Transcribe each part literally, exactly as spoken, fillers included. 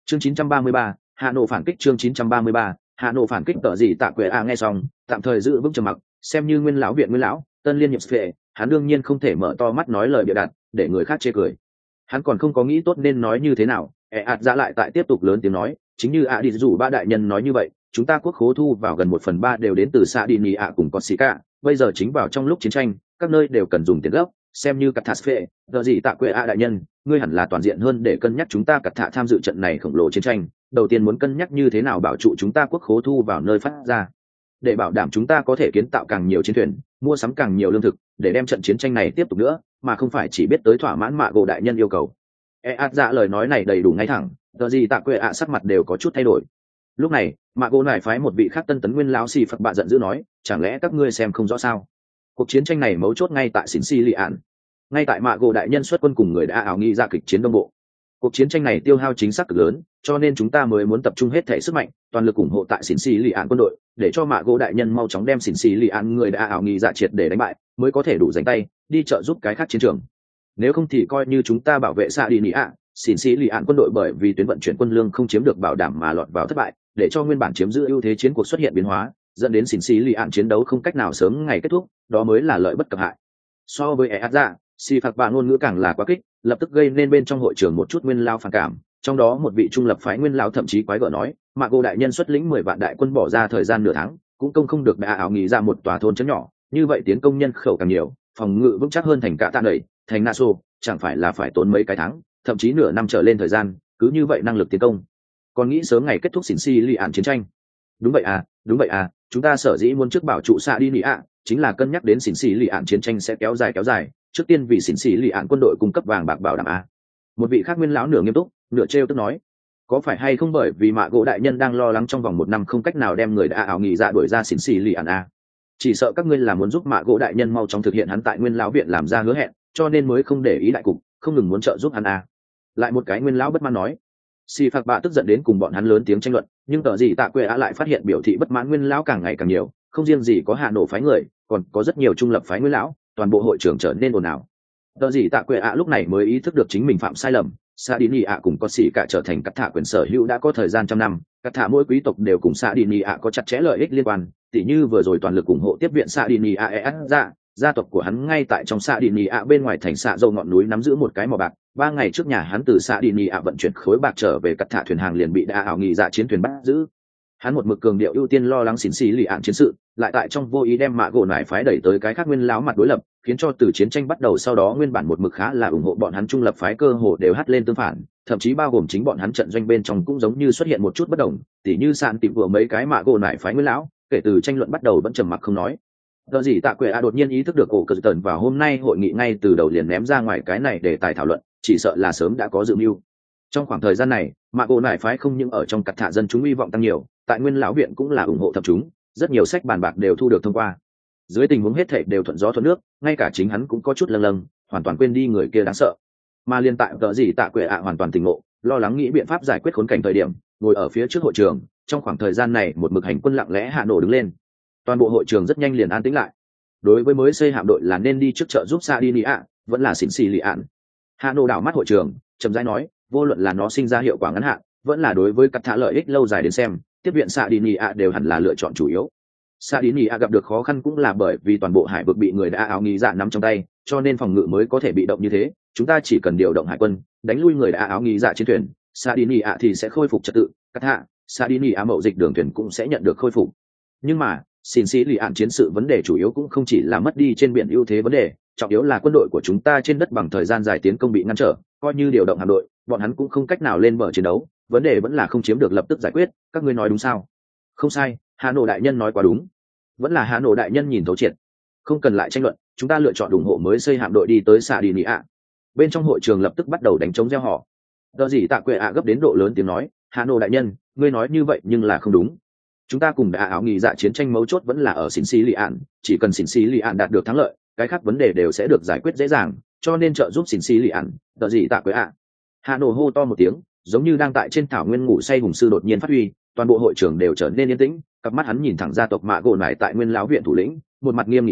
chương chín trăm ba mươi ba, Hà Nội phản kích. Chương chín trăm ba mươi ba, Hà Nội phản kích. Tờ gì tạ quệ a nghe xong tạm thời giữ vững trầm mặc, xem như nguyên lão viện nguyên lão tân liên nhập phệ, hắn đương nhiên không thể mở to mắt nói lời bịa đặt để người khác chê cười. Hắn còn không có nghĩ tốt nên nói như thế nào, ẹ ạt ra lại tại tiếp tục lớn tiếng nói, chính như ạ đi dù ba đại nhân nói như vậy, chúng ta quốc khố thu vào gần một phần ba đều đến từ xã đi nì ạ cùng có xì cả, bây giờ chính vào trong lúc chiến tranh, các nơi đều cần dùng tiền gấp, xem như cắt thả phệ, giờ gì tạ quệ a đại nhân, ngươi hẳn là toàn diện hơn để cân nhắc chúng ta cắt thả tham dự trận này khổng lồ chiến tranh. Đầu tiên muốn cân nhắc như thế nào bảo trụ chúng ta quốc khố thu vào nơi phát ra, để bảo đảm chúng ta có thể kiến tạo càng nhiều chiến thuyền, mua sắm càng nhiều lương thực, để đem trận chiến tranh này tiếp tục nữa, mà không phải chỉ biết tới thỏa mãn mạ gỗ đại nhân yêu cầu. E ạt dạ lời nói này đầy đủ ngay thẳng, giờ gì tạ quệ ạ sắc mặt đều có chút thay đổi. Lúc này mạ gỗ lại phái một vị khác tân tấn nguyên lão xì phật bạ giận dữ nói, chẳng lẽ các ngươi xem không rõ sao? Cuộc chiến tranh này mấu chốt ngay tại xỉn xì lì ạn, ngay tại mạ gỗ đại nhân xuất quân cùng người đã ảo nghi ra kịch chiến đông bộ. Cuộc chiến tranh này tiêu hao chính xác cực lớn, cho nên chúng ta mới muốn tập trung hết thể sức mạnh, toàn lực ủng hộ tại xỉn xì lì ạn quân đội, để cho mạ gỗ đại nhân mau chóng đem xỉn xì lì ạn người đã ảo nghi dạ triệt để đánh bại, mới có thể đủ giành tay đi trợ giúp cái khác chiến trường. Nếu không thì coi như chúng ta bảo vệ xa đi nị ạ, xỉn xì lì ạn quân đội bởi vì tuyến vận chuyển quân lương không chiếm được bảo đảm mà lọt vào thất bại, để cho nguyên bản chiếm giữ ưu thế chiến cuộc xuất hiện biến hóa, dẫn đến xỉn xì lì ạn chiến đấu không cách nào sớm ngày kết thúc, đó mới là lợi bất cập hại. So với e át dạ, xì phạt bà ngôn ngữ càng là quá kích, lập tức gây nên bên trong hội trường một chút nguyên lao phản cảm, trong đó một vị trung lập phái nguyên lao thậm chí quái gở nói, mạ gỗ đại nhân xuất lĩnh mười vạn đại quân bỏ ra thời gian nửa tháng, cũng công không được bệ ảo nghĩ ra một tòa thôn trấn nhỏ, như vậy tiến công nhân khẩu càng nhiều, phòng ngự vững chắc hơn thành cả tạ đẩy, thành naso, chẳng phải là phải tốn mấy cái tháng, thậm chí nửa năm trở lên thời gian, cứ như vậy năng lực tiến công, còn nghĩ sớm ngày kết thúc xỉn xì lì ạn chiến tranh. Đúng vậy à, đúng vậy à, chúng ta sở dĩ muốn trước bảo trụ xạ đi nị ạ, chính là cân nhắc đến xỉn xì lì ạn chiến tranh sẽ kéo dài kéo dài, trước tiên vì xỉn xì lì ạn quân đội cung cấp vàng bạc bảo đảm a. Một vị khác nguyên lão nửa nghiêm túc nửa trêu tức nói, có phải hay không bởi vì mạ gỗ đại nhân đang lo lắng trong vòng một năm không cách nào đem người đã ảo nghỉ dạ đuổi ra xỉn xì lì ạn a? Chỉ sợ các ngươi là muốn giúp mạ gỗ đại nhân mau chóng thực hiện hắn tại nguyên lão viện làm ra hứa hẹn, cho nên mới không để ý đại cục, không ngừng muốn trợ giúp hắn a. Lại một cái nguyên lão bất mãn nói. Xì phạt bạ tức giận đến cùng bọn hắn lớn tiếng tranh luận, nhưng tờ gì tạ quệ á lại phát hiện biểu thị bất mãn nguyên lão càng ngày càng nhiều, không riêng gì có hạ nổ phái người, còn có rất nhiều trung lập phái nguyên lão, toàn bộ hội trưởng trở nên ồn ào. Tờ gì tạ quệ ạ lúc này mới ý thức được chính mình phạm sai lầm, Sa Đi Nị ạ cùng có xỉ cả trở thành cắt thả quyền sở hữu đã có thời gian trăm năm, cắt thả mỗi quý tộc đều cùng Sa Đi Nị ạ có chặt chẽ lợi ích liên quan, tỉ như vừa rồi toàn lực ủng hộ tiếp viện Sa Đi Nị ạ e ra, gia tộc của hắn ngay tại trong Sa Đi Nị ạ bên ngoài thành xạ dâu ngọn núi nắm giữ một cái mỏ bạc, ba ngày trước nhà hắn từ Sa Đi Nị ạ vận chuyển khối bạc trở về cắt thả thuyền hàng liền bị đã ảo nghị dạ chiến thuyền bắt giữ. Hắn một mực cường điệu ưu tiên lo lắng xỉn xì lì ạn chiến sự, lại tại trong vô ý đem mạ gỗ nải phái đẩy tới cái khác nguyên lão mặt đối lập, khiến cho từ chiến tranh bắt đầu sau đó nguyên bản một mực khá là ủng hộ bọn hắn trung lập phái cơ hồ đều hất lên tương phản, thậm chí bao gồm chính bọn hắn trận doanh bên trong cũng giống như xuất hiện một chút bất đồng, tỉ như sạn tìm vừa mấy cái mạ gỗ nải phái nguyên lão, kể từ tranh luận bắt đầu vẫn trầm mặc không nói. Do gì tạ quệ a đột nhiên ý thức được cổ cờ tần vào hôm nay hội nghị ngay từ đầu liền ném ra ngoài cái này để tài thảo luận, chỉ sợ là sớm đã có dự mưu. Trong khoảng thời gian này, mạ gỗ nải phái không những ở trong cặt thả dân chúng hy vọng tăng nhiều, tại nguyên lão viện cũng là ủng hộ thập chúng, rất nhiều sách bàn bạc đều thu được thông qua. Dưới tình huống hết thảy đều thuận gió thuận nước, ngay cả chính hắn cũng có chút lâng lâng, hoàn toàn quên đi người kia đáng sợ. Mà liên tại tờ gì tạ quệ ạ hoàn toàn tỉnh ngộ, lo lắng nghĩ biện pháp giải quyết khốn cảnh thời điểm, ngồi ở phía trước hội trường, trong khoảng thời gian này một mực hành quân lặng lẽ hạ nổ đứng lên. Toàn bộ hội trường rất nhanh liền an tĩnh lại. Đối với mới xây hạm đội là nên đi trước trợ giúp Sa Đi Nị ạ, vẫn là xỉn xì lì ạn. Hạ nổ đảo mắt hội trường, chậm rãi nói, vô luận là nó sinh ra hiệu quả ngắn hạn, vẫn là đối với cắt thả lợi ích lâu dài đến xem, tiếp viện Sa Đi Nị ạ đều hẳn là lựa chọn chủ yếu. Sa Đi Nị ạ gặp được khó khăn cũng là bởi vì toàn bộ hải vực bị người đã áo nghi dạ nắm trong tay, cho nên phòng ngự mới có thể bị động như thế. Chúng ta chỉ cần điều động hải quân, đánh lui người đã áo nghi dạ chiến thuyền, Sa Đi Nị ạ thì sẽ khôi phục trật tự, cắt hạ, Sa Đi Nị ạ mậu dịch đường thuyền cũng sẽ nhận được khôi phục. Nhưng mà, xin xí lì ạn chiến sự vấn đề chủ yếu cũng không chỉ là mất đi trên biển ưu thế vấn đề, trọng yếu là quân đội của chúng ta trên đất bằng thời gian dài tiến công bị ngăn trở, coi như điều động hạm đội, bọn hắn cũng không cách nào lên bờ chiến đấu, vấn đề vẫn là không chiếm được lập tức giải quyết, các ngươi nói đúng sao? Không sai, Hà Nội đại nhân nói quá đúng. Vẫn là Hà Nội đại nhân nhìn thấu triệt. Không cần lại tranh luận, chúng ta lựa chọn ủng hộ mới xây hạm đội đi tới Sa Đi Nị ạ. Bên trong hội trường lập tức bắt đầu đánh trống reo hò. Do gì tạ quệ ạ gấp đến độ lớn tiếng nói, Hà Nội đại nhân, ngươi nói như vậy nhưng là không đúng. Chúng ta cùng đã áo nghỉ dạ chiến tranh mấu chốt vẫn là ở xỉn xì lì ạn, chỉ cần xỉn xì lì ạn đạt được thắng lợi, cái khác vấn đề đều sẽ được giải quyết dễ dàng, cho nên trợ giúp xỉn xì lì ạn. Đợi gì tạ quế ạ? Hà Nội hô to một tiếng, giống như đang tại trên thảo nguyên ngủ say hùng sư đột nhiên phát huy, toàn bộ hội trường đều trở nên yên tĩnh, cặp mắt hắn nhìn thẳng gia tộc mạ gỗ nải tại nguyên lão viện thủ lĩnh, một mặt nghiêm nghị nói,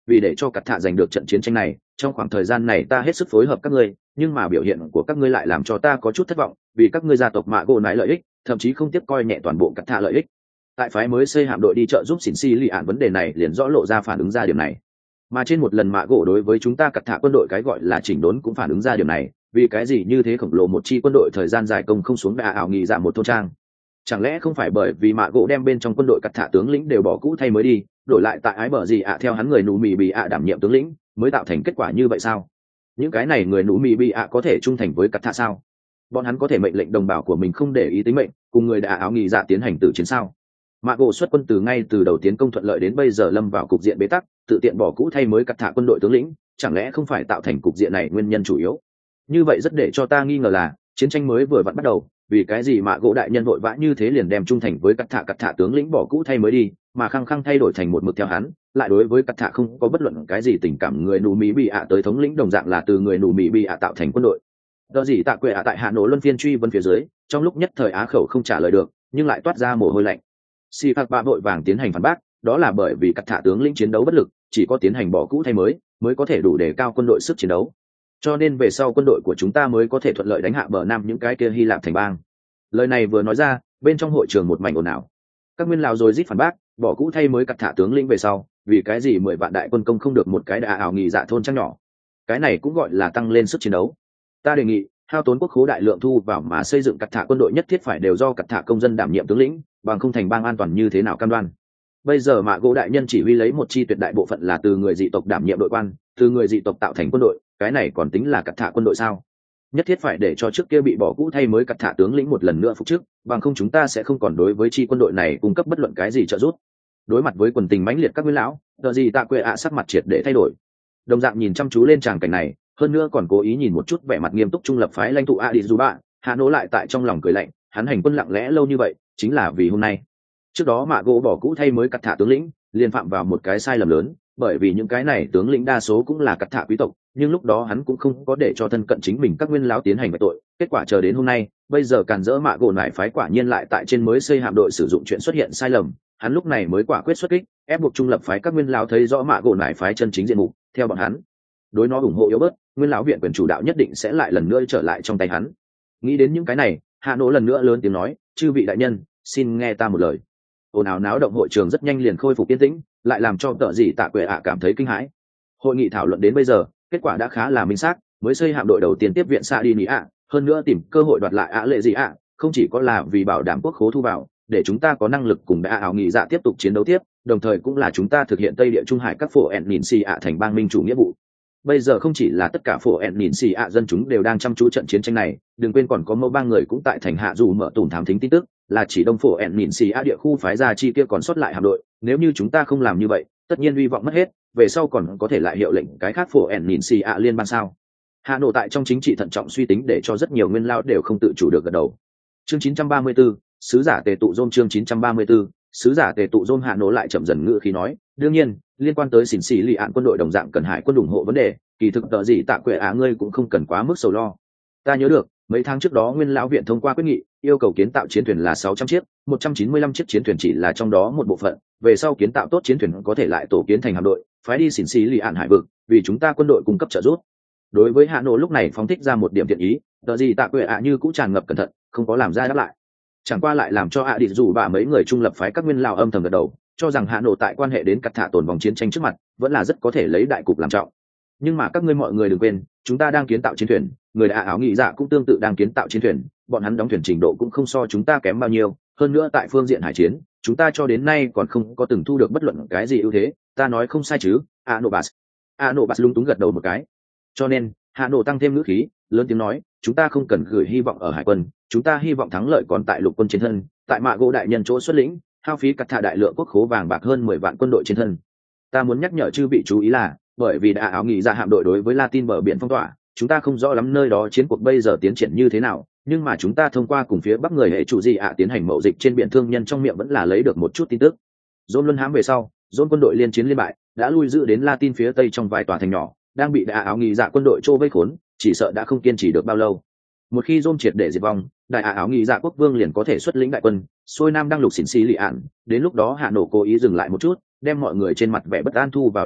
vì để cho cắt thạ giành được trận chiến tranh này, trong khoảng thời gian này ta hết sức phối hợp các ngươi, nhưng mà biểu hiện của các ngươi lại làm cho ta có chút thất vọng, vì các ngươi gia tộc mạ gỗ nái lợi ích, thậm chí không tiếp coi nhẹ toàn bộ cắt thạ lợi ích. Tại phái mới xây hạm đội đi trợ giúp xỉn xì lì ạn vấn đề này liền rõ lộ ra phản ứng ra điểm này. Mà trên một lần mạ gỗ đối với chúng ta cắt thạ quân đội cái gọi là chỉnh đốn cũng phản ứng ra điểm này, vì cái gì như thế khổng lồ một chi quân đội thời gian dài công không xuống đà ảo nghị dạ một thôn trang. Chẳng lẽ không phải bởi vì mạ gỗ đem bên trong quân đội cắt thạ tướng lĩnh đều bỏ cũ thay mới đi, đổi lại tại ái bờ gì ạ theo hắn người nụ mì bị ạ đảm nhiệm tướng lĩnh, mới tạo thành kết quả như vậy sao? Những cái này người nụ mì bị ạ có thể trung thành với cắt thạ sao? Bọn hắn có thể mệnh lệnh đồng bào của mình không để ý tính mệnh, cùng người đà áo nghị dạ tiến hành tử chiến sao? Mạ gỗ xuất quân từ ngay từ đầu tiến công thuận lợi đến bây giờ lâm vào cục diện bế tắc, tự tiện bỏ cũ thay mới cắt thạ quân đội tướng lĩnh, chẳng lẽ không phải tạo thành cục diện này nguyên nhân chủ yếu? Như vậy rất để cho ta nghi ngờ là chiến tranh mới vừa vặn bắt đầu, vì cái gì mạ gỗ đại nhân vội vã như thế liền đem trung thành với cắt thạ cắt thạ tướng lĩnh bỏ cũ thay mới đi, mà khăng khăng thay đổi thành một mực theo hắn, lại đối với cắt thạ không có bất luận cái gì tình cảm. Người nụ mỹ bị ạ tới thống lĩnh đồng dạng là từ người nụ mỹ bị ạ tạo thành quân đội. Do gì tạ quệ ạ tại Hà Nội luân phiên truy vấn phía dưới, trong lúc nhất thời á khẩu không trả lời được, nhưng lại toát ra mồ hôi lạnh. Si Phạc Bạ vội vàng tiến hành phản bác, đó là bởi vì cắt thạ tướng lĩnh chiến đấu bất lực, chỉ có tiến hành bỏ cũ thay mới mới có thể đủ để cao quân đội sức chiến đấu, cho nên về sau quân đội của chúng ta mới có thể thuận lợi đánh hạ bờ nam những cái kia Hy Lạp thành bang. Lời này vừa nói ra, bên trong hội trường một mảnh ồn ào. Các nguyên lão rồi rít phản bác, bỏ cũ thay mới cắt thạ tướng lĩnh về sau, vì cái gì mười vạn đại quân công không được một cái đà ảo nghỉ dạ thôn trăng nhỏ? Cái này cũng gọi là tăng lên sức chiến đấu. Ta đề nghị hao tốn quốc khố đại lượng thu vào mà xây dựng cắt thạ quân đội nhất thiết phải đều do cắt thạ công dân đảm nhiệm tướng lĩnh, bằng không thành bang an toàn như thế nào cam đoan. Bây giờ mạ gỗ đại nhân chỉ huy lấy một chi tuyệt đại bộ phận là từ người dị tộc đảm nhiệm đội quan, từ người dị tộc tạo thành quân đội, cái này còn tính là cắt thạ quân đội sao? Nhất thiết phải để cho trước kia bị bỏ cũ thay mới cắt thạ tướng lĩnh một lần nữa phục chức, bằng không chúng ta sẽ không còn đối với chi quân đội này cung cấp bất luận cái gì trợ giúp. Đối mặt với quần tình mãnh liệt các nguyên lão, đờ gì tạ quệ ạ sắc mặt triệt để thay đổi. Đồng dạng nhìn chăm chú lên tràng cảnh này, hơn nữa còn cố ý nhìn một chút vẻ mặt nghiêm túc trung lập phái lãnh tụ a đi dù bạ, hạ nỗ lại tại trong lòng cười lạnh, hắn hành quân lặng lẽ lâu như vậy chính là vì hôm nay. Trước đó mạ gỗ bỏ cũ thay mới cắt thạ tướng lĩnh liền phạm vào một cái sai lầm lớn, bởi vì những cái này tướng lĩnh đa số cũng là cắt thạ quý tộc, nhưng lúc đó hắn cũng không có để cho thân cận chính mình các nguyên lão tiến hành về tội. Kết quả chờ đến hôm nay, bây giờ càn dỡ mạ gỗ nải phái quả nhiên lại tại trên mới xây hạm đội sử dụng chuyện xuất hiện sai lầm, hắn lúc này mới quả quyết xuất kích, ép buộc trung lập phái các nguyên lão thấy rõ mạ gỗ nải phái chân chính diện mục, theo bọn hắn đối nó ủng hộ yếu bớt, nguyên lão viện quyền chủ đạo nhất định sẽ lại lần nữa trở lại trong tay hắn. Nghĩ đến những cái này, hạ nỗ lần nữa lớn tiếng nói, chư vị đại nhân, xin nghe ta một lời. Ồn ào náo động hội trường rất nhanh liền khôi phục yên tĩnh, lại làm cho tợ gì tạ quệ ạ cảm thấy kinh hãi. Hội nghị thảo luận đến bây giờ, kết quả đã khá là minh xác, mới xây hạm đội đầu tiên tiếp viện xa đi nỉ ạ, hơn nữa tìm cơ hội đoạt lại ạ lệ gì ạ, không chỉ có là vì bảo đảm quốc khố thu vào, để chúng ta có năng lực cùng đã ảo nghị dạ tiếp tục chiến đấu tiếp, đồng thời cũng là chúng ta thực hiện Tây Địa Trung Hải các phổ ẹn nhìn xì ạ thành bang minh chủ nghĩa vụ. Bây giờ không chỉ là tất cả phổ ẹn nhìn xì ạ dân chúng đều đang chăm chú trận chiến tranh này, đừng quên còn có mẫu ba người cũng tại thành hạ dù mở tủm thám thính tin tức, là chỉ đông phổ ẹn nhìn xì ạ địa khu phái ra chi kia còn sót lại hạm đội, nếu như chúng ta không làm như vậy, tất nhiên hy vọng mất hết, về sau còn có thể lại hiệu lệnh cái khác phổ ẹn nhìn xì ạ liên bang sao? Hà Nội tại trong chính trị thận trọng suy tính để cho rất nhiều nguyên lao đều không tự chủ được gật đầu. Chương chín trăm ba mươi tư, sứ giả tề tụ Rome. Chương chín trăm ba mươi tư, sứ giả tề tụ Rome. Hà Nội lại chậm dần ngữ khí nói, đương nhiên liên quan tới xỉn xỉ lì ạn quân đội đồng dạng cần hải quân ủng hộ vấn đề, kỳ thực tờ gì tạ quệ á ngươi cũng không cần quá mức sầu lo. Ta nhớ được mấy tháng trước đó nguyên lão viện thông qua quyết nghị yêu cầu kiến tạo chiến thuyền là sáu trăm chiếc, một trăm chín mươi lăm chiếc chiến thuyền chỉ là trong đó một bộ phận, về sau kiến tạo tốt chiến thuyền có thể lại tổ kiến thành hạm đội, phái đi xỉn xỉ lì ạn hải vực, vì chúng ta quân đội cung cấp trợ giúp. Đối với Hà Nội lúc này phóng thích ra một điểm thiện ý, tờ gì tạ quệ ạ như cũng tràn ngập cẩn thận, không có làm ra đáp lại, chẳng qua lại làm cho ạ đi dù bà mấy người trung lập phái các nguyên lão âm thầm gật đầu, cho rằng Hà Nội tại quan hệ đến cắt thả tồn vòng chiến tranh trước mặt vẫn là rất có thể lấy đại cục làm trọng. Nhưng mà các ngươi mọi người đừng quên, chúng ta đang kiến tạo chiến thuyền, người đã áo nghị dạ cũng tương tự đang kiến tạo chiến thuyền, bọn hắn đóng thuyền trình độ cũng không so chúng ta kém bao nhiêu, hơn nữa tại phương diện hải chiến, chúng ta cho đến nay còn không có từng thu được bất luận cái gì ưu thế, ta nói không sai chứ? Anobas. Anobas lung túng gật đầu một cái. Cho nên, Hà Nội tăng thêm ngữ khí, lớn tiếng nói, chúng ta không cần gửi hy vọng ở hải quân, chúng ta hy vọng thắng lợi còn tại lục quân trên thân, tại mạ gỗ đại nhân chỗ xuất lĩnh, hao phí cắt thả đại lượng quốc khố vàng bạc hơn mười vạn quân đội trên thân. Ta muốn nhắc nhở chư vị chú ý là, bởi vì đã áo nghị ra hạm đội đối với Latin bờ biển phong tỏa, chúng ta không rõ lắm nơi đó chiến cuộc bây giờ tiến triển như thế nào, nhưng mà chúng ta thông qua cùng phía bắc người hệ chủ gì ạ tiến hành mậu dịch trên biển thương nhân trong miệng vẫn là lấy được một chút tin tức. Dôn luân hãm về sau, Dôn quân đội liên chiến liên bại, đã lui giữ đến Latin phía tây trong vài tòa thành nhỏ, đang bị đã áo nghị dạ quân đội trô vây khốn, chỉ sợ đã không kiên trì được bao lâu. Một khi Dôn triệt để diệt vong, đại áo nghị dạ quốc vương liền có thể xuất lĩnh đại quân, xuôi nam đang lục xỉn xì lì ạn, đến lúc đó Hà Nội cố ý dừng lại một chút, đem mọi người trên mặt vẻ bất an thu vào đáy mắt,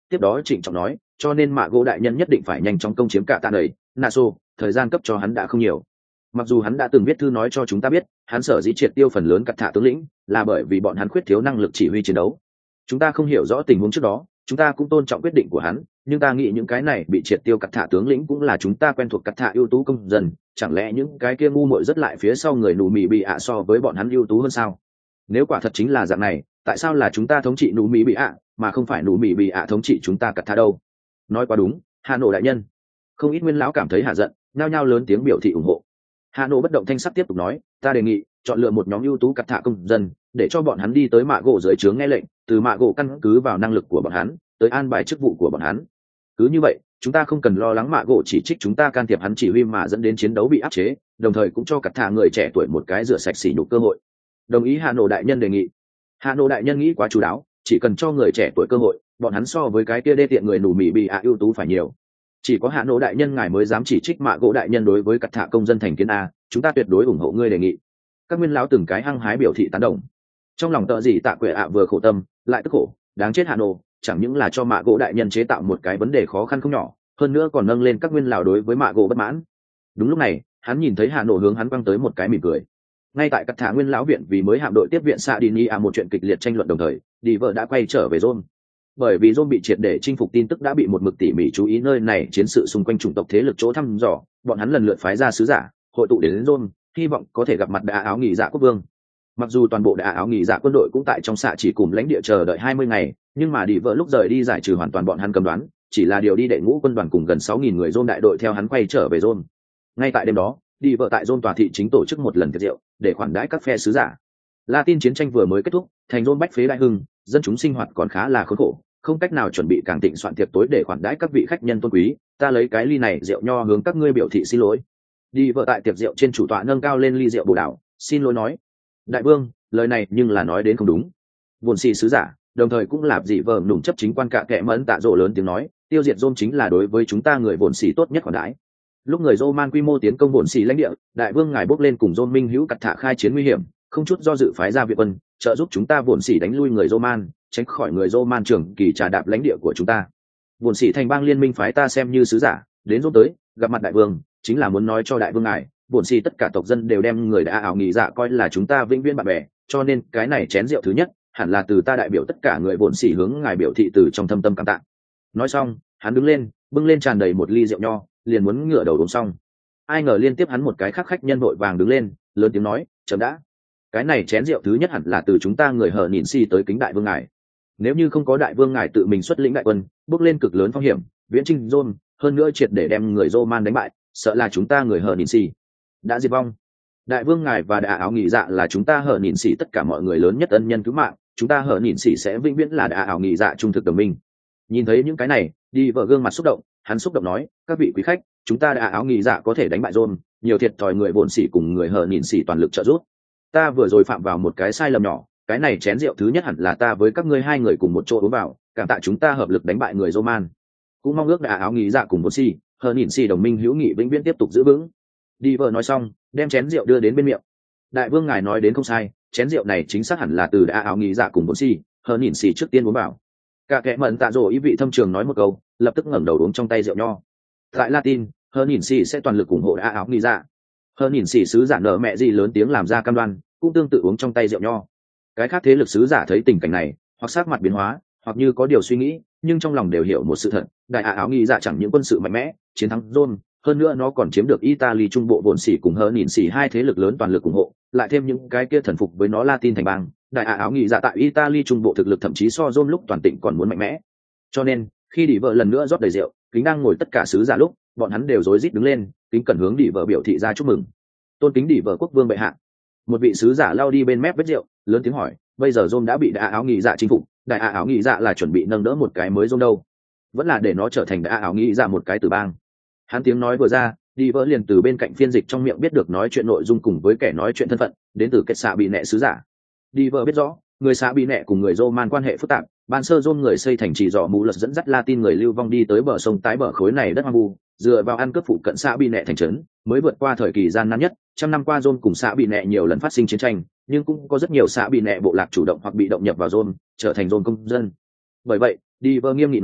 tiếp đó trịnh trọng nói, cho nên mạ gỗ đại nhân nhất định phải nhanh chóng công chiếm cả tạ đầy naso, thời gian cấp cho hắn đã không nhiều. Mặc dù hắn đã từng viết thư nói cho chúng ta biết hắn sở dĩ triệt tiêu phần lớn cắt thạ tướng lĩnh là bởi vì bọn hắn khuyết thiếu năng lực chỉ huy chiến đấu. Chúng ta không hiểu rõ tình huống trước đó, chúng ta cũng tôn trọng quyết định của hắn, nhưng ta nghĩ những cái này bị triệt tiêu cắt thạ tướng lĩnh cũng là chúng ta quen thuộc cắt thạ ưu tú công dân, chẳng lẽ những cái kia ngu muội rất lại phía sau người nụ mì bị ạ so với bọn hắn ưu tú hơn sao? Nếu quả thật chính là dạng này, tại sao là chúng ta thống trị nụ mì bị ạ mà không phải nụ mì bị ạ thống trị chúng ta cắt thạ đâu? Nói quá đúng, Hà Nội đại nhân. Không ít nguyên lão cảm thấy hạ giận, nhao nhao lớn tiếng biểu thị ủng hộ. Hà Nội bất động thanh sắc tiếp tục nói, ta đề nghị chọn lựa một nhóm ưu tú cắt thạ công dân, để cho bọn hắn đi tới mạ gỗ dưới trướng nghe lệnh, từ mạ gỗ căn cứ vào năng lực của bọn hắn tới an bài chức vụ của bọn hắn. Cứ như vậy, chúng ta không cần lo lắng mạ gỗ chỉ trích chúng ta can thiệp hắn chỉ huy mà dẫn đến chiến đấu bị áp chế, đồng thời cũng cho cắt thạ người trẻ tuổi một cái rửa sạch sỉ nhục cơ hội. Đồng ý Hà Nội đại nhân đề nghị. Hà Nội đại nhân nghĩ quá chú đáo, chỉ cần cho người trẻ tuổi cơ hội, bọn hắn so với cái kia đê tiện người nủ mì bị ạ ưu tú phải nhiều. Chỉ có Hà Nội đại nhân ngài mới dám chỉ trích mạ gỗ đại nhân đối với cắt thạ công dân thành kiến a, chúng ta tuyệt đối ủng hộ ngươi đề nghị. Các nguyên lão từng cái hăng hái biểu thị tán đồng. Trong lòng tợ gì tạ quệ ạ vừa khổ tâm lại tức khổ, đáng chết Hà Nội, chẳng những là cho mạ gỗ đại nhân chế tạo một cái vấn đề khó khăn không nhỏ, hơn nữa còn nâng lên các nguyên lão đối với mạ gỗ bất mãn. Đúng lúc này, hắn nhìn thấy Hà Nội hướng hắn quăng tới một cái mỉm cười. Ngay tại cắt thạ nguyên lão viện vì mới hạm đội tiếp viện Sa Đi Ni a một chuyện kịch liệt tranh luận đồng thời, đi vợ đã quay trở về Rome. Bởi vì Rome bị triệt để chinh phục tin tức đã bị một mực tỉ mỉ chú ý nơi này chiến sự xung quanh chủng tộc thế lực chỗ thăm dò, bọn hắn lần lượt phái ra sứ giả, hội tụ đến, đến Rome, hy vọng có thể gặp mặt đại áo nghỉ dạ quốc vương. Mặc dù toàn bộ đại áo nghỉ dạ quân đội cũng tại trong xạ chỉ cùng lãnh địa chờ đợi hai mươi ngày, nhưng mà đi vợ lúc rời đi giải trừ hoàn toàn bọn hắn cầm đoán, chỉ là điều đi đệ ngũ quân đoàn cùng gần sáu nghìn người Rome đại đội theo hắn quay trở về Rome. Ngay tại đêm đó, đi vợ tại Rome tòa thị chính tổ chức một lần tiệc rượu để khoản đãi các phe sứ giả. Latin chiến tranh vừa mới kết thúc, thành Rome bách phế đại hưng, dân chúng sinh hoạt còn khá là khốn khổ, không cách nào chuẩn bị càng tịnh soạn tiệc tối để khoản đãi các vị khách nhân tôn quý. Ta lấy cái ly này rượu nho hướng các ngươi biểu thị xin lỗi. Đi vợ tại tiệc rượu trên chủ tọa nâng cao lên ly rượu bồ đảo, xin lỗi nói, đại vương, lời này nhưng là nói đến không đúng. Buồn xì sứ giả, đồng thời cũng là dị vợ nủng chấp chính quan cạ kệ mẫn tạ rộ lớn tiếng nói, tiêu diệt Rome chính là đối với chúng ta người buồn xì tốt nhất khoản đãi. Lúc người Roman quy mô tiến công buồn xì lãnh địa, đại vương ngài bốc lên cùng Rome minh hữu cắt thả khai chiến nguy hiểm, không chút do dự phái ra viện quân trợ giúp chúng ta buồn xì đánh lui người Roman, tránh khỏi người Roman trưởng kỳ trà đạp lãnh địa của chúng ta. Buồn xì thành bang liên minh phái ta xem như sứ giả đến Rome tới gặp mặt đại vương, chính là muốn nói cho đại vương ngài, buồn xì tất cả tộc dân đều đem người đã ảo nghỉ dạ coi là chúng ta vĩnh viễn bạn bè, cho nên cái này chén rượu thứ nhất hẳn là từ ta đại biểu tất cả người buồn xì hướng ngài biểu thị từ trong thâm tâm cảm tạ. Nói xong, hắn đứng lên, bưng lên tràn đầy một ly rượu nho, liền muốn ngửa đầu uống xong. Ai ngờ liên tiếp hắn một cái khác khách nhân vội vàng đứng lên, lớn tiếng nói, chấm đã, cái này chén rượu thứ nhất hẳn là từ chúng ta người hờ nhìn si tới kính đại vương ngài. Nếu như không có đại vương ngài tự mình xuất lĩnh đại quân bước lên cực lớn phong hiểm viễn chinh Rome, hơn nữa triệt để đem người Roman đánh bại, sợ là chúng ta người hờ nhìn si đã diệt vong. Đại vương ngài và đại áo nghỉ dạ là chúng ta hờ nhìn si tất cả mọi người lớn nhất ân nhân cứu mạng, chúng ta hờ nhìn si sẽ vĩnh viễn là đại áo nghỉ dạ trung thực đồng minh. Nhìn thấy những cái này, đi vợ gương mặt xúc động, hắn xúc động nói, các vị quý khách, chúng ta đại áo nghỉ dạ có thể đánh bại Rome, nhiều thiệt thòi người bổn sĩ cùng người hờ nhìn sĩ toàn lực trợ giúp. Ta vừa rồi phạm vào một cái sai lầm nhỏ, cái này chén rượu thứ nhất hẳn là ta với các ngươi hai người cùng một chỗ uống vào, cảm tạ chúng ta hợp lực đánh bại người Roman. Cũng mong ước đại áo nghỉ dạ cùng bổn sĩ, hờ nhìn sĩ đồng minh hữu nghị vĩnh viễn tiếp tục giữ vững. Đi vợ nói xong, đem chén rượu đưa đến bên miệng. Đại vương ngài nói đến không sai, chén rượu này chính xác hẳn là từ đại áo nghỉ dạ cùng bổn sĩ, hờ nhìn sĩ trước tiên uống vào. Cả kẻ mận tạ rồ ý vị thâm trường nói một câu, lập tức ngẩng đầu uống trong tay rượu nho. Tại Latin, hờ nhìn sĩ sẽ toàn lực ủng hộ đại áo nghỉ dạ. Hờ nhìn sĩ sứ giả nở mẹ gì lớn tiếng làm ra cam đoan, cũng tương tự uống trong tay rượu nho. Cái khác thế lực sứ giả thấy tình cảnh này, hoặc sắc mặt biến hóa, hoặc như có điều suy nghĩ, nhưng trong lòng đều hiểu một sự thật, đại áo nghỉ dạ chẳng những quân sự mạnh mẽ, chiến thắng Rome, hơn nữa nó còn chiếm được Italy trung bộ bổn sĩ cùng hờ nhìn sĩ hai thế lực lớn toàn lực ủng hộ, lại thêm những cái kia thần phục với nó Latin thành bang. Đại áo nghỉ dạ tại Italy trung bộ thực lực thậm chí so Rome lúc toàn tỉnh còn muốn mạnh mẽ. Cho nên, khi đi vợ lần nữa rót đầy rượu, kính đang ngồi tất cả sứ giả lúc, bọn hắn đều rối rít đứng lên, kính cẩn hướng đi vợ biểu thị ra chúc mừng. Tôn kính đi vợ quốc vương bệ hạ. Một vị sứ giả lao đi bên mép vết rượu, lớn tiếng hỏi, bây giờ Rome đã bị đại áo nghỉ dạ chinh phục, đại áo nghỉ dạ là chuẩn bị nâng đỡ một cái mới Rome đâu, vẫn là để nó trở thành đại áo nghỉ dạ một cái tử bang. Hắn tiếng nói vừa ra, đi vợ liền từ bên cạnh phiên dịch trong miệng biết được nói chuyện nội dung cùng với kẻ nói chuyện thân phận, đến từ kết xạ bị nệ sứ giả. Đi vợ biết rõ, người xã bị nệ cùng người Roman quan hệ phức tạp, ban sơ Rome người xây thành trì dọ mù lật dẫn dắt Latin người lưu vong đi tới bờ sông tái bờ khối này đất hoang vu, dựa vào ăn cướp phụ cận xã bị nệ thành trấn, mới vượt qua thời kỳ gian nan nhất. Trăm năm qua Rome cùng xã bị nệ nhiều lần phát sinh chiến tranh, nhưng cũng có rất nhiều xã bị nệ bộ lạc chủ động hoặc bị động nhập vào Rome, trở thành Rome công dân. Bởi vậy, đi vợ nghiêm nghị nói,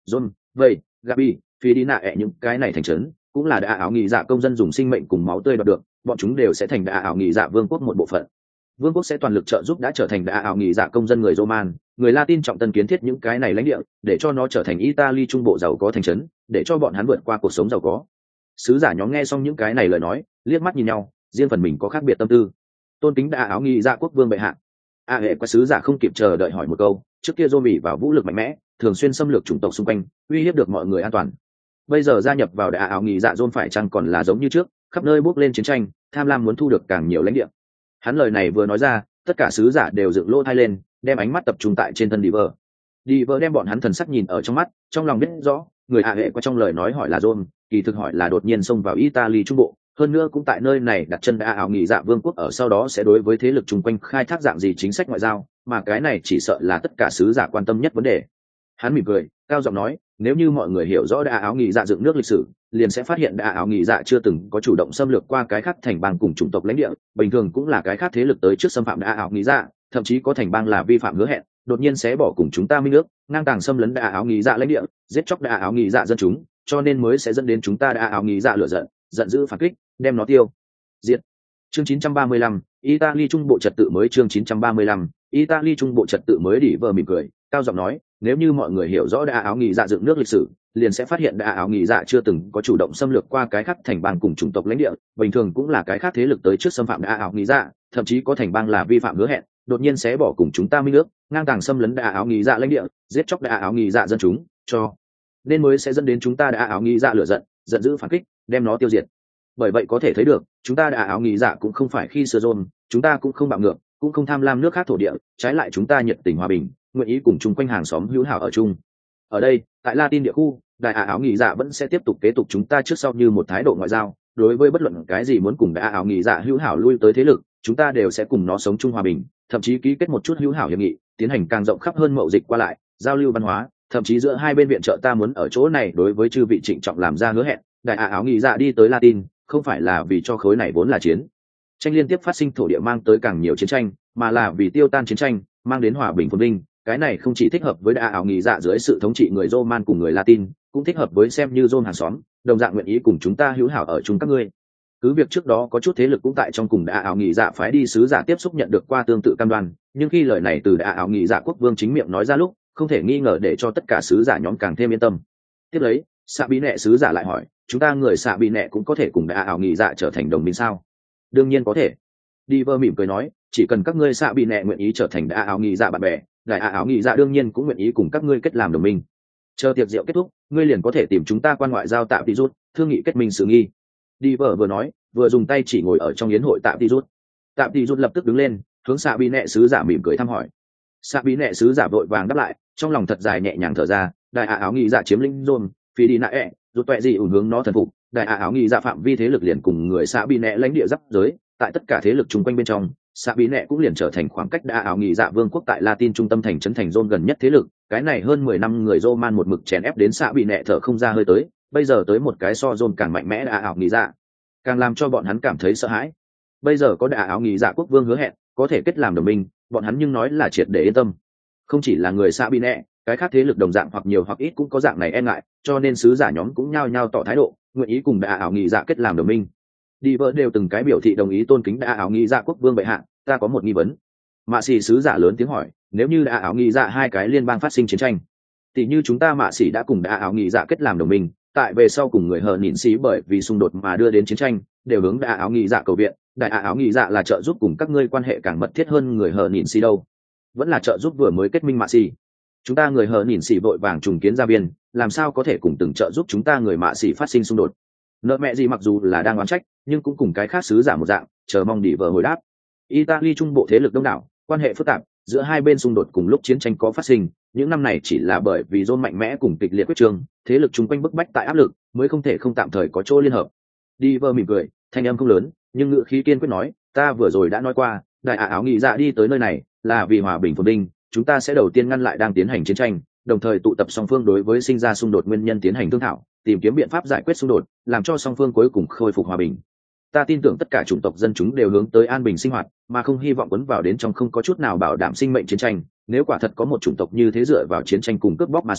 John, vậy, Gabi, phi đi nạ ẹ những cái này thành trấn cũng là đại áo nghị dạ công dân dùng sinh mệnh cùng máu tươi đoạt được, bọn chúng đều sẽ thành đại áo nghị dạ vương quốc một bộ phận. Vương quốc sẽ toàn lực trợ giúp đã trở thành đại áo nghị dạ công dân người Roman, người Latin trọng tân kiến thiết những cái này lãnh địa, để cho nó trở thành Italy trung bộ giàu có thành trấn, để cho bọn hắn vượt qua cuộc sống giàu có. Sứ giả nhóm nghe xong những cái này lời nói, liếc mắt nhìn nhau, riêng phần mình có khác biệt tâm tư. Tôn kính đại áo nghị dạ quốc vương bệ hạ. A hệ qua sứ giả không kịp chờ đợi hỏi một câu, trước kia Romy vào vũ lực mạnh mẽ, thường xuyên xâm lược chủng tộc xung quanh, uy hiếp được mọi người an toàn. Bây giờ gia nhập vào đại áo nghị dạ Rome phải chăng còn là giống như trước, khắp nơi bốc lên chiến tranh, tham lam muốn thu được càng nhiều lãnh địa. Hắn lời này vừa nói ra, tất cả sứ giả đều dựng lỗ tai lên, đem ánh mắt tập trung tại trên thân Diver. Diver đem bọn hắn thần sắc nhìn ở trong mắt, trong lòng biết rõ, người A hệ qua trong lời nói hỏi là Rome, kỳ thực hỏi là đột nhiên xông vào Italy trung bộ, hơn nữa cũng tại nơi này đặt chân đại áo nghị dạ vương quốc, ở sau đó sẽ đối với thế lực chung quanh khai thác dạng gì chính sách ngoại giao, mà cái này chỉ sợ là tất cả sứ giả quan tâm nhất vấn đề. Hắn mỉm cười, cao giọng nói, nếu như mọi người hiểu rõ đại áo nghị dạ dựng nước lịch sử, liền sẽ phát hiện đại áo nghị dạ chưa từng có chủ động xâm lược qua cái khác thành bang cùng chủng tộc lãnh địa, bình thường cũng là cái khác thế lực tới trước xâm phạm đại áo nghị dạ, thậm chí có thành bang là vi phạm hứa hẹn, đột nhiên sẽ bỏ cùng chúng ta minh nước, ngang tàng xâm lấn đại áo nghị dạ lãnh địa, giết chóc đại áo nghị dạ dân chúng, cho nên mới sẽ dẫn đến chúng ta đại áo nghị dạ lửa giận, giận dữ phản kích, đem nó tiêu diệt. Chương chín trăm ba mươi lăm, Italy trung bộ trật tự mới. Chương chín trăm ba mươi lăm, Italy trung bộ trật tự mới. Đỉ vờ mỉm cười, cao giọng nói, nếu như mọi người hiểu rõ đại áo nghị dạ dựng nước lịch sử, liền sẽ phát hiện đại áo nghị dạ chưa từng có chủ động xâm lược qua cái khác thành bang cùng chủng tộc lãnh địa, bình thường cũng là cái khác thế lực tới trước xâm phạm đại áo nghị dạ, thậm chí có thành bang là vi phạm hứa hẹn, đột nhiên sẽ bỏ cùng chúng ta minh nước, ngang tàng xâm lấn đại áo nghị dạ lãnh địa, giết chóc đại áo nghị dạ dân chúng, cho nên mới sẽ dẫn đến chúng ta đại áo nghị dạ lửa giận, giận dữ phản kích, đem nó tiêu diệt. Bởi vậy có thể thấy được, chúng ta đại áo nghị dạ cũng không phải khi xưa Rome, chúng ta cũng không bạo ngược, cũng không tham lam nước khác thổ địa, trái lại chúng ta nhiệt tình hòa bình, nguyện ý cùng chung quanh hàng xóm hữu hảo ở chung. Ở đây, tại Latin địa khu, đại áo nghị dạ vẫn sẽ tiếp tục kế tục chúng ta trước sau như một thái độ ngoại giao, đối với bất luận cái gì muốn cùng đại áo nghị dạ hữu hảo lui tới thế lực, chúng ta đều sẽ cùng nó sống chung hòa bình, thậm chí ký kết một chút hữu hảo hiệp nghị, tiến hành càng rộng khắp hơn mậu dịch qua lại, giao lưu văn hóa, thậm chí giữa hai bên viện trợ ta muốn ở chỗ này đối với chư vị trịnh trọng làm ra hứa hẹn, đại áo nghị dạ đi tới Latin, không phải là vì cho khối này vốn là chiến tranh liên tiếp phát sinh thổ địa mang tới càng nhiều chiến tranh, mà là vì tiêu tan chiến tranh, mang đến hòa bình phồn vinh. Cái này không chỉ thích hợp với đại áo nghị dạ dưới sự thống trị người Roman cùng người Latin, cũng thích hợp với xem như Rome hàng xóm, đồng dạng nguyện ý cùng chúng ta hữu hảo ở chung các ngươi. Cứ việc trước đó có chút thế lực cũng tại trong cùng đại áo nghị dạ phái đi sứ giả tiếp xúc nhận được qua tương tự cam đoan, nhưng khi lời này từ đại áo nghị dạ quốc vương chính miệng nói ra lúc, không thể nghi ngờ để cho tất cả sứ giả nhóm càng thêm yên tâm. Tiếp lấy, Xạ Bí Nệ sứ giả lại hỏi, chúng ta người Xạ Bí Nệ cũng có thể cùng đại áo nghị dạ trở thành đồng minh sao? Đương nhiên có thể. Diver mỉm cười nói, chỉ cần các ngươi Xạ Bí Nệ nguyện ý trở thành đại áo nghị dạ bạn bè, đại áo nghị dạ đương nhiên cũng nguyện ý cùng các ngươi kết làm đồng minh. Chờ tiệc rượu kết thúc, ngươi liền có thể tìm chúng ta quan ngoại giao tạm đi rút, thương nghị kết minh sự nghi. Diver vừa nói, vừa dùng tay chỉ ngồi ở trong yến hội tạm đi rút. Tạm đi rút lập tức đứng lên, hướng Xạ Bí Nệ sứ giả mỉm cười thăm hỏi. Xạ Bí Nệ sứ giả vội vàng đáp lại, trong lòng thật dài nhẹ nhàng thở ra, đại áo nghị dạ chiếm lĩnh Rome, phi đi nạ ẹ, rút tuệ gì ủng hướng nó thần phục, đại áo nghị dạ phạm vi thế lực liền cùng người Xạ Bí Nệ lãnh địa giáp giới, tại tất cả thế lực chung quanh bên trong, Xạ Bí Nệ cũng liền trở thành khoảng cách đại áo nghị dạ vương quốc tại Latin trung tâm thành trấn thành Rome gần nhất thế lực. Cái này hơn mười năm người Roman một mực chèn ép đến Xạ Bí Nệ thở không ra hơi tới, bây giờ tới một cái so Rome càng mạnh mẽ đại áo nghị dạ, càng làm cho bọn hắn cảm thấy sợ hãi. Bây giờ có đại áo nghị dạ quốc vương hứa hẹn có thể kết làm đồng minh, bọn hắn nhưng nói là triệt để yên tâm. Không chỉ là người Xạ Bí Nệ, cái khác thế lực đồng dạng hoặc nhiều hoặc ít cũng có dạng này e ngại, cho nên sứ giả nhóm cũng nhao nhao tỏ thái độ nguyện ý cùng đại áo nghị dạ kết làm đồng minh. Đi vợ đều từng cái biểu thị đồng ý tôn kính đại áo nghị dạ quốc vương bệ hạ. Ta có một nghi vấn. Mạ xỉ sứ giả lớn tiếng hỏi, nếu như đại áo nghị dạ hai cái liên bang phát sinh chiến tranh, tỷ như chúng ta Mạ xỉ đã cùng đại áo nghị dạ kết làm đồng minh, tại về sau cùng người hờ nhịn xí bởi vì xung đột mà đưa đến chiến tranh, đều hướng đại áo nghị dạ cầu viện, đại áo nghị dạ là trợ giúp cùng các ngươi quan hệ càng mật thiết hơn người hờ nhịn xí đâu, vẫn là trợ giúp vừa mới kết minh Mạ xỉ? Chúng ta người hờ nhịn xỉ vội vàng trùng kiến gia viên, làm sao có thể cùng từng trợ giúp chúng ta người Mạ xỉ phát sinh xung đột? Nợ mẹ gì mặc dù là đang oán trách, nhưng cũng cùng cái khác sứ giả một dạng, chờ mong Đi vợ hồi đáp. Italy trung bộ thế lực đông đảo, quan hệ phức tạp, giữa hai bên xung đột cùng lúc chiến tranh có phát sinh, những năm này chỉ là bởi vì Rome mạnh mẽ cùng kịch liệt quyết trường, thế lực chung quanh bức bách tại áp lực, mới không thể không tạm thời có chỗ liên hợp. Đi vợ mỉm cười, thanh âm không lớn, nhưng ngữ khí kiên quyết nói, ta vừa rồi đã nói qua, đại áo nghị dạ đi tới nơi này là vì hòa bình phồn vinh, chúng ta sẽ đầu tiên ngăn lại đang tiến hành chiến tranh, đồng thời tụ tập song phương đối với sinh ra xung đột nguyên nhân tiến hành thương thảo, tìm kiếm biện pháp giải quyết xung đột, làm cho song phương cuối cùng khôi phục hòa bình. Ta tin tưởng tất cả chủng tộc dân chúng đều hướng tới an bình sinh hoạt, mà không hy vọng quấn vào đến trong không có chút nào bảo đảm sinh mệnh chiến tranh. Nếu quả thật có một chủng tộc như thế dựa vào chiến tranh cùng cướp bóc mà sống,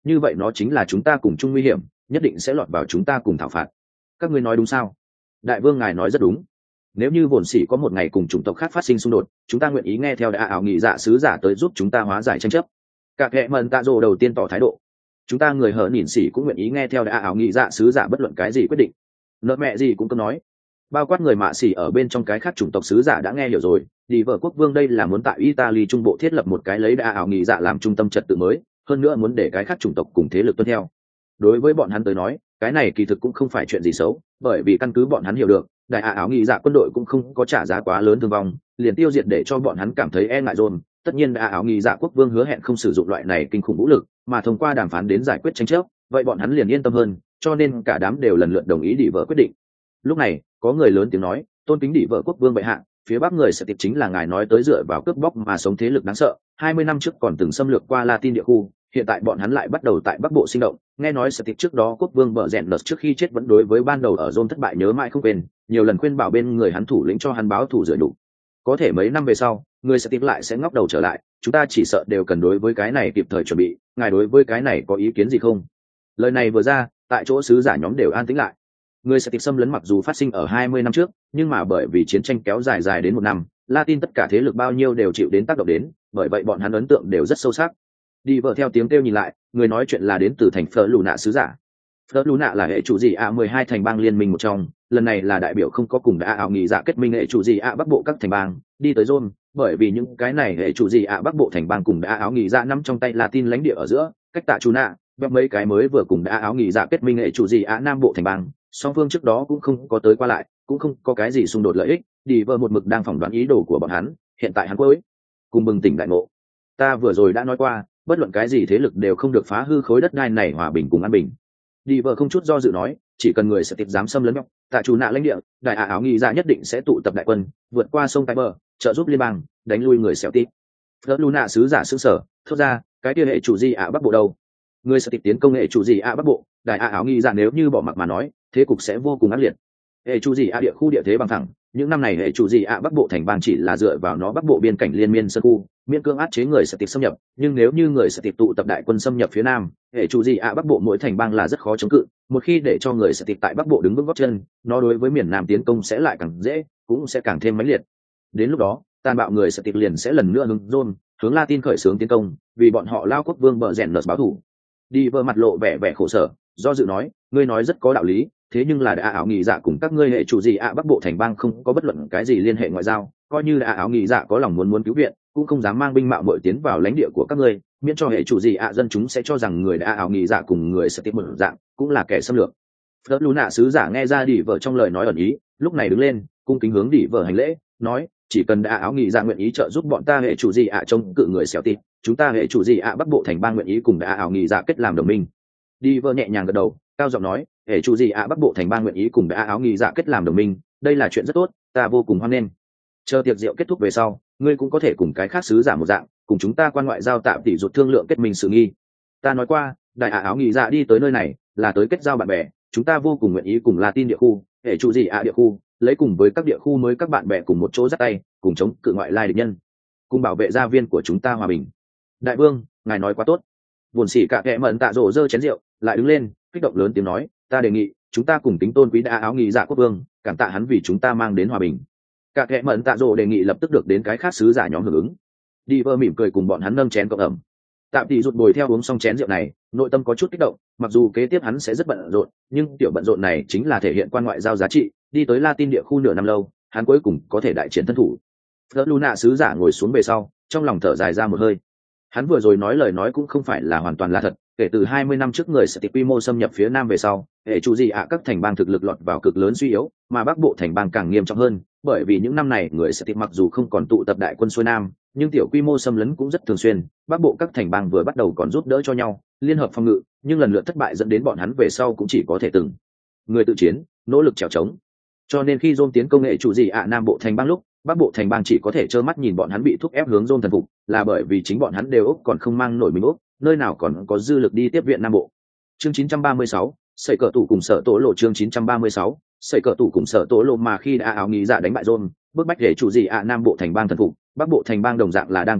như vậy nó chính là chúng ta cùng chung nguy hiểm, nhất định sẽ lọt vào chúng ta cùng thảo phạt. Các ngươi nói đúng sao? Đại vương ngài nói rất đúng. Nếu như vồn xỉ có một ngày cùng chủng tộc khác phát sinh xung đột, chúng ta nguyện ý nghe theo đại ảo nghị dạ sứ giả tới giúp chúng ta hóa giải tranh chấp. Cả kệ mần tạ rồ đầu tiên tỏ thái độ. Chúng ta người hở nhìn xỉ cũng nguyện ý nghe theo đại ảo nghị dạ sứ giả bất luận cái gì quyết định. Nợ mẹ gì cũng cứ nói. Bao quát người mạ xỉ ở bên trong cái khác chủng tộc sứ giả đã nghe hiểu rồi, đi vợ quốc vương đây là muốn tại Italy trung bộ thiết lập một cái lấy đại ảo nghị dạ làm trung tâm trật tự mới, hơn nữa muốn để cái khác chủng tộc cùng thế lực tuân theo. Đối với bọn hắn tới nói, cái này kỳ thực cũng không phải chuyện gì xấu, bởi vì căn cứ bọn hắn hiểu được, đại ả áo nghị dạ quân đội cũng không có trả giá quá lớn thương vong, liền tiêu diệt để cho bọn hắn cảm thấy e ngại rồi. Tất nhiên đại ả áo nghị dạ quốc vương hứa hẹn không sử dụng loại này kinh khủng vũ lực, mà thông qua đàm phán đến giải quyết tranh chấp, vậy bọn hắn liền yên tâm hơn, cho nên cả đám đều lần lượt đồng ý đỉ vợ quyết định. Lúc này, có người lớn tiếng nói, tôn kính đỉ vợ quốc vương bệ hạ, phía bắc người sẽ tiếp chính là ngài nói tới dựa vào cướp bóc mà sống thế lực đáng sợ, hai mươi năm trước còn từng xâm lược qua Latin địa khu, hiện tại bọn hắn lại bắt đầu tại bắc bộ sinh động. Nghe nói sẽ tiếp trước đó quốc vương bợ rèn lật trước khi chết vẫn đối với ban đầu ở Rome thất bại nhớ mãi không quên, nhiều lần khuyên bảo bên người hắn thủ lĩnh cho hắn báo thù rửa nhục. Có thể mấy năm về sau, người sẽ tiếp lại sẽ ngóc đầu trở lại, chúng ta chỉ sợ đều cần đối với cái này kịp thời chuẩn bị. Ngài đối với cái này có ý kiến gì không? Lời này vừa ra, tại chỗ sứ giả nhóm đều an tĩnh lại. Người sẽ tiếp xâm lấn mặc dù phát sinh ở hai mươi năm trước, nhưng mà bởi vì chiến tranh kéo dài dài đến một năm, Latin tất cả thế lực bao nhiêu đều chịu đến tác động đến, bởi vậy bọn hắn ấn tượng đều rất sâu sắc. Đi vợ theo tiếng kêu nhìn lại, người nói chuyện là đến từ thành Phở Lù Nạ sứ giả. Phở Lù Nạ là hệ chủ gì ạ mười hai thành bang liên minh một trong, lần này là đại biểu không có cùng đã ảo nghị dạ kết minh hệ chủ gì ạ bắc bộ các thành bang đi tới Rome, bởi vì những cái này hệ chủ gì ạ bắc bộ thành bang cùng đã ảo nghị dạ nắm trong tay Latin lãnh địa ở giữa, cách tạ chú nạ, và mấy cái mới vừa cùng đã ảo nghị dạ kết minh hệ chủ gì ạ nam bộ thành bang, song phương trước đó cũng không có tới qua lại, cũng không có cái gì xung đột lợi ích. Đi vợ một mực đang phỏng đoán ý đồ của bọn hắn, hiện tại hắn cuối cùng bừng tỉnh đại ngộ. Ta vừa rồi đã nói qua, bất luận cái gì thế lực đều không được phá hư khối đất đai này hòa bình cùng an bình. Đi vợ không chút do dự nói, chỉ cần người sẽ tiếp dám xâm lấn nhóc tại chủ nạ lãnh địa, đại ả áo nghi ra nhất định sẽ tụ tập đại quân vượt qua sông Cái bờ, trợ giúp liên bang đánh lui người xẻo tít. Phớt Luna sứ giả xương sở thốt ra, cái kia hệ chủ gì ạ bắc bộ đâu? Người sẽ tiếp tiến công hệ chủ gì ạ bắc bộ, đại ả áo nghi ra nếu như bỏ mặc mà nói, thế cục sẽ vô cùng ác liệt. Hệ chủ gì ạ địa khu địa thế bằng thẳng, những năm này hệ chủ gì ạ bắc bộ thành bang chỉ là dựa vào nó bắc bộ biên cảnh liên miên sơn khu miễn cưỡng áp chế người sẽ tiếp xâm nhập, nhưng nếu như người sẽ tiếp tụ tập đại quân xâm nhập phía nam, hệ chủ gì ạ bắc bộ mỗi thành bang là rất khó chống cự. Một khi để cho người sẽ tiếp tại bắc bộ đứng vững gót chân, nó đối với miền nam tiến công sẽ lại càng dễ, cũng sẽ càng thêm mãnh liệt. Đến lúc đó, tàn bạo người sẽ tiếp liền sẽ lần nữa hướng Rome, hướng Latin khởi xướng tiến công, vì bọn họ lao quốc vương bợ rèn lật báo thù. Đi vợ mặt lộ vẻ vẻ khổ sở, do dự nói, ngươi nói rất có đạo lý, thế nhưng là đã ảo nghị dạ cùng các ngươi hệ chủ gì ạ bắc bộ thành bang không có bất luận cái gì liên hệ ngoại giao, coi như là ảo nghị dạ có lòng muốn muốn cứu viện, cũng không dám mang binh mạo muội tiến vào lãnh địa của các ngươi, miễn cho hệ chủ gì ạ dân chúng sẽ cho rằng người đã ảo nghị dạ cùng người sẽ tiếp một dạng cũng là kẻ xâm lược. Phớt Luna sứ giả nghe ra Đỉ vợ trong lời nói ẩn ý, lúc này đứng lên, cung kính hướng Đỉ vợ hành lễ, nói, chỉ cần đã ảo nghị dạ nguyện ý trợ giúp bọn ta hệ chủ gì ạ chống cự người xẻo tít, chúng ta hệ chủ gì ạ bắc bộ thành bang nguyện ý cùng đã ảo nghị dạ kết làm đồng minh. Đỉ vợ nhẹ nhàng gật đầu, cao giọng nói, hệ chủ gì ạ bắc bộ thành bang nguyện ý cùng đã áo nghị dạ kết làm đồng minh, đây là chuyện rất tốt, ta vô cùng hoan nghênh. Chờ tiệc rượu kết thúc về sau, ngươi cũng có thể cùng cái khác sứ giả một dạng, cùng chúng ta quan ngoại giao tạm tỷ rụt thương lượng kết minh sự nghi. Ta nói qua, đại ả áo nghị dạ đi tới nơi này là tới kết giao bạn bè, chúng ta vô cùng nguyện ý cùng Latin địa khu, hệ chủ gì ạ địa khu, lấy cùng với các địa khu mới các bạn bè cùng một chỗ dắt tay, cùng chống cự ngoại lai địch nhân, cùng bảo vệ gia viên của chúng ta hòa bình. Đại vương, ngài nói quá tốt. Buồn xỉ cả kệ mận tạ rổ dơ chén rượu, lại đứng lên, kích động lớn tiếng nói, ta đề nghị chúng ta cùng tính tôn quý đã áo nghị dạ quốc vương, cảm tạ hắn vì chúng ta mang đến hòa bình. Cả kệ mận tạ rổ đề nghị lập tức được đến cái khác sứ giả nhóm hưởng ứng. Đi vơ mỉm cười cùng bọn hắn nâng chén cộng ẩm. Tạm tỷ rụt bồi theo uống xong chén rượu này, nội tâm có chút kích động, mặc dù kế tiếp hắn sẽ rất bận rộn, nhưng tiểu bận rộn này chính là thể hiện quan ngoại giao giá trị, đi tới Latin địa khu nửa năm lâu, hắn cuối cùng có thể đại triển thân thủ. Phớt Luna sứ giả ngồi xuống về sau, trong lòng thở dài ra một hơi. Hắn vừa rồi nói lời nói cũng không phải là hoàn toàn là thật, kể từ hai mươi năm trước người sẽ tiếp quy mô xâm nhập phía nam về sau, hệ chủ gì ạ các thành bang thực lực lọt vào cực lớn suy yếu, mà bắc bộ thành bang càng nghiêm trọng hơn, bởi vì những năm này người sẽ tiếp mặc dù không còn tụ tập đại quân xuôi nam, nhưng tiểu quy mô xâm lấn cũng rất thường xuyên, bắc bộ các thành bang vừa bắt đầu còn giúp đỡ cho nhau, liên hợp phòng ngự, nhưng lần lượt thất bại dẫn đến bọn hắn về sau cũng chỉ có thể từng người tự chiến, nỗ lực trèo trống. Cho nên khi Rome tiến công hệ chủ gì ạ nam bộ thành bang lúc, bắc bộ thành bang chỉ có thể trơ mắt nhìn bọn hắn bị thúc ép hướng Rome thần phục, là bởi vì chính bọn hắn đều ốc còn không mang nổi mình ốc, nơi nào còn có dư lực đi tiếp viện nam bộ. Chương chín trăm ba mươi sáu, sẩy cờ tủ cùng sở tổ lộ. Chương chín trăm ba mươi sáu, sẩy cờ tủ cùng sở tổ lộ. Mà khi đã áo nghĩ dạ đánh bại Rome, bước bách để chủ gì ạ nam bộ thành bang thần phục, bắc bộ thành bang đồng dạng là đang quan sát,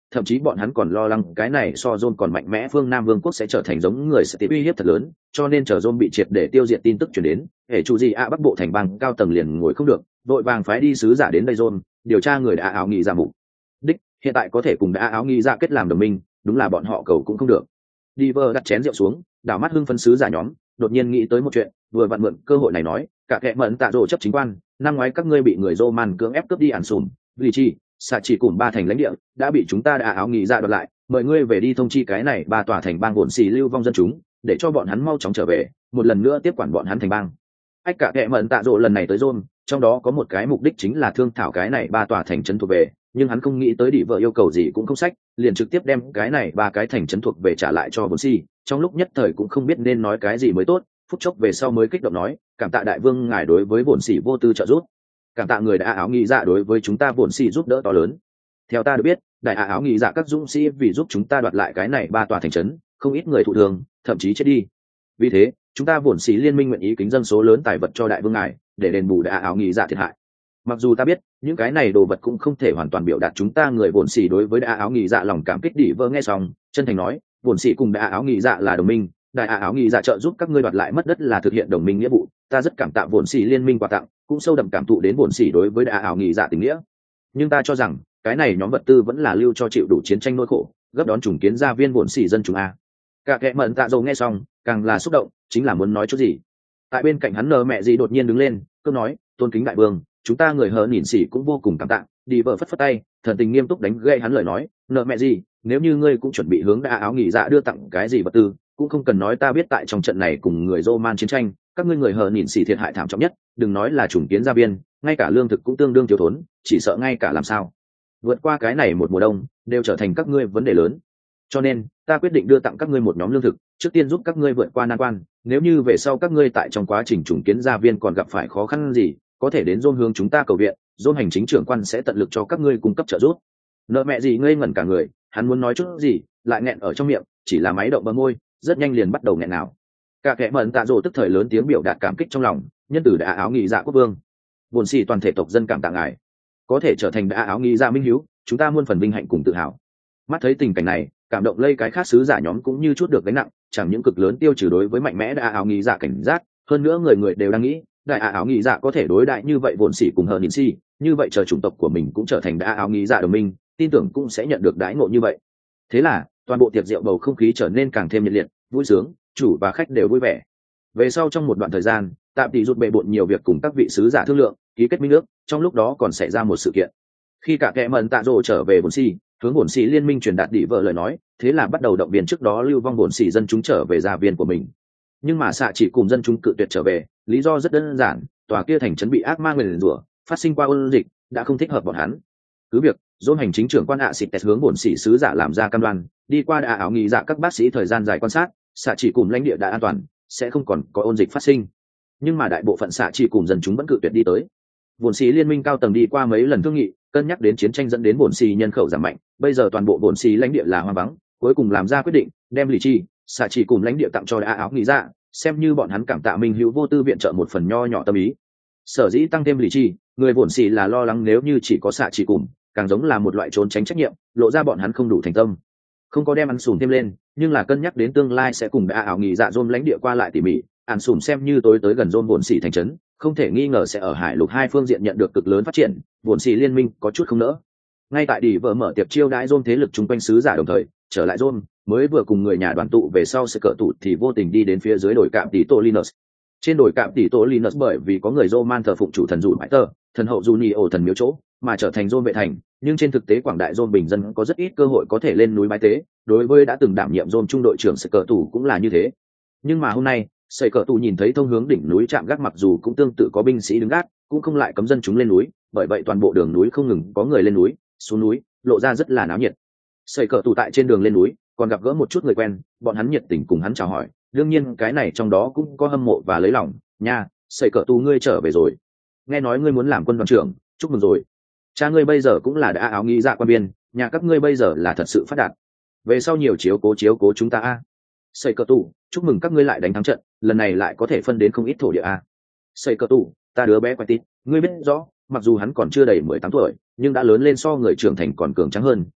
thậm chí bọn hắn còn lo lắng cái này so John còn mạnh mẽ phương Nam Vương quốc sẽ trở thành giống người sẽ tiếp uy hiếp thật lớn, cho nên chờ John bị triệt để tiêu diệt tin tức truyền đến, hệ chủ gì ạ Bắc bộ thành bang cao tầng liền ngồi không được, đội vàng phái đi sứ giả đến đây John, điều tra người đã áo nghị ra mục đích, hiện tại có thể cùng đã áo nghị ra kết làm đồng minh, đúng là bọn họ cầu cũng không được. Diver đặt chén rượu xuống, đảo mắt hưng phấn sứ giả nhóm, đột nhiên nghĩ tới một chuyện, vừa vặn mượn cơ hội này nói, cả kẻ mẫn tạ rồ chấp chính quan, năm ngoái các ngươi bị người Roman cưỡng ép cướp đi ản sùn, vì chi, xạ chỉ cùng ba thành lãnh địa, đã bị chúng ta đã áo nghị ra đoạt lại, mời ngươi về đi thông chi cái này ba tòa thành bang buồn xì lưu vong dân chúng, để cho bọn hắn mau chóng trở về, một lần nữa tiếp quản bọn hắn thành bang. Ách cả kẻ mẫn tạ rồ lần này tới Rome, trong đó có một cái mục đích chính là thương thảo cái này ba tòa thành trấn thuộc về, nhưng hắn không nghĩ tới đỉ vợ yêu cầu gì cũng không sách, liền trực tiếp đem cái này ba cái thành trấn thuộc về trả lại cho buồn xì, trong lúc nhất thời cũng không biết nên nói cái gì mới tốt, phút chốc về sau mới kích động nói, cảm tạ đại vương ngài đối với buồn xì vô tư trợ giúp, cảm tạ người đã áo nghị dạ đối với chúng ta buồn xì giúp đỡ to lớn. Theo ta được biết, đại áo nghị dạ các dũng sĩ vì giúp chúng ta đoạt lại cái này ba tòa thành trấn, không ít người thụ thương, thậm chí chết đi. Vì thế, chúng ta buồn xì liên minh nguyện ý kính dâng số lớn tài vật cho đại vương ngài, để đền bù đại áo nghị dạ thiệt hại. Mặc dù ta biết những cái này đồ vật cũng không thể hoàn toàn biểu đạt chúng ta người buồn xì đối với đại áo nghị dạ lòng cảm kích, đỉ vơ nghe xong chân thành nói, buồn xì cùng đại áo nghị dạ là đồng minh, đại áo nghị dạ trợ giúp các ngươi đoạt lại mất đất là thực hiện đồng minh nghĩa vụ, ta rất cảm tạ buồn xì liên minh quà tặng, cũng sâu đậm cảm thụ đến buồn xì đối với đại áo nghị dạ tình nghĩa. Nhưng ta cho rằng cái này nhóm vật tư vẫn là lưu cho chịu đủ chiến tranh nỗi khổ, gấp đón trùng kiến gia viên buồn xì dân chúng a. Cả kẻ mẫn tạ dầu nghe xong càng là xúc động, chính là muốn nói chút gì. Tại bên cạnh hắn nờ mẹ gì đột nhiên đứng lên, cứ nói, tôn kính đại vương, chúng ta người hờ nhìn xỉ cũng vô cùng cảm tạ. Đi vợ phất phất tay, thần tình nghiêm túc đánh gậy hắn lời nói, nợ mẹ gì, nếu như ngươi cũng chuẩn bị hướng đã áo nghỉ dạ đưa tặng cái gì vật tư, cũng không cần nói, ta biết tại trong trận này cùng người Roman chiến tranh, các ngươi người hờ nhìn xỉ thiệt hại thảm trọng nhất, đừng nói là chủng kiến gia viên, ngay cả lương thực cũng tương đương thiếu thốn, chỉ sợ ngay cả làm sao vượt qua cái này một mùa đông đều trở thành các ngươi vấn đề lớn. Cho nên ta quyết định đưa tặng các ngươi một nhóm lương thực, trước tiên giúp các ngươi vượt qua nan quan, nếu như về sau các ngươi tại trong quá trình chủng kiến gia viên còn gặp phải khó khăn gì, có thể đến Dôn hướng chúng ta cầu viện, Dôn hành chính trưởng quan sẽ tận lực cho các ngươi cung cấp trợ giúp. Nợ mẹ gì ngây ngẩn cả người, hắn muốn nói chút gì lại nghẹn ở trong miệng, chỉ là máy động bờ môi, rất nhanh liền bắt đầu nghẹn nào. Cả kẻ mẩn tạ rồ tức thời lớn tiếng biểu đạt cảm kích trong lòng, nhân tử đã áo nghị dạ quốc vương, buồn xì toàn thể tộc dân cảm tạ ngài, có thể trở thành đã áo nghị dạ minh hiếu, chúng ta muôn phần vinh hạnh cùng tự hào. Mắt thấy tình cảnh này, cảm động lây cái khác sứ giả nhóm cũng như chút được gánh nặng, chẳng những cực lớn tiêu trừ đối với mạnh mẽ đã áo nghị dạ cảnh giác, hơn nữa người người đều đang nghĩ, đại áo nghị dạ có thể đối đại như vậy buồn xì cùng hờ nhìn xì, như vậy chờ chủng tộc của mình cũng trở thành đã áo nghị dạ đồng minh, tin tưởng cũng sẽ nhận được đãi ngộ như vậy. Thế là toàn bộ tiệc rượu bầu không khí trở nên càng thêm nhiệt liệt, vui sướng, chủ và khách đều vui vẻ. Về sau trong một đoạn thời gian, tạm tỷ rút bề bộn nhiều việc cùng các vị sứ giả thương lượng, ký kết minh ước, trong lúc đó còn xảy ra một sự kiện. Khi cả kẻ mần tạ rồ trở về bổn xì, hướng bổn xì liên minh truyền đạt đỉ vợ lời nói, thế là bắt đầu động viên trước đó lưu vong bổn xì dân chúng trở về gia viên của mình. Nhưng mà xạ chỉ cùng dân chúng cự tuyệt trở về, lý do rất đơn giản, tòa kia thành trấn bị ác ma nguyền rủa, phát sinh qua ôn dịch, đã không thích hợp bọn hắn. Cứ việc dôn hành chính trưởng quan ạ xịt hướng bổn xì sứ giả làm ra cam đoan, đi qua đã áo nghị dạ các bác sĩ thời gian dài quan sát, xạ chỉ cùng lãnh địa đã an toàn, sẽ không còn có ôn dịch phát sinh. Nhưng mà đại bộ phận xạ chỉ cùng dân chúng vẫn cự tuyệt đi tới. Bổn xì liên minh cao tầng đi qua mấy lần thương nghị, cân nhắc đến chiến tranh dẫn đến bổn xì nhân khẩu giảm mạnh, bây giờ toàn bộ bổn xì lãnh địa là hoang vắng, cuối cùng làm ra quyết định, đem lì chi, xạ chỉ cùng lãnh địa tặng cho đã áo nghị dạ, xem như bọn hắn cảm tạ minh hữu vô tư viện trợ một phần nho nhỏ tâm ý. Sở dĩ tăng thêm lì chi, người bổn xì là lo lắng nếu như chỉ có xạ chỉ cùng, càng giống là một loại trốn tránh trách nhiệm, lộ ra bọn hắn không đủ thành tâm, không có đem ăn sùn thêm lên, nhưng là cân nhắc đến tương lai sẽ cùng đã ảo nghị dạ dôn lãnh địa qua lại tỉ mỉ, ăn sùn xem như tối tới gần dôn buồn xỉ thành trấn, không thể nghi ngờ sẽ ở hải lục hai phương diện nhận được cực lớn phát triển, buồn xỉ liên minh có chút không nỡ. Ngay tại đỉ vợ mở tiệc chiêu đãi dôn thế lực chung quanh sứ giả đồng thời trở lại dôn, mới vừa cùng người nhà đoàn tụ về sau sẽ cỡ tụ thì vô tình đi đến phía dưới đồi cạm tỷ tô Linus. Trên đồi cạm tỷ tô Linus bởi vì có người Roman thờ phụng chủ thần dụ mãi tờ, thần hậu Junio thần miếu chỗ, mà trở thành dôn vệ thành, nhưng trên thực tế quảng đại dôn bình dân có rất ít cơ hội có thể lên núi bái tế, đối với đã từng đảm nhiệm dôn trung đội trưởng sẽ cờ tù cũng là như thế. Nhưng mà hôm nay sợi cờ tù nhìn thấy thông hướng đỉnh núi trạm gác, mặc dù cũng tương tự có binh sĩ đứng gác, cũng không lại cấm dân chúng lên núi, bởi vậy toàn bộ đường núi không ngừng có người lên núi xuống núi, lộ ra rất là náo nhiệt. Sợi cờ tù tại trên đường lên núi còn gặp gỡ một chút người quen, bọn hắn nhiệt tình cùng hắn chào hỏi, đương nhiên cái này trong đó cũng có hâm mộ và lấy lòng nha. Sợi cờ tù ngươi trở về rồi, nghe nói ngươi muốn làm quân đoàn trưởng, chúc mừng rồi. Cha ngươi bây giờ cũng là đã áo nghĩ dạ quan biên, nhà các ngươi bây giờ là thật sự phát đạt, về sau nhiều chiếu cố chiếu cố chúng ta a. Sợi cờ tù, chúc mừng các ngươi lại đánh thắng trận, lần này lại có thể phân đến không ít thổ địa a. Sợi cờ tù, ta đứa bé quay tít, ngươi biết rõ, mặc dù hắn còn chưa đầy mười tám tuổi, nhưng đã lớn lên so người trưởng thành còn cường tráng hơn,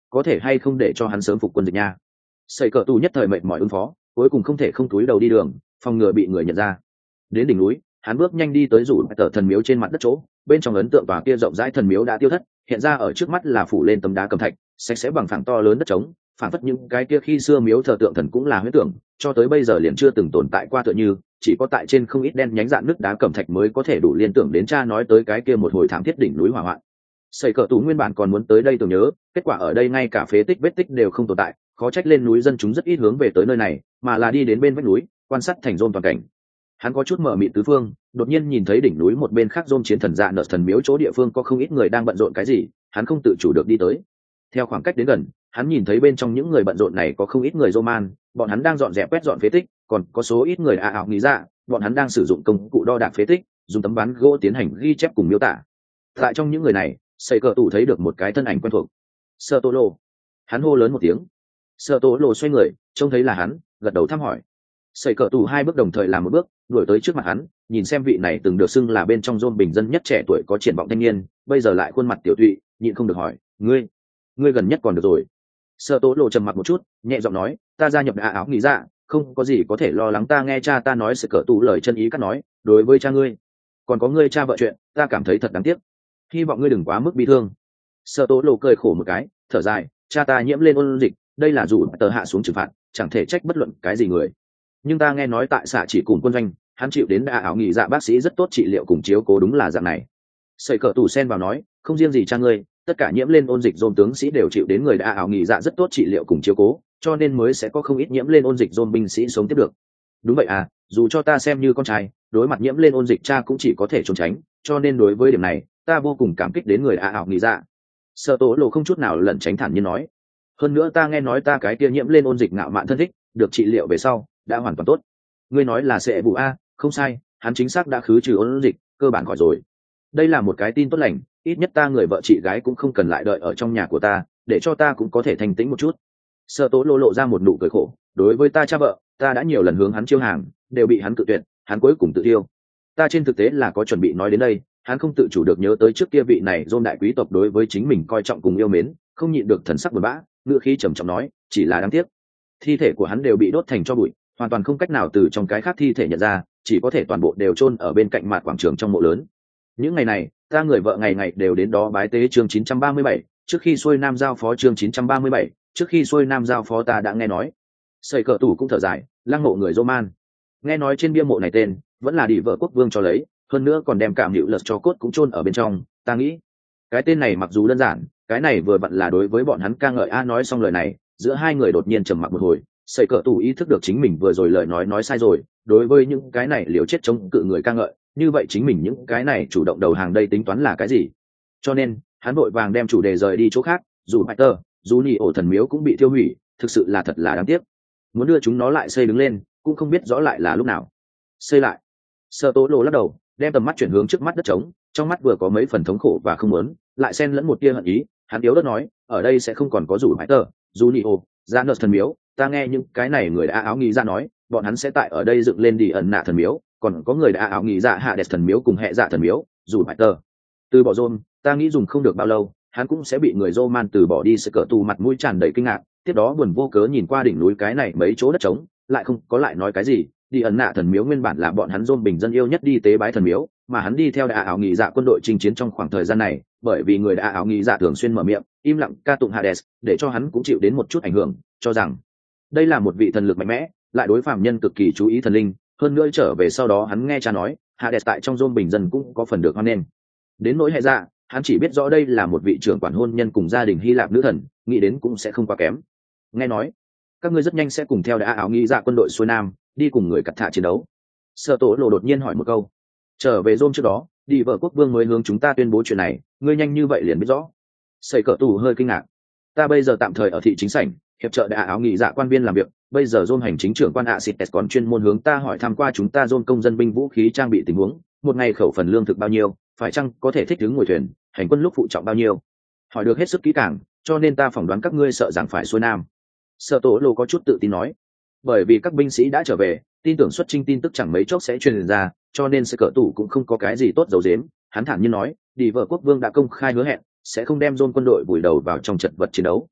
có thể hay không để cho hắn sớm phục quân dịch nha. Sẩy cờ tù nhất thời mệt mỏi ứng phó, cuối cùng không thể không túi đầu đi đường, phòng ngừa bị người nhận ra. Đến đỉnh núi, hắn bước nhanh đi tới rủ tờ thần miếu trên mặt đất chỗ, bên trong ấn tượng tòa kia rộng rãi thần miếu đã tiêu thất, hiện ra ở trước mắt là phủ lên tấm đá cẩm thạch, sạch sẽ bằng phẳng to lớn đất trống, phản phất những cái kia khi xưa miếu thờ tượng thần cũng là huyễn tưởng, cho tới bây giờ liền chưa từng tồn tại qua tựa như, chỉ có tại trên không ít đen nhánh dạn nước đá cẩm thạch mới có thể đủ liên tưởng đến cha nói tới cái kia một hồi thảm thiết đỉnh núi hỏa hoạn. Sẩy cờ tù nguyên bản còn muốn tới đây tưởng nhớ, kết quả ở đây ngay cả phế tích vết tích đều không tồn tại, khó trách lên núi dân chúng rất ít hướng về tới nơi này, mà là đi đến bên vách núi, quan sát thành rôm toàn cảnh. Hắn có chút mở mịt tứ phương, đột nhiên nhìn thấy đỉnh núi một bên khác rôm chiến thần dạ nợ thần miếu chỗ địa phương có không ít người đang bận rộn cái gì, hắn không tự chủ được đi tới. Theo khoảng cách đến gần, hắn nhìn thấy bên trong những người bận rộn này có không ít người Roman, bọn hắn đang dọn dẹp quét dọn phế tích, còn có số ít người ả ảo nghĩ ra, bọn hắn đang sử dụng công cụ đo đạc phế tích, dùng tấm ván gỗ tiến hành ghi chép cùng miêu tả. Tại trong những người này, Sẩy cờ tù thấy được một cái thân ảnh quen thuộc. Sơ Tô Lô. Hắn hô lớn một tiếng. Sơ Tô Lô xoay người, trông thấy là hắn, gật đầu thăm hỏi. Sẩy cờ tù hai bước đồng thời làm một bước, đuổi tới trước mặt hắn, nhìn xem vị này từng được xưng là bên trong rôn bình dân nhất trẻ tuổi có triển vọng thanh niên, bây giờ lại khuôn mặt tiểu tụy, nhịn không được hỏi, ngươi, ngươi gần nhất còn được rồi. Sơ Tố Lộ trầm mặc một chút, nhẹ giọng nói, ta gia nhập ả ảo nghĩ dạ, không có gì có thể lo lắng. Ta nghe cha ta nói sự cỡ tù lời chân ý cắt nói, đối với cha ngươi, còn có ngươi cha vợ chuyện, ta cảm thấy thật đáng tiếc, hy vọng ngươi đừng quá mức bi thương. Sơ Tố Lộ cười khổ một cái, thở dài, cha ta nhiễm lên ôn dịch, đây là dù tờ hạ xuống trừng phạt, chẳng thể trách bất luận cái gì người. Nhưng ta nghe nói tại xã chỉ cùng quân doanh, hắn chịu đến ả ảo nghĩ dạ bác sĩ rất tốt trị liệu cùng chiếu cố, đúng là dạng này. Sẩy cỡ tù xen vào nói, không riêng gì cha ngươi, tất cả nhiễm lên ôn dịch dồn tướng sĩ đều chịu đến người đã ảo nghỉ dạ rất tốt trị liệu cùng chiếu cố, cho nên mới sẽ có không ít nhiễm lên ôn dịch dồn binh sĩ sống tiếp được. Đúng vậy à, dù cho ta xem như con trai, đối mặt nhiễm lên ôn dịch cha cũng chỉ có thể trốn tránh, cho nên đối với điểm này ta vô cùng cảm kích đến người đã ảo nghỉ dạ. Sở Tố Lộ không chút nào lẩn tránh thản nhiên nói, hơn nữa ta nghe nói ta cái kia nhiễm lên ôn dịch ngạo mạn thân thích được trị liệu về sau đã hoàn toàn tốt. Ngươi nói là sẽ bù a? Không sai, hắn chính xác đã khứ trừ ôn dịch, cơ bản khỏi rồi. Đây là một cái tin tốt lành, ít nhất ta người vợ chị gái cũng không cần lại đợi ở trong nhà của ta, để cho ta cũng có thể thanh tĩnh một chút. Sở Tố Lộ lộ ra một nụ cười khổ, đối với ta cha vợ, ta đã nhiều lần hướng hắn chiêu hàng, đều bị hắn cự tuyệt, hắn cuối cùng tự tiêu. Ta trên thực tế là có chuẩn bị nói đến đây, hắn không tự chủ được nhớ tới trước kia vị này dôn đại quý tộc đối với chính mình coi trọng cùng yêu mến, không nhịn được thần sắc buồn bã, ngữ khí trầm trọng nói, chỉ là đáng tiếc, thi thể của hắn đều bị đốt thành tro bụi, hoàn toàn không cách nào từ trong cái khác thi thể nhận ra, chỉ có thể toàn bộ đều chôn ở bên cạnh mặt quảng trường trong mộ lớn. Những ngày này, ta người vợ ngày ngày đều đến đó bái tế chương chín trăm ba mươi bảy, trước khi xuôi nam giao phó chương chín trăm ba mươi bảy, trước khi xuôi nam giao phó ta đã nghe nói. Sẩy cờ tù cũng thở dài, lăng mộ người Roman. Nghe nói trên bia mộ này tên, vẫn là đỉ vợ quốc vương cho lấy, hơn nữa còn đem cảm hiệu lật cho cốt cũng chôn ở bên trong, ta nghĩ. Cái tên này mặc dù đơn giản, cái này vừa vặn là đối với bọn hắn ca ngợi. A nói xong lời này, giữa hai người đột nhiên trầm mặc một hồi, Sẩy cờ tù ý thức được chính mình vừa rồi lời nói nói sai rồi, đối với những cái này liều chết chống cự người ca ngợi, như vậy chính mình những cái này chủ động đầu hàng đây tính toán là cái gì? Cho nên hắn vội vàng đem chủ đề rời đi chỗ khác, dù Peter, dù nhị ổ thần miếu cũng bị tiêu hủy, thực sự là thật là đáng tiếc. Muốn đưa chúng nó lại xây đứng lên, cũng không biết rõ lại là lúc nào. Xây lại. Sở Tố Lộ lắc đầu, đem tầm mắt chuyển hướng trước mắt đất trống, trong mắt vừa có mấy phần thống khổ và không muốn, lại xen lẫn một tia hận ý. Hắn yếu đất nói, ở đây sẽ không còn có dù Peter, dù nhị ổ, ra nợ thần miếu. Ta nghe những cái này người đã áo nghĩ ra nói, bọn hắn sẽ tại ở đây dựng lên đi ẩn nạ thần miếu, còn có người đã áo nghĩ dạ hạ đẹp thần miếu cùng hệ dạ thần miếu, dù Peter từ bỏ Rome, ta nghĩ dùng không được bao lâu, hắn cũng sẽ bị người Roman từ bỏ đi. Sự cỡ tù mặt mũi tràn đầy kinh ngạc, tiếp đó buồn vô cớ nhìn qua đỉnh núi cái này mấy chỗ đất trống, lại không có lại nói cái gì. Đi ẩn nạ thần miếu nguyên bản là bọn hắn Rome bình dân yêu nhất đi tế bái thần miếu, mà hắn đi theo đã áo nghĩ dạ quân đội chinh chiến trong khoảng thời gian này, bởi vì người đã áo nghĩ dạ thường xuyên mở miệng im lặng ca tụng Hades, để cho hắn cũng chịu đến một chút ảnh hưởng, cho rằng đây là một vị thần lực mạnh mẽ, lại đối phạm nhân cực kỳ chú ý thần linh. Hơn nữa trở về sau đó hắn nghe cha nói, Hades tại trong Rome bình dân cũng có phần được hoan nghênh. Đến nỗi hệ dạ, hắn chỉ biết rõ đây là một vị trưởng quản hôn nhân cùng gia đình Hy Lạp nữ thần, nghĩ đến cũng sẽ không quá kém. Nghe nói các ngươi rất nhanh sẽ cùng theo đã áo nghĩ dạ quân đội xuôi nam, đi cùng người cặt thạ chiến đấu. Sở Tố Lộ đột nhiên hỏi một câu, trở về Rome trước đó, đi vợ quốc vương mới hướng chúng ta tuyên bố chuyện này, ngươi nhanh như vậy liền biết rõ? Sẩy cỡ tù hơi kinh ngạc. Ta bây giờ tạm thời ở thị chính sảnh, hiệp trợ đã áo nghĩ dạ quan viên làm việc, bây giờ Rome hành chính trưởng quan Acites còn chuyên môn hướng ta hỏi tham qua chúng ta Rome công dân binh vũ khí trang bị tình huống, một ngày khẩu phần lương thực bao nhiêu, phải chăng có thể thích ứng ngồi thuyền, hành quân lúc phụ trọng bao nhiêu, hỏi được hết sức kỹ càng, cho nên ta phỏng đoán các ngươi sợ rằng phải xuôi nam. Sở Tố Lộ có chút tự tin nói, bởi vì các binh sĩ đã trở về, tin tưởng xuất chinh tin tức chẳng mấy chốc sẽ truyền ra, cho nên sẽ cỡ tủ cũng không có cái gì tốt giấu giếm. Hắn thản nhiên nói, đi vợ quốc vương đã công khai hứa hẹn sẽ không đem Rome quân đội vùi đầu vào trong trận vật chiến đấu.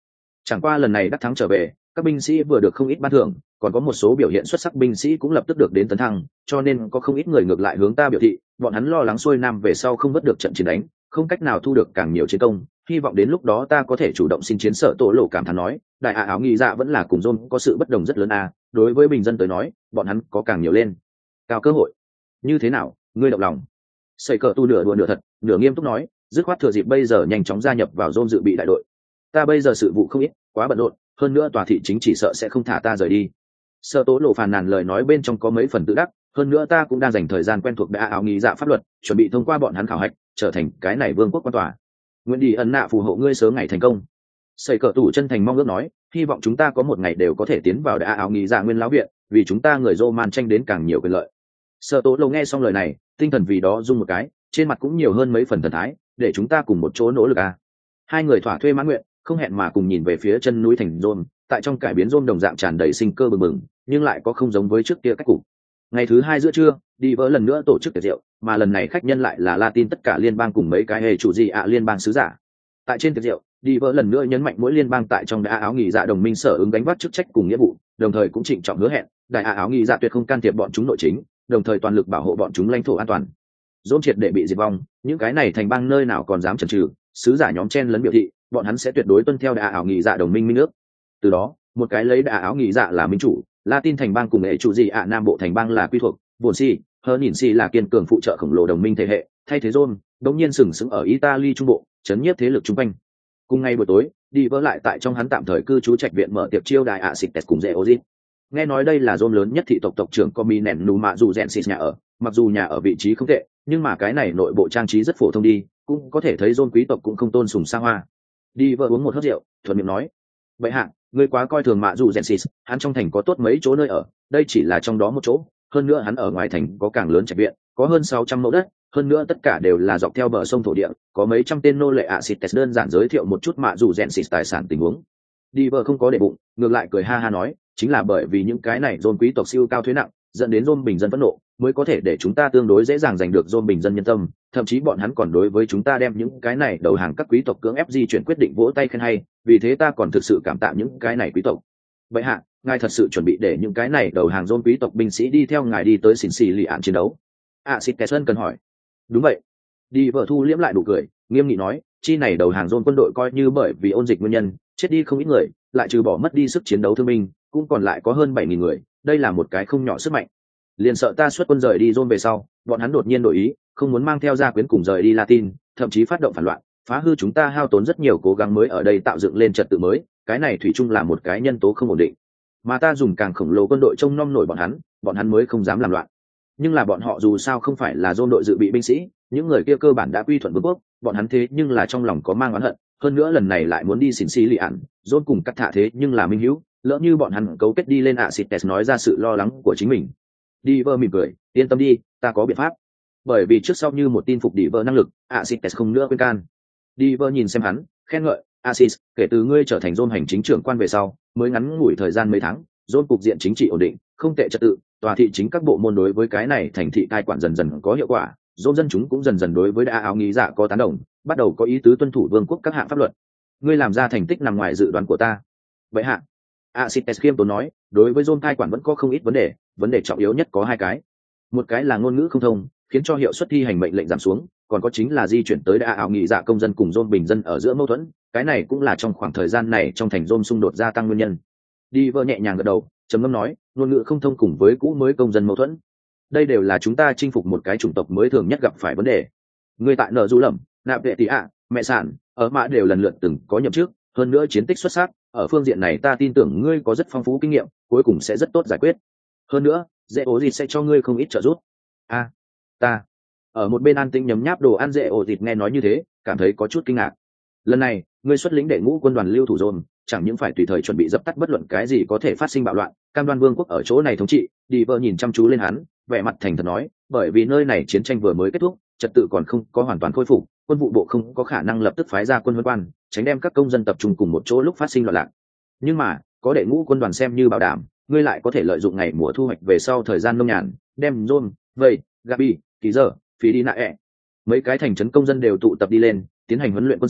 Chẳng qua lần này đắc thắng trở về, các binh sĩ vừa được không ít ban thưởng, còn có một số biểu hiện xuất sắc binh sĩ cũng lập tức được đến tấn thăng, cho nên có không ít người ngược lại hướng ta biểu thị, bọn hắn lo lắng xuôi nam về sau không vớt được trận chiến đánh, không cách nào thu được càng nhiều chiến công, hy vọng đến lúc đó ta có thể chủ động xin chiến. Sở Tổ Lộ cảm thán nói, đại ạ áo nghĩ dạ vẫn là cùng John có sự bất đồng rất lớn a, đối với bình dân tới nói, bọn hắn có càng nhiều lên cao cơ hội. Như thế nào, ngươi động lòng? Sẩy cờ tu nửa đùa nửa thật, nửa nghiêm túc nói, dứt khoát thừa dịp bây giờ nhanh chóng gia nhập vào John dự bị đại đội. Ta bây giờ sự vụ không ít, quá bận rộn, hơn nữa tòa thị chính chỉ sợ sẽ không thả ta rời đi. Sở Tố Lộ phàn nàn lời nói bên trong có mấy phần tự đắc, hơn nữa ta cũng đang dành thời gian quen thuộc đại áo nghĩ dạ pháp luật, chuẩn bị thông qua bọn hắn khảo hạch, trở thành cái này vương quốc quan tòa. Nguyện đi ân nạ phù hộ ngươi sớm ngày thành công. Sẩy cờ tủ chân thành mong ước nói, hy vọng chúng ta có một ngày đều có thể tiến vào đại áo nghĩ dạ nguyên lão viện, vì chúng ta người Roman tranh đến càng nhiều quyền lợi. Sở Tố Lộ nghe xong lời này, tinh thần vì đó rung một cái, trên mặt cũng nhiều hơn mấy phần thần thái, để chúng ta cùng một chỗ nỗ lực à. Hai người thỏa thuê mãn nguyện, không hẹn mà cùng nhìn về phía chân núi thành Rome, tại trong cải biến Rome đồng dạng tràn đầy sinh cơ bừng bừng, nhưng lại có không giống với trước kia cách cục. Ngày thứ hai giữa trưa, đi vỡ lần nữa tổ chức tiệc rượu, mà lần này khách nhân lại là Latin tất cả liên bang cùng mấy cái hề chủ gì ạ liên bang sứ giả. Tại trên tiệc rượu, đi vỡ lần nữa nhấn mạnh mỗi liên bang tại trong đại áo nghỉ dạ đồng minh sở ứng đánh vác chức trách cùng nghĩa vụ, đồng thời cũng trịnh trọng hứa hẹn, đại áo nghỉ dạ tuyệt không can thiệp bọn chúng nội chính, đồng thời toàn lực bảo hộ bọn chúng lãnh thổ an toàn. Rome triệt để bị diệt vong, những cái này thành bang nơi nào còn dám chần chừ, sứ giả nhóm chen lấn biểu thị, bọn hắn sẽ tuyệt đối tuân theo đại áo nghỉ dạ đồng minh minh ước. Từ đó, một cái lấy đại áo nghỉ dạ là minh chủ, Latin thành bang cùng hệ chủ gì ạ nam bộ thành bang là quy thuộc, buồn si, hơn nhìn si là kiên cường phụ trợ khổng lồ đồng minh thể hệ, thay thế Rome, đống nhiên sừng sững ở Italy trung bộ, chấn nhiếp thế lực trung quanh. Cùng ngày buổi tối, đi vỡ lại tại trong hắn tạm thời cư trú trạch viện mở tiệc chiêu đại Acites cùng Zeozit. Nghe nói đây là Rome lớn nhất thị tộc tộc trưởng Cominent Numa dù Gensis nhà ở, mặc dù nhà ở vị trí không tệ, nhưng mà cái này nội bộ trang trí rất phổ thông đi, cũng có thể thấy Rome quý tộc cũng không tôn sùng xa hoa. Đi vợ uống một hớp rượu, thuận miệng nói, vậy hạ, ngươi quá coi thường mạ dù Gensis, hắn trong thành có tốt mấy chỗ nơi ở, đây chỉ là trong đó một chỗ, hơn nữa hắn ở ngoài thành có càng lớn trạch viện, có hơn sáu trăm mẫu đất, hơn nữa tất cả đều là dọc theo bờ sông thổ địa, có mấy trăm tên nô lệ Acites đơn giản giới thiệu một chút mạ dù Gensis tài sản tình huống. Đi vợ không có để bụng, ngược lại cười ha ha nói, chính là bởi vì những cái này Rome quý tộc siêu cao thuế nặng, dẫn đến Rome bình dân phẫn nộ, mới có thể để chúng ta tương đối dễ dàng giành được Rome bình dân nhân tâm, thậm chí bọn hắn còn đối với chúng ta đem những cái này đầu hàng các quý tộc cưỡng ép di chuyển quyết định vỗ tay khen hay, vì thế ta còn thực sự cảm tạ những cái này quý tộc. Vậy hạ, ngài thật sự chuẩn bị để những cái này đầu hàng Rome quý tộc binh sĩ đi theo ngài đi tới xỉn xì lì ạn chiến đấu? À, Sitterson cần hỏi. Đúng vậy. Đi vợ thu liễm lại nụ cười, nghiêm nghị nói, chi này đầu hàng Rome quân đội coi như bởi vì ôn dịch nguyên nhân, chết đi không ít người, lại trừ bỏ mất đi sức chiến đấu thương binh, cũng còn lại có hơn bảy nghìn người, đây là một cái không nhỏ sức mạnh. Liền sợ ta xuất quân rời đi Rome về sau, bọn hắn đột nhiên đổi ý, không muốn mang theo gia quyến cùng rời đi Latin, thậm chí phát động phản loạn, phá hư chúng ta hao tốn rất nhiều cố gắng mới ở đây tạo dựng lên trật tự mới, cái này thủy chung là một cái nhân tố không ổn định. Mà ta dùng càng khổng lồ quân đội trông nom nổi bọn hắn, bọn hắn mới không dám làm loạn. Nhưng là bọn họ dù sao không phải là Rome đội dự bị binh sĩ, những người kia cơ bản đã quy thuận vương quốc, bọn hắn thế nhưng là trong lòng có mang oán hận, hơn nữa lần này lại muốn đi xỉn xì lì ạn, Rome cùng cắt thả thế nhưng là minh hữu, lỡ như bọn hắn cấu kết đi lên Acites nói ra sự lo lắng của chính mình. Đi vơ mỉm cười, yên tâm đi, ta có biện pháp. Bởi vì trước sau như một tin phục đi vơ năng lực, Acites không nữa quên can. Đi vơ nhìn xem hắn, khen ngợi, Acis, kể từ ngươi trở thành Rome hành chính trưởng quan về sau, mới ngắn ngủi thời gian mấy tháng, Rome cục diện chính trị ổn định, không tệ trật tự, tòa thị chính các bộ môn đối với cái này thành thị cai quản dần dần có hiệu quả, Rome dân chúng cũng dần dần đối với đại áo nghĩ dạ có tán đồng, bắt đầu có ý tứ tuân thủ vương quốc các hạng pháp luật. Ngươi làm ra thành tích nằm ngoài dự đoán của ta. Vậy hạ, Acites khiêm tốn nói, đối với Rome cai quản vẫn có không ít vấn đề, vấn đề trọng yếu nhất có hai cái. Một cái là ngôn ngữ không thông, khiến cho hiệu suất thi hành mệnh lệnh giảm xuống, còn có chính là di chuyển tới đại áo nghĩ dạ công dân cùng Rome bình dân ở giữa mâu thuẫn, cái này cũng là trong khoảng thời gian này trong thành Rome xung đột gia tăng nguyên nhân. Đi vợ nhẹ nhàng gật đầu, trầm ngâm nói, ngôn ngữ không thông cùng với cũ mới công dân mâu thuẫn, đây đều là chúng ta chinh phục một cái chủng tộc mới thường nhất gặp phải vấn đề. Người tại nợ du lầm, nạp vệ tỷ ạ, mẹ sản, ở mã đều lần lượt từng có nhậm chức, hơn nữa chiến tích xuất sắc, ở phương diện này ta tin tưởng ngươi có rất phong phú kinh nghiệm, cuối cùng sẽ rất tốt giải quyết. Hơn nữa, dễ ổ dịt sẽ cho ngươi không ít trợ giúp. A, à, ta ở một bên an tĩnh nhấm nháp đồ ăn, dễ ổ dịt nghe nói như thế, cảm thấy có chút kinh ngạc. Lần này, ngươi xuất lĩnh đệ ngũ quân đoàn lưu thủ Rome, chẳng những phải tùy thời chuẩn bị dập tắt bất luận cái gì có thể phát sinh bạo loạn, cam đoan vương quốc ở chỗ này thống trị. Đi vợ nhìn chăm chú lên hắn, vẻ mặt thành thật nói, bởi vì nơi này chiến tranh vừa mới kết thúc, trật tự còn không có hoàn toàn khôi phục, quân vụ bộ không có khả năng lập tức phái ra quân huấn quan, tránh đem các công dân tập trung cùng một chỗ lúc phát sinh loạn lạc. Nhưng mà có đệ ngũ quân đoàn xem như bảo đảm, ngươi lại có thể lợi dụng ngày mùa thu hoạch về sau thời gian nông nhàn, đem Rome, vây, Gabi, Kỳ giờ, phí đi nạ ẹ, mấy cái thành trấn công dân đều tụ tập đi lên, tiến hành huấn luyện quân sự,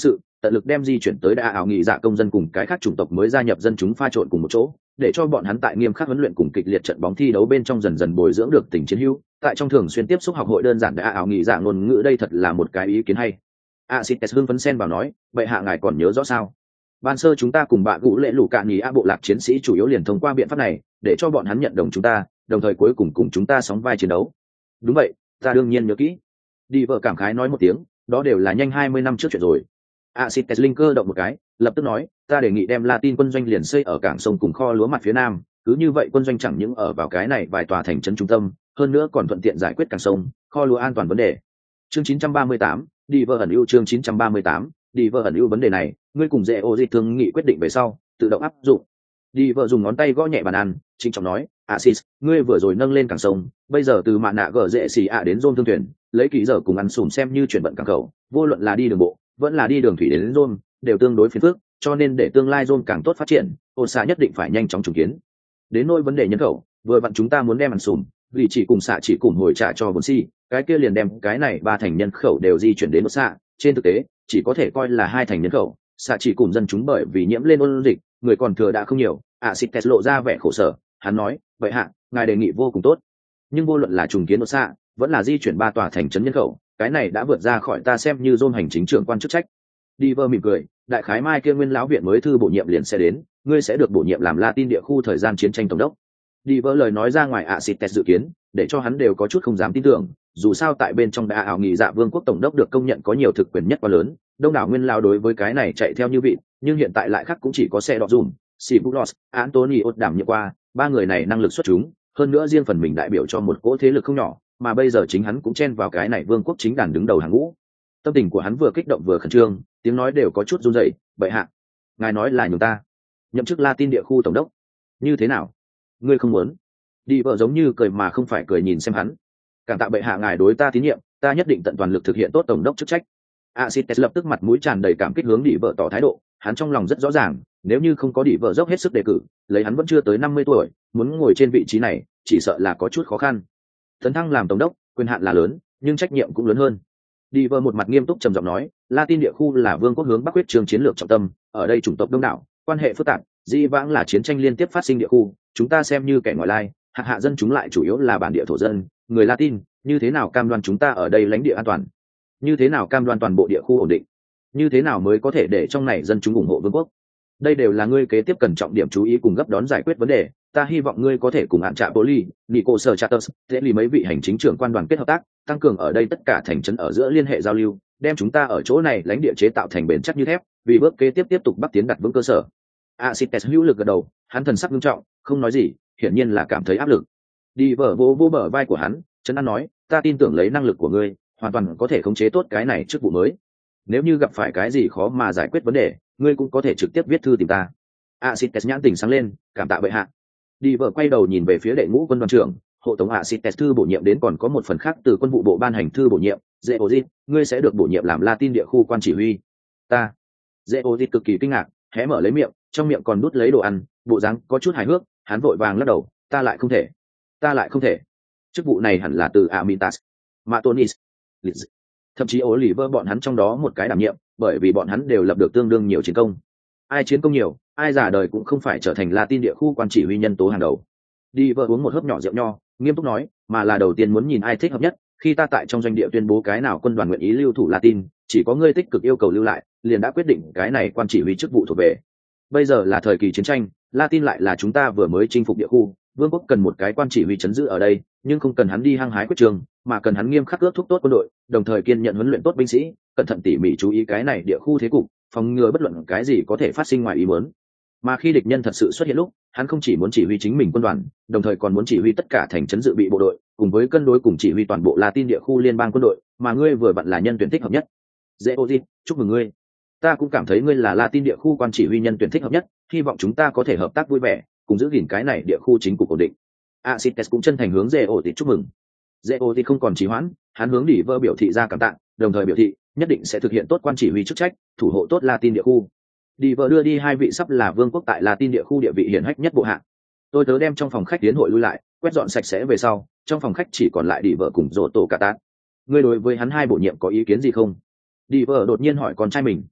tận lực đem di chuyển tới đa ảo nghị dạ công dân cùng cái khác chủng tộc mới gia nhập dân chúng pha trộn cùng một chỗ, để cho bọn hắn tại nghiêm khắc huấn luyện cùng kịch liệt trận bóng thi đấu bên trong dần dần bồi dưỡng được tình chiến hữu. Tại trong thường xuyên tiếp xúc học hội đơn giản đa ảo nghị dạ ngôn ngữ, đây thật là một cái ý kiến hay. Acites hưng phấn sen vào nói, vậy hạ ngài còn nhớ rõ sao? Ban sơ chúng ta cùng bạ gũ lệ lũ cạn nhì a bộ lạc chiến sĩ chủ yếu liền thông qua biện pháp này, để cho bọn hắn nhận đồng chúng ta, đồng thời cuối cùng cùng chúng ta sóng vai chiến đấu. Đúng vậy, ta đương nhiên nhớ kỹ. Đi vợ cảm khái nói một tiếng, đó đều là nhanh hai mươi năm trước chuyện rồi. Acites linh cơ động một cái, lập tức nói, ta đề nghị đem Latin quân doanh liền xây ở cảng sông cùng kho lúa mặt phía nam, cứ như vậy quân doanh chẳng những ở vào cái này vài tòa thành trấn trung tâm, hơn nữa còn thuận tiện giải quyết cảng sông, kho lúa an toàn vấn đề. Chương chín trăm ba mươi tám, đi vợ ẩn ưu chương chín trăm ba mươi tám, đi vợ ẩn ưu vấn đề này, ngươi cùng dễ ô di thương nghị quyết định về sau, tự động áp dụng. Đi vợ dùng ngón tay gõ nhẹ bàn ăn, chính trọng nói, Acis, ngươi vừa rồi nâng lên cảng sông, bây giờ từ mạn nạ gở dễ xì ạ đến Rome thương thuyền, lấy kỹ giờ cùng ăn sùm xem như chuyển vận cảng khẩu, vô luận là đi đường bộ, vẫn là đi đường thủy đến Rome, đều tương đối phiền phức, cho nên để tương lai Rome càng tốt phát triển, ôn xạ nhất định phải nhanh chóng trùng kiến. Đến nỗi vấn đề nhân khẩu, vừa vặn chúng ta muốn đem ăn sùm, vì chỉ cùng xạ chỉ cùng hồi trả cho vốn si, cái kia liền đem cái này ba thành nhân khẩu đều di chuyển đến ôn xạ, trên thực tế, chỉ có thể coi là hai thành nhân khẩu, xạ chỉ cùng dân chúng bởi vì nhiễm lên ôn dịch, người còn thừa đã không nhiều. Acites lộ ra vẻ khổ sở, hắn nói, vậy hạ, ngài đề nghị vô cùng tốt, nhưng vô luận là trùng kiến ôn xạ, vẫn là di chuyển ba tòa thành trấn nhân khẩu, cái này đã vượt ra khỏi ta xem như Rome hành chính trưởng quan chức trách. Đi vơ mỉm cười, đại khái mai kia nguyên lão viện mới thư bổ nhiệm liền sẽ đến, ngươi sẽ được bổ nhiệm làm Latin địa khu thời gian chiến tranh tổng đốc. Đi vơ lời nói ra ngoài Acites dự kiến, để cho hắn đều có chút không dám tin tưởng, dù sao tại bên trong đã ảo nghị dạ vương quốc tổng đốc được công nhận có nhiều thực quyền nhất quá lớn, đông đảo nguyên lão đối với cái này chạy theo như vị, nhưng hiện tại lại khác cũng chỉ có xe đọ dùm, Sibulos, Antonio đảm nhiệm qua, ba người này năng lực xuất chúng, hơn nữa riêng phần mình đại biểu cho một cỗ thế lực không nhỏ, mà bây giờ chính hắn cũng chen vào cái này vương quốc chính đàn đứng đầu hàng ngũ. Tâm tình của hắn vừa kích động vừa khẩn trương, tiếng nói đều có chút run rẩy. Bệ hạ, ngài nói là nhường ta nhậm chức Latin địa khu tổng đốc, như thế nào? Ngươi không muốn? Đi vợ giống như cười mà không phải cười nhìn xem hắn. Cảm tạ bệ hạ ngài đối ta tín nhiệm, ta nhất định tận toàn lực thực hiện tốt tổng đốc chức trách. Acites lập tức mặt mũi tràn đầy cảm kích hướng đi vợ tỏ thái độ, hắn trong lòng rất rõ ràng, nếu như không có đi vợ dốc hết sức đề cử, lấy hắn vẫn chưa tới năm mươi tuổi, muốn ngồi trên vị trí này, chỉ sợ là có chút khó khăn. Tấn thăng làm tổng đốc, quyền hạn là lớn, nhưng trách nhiệm cũng lớn hơn. Đi vợ một mặt nghiêm túc trầm giọng nói, Latin địa khu là vương quốc hướng bắc quyết trường chiến lược trọng tâm, ở đây chủng tộc đông đảo, quan hệ phức tạp, di vãng là chiến tranh liên tiếp phát sinh địa khu, chúng ta xem như kẻ ngoại lai, hạ hạ dân chúng lại chủ yếu là bản địa thổ dân, người Latin, như thế nào cam đoan chúng ta ở đây lãnh địa an toàn? Như thế nào cam đoan toàn bộ địa khu ổn định? Như thế nào mới có thể để trong này dân chúng ủng hộ vương quốc? Đây đều là ngươi kế tiếp cần trọng điểm chú ý cùng gấp đón giải quyết vấn đề, ta hy vọng ngươi có thể cùng hạn trạ Poli, Nico Sir Chatters, dễ lý mấy vị hành chính trưởng quan đoàn kết hợp tác, tăng cường ở đây tất cả thành trấn ở giữa liên hệ giao lưu, đem chúng ta ở chỗ này lãnh địa chế tạo thành bền chắc như thép, vì bước kế tiếp tiếp tục bắc tiến đặt vững cơ sở. Acites hữu lực gật đầu, hắn thần sắc nghiêm trọng, không nói gì, hiển nhiên là cảm thấy áp lực. Đi vở vô vô bờ vai của hắn, Trấn An nói, ta tin tưởng lấy năng lực của ngươi, hoàn toàn có thể khống chế tốt cái này chức vụ mới. Nếu như gặp phải cái gì khó mà giải quyết vấn đề, ngươi cũng có thể trực tiếp viết thư tìm ta. Acites nhãn tỉnh sáng lên, cảm tạ bệ hạ. Đi vợ quay đầu nhìn về phía đệ ngũ quân đoàn trưởng, hộ tống Acites thư bổ nhiệm đến còn có một phần khác từ quân vụ bộ ban hành thư bổ nhiệm, Zeozit, ngươi sẽ được bổ nhiệm làm Latin địa khu quan chỉ huy. Ta. Zeozit cực kỳ kinh ngạc, hé mở lấy miệng, trong miệng còn đút lấy đồ ăn, bộ dáng có chút hài hước, hắn vội vàng lắc đầu, ta lại không thể, ta lại không thể. Chức vụ này hẳn là từ Amitas, Matonis, Liz. Thậm chí Oliver bọn hắn trong đó một cái đảm nhiệm, bởi vì bọn hắn đều lập được tương đương nhiều chiến công. Ai chiến công nhiều, ai giả đời cũng không phải trở thành Latin địa khu quan chỉ huy nhân tố hàng đầu. Đi vợ uống một hớp nhỏ rượu nho, nghiêm túc nói, mà là đầu tiên muốn nhìn ai thích hợp nhất, khi ta tại trong doanh địa tuyên bố cái nào quân đoàn nguyện ý lưu thủ Latin, chỉ có ngươi tích cực yêu cầu lưu lại, liền đã quyết định cái này quan chỉ huy chức vụ thuộc về. Bây giờ là thời kỳ chiến tranh, Latin lại là chúng ta vừa mới chinh phục địa khu, vương quốc cần một cái quan chỉ huy chấn giữ ở đây, nhưng không cần hắn đi hăng hái quyết trường, mà cần hắn nghiêm khắc ước thúc tốt quân đội, đồng thời kiên nhận huấn luyện tốt binh sĩ, cẩn thận tỉ mỉ chú ý cái này địa khu thế cục, phòng ngừa bất luận cái gì có thể phát sinh ngoài ý muốn. Mà khi địch nhân thật sự xuất hiện lúc, hắn không chỉ muốn chỉ huy chính mình quân đoàn, đồng thời còn muốn chỉ huy tất cả thành trấn dự bị bộ đội, cùng với cân đối cùng chỉ huy toàn bộ Latin địa khu liên bang quân đội, mà ngươi vừa vặn là nhân tuyển thích hợp nhất. Zeozit, chúc mừng ngươi. Ta cũng cảm thấy ngươi là Latin địa khu quan chỉ huy nhân tuyển thích hợp nhất, hy vọng chúng ta có thể hợp tác vui vẻ, cùng giữ gìn cái này địa khu chính cục ổn định. Acites cũng chân thành hướng Zeozit chúc mừng. Zeozit không còn trì hoãn, hắn hướng Đỉ Vơ biểu thị ra cảm tạ, đồng thời biểu thị nhất định sẽ thực hiện tốt quan chỉ huy chức trách, thủ hộ tốt Latin địa khu. Đỉ Vơ đưa đi hai vị sắp là vương quốc tại Latin địa khu địa vị hiển hách nhất bộ hạ. Tôi tớ đem trong phòng khách tiến hội lui lại, quét dọn sạch sẽ về sau, trong phòng khách chỉ còn lại Đỉ Vơ cùng Rồ Tổ Cà Tát. Ngươi đối với hắn hai bổ nhiệm có ý kiến gì không? Đỉ Vơ đột nhiên hỏi con trai mình.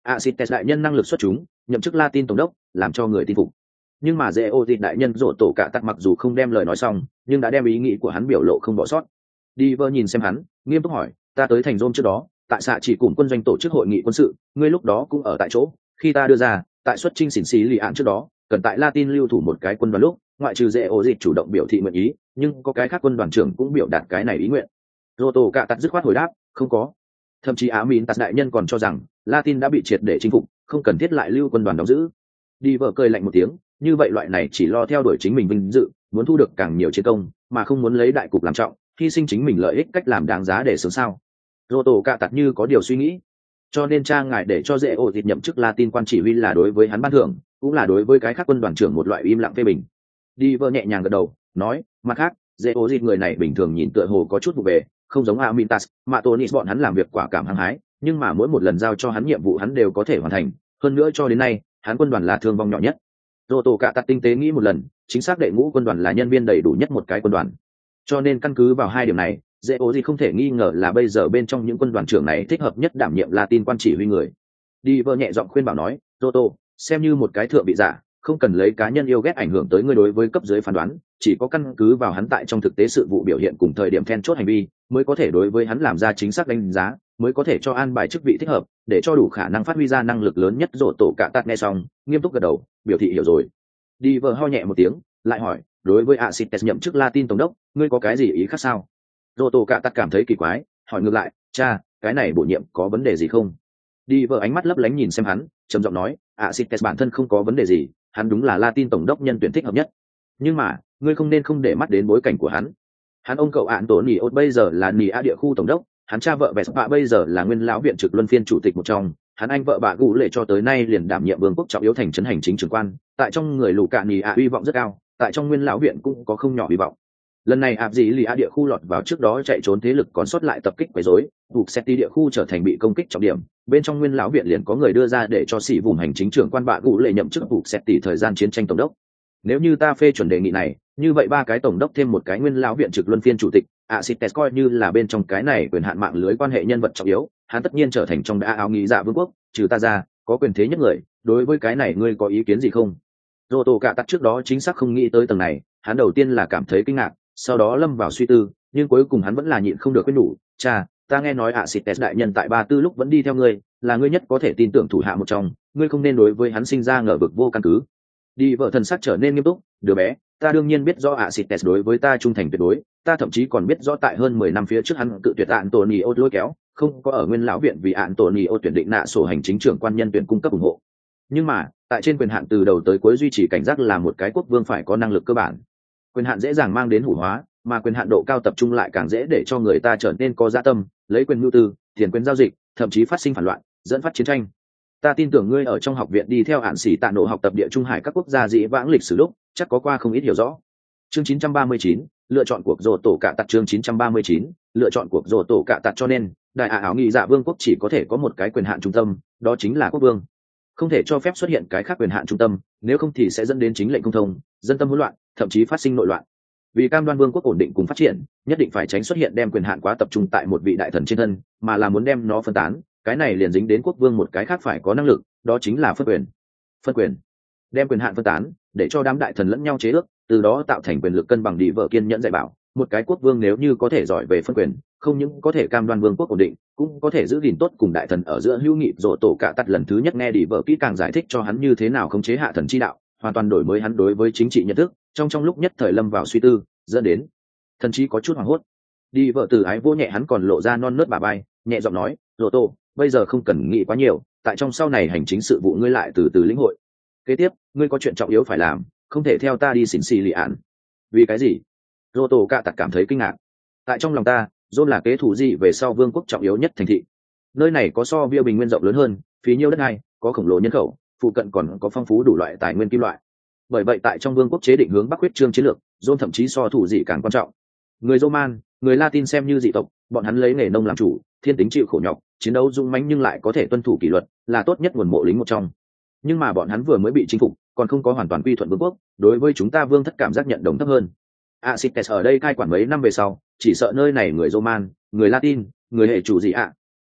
Acites đại nhân năng lực xuất chúng, nhậm chức Latin tổng đốc, làm cho người tin phục. Nhưng mà Zeozit đại nhân rổ tổ cả tắt mặc dù không đem lời nói xong, nhưng đã đem ý nghĩ của hắn biểu lộ không bỏ sót. Diver nhìn xem hắn, nghiêm túc hỏi, ta tới thành Rome trước đó, tại xạ chỉ cùng quân doanh tổ chức hội nghị quân sự, ngươi lúc đó cũng ở tại chỗ, khi ta đưa ra, tại xuất chinh xỉn xí lì án trước đó, cần tại Latin lưu thủ một cái quân đoàn lúc, ngoại trừ Zeozit chủ động biểu thị nguyện ý, nhưng có cái khác quân đoàn trưởng cũng biểu đạt cái này ý nguyện. Rổ tổ cả tắt dứt khoát hồi đáp, không có. Thậm chí Á Mìn Tạt đại nhân còn cho rằng Latin đã bị triệt để chinh phục, không cần thiết lại lưu quân đoàn đóng giữ. Đi vợ cười lạnh một tiếng, như vậy loại này chỉ lo theo đuổi chính mình vinh dự, muốn thu được càng nhiều chiến công, mà không muốn lấy đại cục làm trọng, hy sinh chính mình lợi ích cách làm đáng giá để sướng sao? Rô tổ cạ tạt như có điều suy nghĩ, cho nên cha ngài để cho dễ ổ thịt nhậm chức Latin quan chỉ huy là đối với hắn ban thưởng, cũng là đối với cái khác quân đoàn trưởng một loại im lặng phê bình. Đi vợ nhẹ nhàng gật đầu, nói, mặt khác, dễ ổ thịt người này bình thường nhìn tựa hồ có chút vụ về, không giống Amintas, mà Tonis bọn hắn làm việc quả cảm hăng hái, nhưng mà mỗi một lần giao cho hắn nhiệm vụ hắn đều có thể hoàn thành, hơn nữa cho đến nay, hắn quân đoàn là thương vong nhỏ nhất. Rô tổ cạ tạt tinh tế nghĩ một lần, chính xác đệ ngũ quân đoàn là nhân viên đầy đủ nhất một cái quân đoàn. Cho nên căn cứ vào hai điểm này, dễ ố gì không thể nghi ngờ là bây giờ bên trong những quân đoàn trưởng này thích hợp nhất đảm nhiệm Latin quan chỉ huy người. Đi vợ nhẹ giọng khuyên bảo nói, Roto, xem như một cái thượng vị giả, không cần lấy cá nhân yêu ghét ảnh hưởng tới ngươi đối với cấp dưới phán đoán, chỉ có căn cứ vào hắn tại trong thực tế sự vụ biểu hiện cùng thời điểm then chốt hành vi, mới có thể đối với hắn làm ra chính xác đánh giá, mới có thể cho an bài chức vị thích hợp, để cho đủ khả năng phát huy ra năng lực lớn nhất. Rổ tổ cả tạt nghe xong, nghiêm túc gật đầu, biểu thị hiểu rồi. Đi vợ ho nhẹ một tiếng, lại hỏi, đối với Acites nhậm chức Latin tổng đốc, ngươi có cái gì ý khác sao? Rổ tổ cả tạt cảm thấy kỳ quái, hỏi ngược lại, cha, cái này bổ nhiệm có vấn đề gì không? Đi vợ ánh mắt lấp lánh nhìn xem hắn, trầm giọng nói, Acites bản thân không có vấn đề gì, hắn đúng là Latin tổng đốc nhân tuyển thích hợp nhất. Nhưng mà, ngươi không nên không để mắt đến bối cảnh của hắn. Hắn ông cậu ạn tổ nỉ ốt bây giờ là nỉ a địa khu tổng đốc, hắn cha vợ Vespa bây giờ là nguyên lão viện trực luân phiên chủ tịch một trong, hắn anh vợ bà Gù Lệ cho tới nay liền đảm nhiệm vương quốc trọng yếu thành trấn hành chính trưởng quan, tại trong người lù cạn nỉ a uy vọng rất cao, tại trong nguyên lão viện cũng có không nhỏ hy vọng. Lần này áp dĩ lì a địa khu lọt vào trước đó chạy trốn thế lực còn sót lại tập kích quấy rối, buộc Seti địa khu trở thành bị công kích trọng điểm, bên trong nguyên lão viện liền có người đưa ra để cho sĩ vùng hành chính trưởng quan bạ Gù Lệ nhậm chức buộc Seti thời gian chiến tranh tổng đốc. Nếu như ta phê chuẩn đề nghị này, như vậy ba cái tổng đốc thêm một cái nguyên lão viện trực luân phiên chủ tịch, Acites coi như là bên trong cái này quyền hạn mạng lưới quan hệ nhân vật trọng yếu, hắn tất nhiên trở thành trong đã áo nghĩ dạ vương quốc, trừ ta ra, có quyền thế nhất người, đối với cái này ngươi có ý kiến gì không? Roto cả tắt trước đó chính xác không nghĩ tới tầng này, hắn đầu tiên là cảm thấy kinh ngạc, sau đó lâm vào suy tư, nhưng cuối cùng hắn vẫn là nhịn không được quyết nhủ, cha, ta nghe nói Acites đại nhân tại Ba Tư lúc vẫn đi theo ngươi, là ngươi nhất có thể tin tưởng thủ hạ một trong, ngươi không nên đối với hắn sinh ra ngờ vực vô căn cứ. Đi vợ thần sắc trở nên nghiêm túc, đứa bé, ta đương nhiên biết rõ Acites đối với ta trung thành tuyệt đối, ta thậm chí còn biết rõ tại hơn mười năm phía trước hắn cự tuyệt Antonio lôi kéo, không có ở nguyên lão viện vì Antonio tuyển định nạ sổ hành chính trưởng quan nhân tuyển cung cấp ủng hộ. Nhưng mà, tại trên quyền hạn từ đầu tới cuối duy trì cảnh giác là một cái quốc vương phải có năng lực cơ bản. Quyền hạn dễ dàng mang đến hủ hóa, mà quyền hạn độ cao tập trung lại càng dễ để cho người ta trở nên có dạ tâm, lấy quyền nhu tư, tiền quyền giao dịch, thậm chí phát sinh phản loạn, dẫn phát chiến tranh. Ta tin tưởng ngươi ở trong học viện đi theo hạn sĩ tạ nổ học tập địa trung hải các quốc gia dĩ vãng lịch sử lúc, chắc có qua không ít hiểu rõ. Chương chín trăm ba mươi chín, lựa chọn cuộc rồ tổ cả tạt. Chương chín trăm ba mươi chín, lựa chọn cuộc rồ tổ cả tạt. Cho nên, đại ả áo nghị dạ vương quốc chỉ có thể có một cái quyền hạn trung tâm, đó chính là quốc vương. Không thể cho phép xuất hiện cái khác quyền hạn trung tâm, nếu không thì sẽ dẫn đến chính lệnh không thông, dân tâm hỗn loạn, thậm chí phát sinh nội loạn. Vì cam đoan vương quốc ổn định cùng phát triển, nhất định phải tránh xuất hiện đem quyền hạn quá tập trung tại một vị đại thần trên thân, mà là muốn đem nó phân tán, cái này liền dính đến quốc vương một cái khác phải có năng lực, đó chính là phân quyền. Phân quyền, đem quyền hạn phân tán, để cho đám đại thần lẫn nhau chế ước, từ đó tạo thành quyền lực cân bằng. Đi vợ kiên nhẫn dạy bảo, một cái quốc vương nếu như có thể giỏi về phân quyền, không những có thể cam đoan vương quốc ổn định, cũng có thể giữ gìn tốt cùng đại thần ở giữa hữu nghị. Rồ tổ cả tắt lần thứ nhất nghe Đi vợ kỹ càng giải thích cho hắn như thế nào khống chế hạ thần chi đạo, hoàn toàn đổi mới hắn đối với chính trị nhận thức, trong trong lúc nhất thời lâm vào suy tư, dẫn đến thần chí có chút hoảng hốt. Đi vợ từ ái vô nhẹ hắn còn lộ ra non nớt bà bay, nhẹ giọng nói, Rồ tổ, bây giờ không cần nghĩ quá nhiều, tại trong sau này hành chính sự vụ ngươi lại từ từ lĩnh hội. Kế tiếp, ngươi có chuyện trọng yếu phải làm, không thể theo ta đi xỉn xì lì ạn. Vì cái gì? Rô tổ cạ tặc cảm thấy kinh ngạc. Tại trong lòng ta, Rôn là kế thủ gì về sau vương quốc trọng yếu nhất thành thị. Nơi này có so bia bình nguyên rộng lớn hơn, phí nhiêu đất này, có khổng lồ nhân khẩu, phụ cận còn có phong phú đủ loại tài nguyên kim loại. Bởi vậy tại trong vương quốc chế định hướng bắc huyết trương chiến lược, Rôn thậm chí so thủ gì càng quan trọng. Người Roman, người Latin xem như dị tộc, bọn hắn lấy nghề nông làm chủ, thiên tính chịu khổ nhọc, chiến đấu dũng mãnh nhưng lại có thể tuân thủ kỷ luật, là tốt nhất nguồn mộ lính một trong. Nhưng mà bọn hắn vừa mới bị chinh phục, còn không có hoàn toàn quy thuận vương quốc, đối với chúng ta vương thất cảm giác nhận đồng thấp hơn. Acites ở đây cai quản mấy năm về sau, chỉ sợ nơi này người Roman, người Latin, người hệ chủ gì ạ,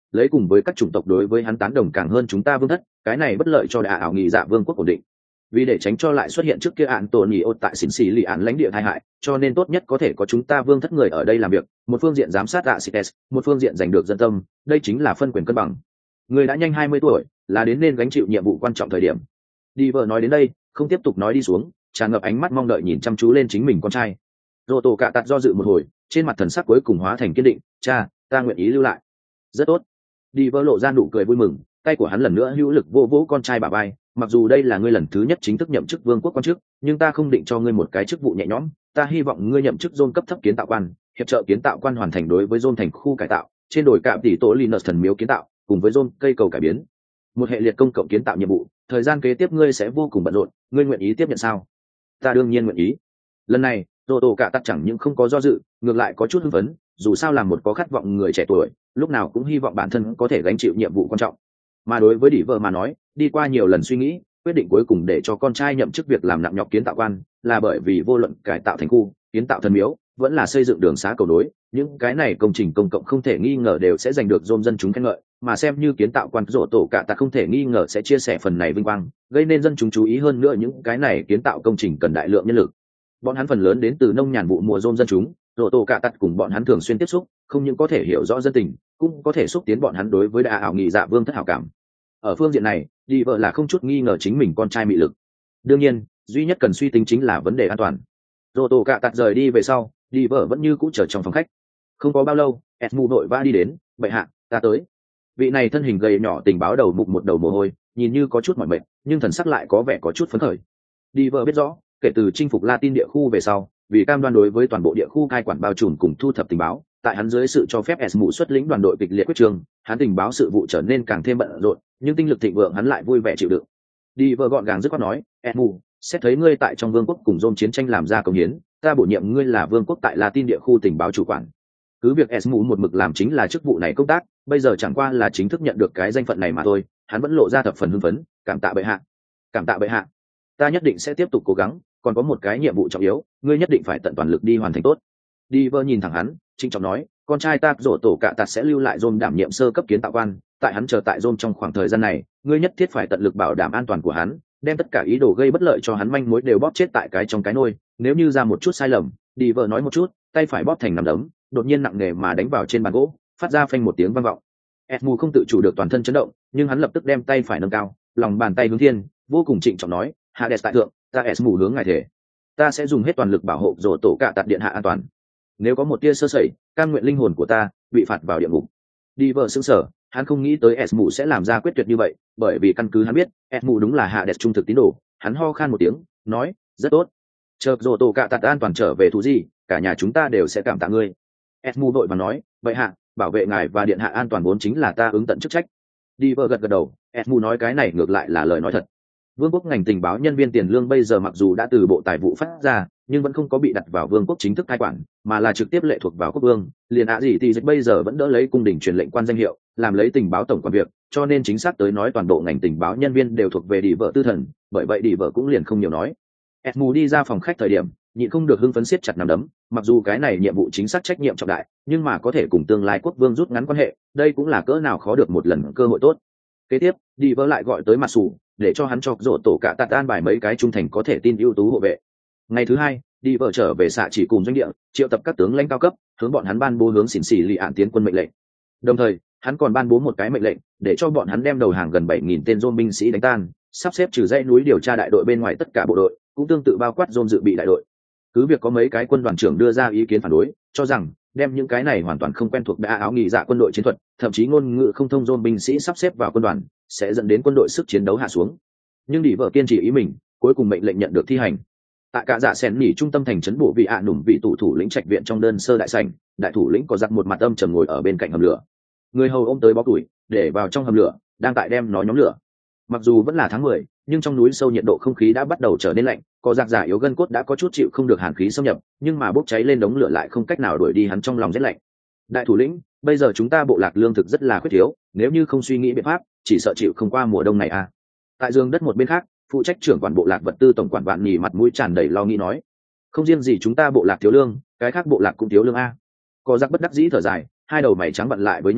lấy cùng với các chủng tộc đối với hắn tán đồng càng hơn chúng ta vương thất, cái này bất lợi cho đại ảo nghị dạ vương quốc ổn định. Vì để tránh cho lại xuất hiện trước kia án tổn nhị ột tại xỉn xì lì án lãnh địa tai hại, cho nên tốt nhất có thể có chúng ta vương thất người ở đây làm việc, một phương diện giám sát Acites, một phương diện giành được dân tâm, đây chính là phân quyền cân bằng. Người đã nhanh hai mươi tuổi, là đến nên gánh chịu nhiệm vụ quan trọng thời điểm. Đi vợ nói đến đây, không tiếp tục nói đi xuống, tràn ngập ánh mắt mong đợi nhìn chăm chú lên chính mình con trai. Rồ tổ cạ tạt do dự một hồi, trên mặt thần sắc cuối cùng hóa thành kiên định, cha, ta nguyện ý lưu lại. Rất tốt. Đi vợ lộ ra nụ cười vui mừng, tay của hắn lần nữa hữu lực vô vỗ con trai bả vai, mặc dù đây là ngươi lần thứ nhất chính thức nhậm chức vương quốc quan chức, nhưng ta không định cho ngươi một cái chức vụ nhẹ nhõm, ta hy vọng ngươi nhậm chức zone cấp thấp kiến tạo quan, hiệp trợ kiến tạo quan hoàn thành đối với zone thành khu cải tạo, trên đồi cạm tỷ tổ Linus thần miếu kiến tạo, cùng với zone cây cầu cải biến. Một hệ liệt công cộng kiến tạo nhiệm vụ, thời gian kế tiếp ngươi sẽ vô cùng bận rộn, ngươi nguyện ý tiếp nhận sao? Ta đương nhiên nguyện ý. Lần này, Rồ tổ cạ tắt chẳng những không có do dự, ngược lại có chút hưng phấn, dù sao là một có khát vọng người trẻ tuổi, lúc nào cũng hy vọng bản thân có thể gánh chịu nhiệm vụ quan trọng. Mà đối với đỉ vợ mà nói, đi qua nhiều lần suy nghĩ, quyết định cuối cùng để cho con trai nhậm chức việc làm nặng nhọc kiến tạo quan, là bởi vì vô luận cải tạo thành khu, kiến tạo thần miếu, vẫn là xây dựng đường xá cầu nối, những cái này công trình công cộng không thể nghi ngờ đều sẽ giành được dôm dân chúng khen ngợi, mà xem như kiến tạo quan Rồ tổ cạ tắt không thể nghi ngờ sẽ chia sẻ phần này vinh quang, gây nên dân chúng chú ý hơn nữa những cái này kiến tạo công trình cần đại lượng nhân lực. Bọn hắn phần lớn đến từ nông nhàn vụ mùa dôm dân chúng, Rồ tổ cạ tắt cùng bọn hắn thường xuyên tiếp xúc, không những có thể hiểu rõ dân tình, cũng có thể xúc tiến bọn hắn đối với đại ảo nghị dạ vương thất hảo cảm. Ở phương diện này, đi vợ là không chút nghi ngờ chính mình con trai mị lực. Đương nhiên, duy nhất cần suy tính chính là vấn đề an toàn. Rồ tổ cạ tắt rời đi về sau, đi vợ vẫn như cũ chờ trong phòng khách. Không có bao lâu, Esmu đội va đi đến, bệ hạ, ta tới. Vị này thân hình gầy nhỏ tình báo đầu mục một đầu mồ hôi, nhìn như có chút mỏi mệt, nhưng thần sắc lại có vẻ có chút phấn khởi. Đi vợ biết rõ, kể từ chinh phục Latin địa khu về sau, vì cam đoan đối với toàn bộ địa khu cai quản bao trùm cùng thu thập tình báo, tại hắn dưới sự cho phép Esmu xuất lĩnh đoàn đội kịch liệt quyết trường, hắn tình báo sự vụ trở nên càng thêm bận rộn, nhưng tinh lực thịnh vượng hắn lại vui vẻ chịu đựng. Đi vợ gọn gàng dứt khoát nói, Esmu, xét thấy ngươi tại trong vương quốc cùng dôm chiến tranh làm ra công hiến, ta bổ nhiệm ngươi là vương quốc tại Latin địa khu tình báo chủ quản. Cứ việc Esmu một mực làm chính là chức vụ này công tác, bây giờ chẳng qua là chính thức nhận được cái danh phận này mà thôi, hắn vẫn lộ ra thập phần hưng phấn, cảm tạ bệ hạ. Cảm tạ bệ hạ. Ta nhất định sẽ tiếp tục cố gắng, còn có một cái nhiệm vụ trọng yếu, ngươi nhất định phải tận toàn lực đi hoàn thành tốt. Đi vợ nhìn thẳng hắn, trịnh trọng nói, con trai ta Rồ tổ cạ tắt sẽ lưu lại Rome đảm nhiệm sơ cấp kiến tạo quan, tại hắn chờ tại Rome trong khoảng thời gian này, ngươi nhất thiết phải tận lực bảo đảm an toàn của hắn, đem tất cả ý đồ gây bất lợi cho hắn manh mối đều bóp chết tại cái trong cái nôi, nếu như ra một chút sai lầm, đi vợ nói một chút, tay phải bóp thành nắm đấm, đột nhiên nặng nề mà đánh vào trên bàn gỗ, phát ra phanh một tiếng vang vọng. Esmu không tự chủ được toàn thân chấn động, nhưng hắn lập tức đem tay phải nâng cao, lòng bàn tay hướng thiên, vô cùng trịnh trọng nói, Hades tại thượng, ta Esmu hướng ngài thể, ta sẽ dùng hết toàn lực bảo hộ Rồ tổ cạ tắt điện hạ an toàn. Nếu có một tia sơ sẩy, cam nguyện linh hồn của ta bị phạt vào địa ngục. Đi vợ sững sờ, hắn không nghĩ tới Esmu sẽ làm ra quyết tuyệt như vậy, bởi vì căn cứ hắn biết, Esmu đúng là Hades trung thực tín đồ. Hắn ho khan một tiếng, nói, rất tốt. Chờ Rồ tổ cạ tắt an toàn trở về thú gì, cả nhà chúng ta đều sẽ cảm tạ ngươi. Esmu vội vàng nói, vậy hạ, bảo vệ ngài và điện hạ an toàn vốn chính là ta ứng tận chức trách. Đi vợ gật gật đầu, Esmu nói cái này ngược lại là lời nói thật. Vương quốc ngành tình báo nhân viên tiền lương bây giờ mặc dù đã từ bộ tài vụ phát ra, nhưng vẫn không có bị đặt vào vương quốc chính thức cai quản, mà là trực tiếp lệ thuộc vào quốc vương. Liền ạ gì thì bây giờ vẫn đỡ lấy cung đình truyền lệnh quan danh hiệu, làm lấy tình báo tổng quản việc, cho nên chính xác tới nói toàn bộ ngành tình báo nhân viên đều thuộc về đi vợ tư thần, bởi vậy đi vợ cũng liền không nhiều nói. Esmu đi ra phòng khách thời điểm, nhịn không được hưng phấn siết chặt nắm đấm, mặc dù cái này nhiệm vụ chính xác trách nhiệm trọng đại, nhưng mà có thể cùng tương lai quốc vương rút ngắn quan hệ, đây cũng là cỡ nào khó được một lần cơ hội tốt. Kế tiếp, đi vợ lại gọi tới mặt sủ, để cho hắn cho Rồ tổ cạ tắt an bài mấy cái trung thành có thể tin ưu tú hộ vệ. Ngày thứ hai, đi vợ trở về xạ chỉ cùng doanh địa, triệu tập các tướng lãnh cao cấp, hướng bọn hắn ban bố hướng xỉn xỉ lì ạn tiến quân mệnh lệnh. Đồng thời, hắn còn ban bố một cái mệnh lệnh, để cho bọn hắn đem đầu hàng gần bảy nghìn tên dôm binh sĩ đánh tan, sắp xếp trừ dãy núi điều tra đại đội bên ngoài tất cả bộ đội, cũng tương tự bao quát dôm dự bị đại đội. Cứ việc có mấy cái quân đoàn trưởng đưa ra ý kiến phản đối, cho rằng đem những cái này hoàn toàn không quen thuộc đã áo nghỉ dạ quân đội chiến thuật, thậm chí ngôn ngữ không thông dôm binh sĩ sắp xếp vào quân đoàn, sẽ dẫn đến quân đội sức chiến đấu hạ xuống. Nhưng đi vợ kiên trì ý mình, cuối cùng mệnh lệnh nhận được thi hành. Tại cả dạ sen nỉ trung tâm thành trấn bộ vị ạ à nủm vị thủ thủ lĩnh trạch viện trong đơn sơ đại sảnh, đại thủ lĩnh có giặc một mặt âm trầm ngồi ở bên cạnh hầm lửa. Người hầu ôm tới bó củi để vào trong hầm lửa, đang tại đem nó nhóm lửa. Mặc dù vẫn là tháng mười, nhưng trong núi sâu nhiệt độ không khí đã bắt đầu trở nên lạnh, có giặc giả yếu gân cốt đã có chút chịu không được hàn khí xâm nhập, nhưng mà bốc cháy lên đống lửa lại không cách nào đuổi đi hắn trong lòng rét lạnh. Đại thủ lĩnh, bây giờ chúng ta bộ lạc lương thực rất là khuyết thiếu, nếu như không suy nghĩ biện pháp, chỉ sợ chịu không qua mùa đông này à. Tại giường đất một bên khác, phụ trách trưởng quản bộ lạc vật tư tổng quản Vạn Nhì mặt mũi tràn đầy lo nghĩ nói, không riêng gì chúng ta bộ lạc thiếu lương, cái khác bộ lạc cũng thiếu lương a. Có giặc bất đắc dĩ thở dài, hai đầu mày trắng vặn lại với nhau,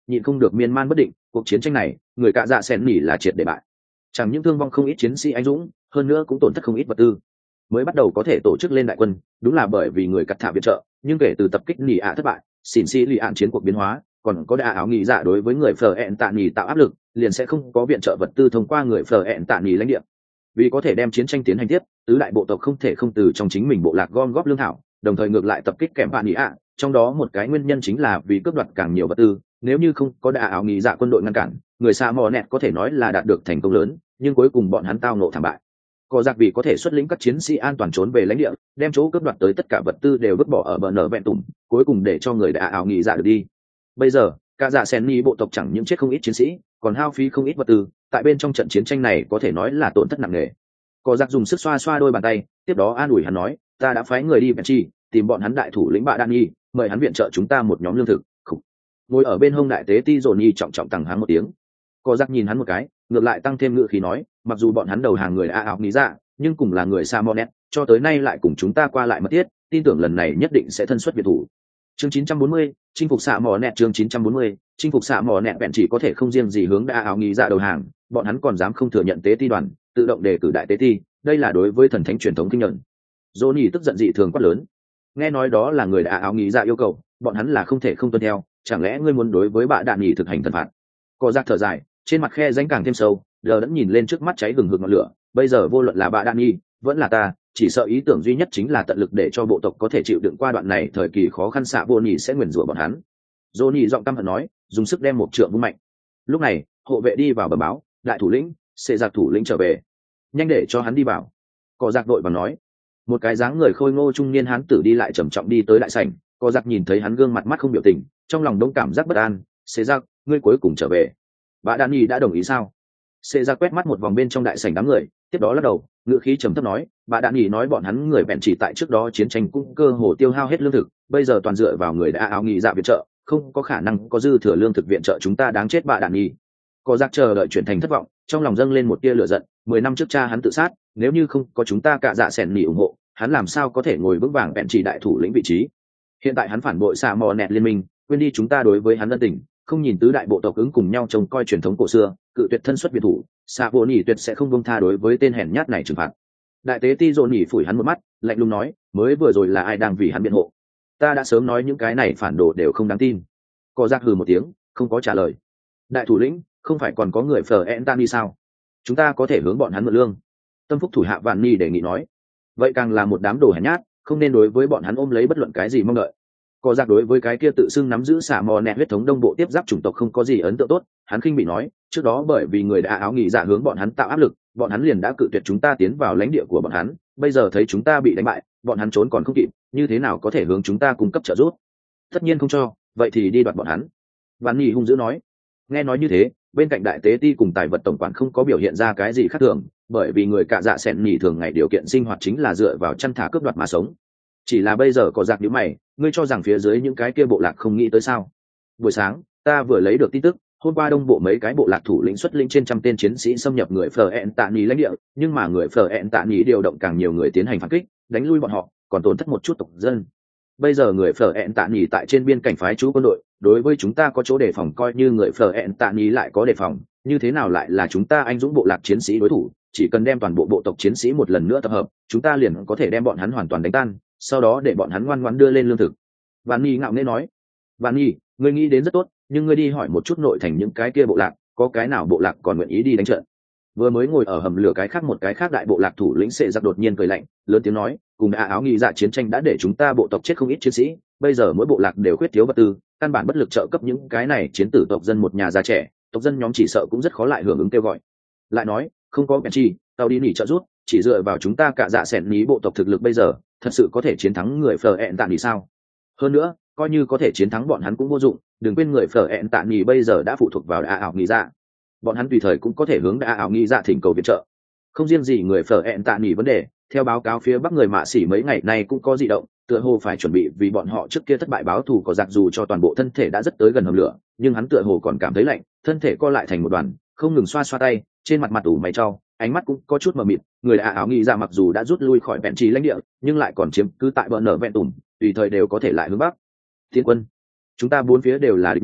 nhịn không được miên man bất định. Cuộc chiến tranh này người cạ dạ sen nỉ là triệt để bại, chẳng những thương vong không ít chiến sĩ anh dũng, hơn nữa cũng tổn thất không ít vật tư. Mới bắt đầu có thể tổ chức lên đại quân đúng là bởi vì người cắt thả viện trợ, nhưng kể từ tập kích nỉ ạ thất bại, xỉn xì lì ạn chiến cuộc biến hóa, còn có đa áo nghĩ dạ đối với người phở ẹn tạ nỉ tạo áp lực, liền sẽ không có viện trợ vật tư thông qua người phở ẹn tạ nỉ lãnh địa. Vì có thể đem chiến tranh tiến hành tiếp, tứ đại bộ tộc không thể không từ trong chính mình bộ lạc gom góp lương thảo, đồng thời ngược lại tập kích kèm bạn nỉ ạ. Trong đó một cái nguyên nhân chính là vì cướp đoạt càng nhiều vật tư. Nếu như không có đa áo nghĩ dạ quân đội ngăn cản, người Sa Mò Nẹt có thể nói là đạt được thành công lớn, nhưng cuối cùng bọn hắn tao nộ thảm bại. Cỏ giặc vì có thể xuất lĩnh các chiến sĩ an toàn trốn về lãnh địa, đem chỗ cướp đoạt tới tất cả vật tư đều vứt bỏ ở bờ nở vẹn tùng, cuối cùng để cho người đa áo nghĩ dạ được đi. Bây giờ cả dạ sen ni bộ tộc chẳng những chết không ít chiến sĩ, còn hao phí không ít vật tư, tại bên trong trận chiến tranh này có thể nói là tổn thất nặng nề. Cỏ giặc dùng sức xoa xoa đôi bàn tay, tiếp đó an ủi hắn nói, ta đã phái người đi Bèn Chi tìm bọn hắn đại thủ lĩnh bạ Đan Nhi, mời hắn viện trợ chúng ta một nhóm lương thực. Khủ. Ngồi ở bên hông đại tế ti dồn nhi trọng trọng tằng hắn một tiếng. Cỏ giặc nhìn hắn một cái, ngược lại tăng thêm ngữ khí nói, mặc dù bọn hắn đầu hàng người a áo nghĩ dạ, nhưng cùng là người Sa Mò Nẹt, cho tới nay lại cùng chúng ta qua lại mật thiết, tin tưởng lần này nhất định sẽ thân xuất biệt thủ. Chương chín trăm bốn mươi, chinh phục Sa Mò Nẹt. Chương chín trăm bốn mươi, chinh phục Sa Mò Nẹt. Bèn chỉ có thể không riêng gì hướng đa áo nghĩ dạ đầu hàng, bọn hắn còn dám không thừa nhận tế ti đoàn, tự động đề cử đại tế ti, đây là đối với thần thánh truyền thống kinh nhận. Johnny tức giận dị thường quát lớn, nghe nói đó là người đa áo nghĩ dạ yêu cầu, bọn hắn là không thể không tuân theo, chẳng lẽ ngươi muốn đối với bạ đạn nhỉ thực hành thần phạt? Cỏ giặc thở dài, trên mặt khe rãnh càng thêm sâu, lờ đẫn nhìn lên trước mắt cháy hừng hực ngọn lửa. Bây giờ vô luận là bạ đạn nhỉ vẫn là ta, chỉ sợ ý tưởng duy nhất chính là tận lực để cho bộ tộc có thể chịu đựng qua đoạn này thời kỳ khó khăn. Xạ vô nhỉ sẽ nguyền rủa bọn hắn. Johnny giọng căm hận nói, dùng sức đem một trượng vung mạnh. Lúc này hộ vệ đi vào bẩm báo, đại thủ lĩnh xệ giặc thủ lĩnh trở về, nhanh để cho hắn đi vào. Cỏ giặc đội và nói. Một cái dáng người khôi ngô trung niên hán tử đi lại trầm trọng đi tới đại sảnh. Cỏ giặc nhìn thấy hắn gương mặt mắt không biểu tình, trong lòng đông cảm giác bất an. Xệ giặc, ngươi cuối cùng trở về, bà đan nhi đã đồng ý sao? Xệ giặc quét mắt một vòng bên trong đại sảnh đám người, tiếp đó lắc đầu, ngữ khí trầm thấp nói, bà đan nhi nói bọn hắn người bèn chỉ tại trước đó chiến tranh cũng cơ hồ tiêu hao hết lương thực, bây giờ toàn dựa vào người đã áo nghị dạ viện trợ, không có khả năng có dư thừa lương thực viện trợ chúng ta, đáng chết bà đan nhi. Có giặc chờ đợi chuyển thành thất vọng, trong lòng dâng lên một tia lửa giận. Mười năm trước cha hắn tự sát, nếu như không có chúng ta cả dạ sẻn nỉ ủng hộ, hắn làm sao có thể ngồi vững vàng bèn chỉ đại thủ lĩnh vị trí? Hiện tại hắn phản bội Sa Mò Nẹt liên minh, quên đi chúng ta đối với hắn ân tình, không nhìn tứ đại bộ tộc ứng cùng nhau trông coi truyền thống cổ xưa, cự tuyệt thân xuất biệt thủ, Sa vô nhỉ tuyệt sẽ không buông tha đối với tên hèn nhát này trừng phạt. Đại tế ti dồn nhỉ phủi hắn một mắt, lạnh lùng nói, mới vừa rồi là ai đang vì hắn biện hộ? Ta đã sớm nói những cái này phản đồ đều không đáng tin. Cỏ giặc hừ một tiếng, không có trả lời. Đại thủ lĩnh, không phải còn có người phở ẹn tan đi sao? Chúng ta có thể hướng bọn hắn mượn lương. Tâm phúc thủ hạ Vạn Nhi đề nghị nói. Vậy càng là một đám đồ hèn nhát, không nên đối với bọn hắn ôm lấy bất luận cái gì mong đợi. Cỏ giặc đối với cái kia tự xưng nắm giữ Sa Mò Nẹt huyết thống đông bộ tiếp giáp chủng tộc không có gì ấn tượng tốt, hắn khinh bị nói, trước đó bởi vì người đã áo nghị dạ hướng bọn hắn tạo áp lực, bọn hắn liền đã cự tuyệt chúng ta tiến vào lãnh địa của bọn hắn, bây giờ thấy chúng ta bị đánh bại, bọn hắn trốn còn không kịp, như thế nào có thể hướng chúng ta cung cấp trợ giúp? Tất nhiên không cho, vậy thì đi đoạt bọn hắn. Vạn Nhi hung dữ nói. Nghe nói như thế, bên cạnh đại tế ti cùng tài vật tổng quản không có biểu hiện ra cái gì khác thường, bởi vì người cả dạ sẻn nhỉ thường ngày điều kiện sinh hoạt chính là dựa vào chăn thả cướp đoạt mà sống. Chỉ là bây giờ có giặc nhíu mày, ngươi cho rằng phía dưới những cái kia bộ lạc không nghĩ tới sao? Buổi sáng ta vừa lấy được tin tức, hôm qua đông bộ mấy cái bộ lạc thủ lĩnh xuất lĩnh trên trăm tên chiến sĩ xâm nhập người phở ẹn tạ nhỉ lãnh địa, nhưng mà người phở ẹn tạ nhỉ điều động càng nhiều người tiến hành phản kích, đánh lui bọn họ, còn tổn thất một chút tộc dân. Bây giờ người phở ẹn tạ nhỉ tại trên biên cảnh phái trú quân đội, đối với chúng ta có chỗ đề phòng, coi như người phở ẹn tạ nhỉ lại có đề phòng, như thế nào lại là chúng ta anh dũng bộ lạc chiến sĩ đối thủ? Chỉ cần đem toàn bộ bộ tộc chiến sĩ một lần nữa tập hợp, chúng ta liền có thể đem bọn hắn hoàn toàn đánh tan, sau đó để bọn hắn ngoan ngoãn đưa lên lương thực. Vạn Nhi ngạo nghễ nói. Vạn Nhi, ngươi nghĩ đến rất tốt, nhưng ngươi đi hỏi một chút nội thành những cái kia bộ lạc, có cái nào bộ lạc còn nguyện ý đi đánh trận? Vừa mới ngồi ở hầm lửa cái khác một cái khác đại bộ lạc thủ lĩnh Sệ giặc đột nhiên cười lạnh, lớn tiếng nói, cùng đã áo nghị dạ chiến tranh đã để chúng ta bộ tộc chết không ít chiến sĩ, bây giờ mỗi bộ lạc đều khuyết thiếu vật tư, căn bản bất lực trợ cấp những cái này chiến tử tộc dân một nhà già trẻ, tộc dân nhóm chỉ sợ cũng rất khó lại hưởng ứng kêu gọi. Lại nói, không có bèn chi, tao đi nỉ trợ giúp, chỉ dựa vào chúng ta cả dạ sẻn ní bộ tộc thực lực bây giờ, thật sự có thể chiến thắng người phở ẹn tạ nỉ sao? Hơn nữa, coi như có thể chiến thắng bọn hắn cũng vô dụng, đừng quên người phở ẹn tạ nỉ bây giờ đã phụ thuộc vào đa ảo nghị dạ, bọn hắn tùy thời cũng có thể hướng đa ảo nghị dạ thỉnh cầu viện trợ. Không riêng gì người phở ẹn tạ nỉ vấn đề, theo báo cáo phía bắc người mạ xỉ mấy ngày nay cũng có dị động, tựa hồ phải chuẩn bị vì bọn họ trước kia thất bại báo thù. Có giặc dù cho toàn bộ thân thể đã rất tới gần hầm lửa, nhưng hắn tựa hồ còn cảm thấy lạnh, thân thể co lại thành một đoàn, không ngừng xoa xoa tay, trên mặt mặt ủ mày trao, ánh mắt cũng có chút mờ mịt. Người đa ảo nghị dạ mặc dù đã rút lui khỏi vẹn trì lãnh địa, nhưng lại còn chiếm cứ tại bờ nở vẹn tùm, tùy thời đều có thể lại hướng bắc tiến quân. Chúng ta bốn phía đều là địch nhân,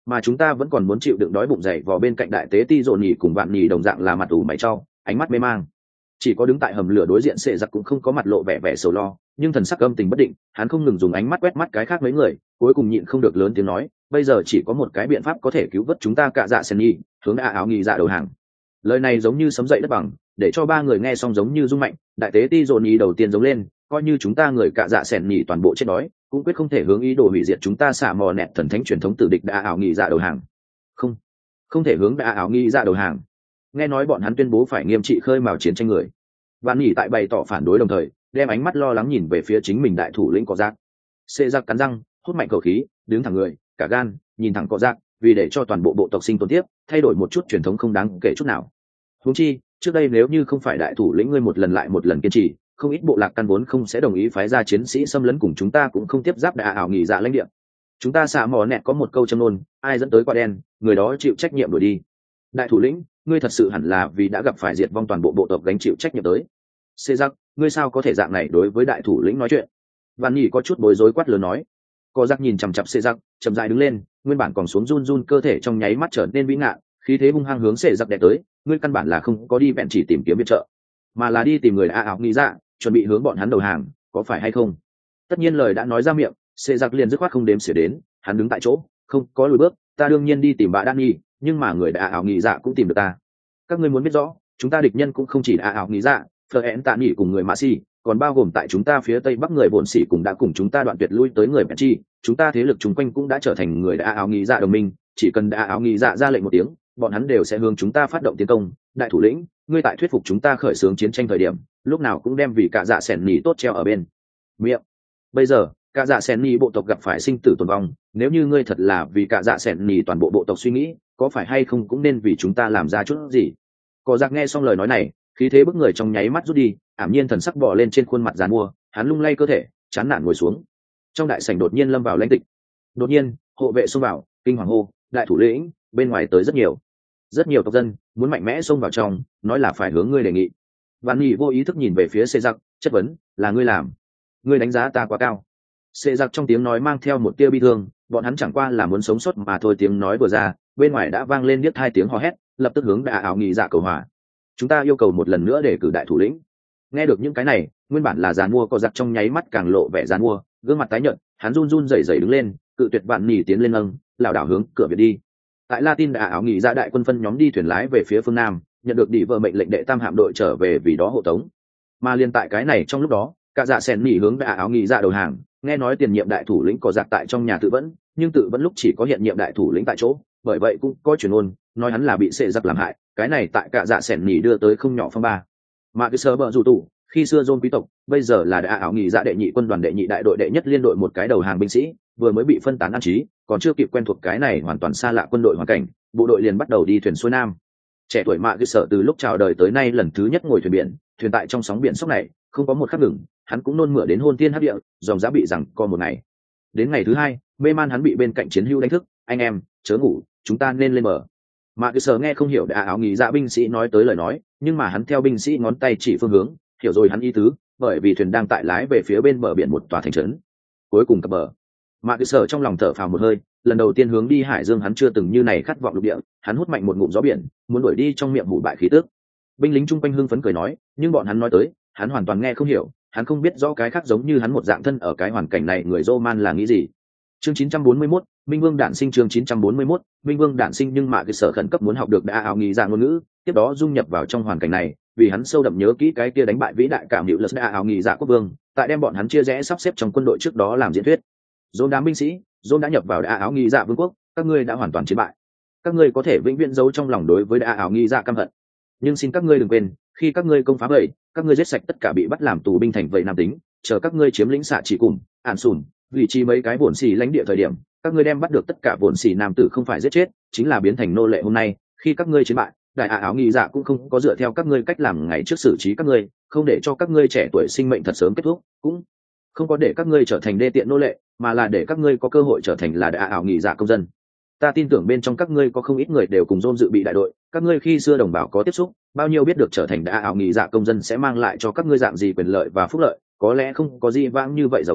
mà chúng ta vẫn còn muốn chịu đựng đói bụng dày vò bên cạnh đại tế ti dồn nhì cùng vạn nhì đồng dạng là mặt ủ mày trau, ánh mắt mê mang. Chỉ có đứng tại hầm lửa đối diện sệ giặc cũng không có mặt lộ vẻ vẻ sầu lo, nhưng thần sắc âm tình bất định, hắn không ngừng dùng ánh mắt quét mắt cái khác mấy người, cuối cùng nhịn không được lớn tiếng nói, bây giờ chỉ có một cái biện pháp có thể cứu vớt chúng ta cả dạ sen nhi, hướng a áo nghi dạ đầu hàng. Lời này giống như sấm dậy đất bằng, để cho ba người nghe xong giống như rung mạnh. Đại tế ti dồn nhì đầu tiên giống lên, coi như chúng ta người cả dạ sen nhi toàn bộ chết đói, cũng quyết không thể hướng ý đồ hủy diệt chúng ta xả mò nẹt thần thánh truyền thống tử địch đã áo nghi dạ đầu hàng. Không, không thể hướng đã áo nghi dạ đầu hàng. Nghe nói bọn hắn tuyên bố phải nghiêm trị khơi mào chiến tranh người. Vạn nhỉ tại bày tỏ phản đối đồng thời đem ánh mắt lo lắng nhìn về phía chính mình đại thủ lĩnh Cọ Giác. Xê Giác cắn răng hút mạnh khẩu khí, đứng thẳng người, cả gan nhìn thẳng Cọ Giác, vì để cho toàn bộ bộ tộc sinh tồn tiếp, thay đổi một chút truyền thống không đáng kể chút nào. Huống chi trước đây nếu như không phải đại thủ lĩnh ngươi một lần lại một lần kiên trì, không ít bộ lạc căn vốn không sẽ đồng ý phái ra chiến sĩ xâm lấn cùng chúng ta, cũng không tiếp giáp đã ảo nghỉ dạ lãnh địa. Chúng ta xả mò nẹt có một câu châm ngôn, ai dẫn tới quả đen, người đó chịu trách nhiệm đuổi đi. Đại thủ lĩnh, ngươi thật sự hẳn là vì đã gặp phải diệt vong toàn bộ bộ tộc gánh chịu trách nhiệm tới. Xê Giác, ngươi sao có thể dạng này đối với đại thủ lĩnh nói chuyện? Vạn nhỉ có chút bối rối quát lớn nói. Cọ Giác nhìn chằm chằm Xê Giác, chậm rãi đứng lên, nguyên bản còn xuống run run cơ thể trong nháy mắt trở nên vĩ ngạn, khí thế hung hăng hướng Xê Giác đè tới. Ngươi căn bản là không có đi vẹn chỉ tìm kiếm viện trợ, mà là đi tìm người a áo nghĩ dạ, chuẩn bị hướng bọn hắn đầu hàng, có phải hay không? Tất nhiên lời đã nói ra miệng, Xê Giác liền dứt khoát không đếm xỉa đến, hắn đứng tại chỗ, không có lùi bước. Ta đương nhiên đi tìm bà Đan Nhi, nhưng mà người a áo nghĩ dạ cũng tìm được ta. Các ngươi muốn biết rõ, chúng ta địch nhân cũng không chỉ a áo nghĩ dạ, Phở én tạ nghỉ cùng người Mã Xi, còn bao gồm tại chúng ta phía tây bắc người Bổn Xỉ cùng đã cùng chúng ta đoạn tuyệt lui tới người Bẹn Chi, chúng ta thế lực chung quanh cũng đã trở thành người đã áo nghĩ dạ đồng minh, chỉ cần đã áo nghĩ dạ ra lệnh một tiếng, bọn hắn đều sẽ hướng chúng ta phát động tiến công. Đại thủ lĩnh, ngươi tại thuyết phục chúng ta khởi xướng chiến tranh thời điểm, lúc nào cũng đem vì cả dạ sẻn nhì tốt treo ở bên miệng. Bây giờ, cả dạ sẻn nhì bộ tộc gặp phải sinh tử tồn vong, nếu như ngươi thật là vì cả dạ sẻn nhì toàn bộ bộ tộc suy nghĩ, có phải hay không cũng nên vì chúng ta làm ra chút gì? Cọ Giác nghe xong lời nói này, khí thế bức người trong nháy mắt rút đi, ảm nhiên thần sắc bò lên trên khuôn mặt giàn mua, hắn lung lay cơ thể, chán nản ngồi xuống. Trong đại sảnh đột nhiên lâm vào lãnh tịch. Đột nhiên, hộ vệ xông vào, kinh hoàng hô, đại thủ lĩnh, bên ngoài tới rất nhiều, rất nhiều tộc dân muốn mạnh mẽ xông vào trong, nói là phải hướng ngươi đề nghị. Vạn Nghị vô ý thức nhìn về phía Xê Giác, chất vấn, là ngươi làm? Ngươi đánh giá ta quá cao. Xê Giác trong tiếng nói mang theo một tia bi thương, bọn hắn chẳng qua là muốn sống sót mà thôi. Tiếng nói vừa ra, bên ngoài đã vang lên biết hai tiếng hò hét, lập tức hướng đã áo nghỉ dạ cầu hòa. Chúng ta yêu cầu một lần nữa để cử đại thủ lĩnh. Nghe được những cái này, nguyên bản là giàn mua Cọ Giác trong nháy mắt càng lộ vẻ giàn mua, gương mặt tái nhợt, hắn run run rẩy rẩy đứng lên, cự tuyệt Vạn Nghị tiến lên nâng, lảo đảo hướng cửa viện đi. Tại Latin đã áo nghỉ dạ đại quân phân nhóm đi thuyền lái về phía phương nam, nhận được đi vợ mệnh lệnh đệ tam hạm đội trở về vì đó hộ tống. Mà liên tại cái này trong lúc đó, cả dạ sen nỉ hướng đã áo nghỉ dạ đầu hàng. Nghe nói tiền nhiệm đại thủ lĩnh Cọ Giác tại trong nhà tự vẫn, nhưng tự vẫn lúc chỉ có hiện nhiệm đại thủ lĩnh tại chỗ, bởi vậy cũng có truyền ôn nói hắn là bị Xê Giác làm hại. Cái này tại cả dạ sẻn nhì đưa tới không nhỏ phong ba. Mà cái sơ bờ rủ tủ, khi xưa John quý tộc, bây giờ là đã áo nghỉ dạ đệ nhị quân đoàn đệ nhị đại đội đệ nhất liên đội một cái đầu hàng binh sĩ, vừa mới bị phân tán an trí, còn chưa kịp quen thuộc cái này hoàn toàn xa lạ quân đội hoàn cảnh, bộ đội liền bắt đầu đi thuyền xuôi nam. Trẻ tuổi Mạ cái sở từ lúc chào đời tới nay lần thứ nhất ngồi thuyền biển, thuyền tại trong sóng biển sốc này, không có một khắc ngừng, hắn cũng nôn mửa đến hôn tiên hấp địa, dòng giá bị rằng co một ngày. Đến ngày thứ hai, mê man hắn bị bên cạnh chiến hữu đánh thức, anh em, chớ ngủ, chúng ta nên lên bờ. Mà cái sở nghe không hiểu đã áo nghỉ dạ binh sĩ nói tới lời nói, nhưng mà hắn theo binh sĩ ngón tay chỉ phương hướng, hiểu rồi hắn ý tứ, bởi vì thuyền đang tại lái về phía bên bờ biển một tòa thành trấn. Cuối cùng cập bờ, mà cái sở trong lòng thở phào một hơi, lần đầu tiên hướng đi hải dương hắn chưa từng như này khát vọng lục địa, hắn hút mạnh một ngụm gió biển, muốn đuổi đi trong miệng bụi bại khí tức. Binh lính chung quanh hưng phấn cười nói, nhưng bọn hắn nói tới, hắn hoàn toàn nghe không hiểu, hắn không biết rõ cái khác giống như hắn một dạng thân ở cái hoàn cảnh này người Roman là nghĩ gì. Chương chín trăm bốn mươi mốt, Minh Vương đản sinh. Chương chín trăm bốn mươi mốt, Minh Vương đản sinh. Nhưng mà cái sở khẩn cấp muốn học được đã áo nghỉ dạ ngôn ngữ, tiếp đó dung nhập vào trong hoàn cảnh này, vì hắn sâu đậm nhớ kỹ cái kia đánh bại vĩ đại cảm hiệu lật đã áo nghỉ dạ quốc vương, tại đem bọn hắn chia rẽ sắp xếp trong quân đội trước đó làm diễn thuyết. Dôn đám binh sĩ, Dôn đã nhập vào đã áo nghỉ dạ vương quốc, các ngươi đã hoàn toàn chiến bại, các ngươi có thể vĩnh viễn giấu trong lòng đối với đã áo nghỉ dạ căm hận, nhưng xin các ngươi đừng quên, khi các ngươi công phá vậy, các ngươi giết sạch tất cả bị bắt làm tù binh thành vậy nam tính, chờ các ngươi chiếm lĩnh xạ chỉ cùng ản sùn vị trí mấy cái bổn xì lãnh địa thời điểm, các ngươi đem bắt được tất cả bổn xì nam tử không phải giết chết, chính là biến thành nô lệ. Hôm nay khi các ngươi chiến bại, đại áo nghỉ dạ cũng không có dựa theo các ngươi cách làm ngày trước xử trí các ngươi, không để cho các ngươi trẻ tuổi sinh mệnh thật sớm kết thúc, cũng không có để các ngươi trở thành đê tiện nô lệ, mà là để các ngươi có cơ hội trở thành là đại áo nghỉ dạ công dân. Ta tin tưởng bên trong các ngươi có không ít người đều cùng Dôn dự bị đại đội, các ngươi khi xưa đồng bào có tiếp xúc, bao nhiêu biết được trở thành đã áo nghỉ dạ công dân sẽ mang lại cho các ngươi dạng gì quyền lợi và phúc lợi, có lẽ không có gì vãng như vậy giàu có,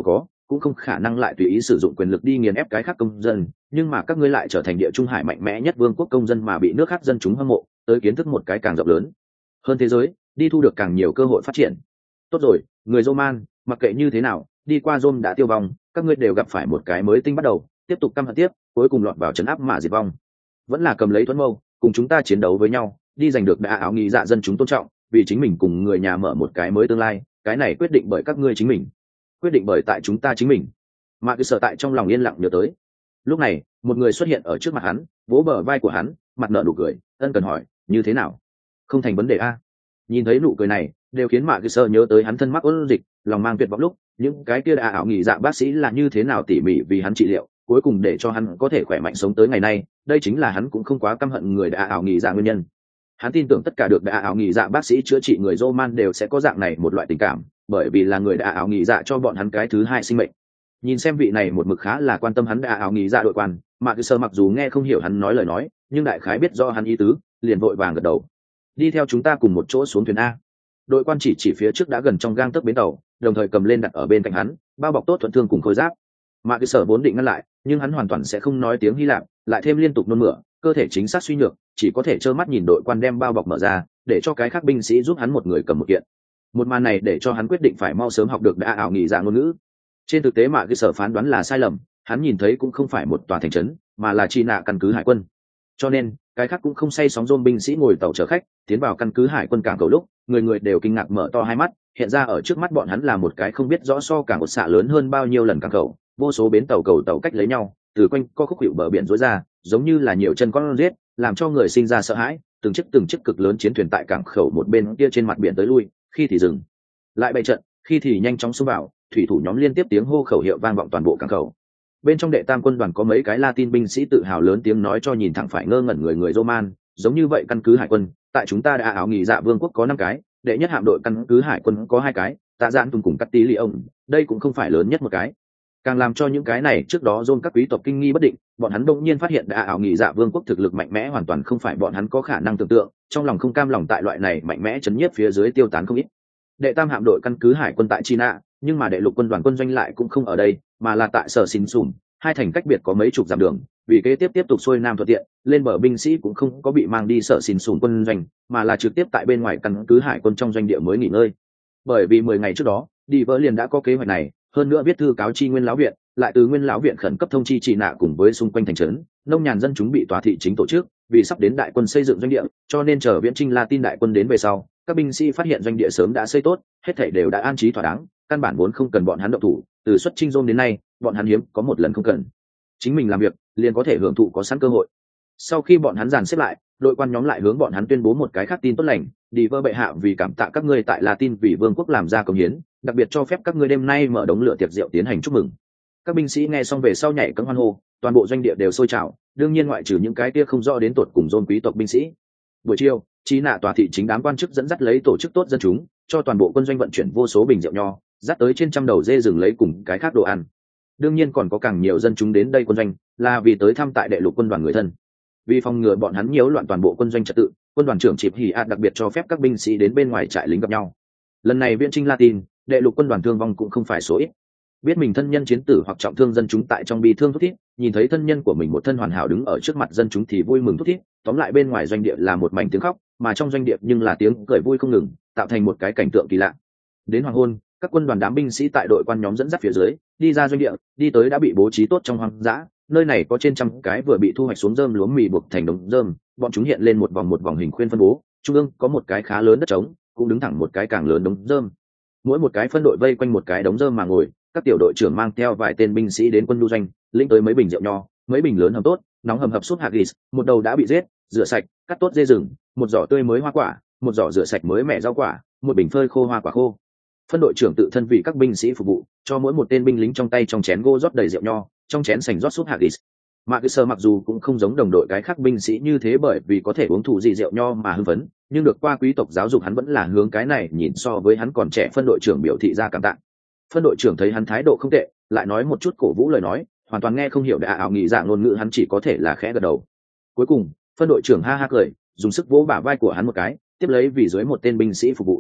cũng không khả năng lại tùy ý sử dụng quyền lực đi nghiền ép cái khác công dân, nhưng mà các ngươi lại trở thành địa trung hải mạnh mẽ nhất vương quốc công dân mà bị nước khác dân chúng hâm mộ, tới kiến thức một cái càng rộng lớn hơn thế giới, đi thu được càng nhiều cơ hội phát triển. Tốt rồi, người Roman, mặc kệ như thế nào, đi qua Rome đã tiêu vong, các ngươi đều gặp phải một cái mới tinh bắt đầu, tiếp tục căm hận tiếp, cuối cùng lọt vào trấn áp mà diệt vong. Vẫn là cầm lấy thuẫn mâu, cùng chúng ta chiến đấu với nhau, đi giành được đại áo nghị dạ dân chúng tôn trọng, vì chính mình cùng người nhà mở một cái mới tương lai, cái này quyết định bởi các ngươi chính mình, quyết định bởi tại chúng ta chính mình. Mà cứ sợ tại trong lòng yên lặng nhớ tới. Lúc này, một người xuất hiện ở trước mặt hắn, vỗ bờ vai của hắn, mặt nở nụ cười, ân cần hỏi, như thế nào? Không thành vấn đề a. Nhìn thấy nụ cười này, đều khiến Mạc Cơ Sơ nhớ tới hắn thân mắc ôn dịch, lòng mang tuyệt vọng lúc, những cái kia đã ảo nghỉ dạ bác sĩ là như thế nào tỉ mỉ vì hắn trị liệu, cuối cùng để cho hắn có thể khỏe mạnh sống tới ngày nay, đây chính là hắn cũng không quá căm hận người đã ảo nghỉ dạ nguyên nhân. Hắn tin tưởng tất cả được đã ảo nghỉ dạ bác sĩ chữa trị người Roman đều sẽ có dạng này một loại tình cảm, bởi vì là người đã ảo nghỉ dạ cho bọn hắn cái thứ hai sinh mệnh. Nhìn xem vị này một mực khá là quan tâm hắn đã ảo nghỉ dạ đội quan, Mạc Cơ Sơ mặc dù nghe không hiểu hắn nói lời nói, nhưng đại khái biết do hắn ý tứ, liền vội vàng gật đầu. Đi theo chúng ta cùng một chỗ xuống thuyền a. Đội quan chỉ chỉ phía trước đã gần trong gang tấc bến tàu, đồng thời cầm lên đặt ở bên cạnh hắn, bao bọc tốt thuận thương cùng khôi giáp. Mạc Cơ Sở vốn định ngăn lại, nhưng hắn hoàn toàn sẽ không nói tiếng Hy Lạp, lại thêm liên tục nôn mửa, cơ thể chính xác suy nhược, chỉ có thể trơ mắt nhìn đội quan đem bao bọc mở ra, để cho cái khác binh sĩ giúp hắn một người cầm một kiện. Một màn này để cho hắn quyết định phải mau sớm học được đã ảo nghỉ dạ ngôn ngữ. Trên thực tế Mạc Cơ Sở phán đoán là sai lầm, hắn nhìn thấy cũng không phải một tòa thành trấn, mà là chi nạ căn cứ hải quân. Cho nên, cái khác cũng không say sóng rôm binh sĩ ngồi tàu chở khách tiến vào căn cứ hải quân cảng cầu lúc, người người đều kinh ngạc mở to hai mắt, hiện ra ở trước mắt bọn hắn là một cái không biết rõ so cảng một xạ lớn hơn bao nhiêu lần cảng cầu, vô số bến tàu cầu tàu cách lấy nhau, từ quanh co khúc hiệu bờ biển rối ra, giống như là nhiều chân con rết, làm cho người sinh ra sợ hãi. Từng chiếc từng chiếc cực lớn chiến thuyền tại cảng khẩu một bên kia trên mặt biển tới lui, khi thì dừng lại bày trận, khi thì nhanh chóng xông vào, thủy thủ nhóm liên tiếp tiếng hô khẩu hiệu vang vọng toàn bộ cảng khẩu. Bên trong đệ tam quân đoàn có mấy cái Latin binh sĩ tự hào lớn tiếng nói cho nhìn thẳng phải ngơ ngẩn người người Roman, giống như vậy căn cứ hải quân, tại chúng ta đã áo nghỉ dạ vương quốc có năm cái, đệ nhất hạm đội căn cứ hải quân có hai cái, tạ dạn tùng cùng cắt tí li ông, đây cũng không phải lớn nhất một cái. Càng làm cho những cái này trước đó dôn các quý tộc kinh nghi bất định, bọn hắn đông nhiên phát hiện đã áo nghỉ dạ vương quốc thực lực mạnh mẽ hoàn toàn không phải bọn hắn có khả năng tưởng tượng, trong lòng không cam lòng tại loại này mạnh mẽ chấn nhiếp phía dưới tiêu tán không ít. Đệ tam hạm đội căn cứ hải quân tại China, nhưng mà đệ lục quân đoàn quân doanh lại cũng không ở đây, mà là tại sở Xin Sùm, hai thành cách biệt có mấy chục dặm đường, vì kế tiếp tiếp tục xuôi nam thuận tiện, lên bờ binh sĩ cũng không có bị mang đi sở Xin Sùm quân doanh, mà là trực tiếp tại bên ngoài căn cứ hải quân trong doanh địa mới nghỉ ngơi. Bởi vì mười ngày trước đó, đi vỡ liền đã có kế hoạch này, hơn nữa viết thư cáo chi nguyên lão viện, lại từ nguyên lão viện khẩn cấp thông chi trị nạ cùng với xung quanh thành trấn, nông nhàn dân chúng bị tòa thị chính tổ chức, vì sắp đến đại quân xây dựng doanh địa, cho nên chờ viễn trinh Latin đại quân đến về sau, các binh sĩ phát hiện doanh địa sớm đã xây tốt, hết thảy đều đã an trí thỏa đáng, căn bản vốn không cần bọn hắn động thủ, từ xuất chinh Rome đến nay, bọn hắn hiếm có một lần không cần chính mình làm việc, liền có thể hưởng thụ có sẵn cơ hội. Sau khi bọn hắn dàn xếp lại, đội quan nhóm lại hướng bọn hắn tuyên bố một cái khác tin tốt lành, đi vơ bệ hạ vì cảm tạ các ngươi tại Latin vì vương quốc làm ra công hiến, đặc biệt cho phép các ngươi đêm nay mở đống lửa tiệc rượu tiến hành chúc mừng. Các binh sĩ nghe xong về sau nhảy cẫng hoan hô, toàn bộ doanh địa đều sôi trào, đương nhiên ngoại trừ những cái kia không rõ đến tột cùng Rome quý tộc binh sĩ. Buổi chiều, Chí nạ tòa thị chính đám quan chức dẫn dắt lấy tổ chức tốt dân chúng, cho toàn bộ quân doanh vận chuyển vô số bình rượu nho, dắt tới trên trăm đầu dê rừng lấy cùng cái khác đồ ăn. Đương nhiên còn có càng nhiều dân chúng đến đây quân doanh, là vì tới thăm tại đệ lục quân đoàn người thân. Vì phòng ngừa bọn hắn nhiễu loạn toàn bộ quân doanh trật tự, quân đoàn trưởng Chịp Hỉ A đặc biệt cho phép các binh sĩ đến bên ngoài trại lính gặp nhau. Lần này viễn trinh Latin, đệ lục quân đoàn thương vong cũng không phải số ít. Biết mình thân nhân chiến tử hoặc trọng thương dân chúng tại trong bi thương thút thít, nhìn thấy thân nhân của mình một thân hoàn hảo đứng ở trước mặt dân chúng thì vui mừng thút thít. Tóm lại bên ngoài doanh địa là một mảnh tiếng khóc, mà trong doanh địa nhưng là tiếng cười vui không ngừng, tạo thành một cái cảnh tượng kỳ lạ. Đến hoàng hôn, các quân đoàn đám binh sĩ tại đội quan nhóm dẫn dắt phía dưới đi ra doanh địa, đi tới đã bị bố trí tốt trong hoang dã, nơi này có trên trăm cái vừa bị thu hoạch xuống rơm lúa mì buộc thành đống rơm, bọn chúng hiện lên một vòng một vòng hình khuyên phân bố, trung ương có một cái khá lớn đất trống, cũng đứng thẳng một cái càng lớn đống rơm. Mỗi một cái phân đội vây quanh một cái đống rơm mà ngồi, các tiểu đội trưởng mang theo vài tên binh sĩ đến quân lưu doanh, lĩnh tới mấy bình rượu nho, mấy bình lớn hầm tốt, nóng hầm hập súp hạt gis, một đầu đã bị giết, rửa sạch, cắt tốt dê rừng, một giỏ tươi mới hoa quả, một giỏ rửa sạch mới mẻ rau quả, một bình phơi khô hoa quả khô. Phân đội trưởng tự thân vì các binh sĩ phục vụ, cho mỗi một tên binh lính trong tay trong chén gỗ rót đầy rượu nho, trong chén sành rót súp hạt gis. Mạc Cơ Sơ mặc dù cũng không giống đồng đội cái khác binh sĩ như thế bởi vì có thể uống thụ gì rượu nho mà hưng phấn, nhưng được qua quý tộc giáo dục hắn vẫn là hướng cái này nhìn so với hắn còn trẻ phân đội trưởng biểu thị ra cảm tạ. Phân đội trưởng thấy hắn thái độ không tệ, lại nói một chút cổ vũ lời nói, hoàn toàn nghe không hiểu đã ảo nghị dạng ngôn ngữ hắn chỉ có thể là khẽ gật đầu. Cuối cùng, phân đội trưởng ha ha cười, dùng sức vỗ bả vai của hắn một cái, tiếp lấy vì dưới một tên binh sĩ phục vụ.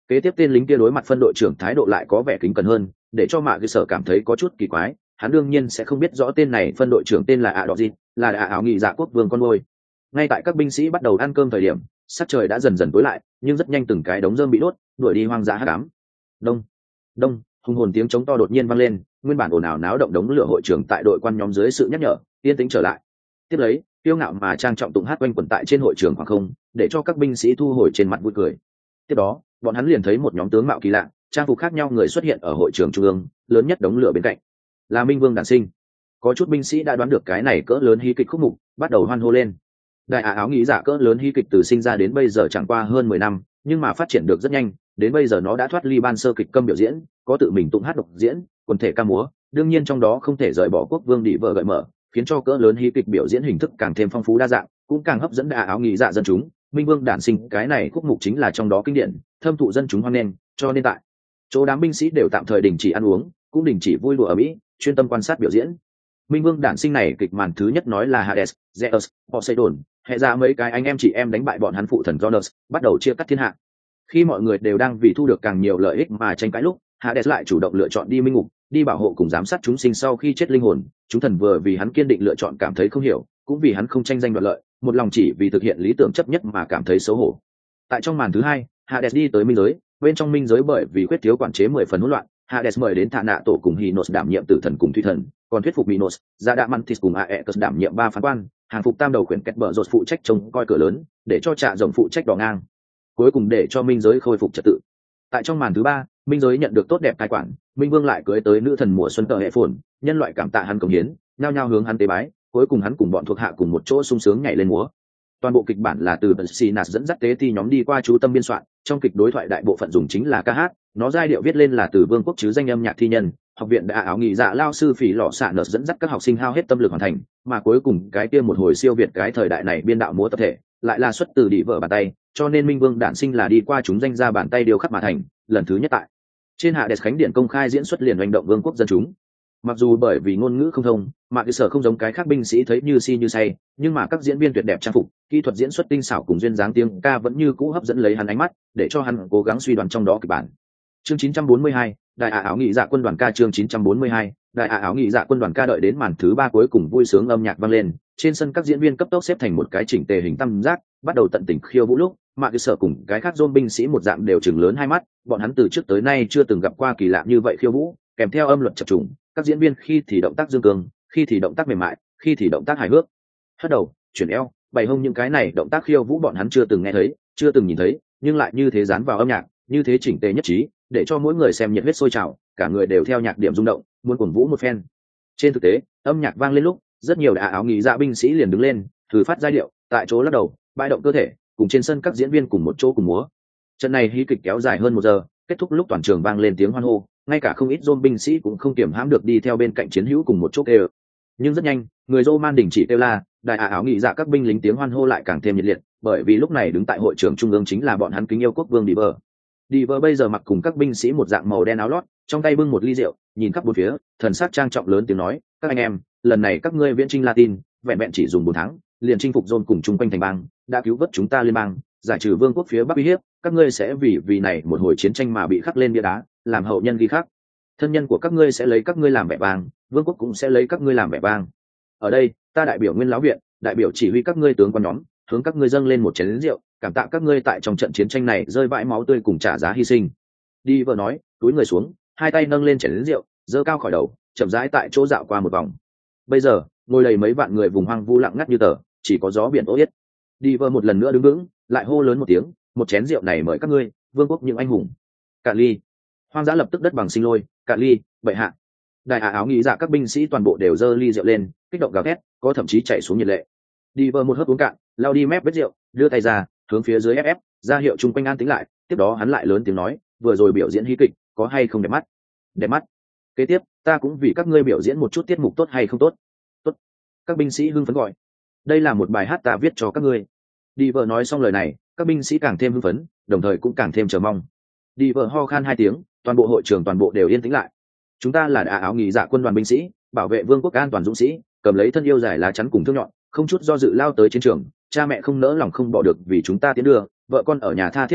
Kế tiếp tên lính kia đối mặt phân đội trưởng thái độ lại có vẻ kính cẩn hơn, để cho mạ cơ sở cảm thấy có chút kỳ quái. Hắn đương nhiên sẽ không biết rõ tên này phân đội trưởng tên là ạ đỏ gì, là ạ áo nghị dạ quốc vương con ngôi. Ngay tại các binh sĩ bắt đầu ăn cơm thời điểm, sắc trời đã dần dần tối lại, nhưng rất nhanh từng cái đống rơm bị đốt, đuổi đi hoang dã hắc ám. Đông, đông, hùng hồn tiếng trống to đột nhiên vang lên, nguyên bản ồn ào náo động đống lửa hội trưởng tại đội quan nhóm dưới sự nhắc nhở, yên tĩnh trở lại. Tiếp lấy, kiêu ngạo mà trang trọng tụng hát quanh quẩn tại trên hội trường khoảng không, để cho các binh sĩ thu hồi trên mặt vui cười. Tiếp đó, bọn hắn liền thấy một nhóm tướng mạo kỳ lạ, trang phục khác nhau người xuất hiện ở hội trường trung ương, lớn nhất đống lửa bên cạnh là Minh Vương đản sinh. Có chút binh sĩ đã đoán được cái này cỡ lớn hí kịch khúc mục, bắt đầu hoan hô lên. Đại ả áo nghĩ dạ cỡ lớn hí kịch từ sinh ra đến bây giờ chẳng qua hơn mười năm, nhưng mà phát triển được rất nhanh, đến bây giờ nó đã thoát ly ban sơ kịch câm biểu diễn, có tự mình tụng hát độc diễn, quần thể ca múa, đương nhiên trong đó không thể rời bỏ quốc vương đi vợ gợi mở, khiến cho cỡ lớn hí kịch biểu diễn hình thức càng thêm phong phú đa dạng, cũng càng hấp dẫn đại áo nghĩ dạ dân chúng. Minh Vương đản sinh cái này khúc mục chính là trong đó kinh điển, thâm thụ dân chúng hoan nghênh, cho nên tại chỗ đám binh sĩ đều tạm thời đình chỉ ăn uống, cũng đình chỉ vui đùa ở mỹ, chuyên tâm quan sát biểu diễn. Minh Vương đản sinh này kịch màn thứ nhất nói là Hades, Zeus, Poseidon, hệ ra mấy cái anh em chị em đánh bại bọn hắn phụ thần Jonas, bắt đầu chia cắt thiên hạ. Khi mọi người đều đang vì thu được càng nhiều lợi ích mà tranh cãi lúc, Hades lại chủ động lựa chọn đi minh ngục, đi bảo hộ cùng giám sát chúng sinh sau khi chết linh hồn. Chúng thần vừa vì hắn kiên định lựa chọn cảm thấy không hiểu, cũng vì hắn không tranh danh đoạt lợi, một lòng chỉ vì thực hiện lý tưởng chấp nhất mà cảm thấy xấu hổ. Tại trong màn thứ hai, Hades đi tới minh giới, bên trong minh giới bởi vì khuyết thiếu quản chế mười phần hỗn loạn, Hades mời đến Thạ Nạ tổ cùng Hynos đảm nhiệm tử thần cùng thủy thần, còn thuyết phục Minos, Radamantis cùng Aetus đảm nhiệm ba phán quan, hàng phục tam đầu quyển kẹt bờ rột phụ trách trông coi cửa lớn, để cho Trạ rồng phụ trách đỏ ngang. Cuối cùng để cho minh giới khôi phục trật tự. Tại trong màn thứ ba, minh giới nhận được tốt đẹp cai quản, Minh Vương lại cưới tới nữ thần mùa xuân Tờ Hệ Phồn, nhân loại cảm tạ hắn cống hiến, nhao nhao hướng hắn tế bái, cuối cùng hắn cùng bọn thuộc hạ cùng một chỗ sung sướng nhảy lên múa. Toàn bộ kịch bản là từ Sinas dẫn dắt tế ti nhóm đi qua chú tâm biên soạn, trong kịch đối thoại đại bộ phận dùng chính là ca hát, nó giai điệu viết lên là từ Vương quốc chứ danh âm nhạc thi nhân, học viện đã áo nghị dạ lao sư Phỉ Lọ Xạ Nợ dẫn dắt các học sinh hao hết tâm lực hoàn thành, mà cuối cùng cái kia một hồi siêu việt cái thời đại này biên đạo múa tập thể, lại là xuất từ đĩ vợ bàn tay, cho nên Minh Vương đản sinh là đi qua chúng danh ra bàn tay điều khắc mà thành, lần thứ nhất tại trên Hades khánh điện công khai diễn xuất liền hành động vương quốc dân chúng. Mặc dù bởi vì ngôn ngữ không thông, mà cơ sở không giống cái khác binh sĩ thấy như si như say, nhưng mà các diễn viên tuyệt đẹp trang phục, kỹ thuật diễn xuất tinh xảo cùng duyên dáng tiếng ca vẫn như cũ hấp dẫn lấy hắn ánh mắt, để cho hắn cố gắng suy đoán trong đó kịch bản. Chương chín trăm bốn mươi hai, Đại ả áo nghị dạ quân đoàn ca. Chương chín trăm bốn mươi hai, Đại ả áo nghị dạ quân đoàn ca. Đợi đến màn thứ ba cuối cùng vui sướng âm nhạc vang lên, trên sân các diễn viên cấp tốc xếp thành một cái chỉnh tề hình tam giác, bắt đầu tận tình khiêu vũ lúc, mà cơ sở cùng cái khác dôn binh sĩ một dạng đều chừng lớn hai mắt, bọn hắn từ trước tới nay chưa từng gặp qua kỳ lạ như vậy khiêu vũ, kèm theo âm luật chập trùng, các diễn viên khi thì động tác dương cường, khi thì động tác mềm mại, khi thì động tác hài hước, hất đầu, chuyển eo, bày hông, những cái này động tác khiêu vũ bọn hắn chưa từng nghe thấy, chưa từng nhìn thấy, nhưng lại như thế dán vào âm nhạc, như thế chỉnh tề nhất trí, để cho mỗi người xem nhiệt huyết sôi trào, cả người đều theo nhạc điểm rung động, muốn cuồng vũ một phen. Trên thực tế, âm nhạc vang lên lúc, rất nhiều đại áo nghị dạ binh sĩ liền đứng lên, thử phát giai điệu, tại chỗ lắc đầu, bãi động cơ thể, cùng trên sân các diễn viên cùng một chỗ cùng múa. Trận này hí kịch kéo dài hơn một giờ, kết thúc lúc toàn trường vang lên tiếng hoan hô, ngay cả không ít dôn binh sĩ cũng không kiềm hãm được đi theo bên cạnh chiến hữu cùng một chỗ kêu. Nhưng rất nhanh, người Roman đình chỉ kêu la, đại ả áo nghị dạ các binh lính tiếng hoan hô lại càng thêm nhiệt liệt, bởi vì lúc này đứng tại hội trường trung ương chính là bọn hắn kính yêu quốc vương Diver. Diver bây giờ mặc cùng các binh sĩ một dạng màu đen áo lót, trong tay bưng một ly rượu, nhìn khắp bốn phía, thần sắc trang trọng lớn tiếng nói, các anh em, lần này các ngươi viễn chinh Latin, vẹn vẹn chỉ dùng bốn tháng, liền chinh phục dôn cùng chung quanh thành bang, đã cứu vớt chúng ta liên bang, giải trừ vương quốc phía bắc uy hiếp, các ngươi sẽ vì vì này một hồi chiến tranh mà bị khắc lên bia đá, làm hậu nhân ghi khắc. Thân nhân của các ngươi sẽ lấy các ngươi làm vẻ vang, vương quốc cũng sẽ lấy các ngươi làm vẻ vang. Ở đây, ta đại biểu Nguyên Lão viện, đại biểu chỉ huy các ngươi tướng quan nhóm, hướng các ngươi dâng lên một chén rượu, cảm tạ các ngươi tại trong trận chiến tranh này rơi vãi máu tươi cùng trả giá hy sinh. Đi vợ nói, túi người xuống, hai tay nâng lên chén rượu, giơ cao khỏi đầu, chậm rãi tại chỗ dạo qua một vòng. Bây giờ, ngồi đầy mấy vạn người vùng hoang vu lặng ngắt như tờ, chỉ có gió biển ố yết. Đi vợ một lần nữa đứng vững, lại hô lớn một tiếng, một chén rượu này mời các ngươi, vương quốc những anh hùng. Cạn ly. Hoang dã lập tức đất bằng sinh lôi, cạn ly, bệ hạ. Đại ả áo nghĩ dạ các binh sĩ toàn bộ đều giơ ly rượu lên, kích động gào thét, có thậm chí chảy xuống nhiệt lệ. Đi vợ một hớp uống cạn, lao đi mép vết rượu, đưa tay ra, hướng phía dưới ép ép, ra hiệu chung quanh an tĩnh lại. Tiếp đó hắn lại lớn tiếng nói, vừa rồi biểu diễn hí kịch, có hay không đẹp mắt? Đẹp mắt. Kế tiếp, ta cũng vì các ngươi biểu diễn một chút tiết mục tốt hay không tốt? Tốt. Các binh sĩ hưng phấn gọi. Đây là một bài hát ta viết cho các ngươi. Đi vợ nói xong lời này, các binh sĩ càng thêm hưng phấn, đồng thời cũng càng thêm chờ mong. Đi vợ ho khan hai tiếng, toàn bộ hội trường toàn bộ đều yên tĩnh lại. Chúng ta là ả áo nghị dạ quân đoàn binh sĩ, bảo vệ vương quốc an toàn dũng sĩ, cầm lấy thân yêu giải lá chắn cùng thương nhọn, không chút do dự lao tới chiến trường. Cha mẹ không nỡ lòng không bỏ được vì chúng ta tiến đưa, vợ con ở nhà tha thiết mong đợi,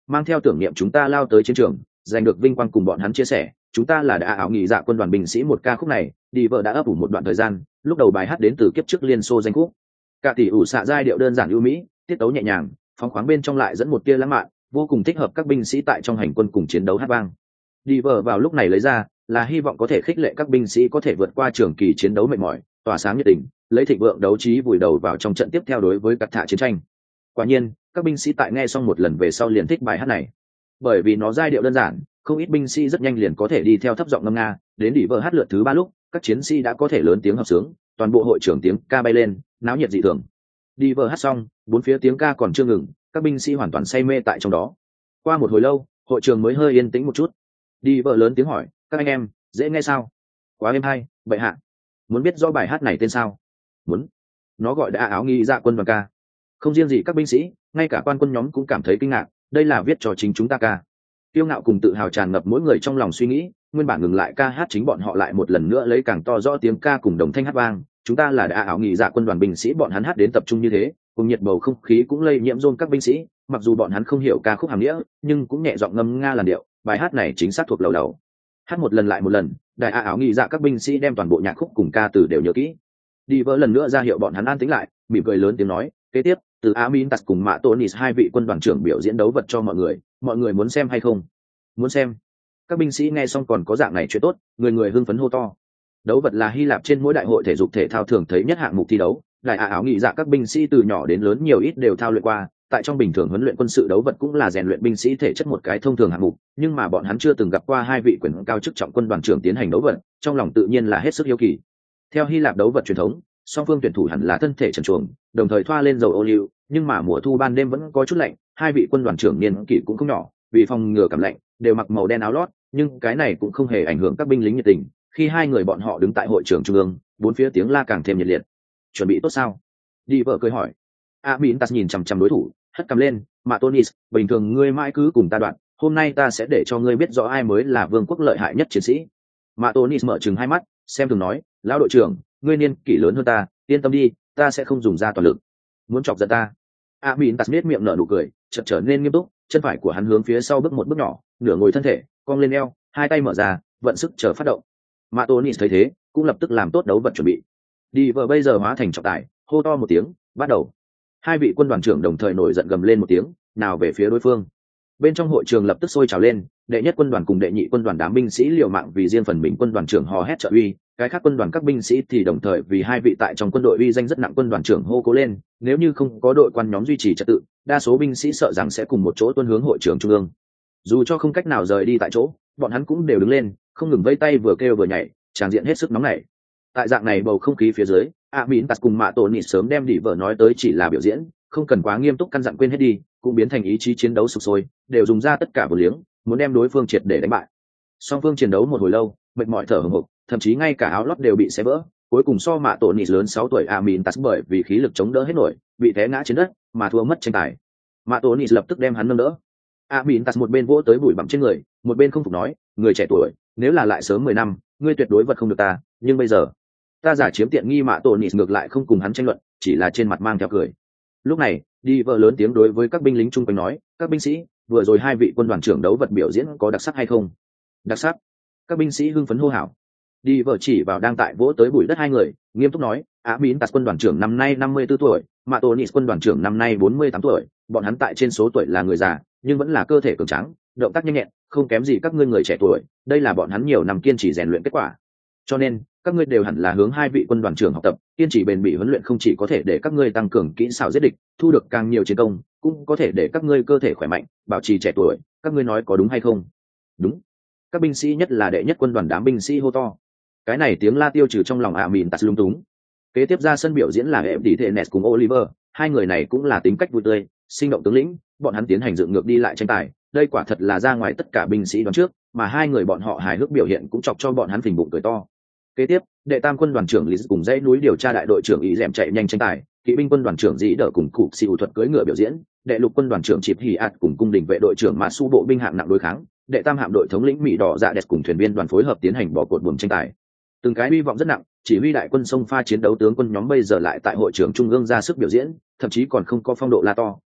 mang theo tưởng niệm chúng ta lao tới chiến trường, giành được vinh quang cùng bọn hắn chia sẻ. Chúng ta là đã ảo nghị dạ quân đoàn binh sĩ. Một ca khúc này đi vợ đã ấp ủ một đoạn thời gian, lúc đầu bài hát đến từ kiếp trước Liên Xô danh khúc. Cả tỷ ủ xạ giai điệu đơn giản ưu mỹ, tiết tấu nhẹ nhàng, phóng khoáng bên trong lại dẫn một tia lãng mạn, vô cùng thích hợp các binh sĩ tại trong hành quân cùng chiến đấu hát vang. Đi vợ vào lúc này lấy ra là hy vọng có thể khích lệ các binh sĩ có thể vượt qua trường kỳ chiến đấu mệt mỏi, tỏa sáng nhiệt tình, lấy thịnh vượng đấu trí vùi đầu vào trong trận tiếp theo đối với các thạ chiến tranh. Quả nhiên, các binh sĩ tại nghe xong một lần về sau liền thích bài hát này, bởi vì nó giai điệu đơn giản, không ít binh sĩ rất nhanh liền có thể đi theo thấp giọng ngâm nga. Đến đỉ vợ hát lượt thứ ba lúc, các chiến sĩ đã có thể lớn tiếng hợp sướng, toàn bộ hội trưởng tiếng ca bay lên, náo nhiệt dị thường. Đi vợ hát xong, bốn phía tiếng ca còn chưa ngừng, các binh sĩ hoàn toàn say mê tại trong đó. Qua một hồi lâu, hội trường mới hơi yên tĩnh một chút. Đi vợ lớn tiếng hỏi, các anh em, dễ nghe sao? Quá êm hay, vậy hạ. Muốn biết rõ bài hát này tên sao? Muốn. Nó gọi đã áo nghi dạ quân đoàn ca. Không riêng gì các binh sĩ, ngay cả quan quân nhóm cũng cảm thấy kinh ngạc, đây là viết cho chính chúng ta ca. Kiêu ngạo cùng tự hào tràn ngập mỗi người trong lòng suy nghĩ, nguyên bản ngừng lại ca hát chính bọn họ lại một lần nữa lấy càng to rõ tiếng ca cùng đồng thanh hát vang. Chúng ta là đã áo nghị dạ quân đoàn binh sĩ, bọn hắn hát đến tập trung như thế, cùng nhiệt bầu không khí cũng lây nhiễm rôn các binh sĩ. Mặc dù bọn hắn không hiểu ca khúc hàm nghĩa, nhưng cũng nhẹ giọng ngâm nga làn điệu. Bài hát này chính xác thuộc lầu đầu. Hát một lần lại một lần, đại áo nghị dạ các binh sĩ đem toàn bộ nhạc khúc cùng ca từ đều nhớ kỹ. Đi vỡ lần nữa ra hiệu bọn hắn an tĩnh lại, mỉm cười lớn tiếng nói, kế tiếp từ Amin Tạt cùng Mạ Tonis hai vị quân đoàn trưởng biểu diễn đấu vật cho mọi người, mọi người muốn xem hay không? Muốn xem. Các binh sĩ nghe xong còn có dạng này chuyện tốt, người người hưng phấn hô to. Đấu vật là Hy Lạp trên mỗi đại hội thể dục thể thao thường thấy nhất hạng mục thi đấu, đại áo nghị dạ các binh sĩ từ nhỏ đến lớn nhiều ít đều thao luyện qua, tại trong bình thường huấn luyện quân sự đấu vật cũng là rèn luyện binh sĩ thể chất một cái thông thường hạng mục, nhưng mà bọn hắn chưa từng gặp qua hai vị quyền cao chức trọng quân đoàn trưởng tiến hành đấu vật, trong lòng tự nhiên là hết sức hiếu kỳ. Theo Hy Lạp đấu vật truyền thống, song phương tuyển thủ hẳn là thân thể trần truồng, đồng thời thoa lên dầu ô liu, nhưng mà mùa thu ban đêm vẫn có chút lạnh, hai vị quân đoàn trưởng niên kỷ cũng không nhỏ, vì phòng ngừa cảm lạnh, đều mặc màu đen áo lót, nhưng cái này cũng không hề ảnh hưởng các binh lính nhiệt tình. Khi hai người bọn họ đứng tại hội trường trung ương, bốn phía tiếng la càng thêm nhiệt liệt. Chuẩn bị tốt sao? Đi vợ cười hỏi. Amin Tạt nhìn chằm chằm đối thủ, hất cằm lên, Matonis, bình thường ngươi mãi cứ cùng ta đoạn, hôm nay ta sẽ để cho ngươi biết rõ ai mới là vương quốc lợi hại nhất chiến sĩ. Matonis mở trừng hai mắt, xem thường nói, lão đội trưởng, ngươi niên kỷ lớn hơn ta, yên tâm đi, ta sẽ không dùng ra toàn lực. Muốn chọc giận ta? Amin Tạt nét miệng nở nụ cười, chợt trở nên nghiêm túc, chân phải của hắn hướng phía sau bước một bước nhỏ, nửa ngồi thân thể, cong lên eo, hai tay mở ra, vận sức chờ phát động. Matonis thấy thế, cũng lập tức làm tốt đấu vật chuẩn bị. Đi vợ bây giờ hóa thành trọng tài, hô to một tiếng, bắt đầu. Hai vị quân đoàn trưởng đồng thời nổi giận gầm lên một tiếng, nào về phía đối phương. Bên trong hội trường lập tức sôi trào lên, đệ nhất quân đoàn cùng đệ nhị quân đoàn đám binh sĩ liều mạng vì riêng phần mình quân đoàn trưởng hò hét trợ uy, cái khác quân đoàn các binh sĩ thì đồng thời vì hai vị tại trong quân đội uy danh rất nặng quân đoàn trưởng hô cố lên. Nếu như không có đội quan nhóm duy trì trật tự, đa số binh sĩ sợ rằng sẽ cùng một chỗ tuân hướng hội trường trung ương. Dù cho không cách nào rời đi tại chỗ, bọn hắn cũng đều đứng lên, không ngừng vây tay vừa kêu vừa nhảy, tràng diện hết sức nóng nảy. Tại dạng này bầu không khí phía dưới, Amin Tạt cùng Mạ Tổ Nịt sớm đem đỉ vợ nói tới chỉ là biểu diễn, không cần quá nghiêm túc căn dặn quên hết đi, cũng biến thành ý chí chiến đấu sục sôi, đều dùng ra tất cả vô liếng, muốn đem đối phương triệt để đánh bại. Song phương chiến đấu một hồi lâu, mệt mỏi thở hổn hộc, thậm chí ngay cả áo lót đều bị xé vỡ. Cuối cùng so Mạ Tổ Nịt lớn sáu tuổi Amin Tạt bởi vì khí lực chống đỡ hết nổi, bị té ngã trên đất, mà thua mất tranh tài. Mạ Tổ Nịt lập tức đem hắn nâng đỡ. Amin Tạt một bên vỗ tới bụi bặm trên người, một bên không phục nói, người trẻ tuổi, nếu là lại sớm mười năm, ngươi tuyệt đối vật không được ta, nhưng bây giờ ta giả chiếm tiện nghi. Mạ Tổ Nịt ngược lại không cùng hắn tranh luận, chỉ là trên mặt mang theo cười. Lúc này, đi vợ lớn tiếng đối với các binh lính chung quanh nói, các binh sĩ, vừa rồi hai vị quân đoàn trưởng đấu vật biểu diễn có đặc sắc hay không? Đặc sắc. Các binh sĩ hưng phấn hô hào. Đi vợ chỉ vào đang tại vỗ tới bụi đất hai người, nghiêm túc nói, Amin Tạt quân đoàn trưởng năm nay năm mươi tư tuổi, Mạ Tổ Nịt quân đoàn trưởng năm nay bốn mươi tám tuổi, bọn hắn tại trên số tuổi là người già, nhưng vẫn là cơ thể cường tráng, động tác nhanh nhẹn, không kém gì các ngươi người trẻ tuổi, đây là bọn hắn nhiều năm kiên trì rèn luyện kết quả. Cho nên, các ngươi đều hẳn là hướng hai vị quân đoàn trưởng học tập, kiên trì bền bỉ huấn luyện không chỉ có thể để các ngươi tăng cường kỹ xảo giết địch, thu được càng nhiều chiến công, cũng có thể để các ngươi cơ thể khỏe mạnh, bảo trì trẻ tuổi, các ngươi nói có đúng hay không? Đúng. Các binh sĩ nhất là đệ nhất quân đoàn đám binh sĩ hô to. Cái này tiếng la tiêu trừ trong lòng Amin Tạt lung túng. Kế tiếp ra sân biểu diễn là Epdithenes cùng Oliver, hai người này cũng là tính cách vui tươi, sinh động tướng lĩnh, bọn hắn tiến hành dựng ngược đi lại tranh tài, đây quả thật là ra ngoài tất cả binh sĩ đoán trước, mà hai người bọn họ hài hước biểu hiện cũng chọc cho bọn hắn phình bụng cười to. Kế tiếp, đệ tam quân đoàn trưởng Lý cùng dãy núi điều tra đại đội trưởng ý dẻm chạy nhanh tranh tài, kỵ binh quân đoàn trưởng dĩ đỡ cùng cụ xì thuật cưỡi ngựa biểu diễn, đệ lục quân đoàn trưởng Chịp Hỉ ạt cùng cung đình vệ đội trưởng Mã Su bộ binh hạng nặng đối kháng, đệ tam hạm đội thống lĩnh Mỹ đỏ dạ đẹp cùng thuyền viên đoàn phối hợp tiến hành bỏ cột buồm tranh tài. Từng cái hy vọng rất nặng, chỉ huy đại quân sông pha chiến đấu tướng quân nhóm bây giờ lại tại hội trưởng trung ương ra sức biểu diễn, thậm chí còn không có phong độ la to,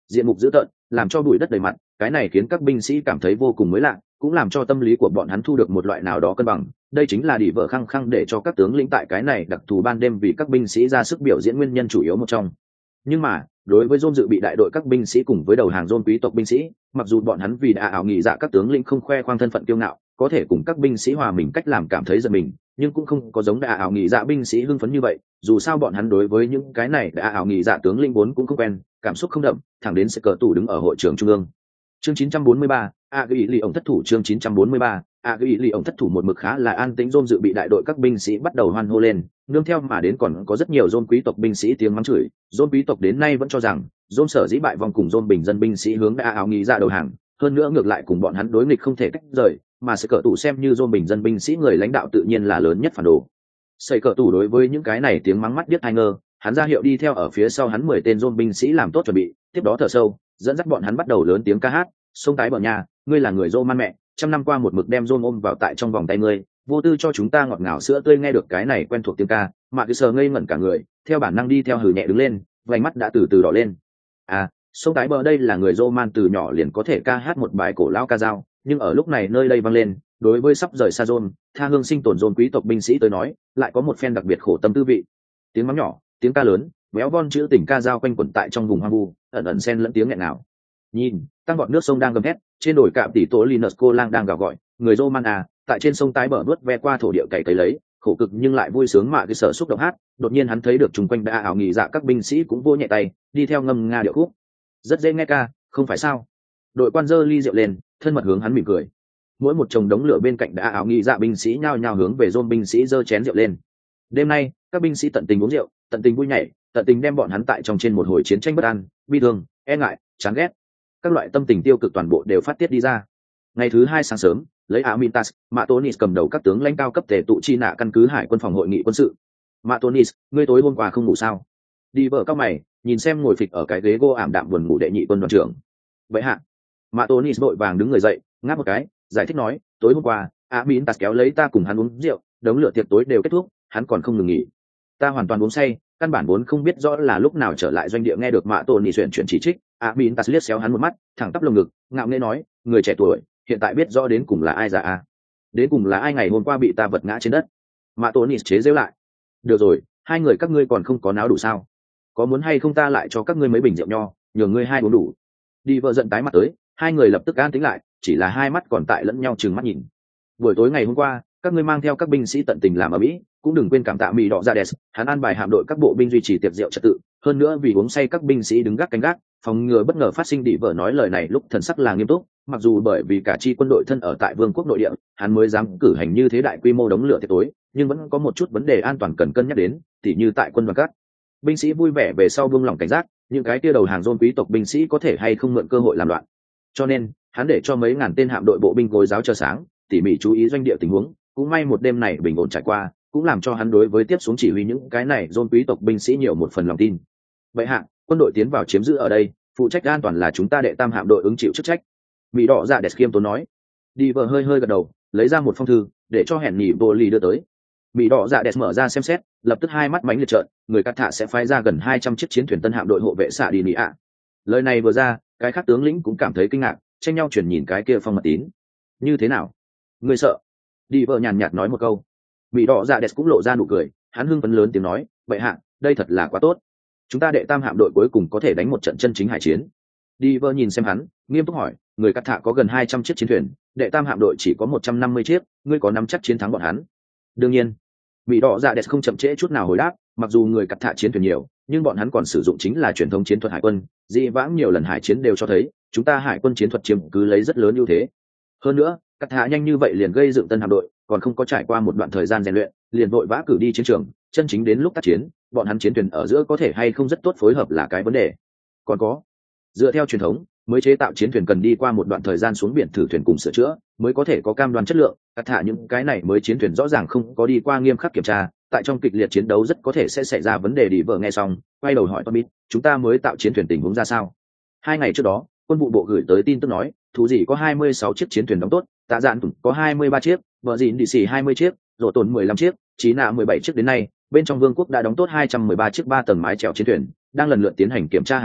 diện mục dữ tợn, làm cho bụi đất đầy mặt, cái này khiến các binh sĩ cảm thấy vô cùng mới lạ, cũng làm cho tâm lý của bọn hắn thu được một loại nào đó cân bằng. Đây chính là đỉ vợ khăng khăng để cho các tướng lĩnh tại cái này đặc thù ban đêm vì các binh sĩ ra sức biểu diễn nguyên nhân chủ yếu một trong. Nhưng mà đối với Rôm dự bị đại đội các binh sĩ cùng với đầu hàng Rôm quý tộc binh sĩ, mặc dù bọn hắn vì đã ảo nghị dạ các tướng lĩnh không khoe khoang thân phận kiêu ngạo, có thể cùng các binh sĩ hòa mình cách làm cảm thấy giận mình, nhưng cũng không có giống đã ảo nghị dạ binh sĩ hưng phấn như vậy. Dù sao bọn hắn đối với những cái này đã ảo nghị dạ tướng lĩnh vốn cũng không quen, cảm xúc không đậm, thẳng đến sẽ cờ tủ đứng ở hội trường trung ương. Chương chín trăm bốn mươi ba, a ghi lì ổng thất thủ. Chương chín trăm bốn mươi ba, a ghi lì ổng thất thủ. Một mực khá là an tĩnh, Rôm dự bị đại đội các binh sĩ bắt đầu hoan hô lên, nương theo mà đến còn có rất nhiều Rôm quý tộc binh sĩ tiếng mắng chửi. Rôm quý tộc đến nay vẫn cho rằng Rôm sở dĩ bại vòng cùng Rôm bình dân binh sĩ hướng đã áo nghĩ ra đầu hàng, hơn nữa ngược lại cùng bọn hắn đối nghịch không thể tách rời, mà sẽ cờ tủ xem như Rôm bình dân binh sĩ người lãnh đạo tự nhiên là lớn nhất phản đồ. Sẩy cờ tủ đối với những cái này tiếng mắng mắt biết ai ngơ, hắn ra hiệu đi theo ở phía sau hắn mười tên Rôm binh sĩ làm tốt chuẩn bị, tiếp đó thở sâu, dẫn dắt bọn hắn bắt đầu lớn tiếng ca hát. Sông tái bờ nhà, ngươi là người Rôm man mẹ, trăm năm qua một mực đem Rôm ôm vào tại trong vòng tay ngươi, vô tư cho chúng ta ngọt ngào sữa tươi. Nghe được cái này quen thuộc tiếng ca, mà cứ sờ ngây ngẩn cả người, theo bản năng đi theo hừ nhẹ đứng lên, vành mắt đã từ từ đỏ lên. À, sông tái bờ đây là người Roman từ nhỏ liền có thể ca hát một bài cổ lão ca dao, nhưng ở lúc này nơi đây vang lên, đối với sắp rời xa Rôm, tha hương sinh tồn Rôm quý tộc binh sĩ tới nói, lại có một phen đặc biệt khổ tâm tư vị. Tiếng mắng nhỏ, tiếng ca lớn, béo von chữ tình ca dao quanh quẩn tại trong vùng hoang vu, ẩn ẩn xen lẫn tiếng nghẹn nào. Nhìn, tăng vọt nước sông đang gầm hét, trên đồi cạm tỷ tố Linus cô lang đang gào gọi, người Roman à, tại trên sông tái bờ nuốt ve qua thổ địa cày cấy lấy, khổ cực nhưng lại vui sướng mà cái sở xúc động hát. Đột nhiên hắn thấy được chung quanh đã ảo nghỉ dạ các binh sĩ cũng vô nhẹ tay, đi theo ngâm nga điệu khúc. Rất dễ nghe ca, không phải sao? Đội quan dơ ly rượu lên, thân mật hướng hắn mỉm cười. Mỗi một chồng đống lửa bên cạnh đã ảo nghỉ dạ binh sĩ nhao nhao hướng về Rôm binh sĩ dơ chén rượu lên. Đêm nay, các binh sĩ tận tình uống rượu, tận tình vui nhảy, tận tình đem bọn hắn tại trong trên một hồi chiến tranh bất an, bi thương, e ngại, chán ghét, các loại tâm tình tiêu cực toàn bộ đều phát tiết đi ra. Ngày thứ hai sáng sớm, lấy Amintas, Matonis cầm đầu các tướng lãnh cao cấp tề tụ chi nạ căn cứ hải quân phòng hội nghị quân sự. Matonis, ngươi tối hôm qua không ngủ sao? Đi vợ cao mày, nhìn xem ngồi phịch ở cái ghế gỗ ảm đạm buồn ngủ đệ nhị quân đoàn trưởng. Vậy hạ, Matonis vội vàng đứng người dậy, ngáp một cái, giải thích nói, tối hôm qua, Amintas kéo lấy ta cùng hắn uống rượu, đống lửa tiệc tối đều kết thúc, hắn còn không ngừng nghỉ. Ta hoàn toàn uống say, căn bản vốn không biết rõ là lúc nào trở lại doanh địa. Nghe được Matonis chuyển chuyển chỉ trích, Amintas liếc xéo hắn một mắt, thẳng tắp lồng ngực, ngạo nghễ nói, người trẻ tuổi, hiện tại biết rõ đến cùng là ai già à? Đến cùng là ai ngày hôm qua bị ta vật ngã trên đất? Matonis chế giễu lại. Được rồi, hai người các ngươi còn không có náo đủ sao? Có muốn hay không ta lại cho các ngươi mấy bình rượu nho, nhường ngươi hai uống đủ? Đi vợ giận tái mặt tới, hai người lập tức an tĩnh lại, chỉ là hai mắt còn tại lẫn nhau trừng mắt nhìn. Buổi tối ngày hôm qua, các ngươi mang theo các binh sĩ tận tình làm ở mỹ, cũng đừng quên cảm tạ Mỹ Đỏ Ra Đès, hắn an bài hạm đội các bộ binh duy trì tiệc rượu trật tự, hơn nữa vì uống say các binh sĩ đứng gác canh gác, phòng ngừa bất ngờ phát sinh. Đi vợ nói lời này lúc thần sắc là nghiêm túc, mặc dù bởi vì cả chi quân đội thân ở tại vương quốc nội địa, hắn mới dám cử hành như thế đại quy mô đống lửa tiệc tối, nhưng vẫn có một chút vấn đề an toàn cần cân nhắc đến, tỉ như tại quân đoàn các binh sĩ vui vẻ về sau buông lỏng cảnh giác, những cái kia đầu hàng Rôm quý tộc binh sĩ có thể hay không mượn cơ hội làm loạn. Cho nên hắn để cho mấy ngàn tên hạm đội bộ binh gối giáo chờ sáng, tỉ mỉ chú ý doanh địa tình huống. Cũng may một đêm này bình ổn trải qua, cũng làm cho hắn đối với tiếp xuống chỉ huy những cái này Rôm quý tộc binh sĩ nhiều một phần lòng tin. Vậy hạ, quân đội tiến vào chiếm giữ ở đây, phụ trách an toàn là chúng ta đệ tam hạm đội ứng chịu chức trách. Mỹ Đỏ Dạ Đès khiêm tốn nói. Đi vợ hơi hơi gật đầu, lấy ra một phong thư để cho hẹn nhỉ vô ly đưa tới. Mỹ Đỏ Dạ Đès mở ra xem xét, lập tức hai mắt mánh liệt trợn, người cắt thạ sẽ phái ra gần hai trăm chiếc chiến thuyền tân hạm đội hộ vệ xạ đi nị ạ. Lời này vừa ra, cái khác tướng lĩnh cũng cảm thấy kinh ngạc, tranh nhau chuyển nhìn cái kia phong mật tín. Như thế nào? Ngươi sợ? Đi vợ nhàn nhạt nói một câu. Mỹ Đỏ Dạ Đès cũng lộ ra nụ cười, hắn hưng phấn lớn tiếng nói, vậy hạ, đây thật là quá tốt. Chúng ta đệ tam hạm đội cuối cùng có thể đánh một trận chân chính hải chiến. Đi vợ nhìn xem hắn, nghiêm túc hỏi, người cắt thạ có gần hai trăm chiếc chiến thuyền, đệ tam hạm đội chỉ có một trăm năm mươi chiếc, ngươi có nắm chắc chiến thắng bọn hắn? Đương nhiên. Mỹ Đỏ Dạ Đès không chậm trễ chút nào hồi đáp, mặc dù người cắt thạ chiến thuyền nhiều, nhưng bọn hắn còn sử dụng chính là truyền thống chiến thuật hải quân, dĩ vãng nhiều lần hải chiến đều cho thấy, chúng ta hải quân chiến thuật chiếm cứ lấy rất lớn ưu thế. Hơn nữa, cắt thạ nhanh như vậy liền gây dựng tân hạm đội, còn không có trải qua một đoạn thời gian rèn luyện, liền vội vã cử đi chiến trường, chân chính đến lúc tác chiến, bọn hắn chiến thuyền ở giữa có thể hay không rất tốt phối hợp là cái vấn đề. Còn có, dựa theo truyền thống, mới chế tạo chiến thuyền cần đi qua một đoạn thời gian xuống biển thử thuyền cùng sửa chữa, mới có thể có cam đoan chất lượng. Cắt thả những cái này mới chiến thuyền rõ ràng không có đi qua nghiêm khắc kiểm tra, tại trong kịch liệt chiến đấu rất có thể sẽ xảy ra vấn đề. Đi vợ nghe xong, quay đầu hỏi Tommy, chúng ta mới tạo chiến thuyền tình huống ra sao? Hai ngày trước đó, quân vụ bộ gửi tới tin tức nói, thú gì có hai mươi sáu chiếc chiến thuyền đóng tốt, tạ dạn có hai mươi ba chiếc, vợ dịn đi xỉ hai mươi chiếc, rổ tồn mười lăm chiếc, chí nạ mười bảy chiếc. Đến nay, bên trong vương quốc đã đóng tốt hai trăm mười ba chiếc ba tầng mái chèo chiến thuyền, đang lần lượt tiến hành kiểm tra hàng hải,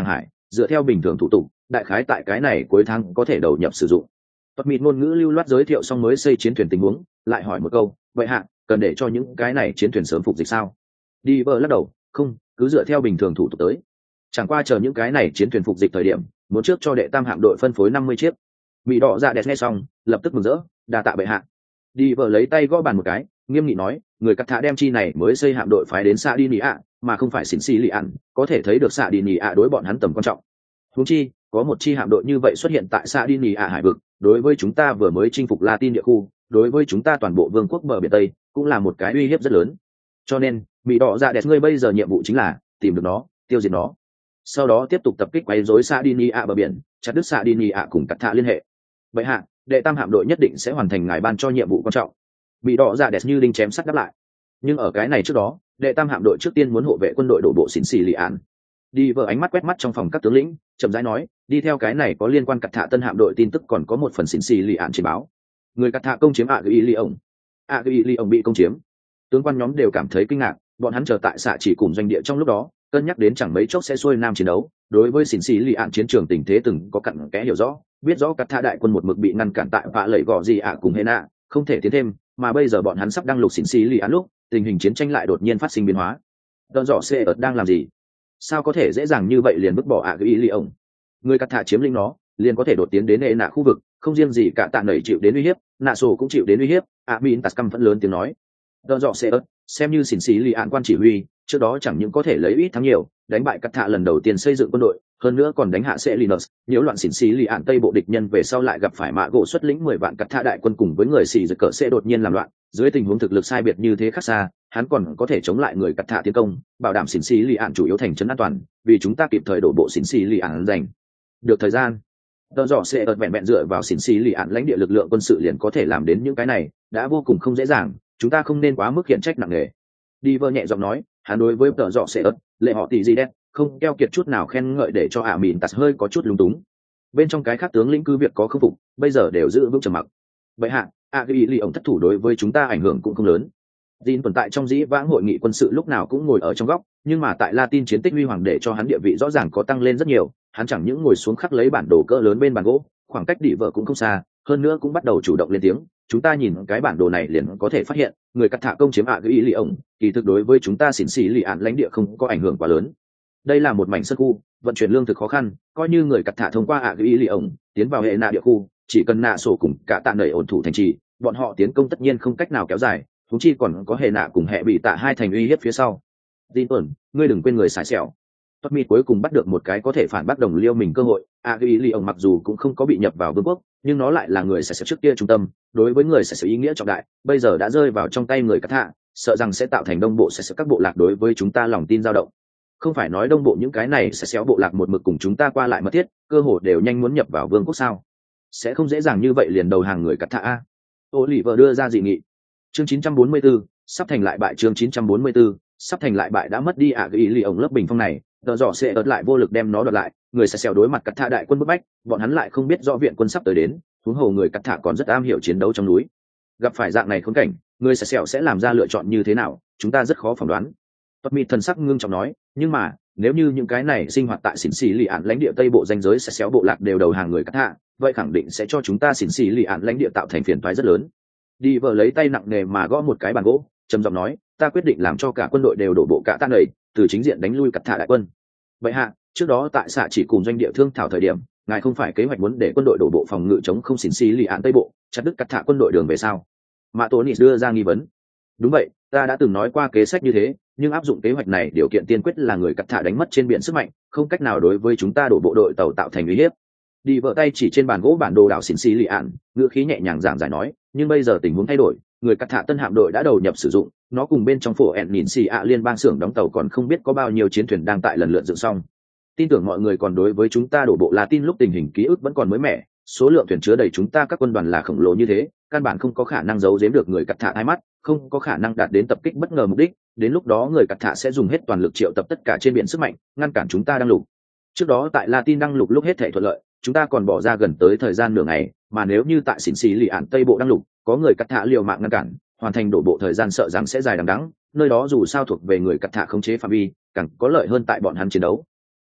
dựa theo bình thường thủ tục đại khái tại cái này cuối tháng có thể đầu nhập sử dụng. Tuật mịt ngôn ngữ lưu loát giới thiệu xong mới xây chiến thuyền tình huống, lại hỏi một câu, vậy hạ cần để cho những cái này chiến thuyền sớm phục dịch sao? Đi vợ lắc đầu, không, cứ dựa theo bình thường thủ tục tới. Chẳng qua chờ những cái này chiến thuyền phục dịch thời điểm, muốn trước cho đệ tam hạm đội phân phối năm mươi chiếc. Bị đỏ dạ đẹp nghe xong, lập tức mừng rỡ, đa tạ bệ hạ. Đi vợ lấy tay gõ bàn một cái, nghiêm nghị nói, người cắt thả đem chi này mới xây hạm đội phái đến Sa đi nỉ ạ, mà không phải xỉn xì lì ạn, có thể thấy được Sa đi nỉ ạ đối bọn hắn tầm quan trọng. Huống chi, có một chi hạm đội như vậy xuất hiện tại Sa đi nỉ ạ hải vực, đối với chúng ta vừa mới chinh phục Latin địa khu, đối với chúng ta toàn bộ vương quốc bờ biển tây cũng là một cái uy hiếp rất lớn. Cho nên, bị đỏ dạ đẹp ngươi bây giờ nhiệm vụ chính là tìm được nó, tiêu diệt nó, sau đó tiếp tục tập kích quấy rối Sa đi nỉ ạ bờ biển, chặt đứt Sa đi nỉ ạ cùng cắt thả liên hệ. Vậy hạ, đệ tam hạm đội nhất định sẽ hoàn thành ngài ban cho nhiệm vụ quan trọng. Bị đỏ dạ đẹp như đinh chém sắt đáp lại. Nhưng ở cái này trước đó, đệ tam hạm đội trước tiên muốn hộ vệ quân đội đổ bộ xỉn xì lì ạn. Đi vợ ánh mắt quét mắt trong phòng các tướng lĩnh, chậm rãi nói, đi theo cái này có liên quan cắt thả tân hạm đội tin tức còn có một phần xỉn xì lì ạn trên báo. Người cắt thả công chiếm ạ ghi ly ổng. ạ ghi ly ổng bị công chiếm. Tướng quan nhóm đều cảm thấy kinh ngạc, bọn hắn chờ tại xạ chỉ cùng doanh địa trong lúc đó, cân nhắc đến chẳng mấy chốc sẽ xuôi nam chiến đấu, đối với xỉn xì lì ạn chiến trường tình thế từng có cặn kẽ hiểu rõ, biết rõ cắt thả đại quân một mực bị ngăn cản tại vạ lẩy gò gì ạ cùng hệ nạ, không thể tiến thêm, mà bây giờ bọn hắn sắp đăng lục xỉn xì lì ạn lúc, tình hình chiến tranh lại đột nhiên phát sinh biến hóa. Đòn dọ xe ớt đang làm gì? Sao có thể dễ dàng như vậy liền vứt bỏ ạ ghi ly ổng? Người cắt thả chiếm lĩnh nó, liền có thể đột tiến đến hệ nạ khu vực, không riêng gì cả tạ nảy chịu đến uy hiếp, nạ sổ cũng chịu đến uy hiếp. ạ min tạt căm vẫn lớn tiếng nói. Đòn dọ xe ớt, xem như xỉn xì lì ạn quan chỉ huy, trước đó chẳng những có thể lấy ít thắng nhiều, đánh bại cắt thạ lần đầu tiên xây dựng quân đội, hơn nữa còn đánh hạ sẽ Linus, nhiễu loạn xỉn xì lì ạn tây bộ địch nhân về sau lại gặp phải mạ gỗ xuất lĩnh mười vạn cắt thạ đại quân cùng với người xì giật cỡ sẽ đột nhiên làm loạn, dưới tình huống thực lực sai biệt như thế khác xa, hắn còn có thể chống lại người cắt thạ tiến công, bảo đảm xỉn xì lì ạn chủ yếu thành trấn an toàn, vì chúng ta kịp thời đổ bộ xỉn xì lì ạn dành được thời gian. Đợt dọ sẽ ợt vẹn vẹn dựa vào xỉn xì lì ạn lãnh địa lực lượng quân sự liền có thể làm đến những cái này, đã vô cùng không dễ dàng, chúng ta không nên quá mức khiển trách nặng nề. Đi vợ nhẹ giọng nói, hắn đối với tờ dọ sẽ ớt lệ họ tỷ gì đen không keo kiệt chút nào khen ngợi để cho ả mìn tạt hơi có chút lung túng. Bên trong cái khác tướng lĩnh cứ việc có khâm phục, bây giờ đều giữ vững trầm mặc. Vậy hạ, ả ghi ly ổng thất thủ đối với chúng ta ảnh hưởng cũng không lớn. Tin tồn tại trong dĩ vãng hội nghị quân sự lúc nào cũng ngồi ở trong góc, nhưng mà tại Latin chiến tích huy hoàng để cho hắn địa vị rõ ràng có tăng lên rất nhiều, hắn chẳng những ngồi xuống khắc lấy bản đồ cỡ lớn bên bàn gỗ, khoảng cách đỉ vợ cũng không xa, hơn nữa cũng bắt đầu chủ động lên tiếng. Chúng ta nhìn cái bản đồ này liền có thể phát hiện, người cắt thả công chiếm ạ ghi ly ổng, kỳ thực đối với chúng ta xỉn xì lì ạn lãnh địa không có ảnh hưởng quá lớn. Đây là một mảnh sân khu, vận chuyển lương thực khó khăn, coi như người cắt thả thông qua ạ ghi ly ổng tiến vào hệ nạ địa khu, chỉ cần nạ sổ cùng cả tạ nảy ổn thủ thành trì, bọn họ tiến công tất nhiên không cách nào kéo dài, thúng chi còn có hệ nạ cùng hệ bị tạ hai thành uy hiếp phía sau. Tin ẩn, ngươi đừng quên người xài xẻo. Tốt mi cuối cùng bắt được một cái có thể phản bác đồng liêu mình cơ hội. ạ ghi ly ổng mặc dù cũng không có bị nhập vào vương quốc, nhưng nó lại là người xài xẻo trước kia trung tâm, đối với người xài xẻo ý nghĩa trọng đại, bây giờ đã rơi vào trong tay người cắt thả, sợ rằng sẽ tạo thành đông bộ xài xẻo các bộ lạc đối với chúng ta lòng tin dao động. Không phải nói đông bộ những cái này sẽ xéo bộ lạc một mực cùng chúng ta qua lại mật thiết, cơ hồ đều nhanh muốn nhập vào vương quốc sao? Sẽ không dễ dàng như vậy liền đầu hàng người cắt thả a. Oliver đưa ra dị nghị. Chương chín trăm bốn mươi tư, sắp thành lại bại. Chương chín trăm bốn mươi tư, sắp thành lại bại đã mất đi ạ ghi ly ổng lớp bình phong này, tờ dọ sẽ ớt lại vô lực đem nó đoạt lại, người sẽ xèo đối mặt cắt thả đại quân bức bách, bọn hắn lại không biết rõ viện quân sắp tới đến, huống hồ người cắt thả còn rất am hiểu chiến đấu trong núi. Gặp phải dạng này khốn cảnh, người sẽ xèo sẽ làm ra lựa chọn như thế nào, chúng ta rất khó phỏng đoán. Tốt mịt thần sắc ngưng trọng nói, nhưng mà nếu như những cái này sinh hoạt tại xỉn xì lì ạn lãnh địa tây bộ danh giới sẽ xéo bộ lạc đều đầu hàng người cắt thả, vậy khẳng định sẽ cho chúng ta xỉn xì lì ạn lãnh địa tạo thành phiền toái rất lớn. Đi vợ lấy tay nặng nề mà gõ một cái bàn gỗ, trầm giọng nói, ta quyết định làm cho cả quân đội đều đổ bộ cả tan đầy, từ chính diện đánh lui cắt thả đại quân. Vậy hạ, trước đó tại xạ chỉ cùng doanh địa thương thảo thời điểm, ngài không phải kế hoạch muốn để quân đội đổ bộ phòng ngự chống không xỉn xì lì ạn tây bộ, chặt đứt cắt thả quân đội đường về sao? Mã Tony đưa ra nghi vấn. Đúng vậy, ta đã từng nói qua kế sách như thế, nhưng áp dụng kế hoạch này điều kiện tiên quyết là người cắt thả đánh mất trên biển sức mạnh, không cách nào đối với chúng ta đổ bộ đội tàu tạo thành uy hiếp. Đi vợ tay chỉ trên bàn gỗ bản đồ đảo xỉn xì lì ạn, ngữ khí nhẹ nhàng giảng giải nói, nhưng bây giờ tình huống thay đổi, người cắt thả tân hạm đội đã đầu nhập sử dụng, nó cùng bên trong phổ ẹn nhìn xì ạ liên bang xưởng đóng tàu còn không biết có bao nhiêu chiến thuyền đang tại lần lượt dựng xong. Tin tưởng mọi người còn đối với chúng ta đổ bộ là tin lúc tình hình ký ức vẫn còn mới mẻ, số lượng thuyền chứa đầy chúng ta các quân đoàn là khổng lồ như thế, căn bản không có khả năng giấu giếm được người cắt thả hai mắt, không có khả năng đạt đến tập kích bất ngờ mục đích, đến lúc đó người cắt thả sẽ dùng hết toàn lực triệu tập tất cả trên biển sức mạnh, ngăn cản chúng ta đăng lục. Trước đó tại Latin đăng lục lúc hết thể thuận lợi, chúng ta còn bỏ ra gần tới thời gian nửa ngày, mà nếu như tại xỉn xì lì ạn tây bộ đăng lục, có người cắt thả liều mạng ngăn cản, hoàn thành đổ bộ thời gian sợ rằng sẽ dài đằng đẵng, nơi đó dù sao thuộc về người cắt thả khống chế phạm vi, càng có lợi hơn tại bọn hắn chiến đấu.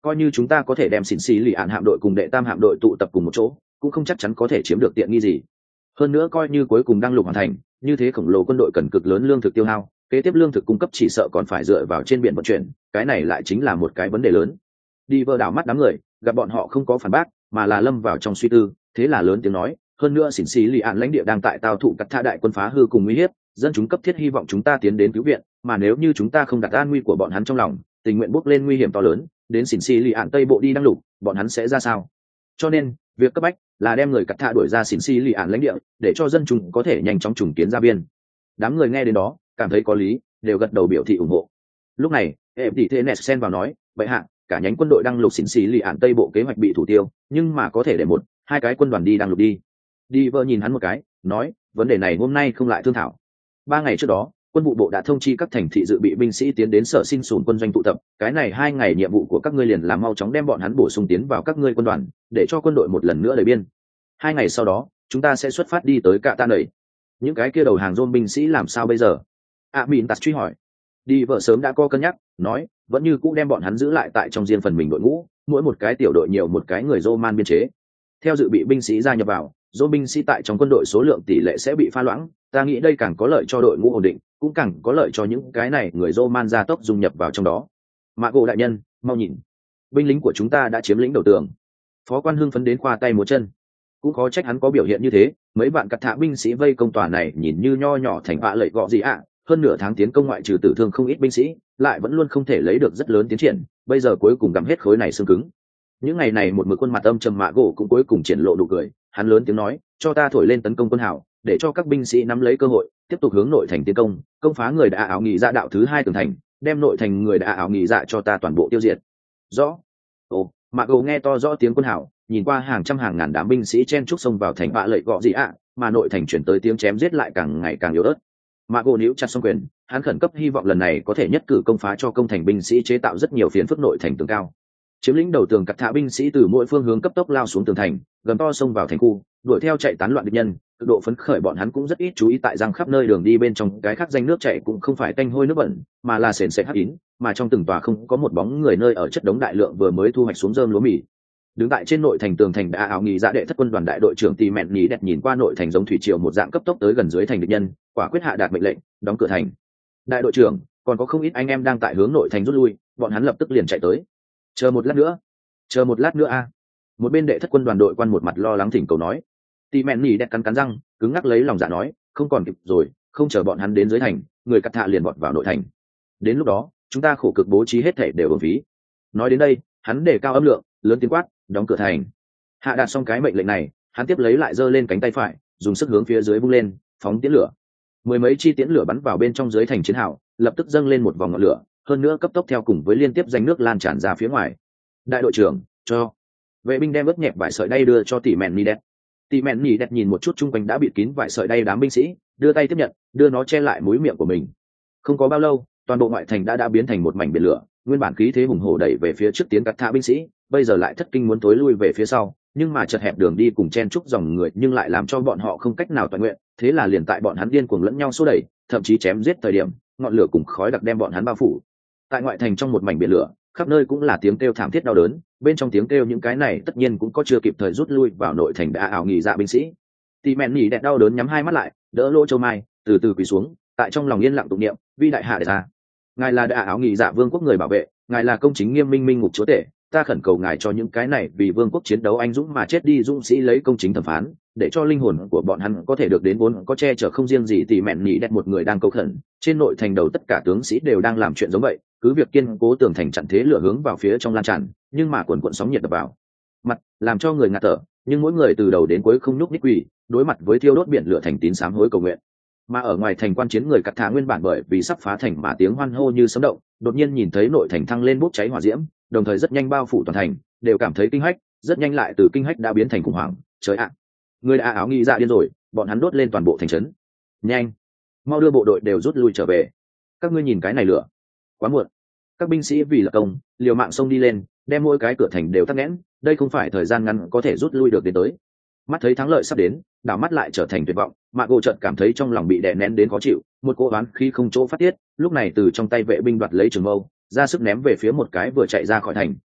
coi như chúng ta có thể đem xỉn xì lì ạn hạm đội cùng đệ tam hạm đội tụ tập cùng một chỗ cũng không chắc chắn có thể chiếm được tiện nghi gì. Hơn nữa coi như cuối cùng đăng lục hoàn thành, như thế khổng lồ quân đội cần cực lớn lương thực tiêu hao, kế tiếp lương thực cung cấp chỉ sợ còn phải dựa vào trên biển vận chuyển, cái này lại chính là một cái vấn đề lớn. Đi vơ đảo mắt đám người, gặp bọn họ không có phản bác mà là lâm vào trong suy tư, thế là lớn tiếng nói, hơn nữa xỉn xì lì ạn lãnh địa đang tại tao thụ các tha đại quân phá hư cùng uy hiếp, dân chúng cấp thiết hy vọng chúng ta tiến đến cứu viện, mà nếu như chúng ta không đặt an nguy của bọn hắn trong lòng, tình nguyện bước lên nguy hiểm to lớn đến xỉn xì lì ạn tây bộ đi đăng lục, bọn hắn sẽ ra sao? Cho nên việc cấp bách là đem người cắt thạ đuổi ra xỉn xì lì ạn lãnh địa, để cho dân chúng có thể nhanh chóng trùng kiến ra biên. Đám người nghe đến đó cảm thấy có lý, đều gật đầu biểu thị ủng hộ. Lúc này em tỷ thế nes xen vào nói, vậy hạ cả nhánh quân đội đăng lục xỉn xì lì ạn tây bộ kế hoạch bị thủ tiêu, nhưng mà có thể để một hai cái quân đoàn đi đăng lục đi. Đi vợ nhìn hắn một cái, nói, vấn đề này hôm nay không lại thương thảo. Ba ngày trước đó quân vụ bộ đã thông chi các thành thị dự bị binh sĩ tiến đến sở xin sùn quân doanh tụ tập, cái này hai ngày nhiệm vụ của các ngươi liền là mau chóng đem bọn hắn bổ sung tiến vào các ngươi quân đoàn, để cho quân đội một lần nữa đầy biên. Hai ngày sau đó chúng ta sẽ xuất phát đi tới cạ ta nầy. Những cái kia đầu hàng dôn binh sĩ làm sao bây giờ? A Min Tạt truy hỏi. Đi vợ sớm đã có cân nhắc, nói vẫn như cũ đem bọn hắn giữ lại tại trong riêng phần mình đội ngũ, mỗi một cái tiểu đội nhiều một cái người Roman biên chế. Theo dự bị binh sĩ gia nhập vào, dôn binh sĩ tại trong quân đội số lượng tỷ lệ sẽ bị pha loãng, ta nghĩ đây càng có lợi cho đội ngũ ổn định, cũng càng có lợi cho những cái này người Roman gia tốc dung nhập vào trong đó. Mạc Gỗ đại nhân, mau nhìn, binh lính của chúng ta đã chiếm lĩnh đầu tường. Phó quan hưng phấn đến khoa tay múa chân. Cũng khó trách hắn có biểu hiện như thế, mấy bạn cắt thạ binh sĩ vây công tòa này nhìn như nho nhỏ thành vạ lợi gọ gì ạ, hơn nửa tháng tiến công ngoại trừ tử thương không ít binh sĩ, lại vẫn luôn không thể lấy được rất lớn tiến triển, bây giờ cuối cùng gặm hết khối này xương cứng. Những ngày này một mực khuôn mặt âm trầm Mạc Gỗ cũng cuối cùng triển lộ nụ cười, hắn lớn tiếng nói, cho ta thổi lên tấn công quân hào, để cho các binh sĩ nắm lấy cơ hội tiếp tục hướng nội thành tiến công, công phá người đã ảo nghị dạ đạo thứ hai tường thành, đem nội thành người đã ảo nghị dạ cho ta toàn bộ tiêu diệt. Rõ. Ồ, Mạc Gỗ nghe to rõ tiếng quân hào, nhìn qua hàng trăm hàng ngàn đám binh sĩ chen trúc xông vào thành bạ lợi gọ gì ạ, mà nội thành chuyển tới tiếng chém giết lại càng ngày càng yếu ớt. Mạc Gỗ níu chặt song quyền, hắn khẩn cấp hy vọng lần này có thể nhất cử công phá cho công thành binh sĩ chế tạo rất nhiều phiến phức nội thành tường cao. Chiếm lĩnh đầu tường cắt thạ binh sĩ từ mỗi phương hướng cấp tốc lao xuống tường thành, gầm to xông vào thành khu, đuổi theo chạy tán loạn địch nhân. Cực độ phấn khởi bọn hắn cũng rất ít chú ý tại răng khắp nơi đường đi bên trong cái khác danh nước chảy cũng không phải tanh hôi nước bẩn, mà là sền sệt hắc ín, mà trong từng tòa không có một bóng người nơi ở chất đống đại lượng vừa mới thu hoạch xuống rơm lúa mì. Đứng tại trên nội thành tường thành đã ảo nghỉ dạ đệ thất quân đoàn đại đội trưởng Tì Mẹn Nhí đẹp nhìn qua nội thành giống thủy triều một dạng cấp tốc tới gần dưới thành địch nhân, quả quyết hạ đạt mệnh lệnh, đóng cửa thành. Đại đội trưởng, còn có không ít anh em đang tại hướng nội thành rút lui, bọn hắn lập tức liền chạy tới. Chờ một lát nữa, chờ một lát nữa a. Một bên đệ thất quân đoàn đội quan một mặt lo lắng thỉnh cầu nói. Tì Mẹn Nhí đẹp cắn cắn răng, cứng ngắc lấy lòng dạ nói, không còn kịp rồi, không chờ bọn hắn đến dưới thành, người cắt thạ liền bọt vào nội thành. Đến lúc đó, chúng ta khổ cực bố trí hết thảy đều uổng phí. Nói đến đây, hắn đề cao âm lượng, lớn tiếng quát, đóng cửa thành. Hạ đạt xong cái mệnh lệnh này, hắn tiếp lấy lại giơ lên cánh tay phải, dùng sức hướng phía dưới vung lên, phóng tiễn lửa. Mười mấy chi tiễn lửa bắn vào bên trong dưới thành chiến hào, lập tức dâng lên một vòng ngọn lửa, hơn nữa cấp tốc theo cùng với liên tiếp danh nước lan tràn ra phía ngoài. Đại đội trưởng, cho vệ binh đem ướt nhẹp vải sợi đay đưa cho Tỉ Mẹn Nhí đẹp. Tỉ Mẹn Nhí đẹp nhìn một chút chung quanh đã bịt kín vải sợi đay đám binh sĩ, đưa tay tiếp nhận, đưa nó che lại mũi miệng của mình. Không có bao lâu, toàn bộ ngoại thành đã đã biến thành một mảnh biển lửa, nguyên bản khí thế hùng hổ đẩy về phía trước tiến cắt thạ binh sĩ, bây giờ lại thất kinh muốn tối lui về phía sau, nhưng mà chật hẹp đường đi cùng chen trúc dòng người nhưng lại làm cho bọn họ không cách nào toàn nguyện, thế là liền tại bọn hắn điên cuồng lẫn nhau xô đẩy, thậm chí chém giết thời điểm, ngọn lửa cùng khói đặc đem bọn hắn bao phủ. Tại ngoại thành trong một mảnh biển lửa, khắp nơi cũng là tiếng kêu thảm thiết đau đớn, bên trong tiếng kêu những cái này tất nhiên cũng có chưa kịp thời rút lui vào nội thành đã ảo nghỉ dạ binh sĩ. Tỉ Mẹn Nhí đẹp đau đớn nhắm hai mắt lại, đỡ lỗ châu mai, từ từ quỳ xuống, tại trong lòng yên lặng tụng niệm, vi đại hạ đệ ra. Ngài là đã ảo nghỉ dạ vương quốc người bảo vệ, ngài là công chính nghiêm minh minh ngục chúa tể, ta khẩn cầu ngài cho những cái này vì vương quốc chiến đấu anh dũng mà chết đi dũng sĩ lấy công chính thẩm phán, để cho linh hồn của bọn hắn có thể được đến vốn có che chở không riêng gì. Tỉ Mẹn Nhí đẹp một người đang cầu khẩn, trên nội thành đầu tất cả tướng sĩ đều đang làm chuyện giống vậy, cứ việc kiên cố tường thành chặn thế lửa hướng vào phía trong lan tràn, nhưng mà cuộn cuộn sóng nhiệt đập vào mặt, làm cho người ngạt thở, nhưng mỗi người từ đầu đến cuối không nhúc nhích quỳ, đối mặt với thiêu đốt biển lửa thành tín sám hối cầu nguyện. Mà ở ngoài thành quan chiến người cắt thạ nguyên bản bởi vì sắp phá thành mà tiếng hoan hô như sấm động, đột nhiên nhìn thấy nội thành thăng lên bốc cháy hỏa diễm, đồng thời rất nhanh bao phủ toàn thành, đều cảm thấy kinh hách, rất nhanh lại từ kinh hách đã biến thành khủng hoảng. Trời ạ, người đã áo nghĩ dạ điên rồi, bọn hắn đốt lên toàn bộ thành trấn. Nhanh, mau đưa bộ đội đều rút lui trở về. Các ngươi nhìn cái này lửa, quá muộn. Các binh sĩ vì lập công, liều mạng xông đi lên, đem mỗi cái cửa thành đều tắc nghẽn, đây không phải thời gian ngắn có thể rút lui được đến tới. Mắt thấy thắng lợi sắp đến, đảo mắt lại trở thành tuyệt vọng, Mạc Gỗ chợt cảm thấy trong lòng bị đè nén đến khó chịu, một cỗ oán khí không chỗ phát tiết, lúc này từ trong tay vệ binh đoạt lấy trường mâu, ra sức ném về phía một cái vừa chạy ra khỏi thành,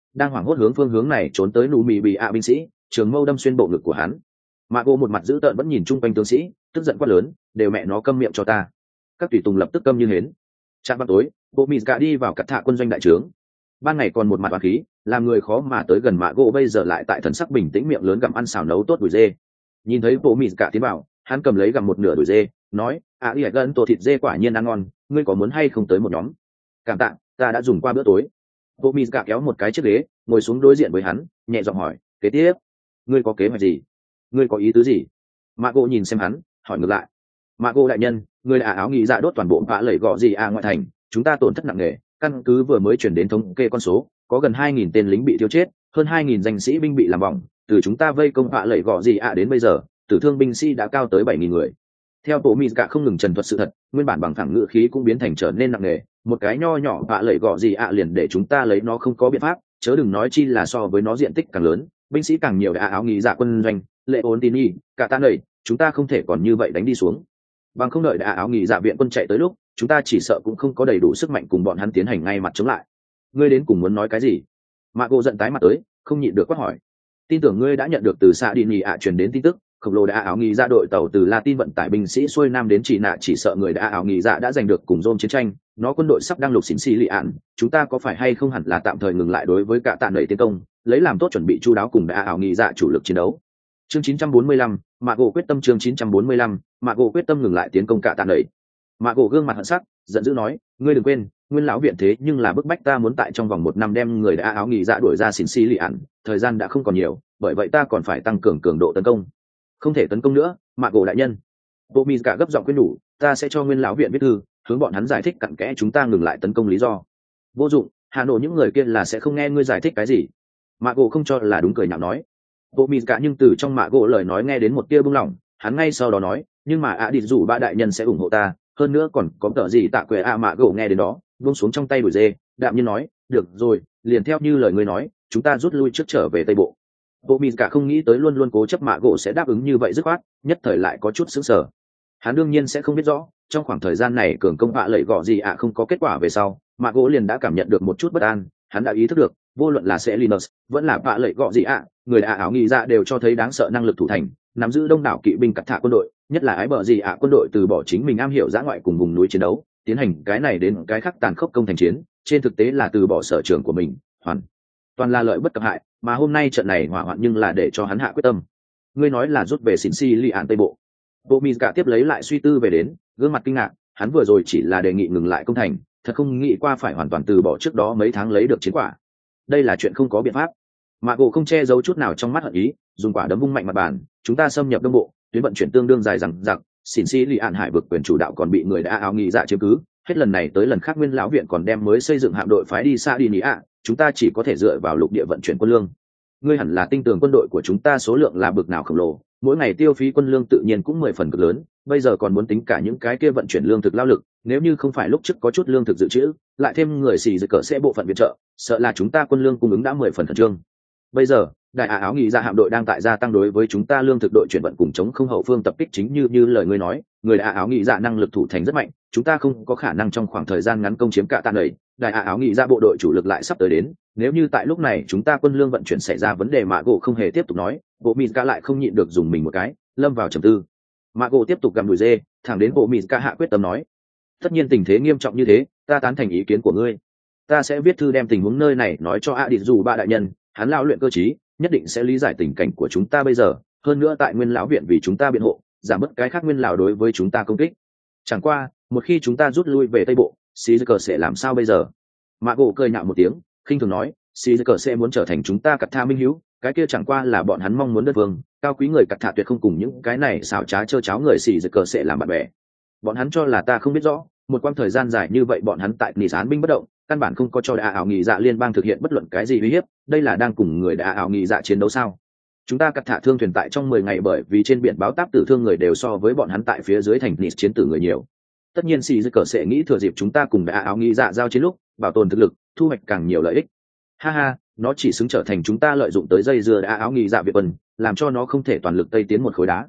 đang hoảng hốt hướng phương hướng này trốn tới nụ mì bị ạ binh sĩ, trường mâu đâm xuyên bộ ngực của hắn. Mạ gỗ một mặt dữ tợn vẫn nhìn chung quanh tướng sĩ, tức giận quát lớn, đều mẹ nó câm miệng cho ta. Các tùy tùng lập tức câm như hến. Chạm vào tối, bộ mì cả đi vào cắt thạ quân doanh đại trướng. Ban ngày còn một mặt oán khí, làm người khó mà tới gần Mạ gỗ bây giờ lại tại thần sắc bình tĩnh miệng lớn gặm ăn xào nấu tốt đùi dê. Nhìn thấy bộ mì cả tiến vào, hắn cầm lấy gặm một nửa đùi dê, nói, à y gần tổ thịt dê quả nhiên ăn ngon, ngươi có muốn hay không tới một nhóm? Cảm tạ, ta đã dùng qua bữa tối. Bộ mì cả kéo một cái chiếc ghế, ngồi xuống đối diện với hắn, nhẹ giọng hỏi, kế tiếp, ngươi có kế hoạch gì? Ngươi có ý tứ gì? Mạ gỗ nhìn xem hắn, hỏi ngược lại. Mạ gỗ đại nhân, người đã áo nghĩ dạ đốt toàn bộ vạ lẩy gọ gì à ngoại thành, chúng ta tổn thất nặng nề, căn cứ vừa mới chuyển đến thống kê con số, có gần hai nghìn tên lính bị tiêu chết, hơn hai nghìn danh sĩ binh bị làm bỏng, từ chúng ta vây công vạ lẩy gọ gì à đến bây giờ, tử thương binh sĩ đã cao tới bảy nghìn người. Theo bộ mì cả không ngừng trần thuật sự thật, nguyên bản bằng thẳng ngữ khí cũng biến thành trở nên nặng nề, một cái nho nhỏ vạ lẩy gọ gì à liền để chúng ta lấy nó không có biện pháp, chớ đừng nói chi là so với nó diện tích càng lớn, binh sĩ càng nhiều đã áo nghĩ dạ quân doanh, lệ ổn tin y cả ta nầy, chúng ta không thể còn như vậy đánh đi xuống. Bằng không đợi đã áo nghĩ dạ viện quân chạy tới lúc, chúng ta chỉ sợ cũng không có đầy đủ sức mạnh cùng bọn hắn tiến hành ngay mặt chống lại. Ngươi đến cùng muốn nói cái gì? Mạ gỗ giận tái mặt tới, không nhịn được quát hỏi. Tin tưởng ngươi đã nhận được từ xa đi nhì ạ truyền đến tin tức, khổng lồ đã áo nghĩ dạ đội tàu từ Latin vận tải binh sĩ xuôi nam đến chỉ nạ chỉ sợ người đã áo nghĩ dạ đã giành được cùng Rome chiến tranh, nó quân đội sắp đang lục xỉn xì lì ạn, chúng ta có phải hay không hẳn là tạm thời ngừng lại đối với cả tạ nầy tiến công, lấy làm tốt chuẩn bị chu đáo cùng đã áo nghĩ dạ chủ lực chiến đấu. Chương chín trăm bốn mươi lăm, Mạ gỗ quyết tâm chương chín trăm bốn mươi lăm, Mạ gỗ quyết tâm ngừng lại tiến công cả tạ nầy. Mạ gỗ gương mặt hận sắc, giận dữ nói, ngươi đừng quên, nguyên lão viện thế nhưng là bức bách ta muốn tại trong vòng một năm đem người đã áo nghĩ dạ đuổi ra xỉn xì lì ạn, thời gian đã không còn nhiều, bởi vậy ta còn phải tăng cường cường độ tấn công. Không thể tấn công nữa, Mạ gỗ đại nhân. Bộ mì cả gấp giọng khuyên nhủ, ta sẽ cho nguyên lão viện viết thư, hướng bọn hắn giải thích cặn kẽ chúng ta ngừng lại tấn công lý do. Vô dụng, Hà Nội những người kia là sẽ không nghe ngươi giải thích cái gì. Mạ gỗ không cho là đúng, cười nhạo nói. Bộ mì cả nhưng từ trong Mạ gỗ lời nói nghe đến một tia bưng lỏng, hắn ngay sau đó nói, nhưng mà ạ đi rủ ba đại nhân sẽ ủng hộ ta, hơn nữa còn có tờ gì tạ quệ a. Mạ gỗ nghe đến đó, buông xuống trong tay đùi dê, đạm nhiên nói, được rồi, liền theo như lời ngươi nói, chúng ta rút lui trước trở về tây bộ. Bộ mì cả không nghĩ tới luôn luôn cố chấp Mạ gỗ sẽ đáp ứng như vậy dứt khoát, nhất thời lại có chút sững sờ. Hắn đương nhiên sẽ không biết rõ, trong khoảng thời gian này cường công vạ lẩy gọ gì ạ không có kết quả về sau, Mạ gỗ liền đã cảm nhận được một chút bất an. Hắn đã ý thức được, vô luận là sẽ Linus, vẫn là vạ lẩy gọ gì ạ, người đã áo nghĩ ra đều cho thấy đáng sợ năng lực thủ thành, nắm giữ đông đảo kỵ binh cắt thả quân đội, nhất là ái bờ gì ạ quân đội từ bỏ chính mình am hiểu dã ngoại cùng vùng núi chiến đấu, tiến hành cái này đến cái khác tàn khốc công thành chiến, trên thực tế là từ bỏ sở trường của mình, hoàn toàn là lợi bất cập hại, mà hôm nay trận này hỏa hoạn nhưng là để cho hắn hạ quyết tâm. Ngươi nói là rút về xỉn xì li ạn tây bộ. Bộ mì cả tiếp lấy lại suy tư về đến, gương mặt kinh ngạc, hắn vừa rồi chỉ là đề nghị ngừng lại công thành, thật không nghĩ qua phải hoàn toàn từ bỏ trước đó mấy tháng lấy được chiến quả. Đây là chuyện không có biện pháp. Mạ gỗ không che giấu chút nào trong mắt hận ý, dùng quả đấm vung mạnh mặt bàn, chúng ta xâm nhập đông bộ, tuyến vận chuyển tương đương dài dằng dặc, xỉn xì lì ạn hải vực quyền chủ đạo còn bị người đã áo nghĩ dạ chiếm cứ, hết lần này tới lần khác nguyên lão viện còn đem mới xây dựng hạm đội phái đi xa đi nỉ ạ, chúng ta chỉ có thể dựa vào lục địa vận chuyển quân lương. Ngươi hẳn là tin tưởng quân đội của chúng ta số lượng là bực nào khổng lồ, mỗi ngày tiêu phí quân lương tự nhiên cũng mười phần cực lớn, bây giờ còn muốn tính cả những cái kia vận chuyển lương thực lao lực, nếu như không phải lúc trước có chút lương thực dự trữ, lại thêm người xì dự cỡ sẽ bộ phận viện trợ, sợ là chúng ta quân lương cung ứng đã mười phần khẩn trương. Bây giờ, đại ả áo nghĩ ra hạm đội đang tại gia tăng đối với chúng ta lương thực đội chuyển vận cùng chống không hậu phương tập kích, chính như như lời ngươi nói, người đại áo nghĩ ra năng lực thủ thành rất mạnh, chúng ta không có khả năng trong khoảng thời gian ngắn công chiếm cả tan đầy. Đại ả áo nghĩ ra bộ đội chủ lực lại sắp tới đến, nếu như tại lúc này chúng ta quân lương vận chuyển xảy ra vấn đề, Mạ gỗ không hề tiếp tục nói, bộ mịt ca lại không nhịn được dùng mình một cái, lâm vào trầm tư. Mạ gỗ tiếp tục gặm đùi dê, thẳng đến bộ mịt ca hạ quyết tâm nói, tất nhiên tình thế nghiêm trọng như thế, ta tán thành ý kiến của ngươi, ta sẽ viết thư đem tình huống nơi này nói cho a đi dù ba đại nhân, hắn lão luyện cơ trí, nhất định sẽ lý giải tình cảnh của chúng ta bây giờ, hơn nữa tại nguyên lão viện vì chúng ta biện hộ, giảm bớt cái khác nguyên lão đối với chúng ta công kích. Chẳng qua một khi chúng ta rút lui về tây bộ, xì cờ sẽ làm sao bây giờ? Mạ gỗ cười nhạo một tiếng, khinh thường nói, xì cờ sẽ muốn trở thành chúng ta cắt tha minh hữu, cái kia chẳng qua là bọn hắn mong muốn đất vương, cao quý người cắt thạ tuyệt không cùng những cái này xảo trá trơ cháo người xì cờ sẽ làm bạn bè. Bọn hắn cho là ta không biết rõ, một quãng thời gian dài như vậy bọn hắn tại nỉ án binh bất động, căn bản không có cho đại ảo nghị dạ liên bang thực hiện bất luận cái gì uy hiếp, đây là đang cùng người đại ảo nghị dạ chiến đấu sao? Chúng ta cắt thả thương thuyền tại trong mười ngày, bởi vì trên biển báo táp tử thương người đều so với bọn hắn tại phía dưới thành nỉ chiến tử người nhiều. Tất nhiên xì dư cờ sẽ nghĩ thừa dịp chúng ta cùng đại ảo nghị dạ giao chiến lúc, bảo tồn thực lực, thu hoạch càng nhiều lợi ích. Ha ha, nó chỉ xứng trở thành chúng ta lợi dụng tới dây dưa đại ảo nghị dạ việt quân, làm cho nó không thể toàn lực tây tiến một khối đá.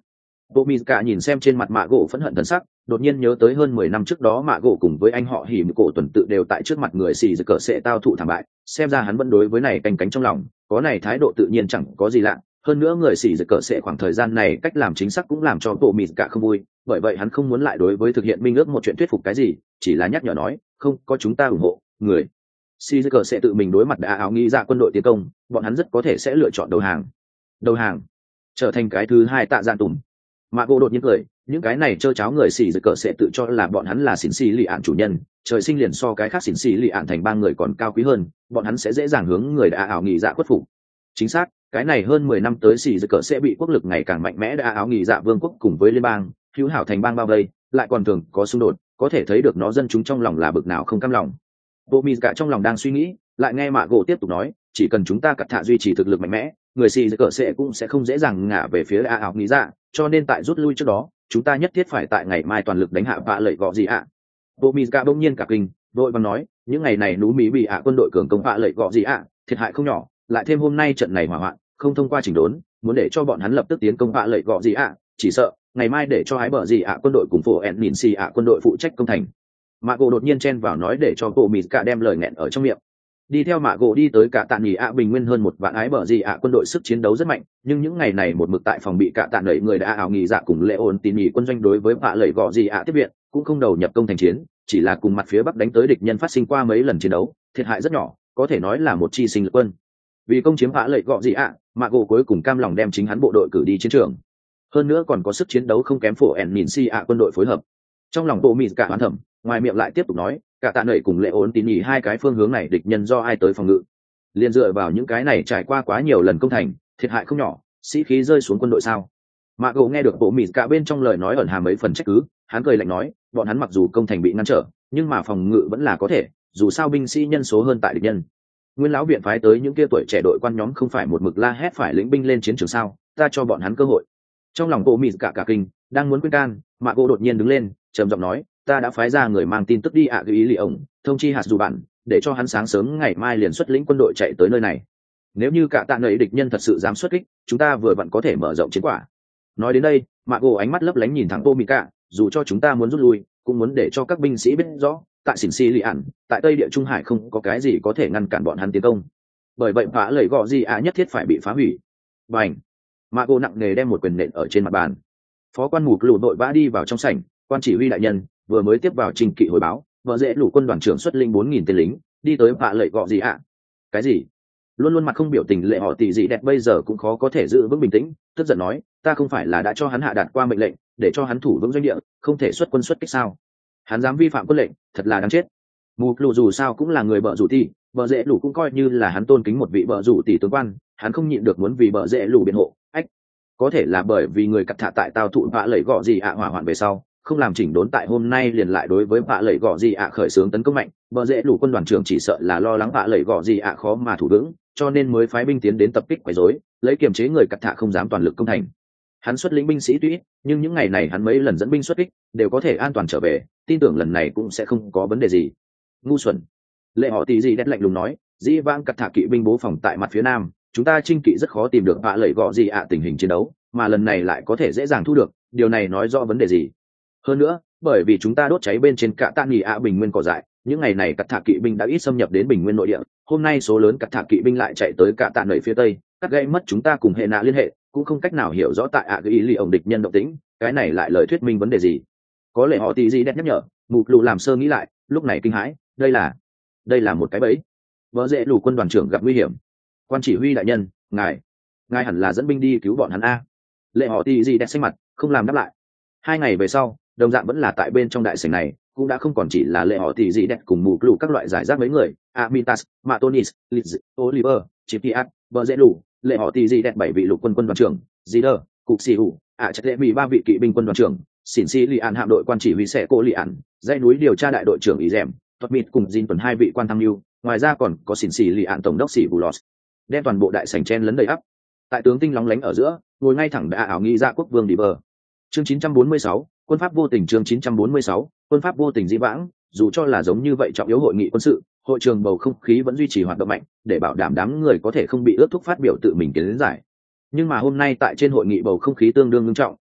Bộ Mị cả nhìn xem trên mặt Mạ Gỗ phẫn hận thần sắc, đột nhiên nhớ tới hơn mười năm trước đó Mạ Gỗ cùng với anh họ Hỉ Mị Cổ tuần tự đều tại trước mặt người xì giật cờ sẽ tao thụ thảm bại, xem ra hắn vẫn đối với này canh cánh trong lòng, có này thái độ tự nhiên chẳng có gì lạ. Hơn nữa người xì giật cờ sẽ khoảng thời gian này cách làm chính xác cũng làm cho Bộ Mị cả không vui, bởi vậy hắn không muốn lại đối với thực hiện minh ước một chuyện thuyết phục cái gì, chỉ là nhắc nhở nói, không, có chúng ta ủng hộ, người xì giật cờ sẽ tự mình đối mặt đã áo nghĩ ra quân đội tiến công, bọn hắn rất có thể sẽ lựa chọn đầu hàng. Đầu hàng, trở thành cái thứ hai tạ dạn tùng. Mạ Gỗ đột nhiên cười, những cái này trơ cháo người xì giật cờ sẽ tự cho là bọn hắn là xỉn xì lì ạn chủ nhân, trời sinh liền so cái khác xỉn xì lì ạn thành ba người còn cao quý hơn, bọn hắn sẽ dễ dàng hướng người đã áo nghỉ dạ khuất phục. Chính xác, cái này hơn mười năm tới xì giật cờ sẽ bị quốc lực ngày càng mạnh mẽ đã áo nghỉ dạ vương quốc cùng với liên bang hữu hảo thành bang bao vây, lại còn thường có xung đột, có thể thấy được nó dân chúng trong lòng là bực nào không cam lòng. Bộ Mị cả trong lòng đang suy nghĩ, lại nghe Mạ Gỗ tiếp tục nói, chỉ cần chúng ta cắt thả duy trì thực lực mạnh mẽ, người xì giật cờ sẽ cũng sẽ không dễ dàng ngả về phía đã áo nghỉ dạ, cho nên tại rút lui trước đó chúng ta nhất thiết phải tại ngày mai toàn lực đánh hạ vạ lợi gọ gì ạ. Bộ Mị cả bỗng nhiên cả kinh, vội vàng nói, những ngày này núi Mỹ bị ạ quân đội cường công vạ lợi gọ gì ạ, thiệt hại không nhỏ, lại thêm hôm nay trận này hỏa hoạn không thông qua chỉnh đốn, muốn để cho bọn hắn lập tức tiến công vạ lợi gọ gì ạ, chỉ sợ ngày mai để cho hái bờ gì ạ quân đội cùng phổ ẹn mìn xì ạ quân đội phụ trách công thành. Mạ Gỗ đột nhiên chen vào nói để cho Bộ Mị cả đem lời nghẹn ở trong miệng. Đi theo Mạ Gỗ đi tới cả tạn nghỉ ạ bình nguyên hơn một vạn ái bờ gì ạ quân đội sức chiến đấu rất mạnh, nhưng những ngày này một mực tại phòng bị cả tạn đẩy người đã ảo nghỉ dạ cùng lệ ổn tín nghỉ quân doanh đối với vạ lợi gọ gì ạ tiếp viện, cũng không đầu nhập công thành chiến, chỉ là cùng mặt phía bắc đánh tới địch nhân phát sinh qua mấy lần chiến đấu, thiệt hại rất nhỏ, có thể nói là một chi sinh lực quân. Vì công chiếm vạ lợi gọ gì ạ, Mạ Gỗ cuối cùng cam lòng đem chính hắn bộ đội cử đi chiến trường, hơn nữa còn có sức chiến đấu không kém phổ ẻn mìn si ạ quân đội phối hợp. Trong lòng Bộ Mị cả hoán thẩm, ngoài miệng lại tiếp tục nói, cả tạ nẩy cùng lệ ổn tín nhì hai cái phương hướng này địch nhân do ai tới phòng ngự, liền dựa vào những cái này trải qua quá nhiều lần công thành, thiệt hại không nhỏ, sĩ khí rơi xuống quân đội sao? Mạ Gỗ nghe được Bộ Mị cả bên trong lời nói ẩn hàm mấy phần trách cứ, hắn cười lạnh nói, bọn hắn mặc dù công thành bị ngăn trở, nhưng mà phòng ngự vẫn là có thể, dù sao binh sĩ nhân số hơn tại địch nhân. Nguyên lão viện phái tới những kia tuổi trẻ đội quan nhóm không phải một mực la hét phải lĩnh binh lên chiến trường sao? Ta cho bọn hắn cơ hội. Trong lòng Bộ Mị cả cả kinh, đang muốn khuyên can, Mạ Gỗ đột nhiên đứng lên, trầm giọng nói, ta đã phái ra người mang tin tức đi ạ gợi ý lì ổng, thông chi hạt dù bạn, để cho hắn sáng sớm ngày mai liền xuất lĩnh quân đội chạy tới nơi này. Nếu như cả tạ nấy địch nhân thật sự dám xuất kích, chúng ta vừa vặn có thể mở rộng chiến quả. Nói đến đây, Mạ Gỗ ánh mắt lấp lánh nhìn thẳng Bộ Mị cả, dù cho chúng ta muốn rút lui, cũng muốn để cho các binh sĩ biết rõ, tại xỉn xì lì ản, tại Tây Địa Trung Hải không có cái gì có thể ngăn cản bọn hắn tiến công. Bởi vậy vã lời gọ gì ạ nhất thiết phải bị phá hủy. Bành! Mạ Gỗ nặng nề đem một quyền nện ở trên mặt bàn. Phó quan mù lù đội vã đi vào trong sảnh, quan chỉ huy đại nhân vừa mới tiếp vào trình kỵ hồi báo, vợ dễ lũ quân đoàn trưởng xuất linh bốn nghìn tên lính đi tới vạ lợi gọ gì ạ. Cái gì? Luôn luôn mặt không biểu tình lệ họ tỷ gì đẹp bây giờ cũng khó có thể giữ vững bình tĩnh, tức giận nói, ta không phải là đã cho hắn hạ đạt qua mệnh lệnh để cho hắn thủ vững doanh địa, không thể xuất quân xuất kích sao? Hắn dám vi phạm quân lệnh, thật là đáng chết. Mù lù dù sao cũng là người bợ rủ tỷ, bợ dễ lũ cũng coi như là hắn tôn kính một vị bợ rủ tỷ tướng quan, hắn không nhịn được muốn vì bợ dễ lũ biện hộ. Ách, có thể là bởi vì người cặt thạ tại tao thụ vạ lợi gọ gì ạ hỏa hoạn về sau, không làm chỉnh đốn tại hôm nay liền lại đối với vạ lợi gọ gì ạ khởi xướng tấn công mạnh, bợ dễ lũ quân đoàn trưởng chỉ sợ là lo lắng vạ lợi gọ gì ạ khó mà thủ vững, cho nên mới phái binh tiến đến tập kích quấy rối, lấy kiềm chế người cặt thạ không dám toàn lực công thành. Hắn xuất lĩnh binh sĩ tuy ít, nhưng những ngày này hắn mấy lần dẫn binh xuất kích đều có thể an toàn trở về, tin tưởng lần này cũng sẽ không có vấn đề gì. Ngu xuẩn! Lệ họ tỷ gì đét lạnh lùng nói, dĩ vãng cặt thạ kỵ binh bố phòng tại mặt phía nam, chúng ta chinh kỵ rất khó tìm được vạ lợi gọ gì ạ tình hình chiến đấu, mà lần này lại có thể dễ dàng thu được, điều này nói rõ vấn đề gì? Hơn nữa, bởi vì chúng ta đốt cháy bên trên cả tạ nghỉ ạ bình nguyên cỏ dại, những ngày này cặt thạ kỵ binh đã ít xâm nhập đến bình nguyên nội địa, hôm nay số lớn cặt thạ kỵ binh lại chạy tới cả tạ nẩy phía tây, cắt gãy mất chúng ta cùng hệ nạ liên hệ, cũng không cách nào hiểu rõ tại ạ ghi lì ổng địch nhân động tĩnh, cái này lại lời thuyết minh vấn đề gì? Có lẽ họ tỷ gì đẹp nhắc nhở, mục lù làm sơ nghĩ lại, lúc này kinh hãi, đây là đây là một cái bẫy. Vợ dễ lù quân đoàn trưởng gặp nguy hiểm. Quan chỉ huy đại nhân, ngài ngài hẳn là dẫn binh đi cứu bọn hắn a. Lệ họ tỷ gì đẹp xanh mặt, không làm đáp lại. Hai ngày về sau, đồng dạng vẫn là tại bên trong đại sảnh này, cũng đã không còn chỉ là lệ họ tỷ gì đẹp cùng mù lù các loại giải rác mấy người, Amintas, Matonis, Liz, Oliver, Chipiat, vợ dễ lù, lệ họ tỷ gì đẹp bảy vị lục quân quân đoàn trưởng, Zider, cục xì ủ, ạ chặt lệ mì ba vị kỵ binh quân đoàn trưởng, xỉn xì lì ạn hạm đội quan chỉ huy xe cô lì ạn, dãy núi điều tra đại đội trưởng ý dẻm, tuật mịt cùng Jin tuần hai vị quan tham mưu, ngoài ra còn có xỉn xì lì ạn tổng đốc xỉ Bulos, đem toàn bộ đại sảnh chen lấn đầy ắp. Tại tướng tinh lóng lánh ở giữa, ngồi ngay thẳng đã ảo nghi ra quốc vương đi bờ. Chương chín trăm bốn mươi sáu, quân pháp vô tình. Chương chín trăm bốn mươi sáu, quân pháp vô tình dĩ vãng, dù cho là giống như vậy trọng yếu hội nghị quân sự, hội trường bầu không khí vẫn duy trì hoạt động mạnh, để bảo đảm đám người có thể không bị ước thúc phát biểu tự mình kiến giải. Nhưng mà hôm nay tại trên hội nghị bầu không khí tương đương nghiêm trọng,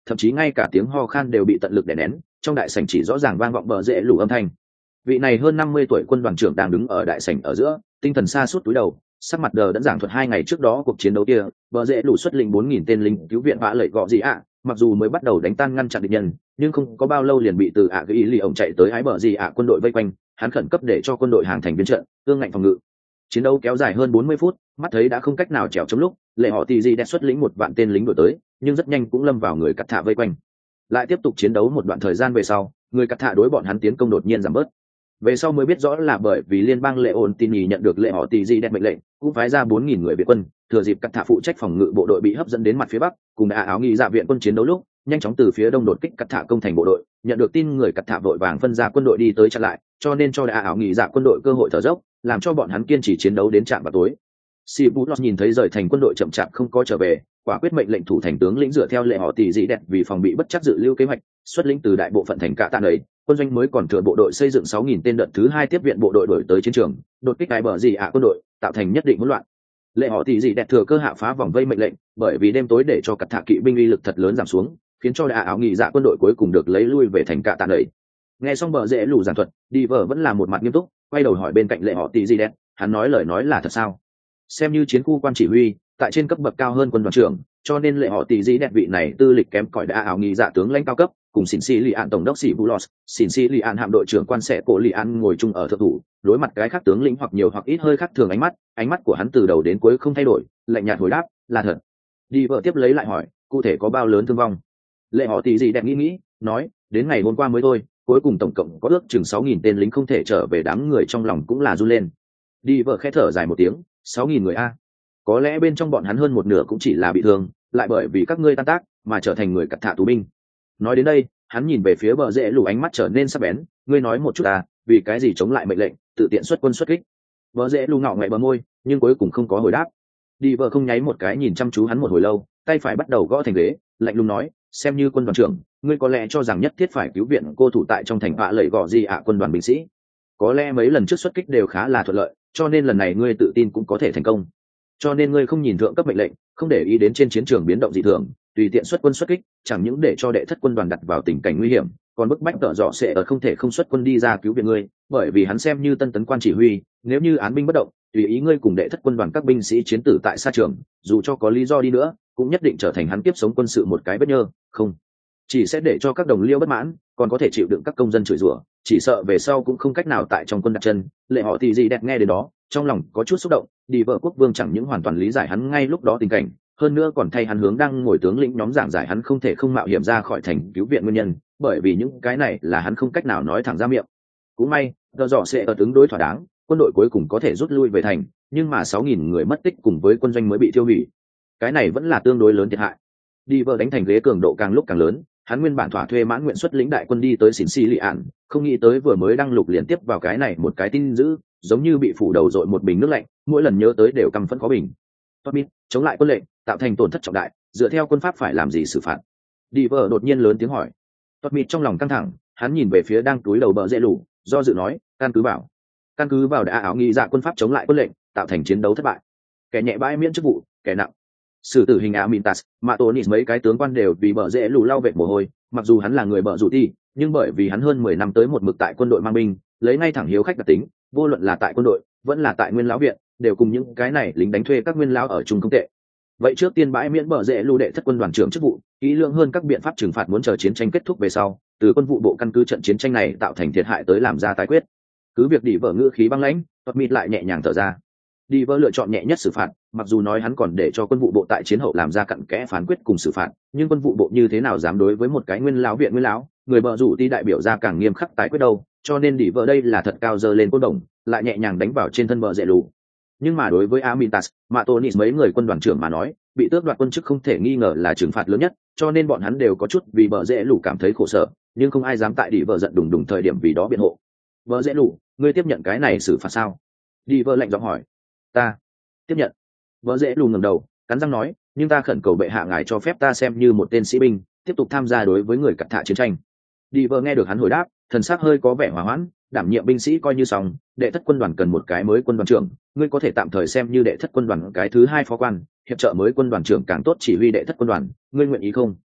thậm chí ngay cả tiếng ho khan đều bị tận lực đè nén, trong đại sảnh chỉ rõ ràng vang vọng bờ rễ lù âm thanh. Vị này hơn năm mươi tuổi quân đoàn trưởng đang đứng ở đại sảnh ở giữa, tinh thần sa sút túi đầu, sắc mặt đờ đẫn giảng thuật hai ngày trước đó cuộc chiến đấu kia. Bờ rễ lù xuất lĩnh bốn nghìn tên lính cứu viện vã lợi gọ gì ạ, mặc dù mới bắt đầu đánh tan ngăn chặn địch nhân, nhưng không có bao lâu liền bị từ ạ ghi lì ổng chạy tới ái bờ gì ạ quân đội vây quanh. Hắn khẩn cấp để cho quân đội hàng thành viên trận, tương ngạnh phòng ngự. Chiến đấu kéo dài hơn bốn mươi phút, mắt thấy đã không cách nào trèo chống lúc, lệ họ tỷ gì đẹp xuất lĩnh một vạn tên lính đuổi tới, nhưng rất nhanh cũng lâm vào người cắt thạ vây quanh. Lại tiếp tục chiến đấu một đoạn thời gian về sau, người cắt thạ đối bọn hắn tiến công đột nhiên giảm bớt. Về sau mới biết rõ là bởi vì liên bang lệ ổn tin nhì nhận được lệ họ tỷ gì đẹp mệnh lệnh, cũng phái ra bốn nghìn người viện quân, thừa dịp cắt thạ phụ trách phòng ngự bộ đội bị hấp dẫn đến mặt phía bắc, cùng đã áo nghi dạ viện quân chiến đấu lúc, nhanh chóng từ phía đông đột kích cắt thạ công thành bộ đội, nhận được tin người cắt thạ vội vàng phân ra quân đội đi tới chặn lại, cho nên cho đã áo nghi dạ quân đội cơ hội thở dốc, làm cho bọn hắn kiên trì chiến đấu đến trạm vào tối. Sibulus nhìn thấy rời thành quân đội chậm chạp không có trở về, quả quyết mệnh lệnh thủ thành tướng lĩnh dựa theo lệ họ tỷ dị đẹp vì phòng bị bất chắc dự lưu kế hoạch, xuất lĩnh từ đại bộ phận thành cả tạn ấy, quân doanh mới còn thừa bộ đội xây dựng sáu nghìn tên đợt thứ hai tiếp viện bộ đội đổi tới chiến trường, đột kích cái bờ gì ạ quân đội, tạo thành nhất định hỗn loạn. Lệ họ tỷ dị đẹp thừa cơ hạ phá vòng vây mệnh lệnh, bởi vì đêm tối để cho cật thạ kỵ binh uy lực thật lớn giảm xuống, khiến cho đại áo nghỉ dạ quân đội cuối cùng được lấy lui về thành cả tạn ấy. Nghe xong bờ rễ lù giảng thuật, đi vợ vẫn là một mặt nghiêm túc, quay đầu hỏi bên cạnh lệ họ tỷ dị đẹp, hắn nói lời nói là thật sao? Xem như chiến khu quan chỉ huy, tại trên cấp bậc cao hơn quân đoàn trưởng, cho nên lệ họ tỷ dị đẹp vị này tư lịch kém cỏi đã áo nghi dạ tướng lãnh cao cấp, cùng xỉn xì lì ạn tổng đốc sĩ Bulos, xỉn xì lì ạn hạm đội trưởng quan sẽ cổ lì ạn ngồi chung ở thượng thủ, đối mặt cái khác tướng lĩnh hoặc nhiều hoặc ít hơi khác thường ánh mắt, ánh mắt của hắn từ đầu đến cuối không thay đổi, lạnh nhạt hồi đáp, là thật. Đi vợ tiếp lấy lại hỏi, cụ thể có bao lớn thương vong? Lệ họ tỷ dị đẹp nghĩ nghĩ, nói, đến ngày hôm qua mới thôi, cuối cùng tổng cộng có ước chừng sáu nghìn tên lính không thể trở về, đám người trong lòng cũng là run lên. Đi vợ khẽ thở dài một tiếng, sáu nghìn người a, có lẽ bên trong bọn hắn hơn một nửa cũng chỉ là bị thương, lại bởi vì các ngươi tan tác mà trở thành người cắt thạ tù binh. Nói đến đây, hắn nhìn về phía bờ rễ lù, ánh mắt trở nên sắc bén, ngươi nói một chút à, vì cái gì chống lại mệnh lệnh, tự tiện xuất quân xuất kích? Bờ rễ lù ngạo nghễ bờ môi, nhưng cuối cùng không có hồi đáp. Đi vợ không nháy một cái nhìn chăm chú hắn một hồi lâu, tay phải bắt đầu gõ thành ghế, lạnh lùng nói, xem như quân đoàn trưởng, ngươi có lẽ cho rằng nhất thiết phải cứu viện cô thủ tại trong thành họa lầy gò gì ạ quân đoàn binh sĩ. Có lẽ mấy lần trước xuất kích đều khá là thuận lợi, cho nên lần này ngươi tự tin cũng có thể thành công. Cho nên ngươi không nhìn thượng cấp mệnh lệnh, không để ý đến trên chiến trường biến động dị thường, tùy tiện xuất quân xuất kích, chẳng những để cho đệ thất quân đoàn đặt vào tình cảnh nguy hiểm, còn bức bách tợ dọ sẽ ở không thể không xuất quân đi ra cứu viện ngươi, bởi vì hắn xem như tân tấn quan chỉ huy, nếu như án binh bất động, tùy ý ngươi cùng đệ thất quân đoàn các binh sĩ chiến tử tại xa trường, dù cho có lý do đi nữa, cũng nhất định trở thành hắn tiếp sống quân sự một cái bất nhơ, không chỉ sẽ để cho các đồng liêu bất mãn, còn có thể chịu đựng các công dân chửi rủa, chỉ sợ về sau cũng không cách nào tại trong quân đặt chân. Lệ họ tỷ gì đẹp nghe đến đó, trong lòng có chút xúc động, đi vợ quốc vương chẳng những hoàn toàn lý giải hắn ngay lúc đó tình cảnh, hơn nữa còn thay hắn hướng đang ngồi tướng lĩnh nhóm giảng giải hắn không thể không mạo hiểm ra khỏi thành cứu viện nguyên nhân, bởi vì những cái này là hắn không cách nào nói thẳng ra miệng. Cũng may, do dọ sẽ ở ứng đối thỏa đáng, quân đội cuối cùng có thể rút lui về thành, nhưng mà sáu nghìn người mất tích cùng với quân doanh mới bị tiêu hủy, cái này vẫn là tương đối lớn thiệt hại. Đi vợ đánh thành ghế cường độ càng lúc càng lớn, hắn nguyên bản thỏa thuê mãn nguyện xuất lĩnh đại quân đi tới xỉn xì lì ạn, không nghĩ tới vừa mới đăng lục liền tiếp vào cái này một cái tin dữ, giống như bị phủ đầu dội một bình nước lạnh, mỗi lần nhớ tới đều căm phẫn khó bình. Tommy, chống lại quân lệnh, tạo thành tổn thất trọng đại, dựa theo quân pháp phải làm gì xử phạt? Đi vợ đột nhiên lớn tiếng hỏi. Tommy trong lòng căng thẳng, hắn nhìn về phía đang túi đầu bờ rễ lủ, do dự nói, căn cứ vào, căn cứ vào đã áo nghi dạ quân pháp chống lại quân lệnh, tạo thành chiến đấu thất bại. Kẻ nhẹ bãi miễn chức vụ, kẻ nặng xử tử hình Amintas, Matonis mấy cái tướng quan đều vì bờ rễ lù lau vệt mồ hôi, mặc dù hắn là người bờ rủ ti, nhưng bởi vì hắn hơn mười năm tới một mực tại quân đội mang binh, lấy ngay thẳng hiếu khách đặc tính, vô luận là tại quân đội, vẫn là tại nguyên lão viện, đều cùng những cái này lính đánh thuê các nguyên lão ở chung không tệ. Vậy trước tiên bãi miễn bờ rễ lù đệ thất quân đoàn trưởng chức vụ, kỹ lưỡng hơn các biện pháp trừng phạt muốn chờ chiến tranh kết thúc về sau, từ quân vụ bộ căn cứ trận chiến tranh này tạo thành thiệt hại tới làm ra tái quyết. Cứ việc đi vợ ngữ khí băng lãnh, Tuật Mịt lại nhẹ nhàng thở ra. Đi vợ lựa chọn nhẹ nhất xử phạt, mặc dù nói hắn còn để cho quân vụ bộ tại chiến hậu làm ra cặn kẽ phán quyết cùng xử phạt, nhưng quân vụ bộ như thế nào dám đối với một cái nguyên lão viện nguyên lão, người bờ rủ ti đại biểu ra càng nghiêm khắc tái quyết đâu, cho nên đi vợ đây là thật cao dơ lên côn đồng, lại nhẹ nhàng đánh vào trên thân bờ rễ lù. Nhưng mà đối với Amintas, Matonis mấy người quân đoàn trưởng mà nói, bị tước đoạt quân chức không thể nghi ngờ là trừng phạt lớn nhất, cho nên bọn hắn đều có chút vì bờ rễ lù cảm thấy khổ sở, nhưng không ai dám tại đi vợ giận đùng đùng thời điểm vì đó biện hộ. Bờ rễ lù, ngươi tiếp nhận cái này xử phạt sao? Đi vợ lạnh giọng hỏi. Ta tiếp nhận. Vợ dễ lù ngẩng đầu, cắn răng nói, nhưng ta khẩn cầu bệ hạ ngài cho phép ta xem như một tên sĩ binh, tiếp tục tham gia đối với người cặn thạ chiến tranh. Đi vợ nghe được hắn hồi đáp, thần sắc hơi có vẻ hòa hoãn, đảm nhiệm binh sĩ coi như xong, đệ thất quân đoàn cần một cái mới quân đoàn trưởng, ngươi có thể tạm thời xem như đệ thất quân đoàn cái thứ hai phó quan, hiệp trợ mới quân đoàn trưởng càng tốt chỉ huy đệ thất quân đoàn, ngươi nguyện ý không?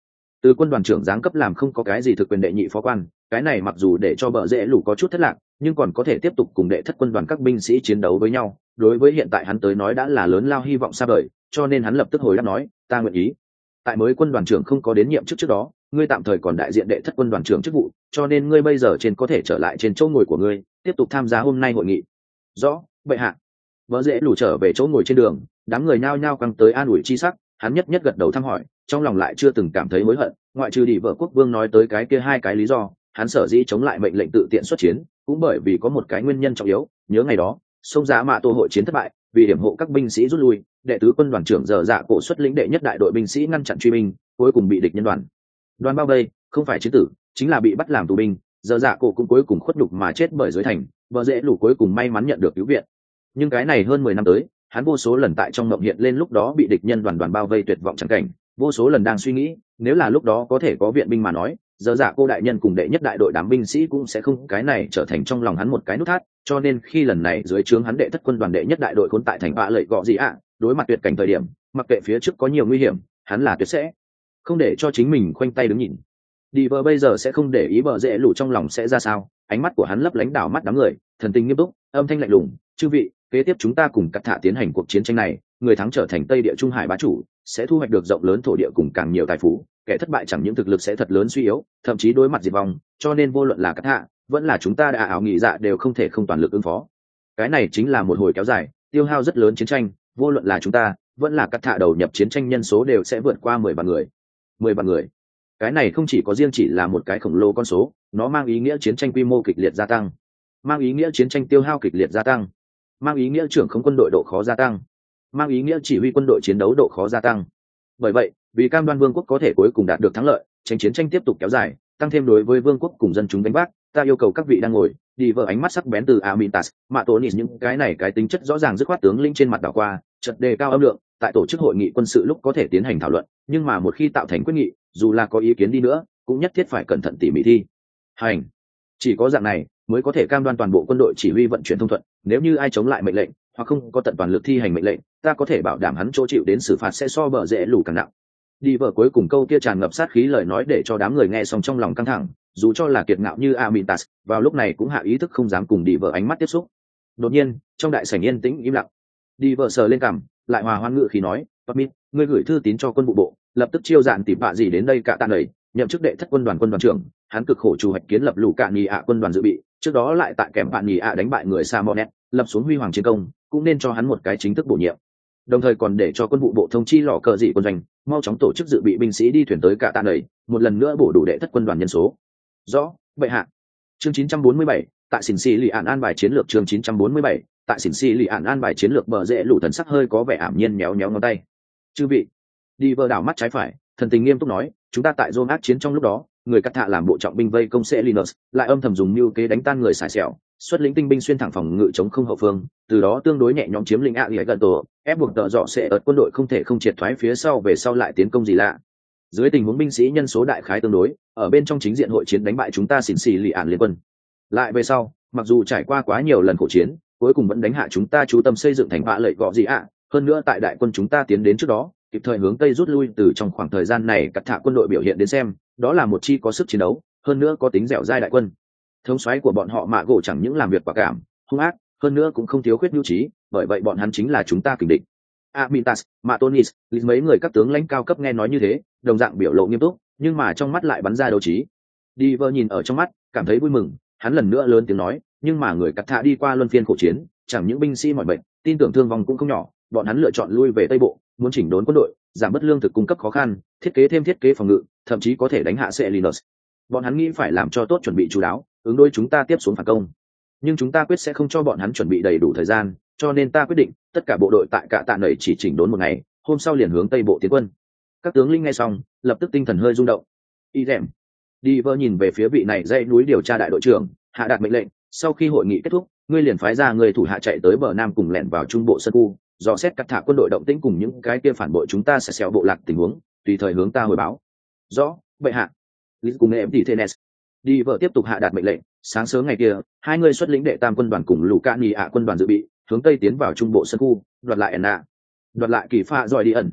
từ quân đoàn trưởng giáng cấp làm không có cái gì thực quyền đệ nhị phó quan, cái này mặc dù để cho bờ rễ lũ có chút thất lạc, nhưng còn có thể tiếp tục cùng đệ thất quân đoàn các binh sĩ chiến đấu với nhau. Đối với hiện tại hắn tới nói đã là lớn lao hy vọng xa vời, cho nên hắn lập tức hồi đáp nói, ta nguyện ý. Tại mới quân đoàn trưởng không có đến nhiệm chức trước đó, ngươi tạm thời còn đại diện đệ thất quân đoàn trưởng chức vụ, cho nên ngươi bây giờ trên có thể trở lại trên chỗ ngồi của ngươi, tiếp tục tham gia hôm nay hội nghị. Rõ, bệ hạ. Bờ rễ lũ trở về chỗ ngồi trên đường, đám người nhao nhao căng tới an ủi chi sắc, hắn nhất nhất gật đầu thăm hỏi, trong lòng lại chưa từng cảm thấy hối hận, ngoại trừ đi vợ quốc vương nói tới cái kia hai cái lý do, hắn sở dĩ chống lại mệnh lệnh tự tiện xuất chiến, cũng bởi vì có một cái nguyên nhân trọng yếu, nhớ ngày đó, sông giá mạ tô hội chiến thất bại, vì hiểm hộ các binh sĩ rút lui, đệ tứ quân đoàn trưởng giờ dạ cổ xuất lĩnh đệ nhất đại đội binh sĩ ngăn chặn truy binh, cuối cùng bị địch nhân đoàn đoàn bao vây, không phải chiến tử, chính là bị bắt làm tù binh, giờ dạ cổ cũng cuối cùng khuất nhục mà chết bởi dưới thành, bờ rễ lũ cuối cùng may mắn nhận được cứu viện. Nhưng cái này hơn mười năm tới, hắn vô số lần tại trong mộng hiện lên lúc đó bị địch nhân đoàn đoàn bao vây tuyệt vọng chẳng cảnh, vô số lần đang suy nghĩ, nếu là lúc đó có thể có viện binh mà nói, giờ dạ cô đại nhân cùng đệ nhất đại đội đám binh sĩ cũng sẽ không cái này trở thành trong lòng hắn một cái nút thắt, cho nên khi lần này dưới trướng hắn đệ thất quân đoàn đệ nhất đại đội khốn tại thành bạ lợi gọ gì ạ, đối mặt tuyệt cảnh thời điểm, mặc kệ phía trước có nhiều nguy hiểm, hắn là tuyệt sẽ không để cho chính mình khoanh tay đứng nhìn. Đi vợ bây giờ sẽ không để ý bờ rễ lũ trong lòng sẽ ra sao, ánh mắt của hắn lấp lánh đảo mắt đám người, thần tình nghiêm túc, âm thanh lạnh lùng, chư vị, kế tiếp chúng ta cùng cắt thả tiến hành cuộc chiến tranh này, người thắng trở thành Tây Địa Trung Hải bá chủ, sẽ thu hoạch được rộng lớn thổ địa cùng càng nhiều tài phú, kẻ thất bại chẳng những thực lực sẽ thật lớn suy yếu, thậm chí đối mặt diệt vong, cho nên vô luận là cắt thả, vẫn là chúng ta đã ảo nghị dạ đều không thể không toàn lực ứng phó. Cái này chính là một hồi kéo dài, tiêu hao rất lớn chiến tranh, vô luận là chúng ta, vẫn là cắt thả đầu nhập chiến tranh nhân số đều sẽ vượt qua mười vạn người. mười vạn người. Cái này không chỉ có riêng chỉ là một cái khổng lồ con số, nó mang ý nghĩa chiến tranh quy mô kịch liệt gia tăng, mang ý nghĩa chiến tranh tiêu hao kịch liệt gia tăng, mang ý nghĩa trưởng không quân đội độ khó gia tăng, mang ý nghĩa chỉ huy quân đội chiến đấu độ khó gia tăng. Bởi vậy, vì cam đoan vương quốc có thể cuối cùng đạt được thắng lợi, tránh chiến tranh tiếp tục kéo dài, tăng thêm đối với vương quốc cùng dân chúng đánh bác, ta yêu cầu các vị đang ngồi đi vợ ánh mắt sắc bén từ Amintas, mạ tổ nịt những cái này cái tính chất rõ ràng dứt khoát tướng linh trên mặt đảo qua, chợt đề cao âm lượng, tại tổ chức hội nghị quân sự lúc có thể tiến hành thảo luận, nhưng mà một khi tạo thành quyết nghị, dù là có ý kiến đi nữa, cũng nhất thiết phải cẩn thận tỉ mỉ thi hành. Chỉ có dạng này mới có thể cam đoan toàn bộ quân đội chỉ huy vận chuyển thông thuận, nếu như ai chống lại mệnh lệnh hoặc không có tận toàn lực thi hành mệnh lệnh, ta có thể bảo đảm hắn chỗ chịu đến xử phạt sẽ so bờ rễ lũ càng nặng. Đi vợ cuối cùng câu kia tràn ngập sát khí lời nói để cho đám người nghe xong trong lòng căng thẳng, dù cho là kiệt ngạo như Amintas, vào lúc này cũng hạ ý thức không dám cùng đi vợ ánh mắt tiếp xúc. Đột nhiên, trong đại sảnh yên tĩnh im lặng. Đi vợ sờ lên cằm, lại hòa hoan ngự khí nói, "Papit, ngươi gửi thư tín cho quân vụ bộ, lập tức chiêu dạn tỉ bạ gì đến đây cả tạ nầy, nhậm chức đệ thất quân đoàn quân đoàn trưởng, hắn cực khổ chủ hoạch kiến lập lũ cạn nhì ạ quân đoàn dự bị, trước đó lại tại kèm bạn nhì ạ đánh bại người Samonet, lập xuống huy hoàng chiến công, cũng nên cho hắn một cái chính thức bổ nhiệm. Đồng thời còn để cho quân vụ bộ thông chi lò cờ dị quân doanh, mau chóng tổ chức dự bị binh sĩ đi thuyền tới cả tạ nầy, một lần nữa bổ đủ đệ thất quân đoàn nhân số." Rõ, bệ hạ. Chương chín trăm bốn mươi bảy, tại xỉn xì lì ạn an bài chiến lược. Chương chín trăm bốn mươi bảy, tại xỉn xì lì ạn an bài chiến lược. Bờ rễ lũ thần sắc hơi có vẻ ảm nhiên méo méo ngón tay. Chư vị. Đi vơ đảo mắt trái phải, thần tình nghiêm túc nói, chúng ta tại zone ác chiến trong lúc đó, người cắt thạ làm bộ trọng binh vây công sẽ Linus, lại âm thầm dùng mưu kế đánh tan người xài xẻo, xuất lĩnh tinh binh xuyên thẳng phòng ngự chống không hậu phương, từ đó tương đối nhẹ nhõm chiếm lĩnh ạ lìa gần tổ, ép buộc tợ dọ sẽ ở quân đội không thể không triệt thoái phía sau về sau lại tiến công gì lạ. Dưới tình huống binh sĩ nhân số đại khái tương đối, ở bên trong chính diện hội chiến đánh bại chúng ta xỉn xì lì ạn liên quân. Lại về sau, mặc dù trải qua quá nhiều lần khổ chiến, cuối cùng vẫn đánh hạ chúng ta chú tâm xây dựng thành bạ lợi gọ gì ạ. Hơn nữa tại đại quân chúng ta tiến đến trước đó, kịp thời hướng tây rút lui từ trong khoảng thời gian này cắt thạ quân đội biểu hiện đến xem, đó là một chi có sức chiến đấu, hơn nữa có tính dẻo dai đại quân. Thống soái của bọn họ mạ gỗ chẳng những làm việc quả cảm, hung ác, hơn nữa cũng không thiếu khuyết nhu trí, bởi vậy bọn hắn chính là chúng ta kình địch. Amintas, Matonis, mấy người các tướng lãnh cao cấp nghe nói như thế, đồng dạng biểu lộ nghiêm túc, nhưng mà trong mắt lại bắn ra đấu trí. Đi vơ nhìn ở trong mắt, cảm thấy vui mừng, hắn lần nữa lớn tiếng nói, nhưng mà người cắt thạ đi qua luân phiên khổ chiến, chẳng những binh sĩ mọi bệnh, tin tưởng thương vong cũng không nhỏ, bọn hắn lựa chọn lui về Tây Bộ, muốn chỉnh đốn quân đội, giảm bớt lương thực cung cấp khó khăn, thiết kế thêm thiết kế phòng ngự, thậm chí có thể đánh hạ Selinus. Bọn hắn nghĩ phải làm cho tốt chuẩn bị chú đáo, ứng đối chúng ta tiếp xuống phản công. Nhưng chúng ta quyết sẽ không cho bọn hắn chuẩn bị đầy đủ thời gian, cho nên ta quyết định, tất cả bộ đội tại cả tạ nảy chỉ chỉnh đốn một ngày, hôm sau liền hướng Tây Bộ tiến quân. Các tướng linh nghe xong, lập tức tinh thần hơi rung động. Y rèm. Đi vơ nhìn về phía vị này dãy núi điều tra đại đội trưởng, hạ đạt mệnh lệnh, sau khi hội nghị kết thúc, ngươi liền phái ra người thủ hạ chạy tới bờ nam cùng lẻn vào trung bộ sân khu, dò xét cắt thả quân đội động tĩnh cùng những cái kia phản bội chúng ta sẽ xéo bộ lạc tình huống, tùy thời hướng ta hồi báo. Rõ, bệ hạ. Lý cùng em thì Thenes. Đi vợ tiếp tục hạ đạt mệnh lệnh, sáng sớm ngày kia, hai người xuất lĩnh đệ tam quân đoàn cùng lũ cạn nhì ạ quân đoàn dự bị, hướng tây tiến vào trung bộ sân khu, đoạt lại Enna, đoạt lại kỳ pha giỏi đi ẩn.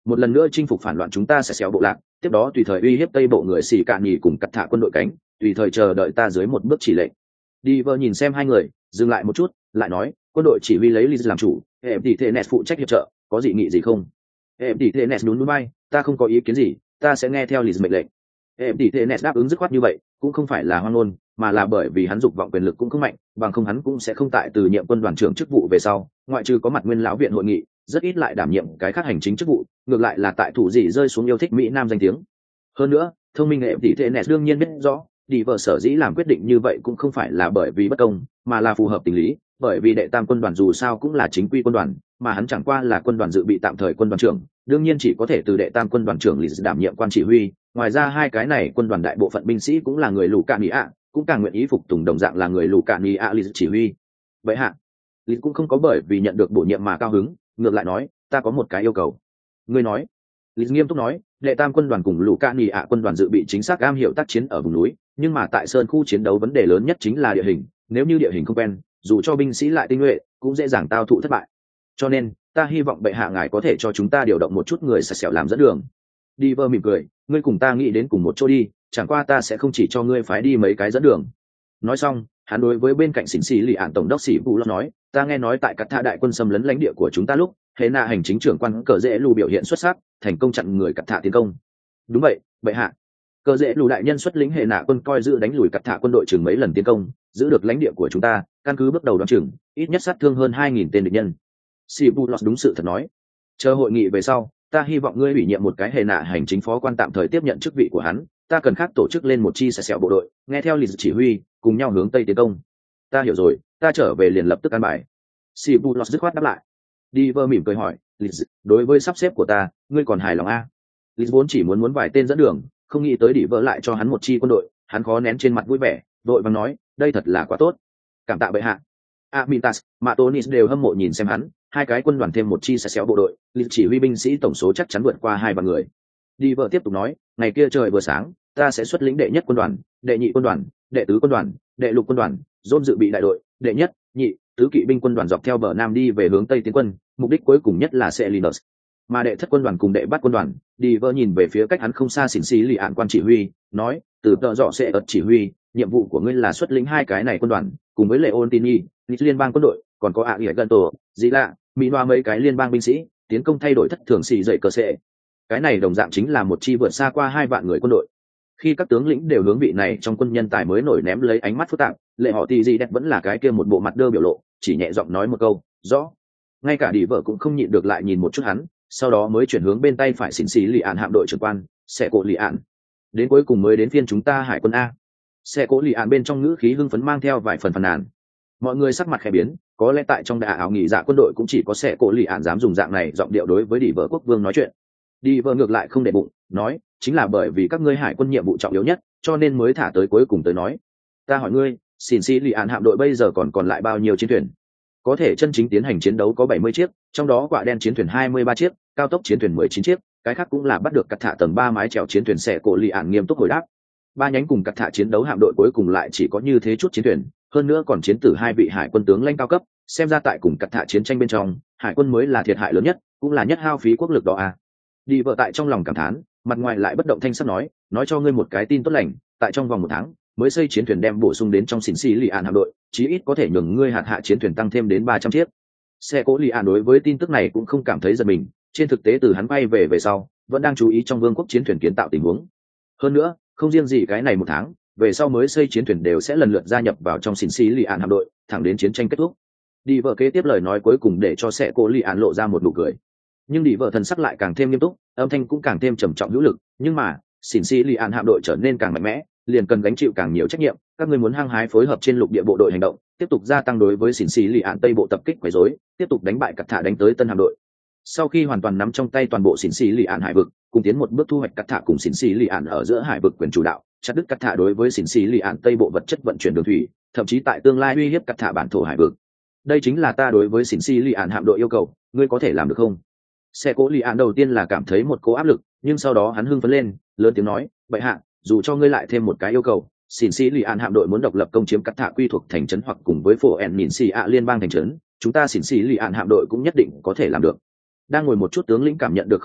một lần nữa chinh phục phản loạn chúng ta sẽ xéo bộ lạc, tiếp đó tùy thời uy hiếp tây bộ người xì cạn nhì cùng cắt thả quân đội cánh, tùy thời chờ đợi ta dưới một bước chỉ lệnh. Đi vợ nhìn xem hai người, dừng lại một chút, lại nói, quân đội chỉ huy lấy Liz làm chủ, hệ tỷ thệ nes phụ trách hiệp trợ, có dị nghị gì không? Hệ tỷ thệ nes nhún nhún vai, ta không có ý kiến gì, ta sẽ nghe theo Liz mệnh lệnh. Hệ tỷ thệ nes đáp ứng dứt khoát như vậy, cũng không phải là hoang ngôn, mà là bởi vì hắn dục vọng quyền lực cũng không mạnh, bằng không hắn cũng sẽ không tại từ nhiệm quân đoàn trưởng chức vụ về sau, ngoại trừ có mặt nguyên lão viện hội nghị, rất ít lại đảm nhiệm cái khác hành chính chức vụ, ngược lại là tại thủ dị rơi xuống yêu thích mỹ nam danh tiếng. Hơn nữa, thông minh hệ tỷ thệ nes đương nhiên biết rõ, đi vợ sở dĩ làm quyết định như vậy cũng không phải là bởi vì bất công, mà là phù hợp tình lý, bởi vì đệ tam quân đoàn dù sao cũng là chính quy quân đoàn, mà hắn chẳng qua là quân đoàn dự bị tạm thời quân đoàn trưởng, đương nhiên chỉ có thể từ đệ tam quân đoàn trưởng Liz đảm nhiệm quan chỉ huy. Ngoài ra hai cái này quân đoàn đại bộ phận binh sĩ cũng là người lù cạn ý ạ, cũng càng nguyện ý phục tùng đồng dạng là người lù cạn ý ạ Liz chỉ huy. Vậy hạ, Liz cũng không có bởi vì nhận được bổ nhiệm mà cao hứng, ngược lại nói, ta có một cái yêu cầu. Ngươi nói? Liz nghiêm túc nói, đệ tam quân đoàn cùng lù cạn ý ạ quân đoàn dự bị chính xác am hiểu tác chiến ở vùng núi, nhưng mà tại sơn khu chiến đấu vấn đề lớn nhất chính là địa hình, nếu như địa hình không quen, dù cho binh sĩ lại tinh nhuệ cũng dễ dàng tao thụ thất bại. Cho nên ta hy vọng bệ hạ ngài có thể cho chúng ta điều động một chút người sạch sẹo làm dẫn đường. Đi vơ mỉm cười, ngươi cùng ta nghĩ đến cùng một chỗ đi, chẳng qua ta sẽ không chỉ cho ngươi phái đi mấy cái dẫn đường. Nói xong hắn đối với bên cạnh xỉn xì lì ạn tổng đốc xỉ vũ lo nói, ta nghe nói tại cắt tha đại quân xâm lấn lãnh địa của chúng ta lúc hệ nạ hành chính trưởng quan cờ dễ lù biểu hiện xuất sắc, thành công chặn người cắt thạ tiến công. Đúng vậy bệ hạ. Cờ dễ lù đại nhân xuất lĩnh hệ nạ quân coi giữ đánh lùi cắt thạ quân đội chừng mấy lần tiến công, giữ được lãnh địa của chúng ta, căn cứ bước đầu đoán chừng ít nhất sát thương hơn hai nghìn tên địch nhân. Sibulos đúng sự thật nói, chờ hội nghị về sau ta hy vọng ngươi ủy nhiệm một cái hệ nạ hành chính phó quan tạm thời tiếp nhận chức vị của hắn, ta cần khác tổ chức lên một chi sẹo sẹo bộ đội, nghe theo Liz chỉ huy, cùng nhau hướng tây tiến công. Ta hiểu rồi, ta trở về liền lập tức an bài. Sibulos dứt khoát đáp lại. Diver mỉm cười hỏi, Liz, đối với sắp xếp của ta ngươi còn hài lòng a? Liz vốn chỉ muốn muốn vài tên dẫn đường, không nghĩ tới Diver lại cho hắn một chi quân đội, hắn khó nén trên mặt vui vẻ, đội vàng nói, đây thật là quá tốt, cảm tạ bệ hạ. Amintas, Matonis đều hâm mộ nhìn xem hắn, hai cái quân đoàn thêm một chi sẽ xéo bộ đội, Liz chỉ huy binh sĩ tổng số chắc chắn vượt qua hai vạn người. Diver tiếp tục nói, ngày kia trời vừa sáng, ta sẽ xuất lĩnh đệ nhất quân đoàn, đệ nhị quân đoàn, đệ tứ quân đoàn, đệ lục quân đoàn, dôn dự bị đại đội, đệ nhất, nhị, tứ kỵ binh quân đoàn dọc theo bờ nam đi về hướng tây tiến quân, mục đích cuối cùng nhất là Selinus. Mà đệ thất quân đoàn cùng đệ bát quân đoàn, Diver nhìn về phía cách hắn không xa xỉn xí lì ạn quan chỉ huy, nói, từ tợ dọ sẽ ợt chỉ huy, nhiệm vụ của ngươi là xuất lĩnh hai cái này quân đoàn, cùng với Leontini, liên bang quân đội, còn có ạ ỉa gần tổ, gì lạ, mỹ noa mấy cái liên bang binh sĩ, tiến công thay đổi thất thường xì dậy cơ sệ. Cái này đồng dạng chính là một chi vượt xa qua hai vạn người quân đội. Khi các tướng lĩnh đều hướng vị này trong quân nhân tài mới nổi ném lấy ánh mắt phức tạp, lệ họ thì gì đẹp vẫn là cái kia một bộ mặt đơ biểu lộ, chỉ nhẹ giọng nói một câu, rõ. Ngay cả đi vợ cũng không nhịn được lại nhìn một chút hắn, sau đó mới chuyển hướng bên tay phải xỉn xì lì ạn hạm đội trưởng quan, sẽ cộ lì ạn. Đến cuối cùng mới đến phiên chúng ta hải quân a. Sẽ cộ lì ạn bên trong ngữ khí hưng phấn mang theo vài phần phàn nàn. Mọi người sắc mặt khẽ biến, có lẽ tại trong đại áo nghỉ dạ quân đội cũng chỉ có sẽ cộ lì ạn dám dùng dạng này giọng điệu đối với đi vợ quốc vương nói chuyện. Đi vợ ngược lại không để bụng, nói, chính là bởi vì các ngươi hải quân nhiệm vụ trọng yếu nhất, cho nên mới thả tới cuối cùng tới nói. Ta hỏi ngươi, xỉn xì lì ạn hạm đội bây giờ còn còn lại bao nhiêu chiến thuyền? Có thể chân chính tiến hành chiến đấu có bảy mươi chiếc, trong đó quả đen chiến thuyền hai mươi ba chiếc, cao tốc chiến thuyền mười chín chiếc, cái khác cũng là bắt được cắt thả tầng ba mái chèo chiến thuyền. Sẽ cổ lì ạn nghiêm túc hồi đáp. Ba nhánh cùng cắt thả chiến đấu hạm đội cuối cùng lại chỉ có như thế chút chiến thuyền, hơn nữa còn chiến tử hai vị hải quân tướng lãnh cao cấp, xem ra tại cùng cắt thả chiến tranh bên trong, hải quân mới là thiệt hại lớn nhất, cũng là nhất hao phí quốc lực đó à. Đi vợ tại trong lòng cảm thán, mặt ngoài lại bất động thanh sắc nói, nói cho ngươi một cái tin tốt lành, tại trong vòng một tháng mới xây chiến thuyền đem bổ sung đến trong xỉn xì lì ạn hạm đội, chí ít có thể nhường ngươi hạt hạ chiến thuyền tăng thêm đến ba trăm chiếc. Xe cố lì ạn đối với tin tức này cũng không cảm thấy giật mình, trên thực tế từ hắn bay về về sau vẫn đang chú ý trong vương quốc chiến thuyền kiến tạo tình huống. Hơn nữa không riêng gì cái này một tháng, về sau mới xây chiến thuyền đều sẽ lần lượt gia nhập vào trong xỉn xì lì ạn hạm đội, thẳng đến chiến tranh kết thúc. Đi vợ kế tiếp lời nói cuối cùng để cho xe cố lì ạn lộ ra một nụ cười, nhưng đi vợ thần sắc lại càng thêm nghiêm túc, âm thanh cũng càng thêm trầm trọng hữu lực. Nhưng mà xỉn xì lì ạn hạm đội trở nên càng mạnh mẽ, liền cần gánh chịu càng nhiều trách nhiệm, các ngươi muốn hăng hái phối hợp trên lục địa bộ đội hành động, tiếp tục gia tăng đối với xỉn xì lì ạn tây bộ tập kích quấy rối, tiếp tục đánh bại cắt thả đánh tới tân hạm đội. Sau khi hoàn toàn nắm trong tay toàn bộ xỉn xì lì ạn hải vực, cùng tiến một bước thu hoạch cắt thả cùng xỉn xì lì ạn ở giữa hải vực quyền chủ đạo, chặt đứt cắt thả đối với xỉn xì lì ạn tây bộ vật chất vận chuyển đường thủy, thậm chí tại tương lai uy hiếp cắt thả bản thổ hải vực. Đây chính là ta đối với xỉn xì lì ạn hạm đội yêu cầu, ngươi có thể làm được không? Xe cố lì ạn đầu tiên là cảm thấy một cố áp lực, nhưng sau đó hắn hưng phấn lên, lớn tiếng nói, bệ hạ, dù cho ngươi lại thêm một cái yêu cầu, xỉn xì lì ạn hạm đội muốn độc lập công chiếm cắt thả quy thuộc thành trấn hoặc cùng với phổ ẻn nhìn xì ạ liên bang thành trấn, chúng ta xỉn xì lì ạn hạm đội cũng nhất định có thể làm được. Đang ngồi một chút tướng lĩnh cảm nhận được không vui,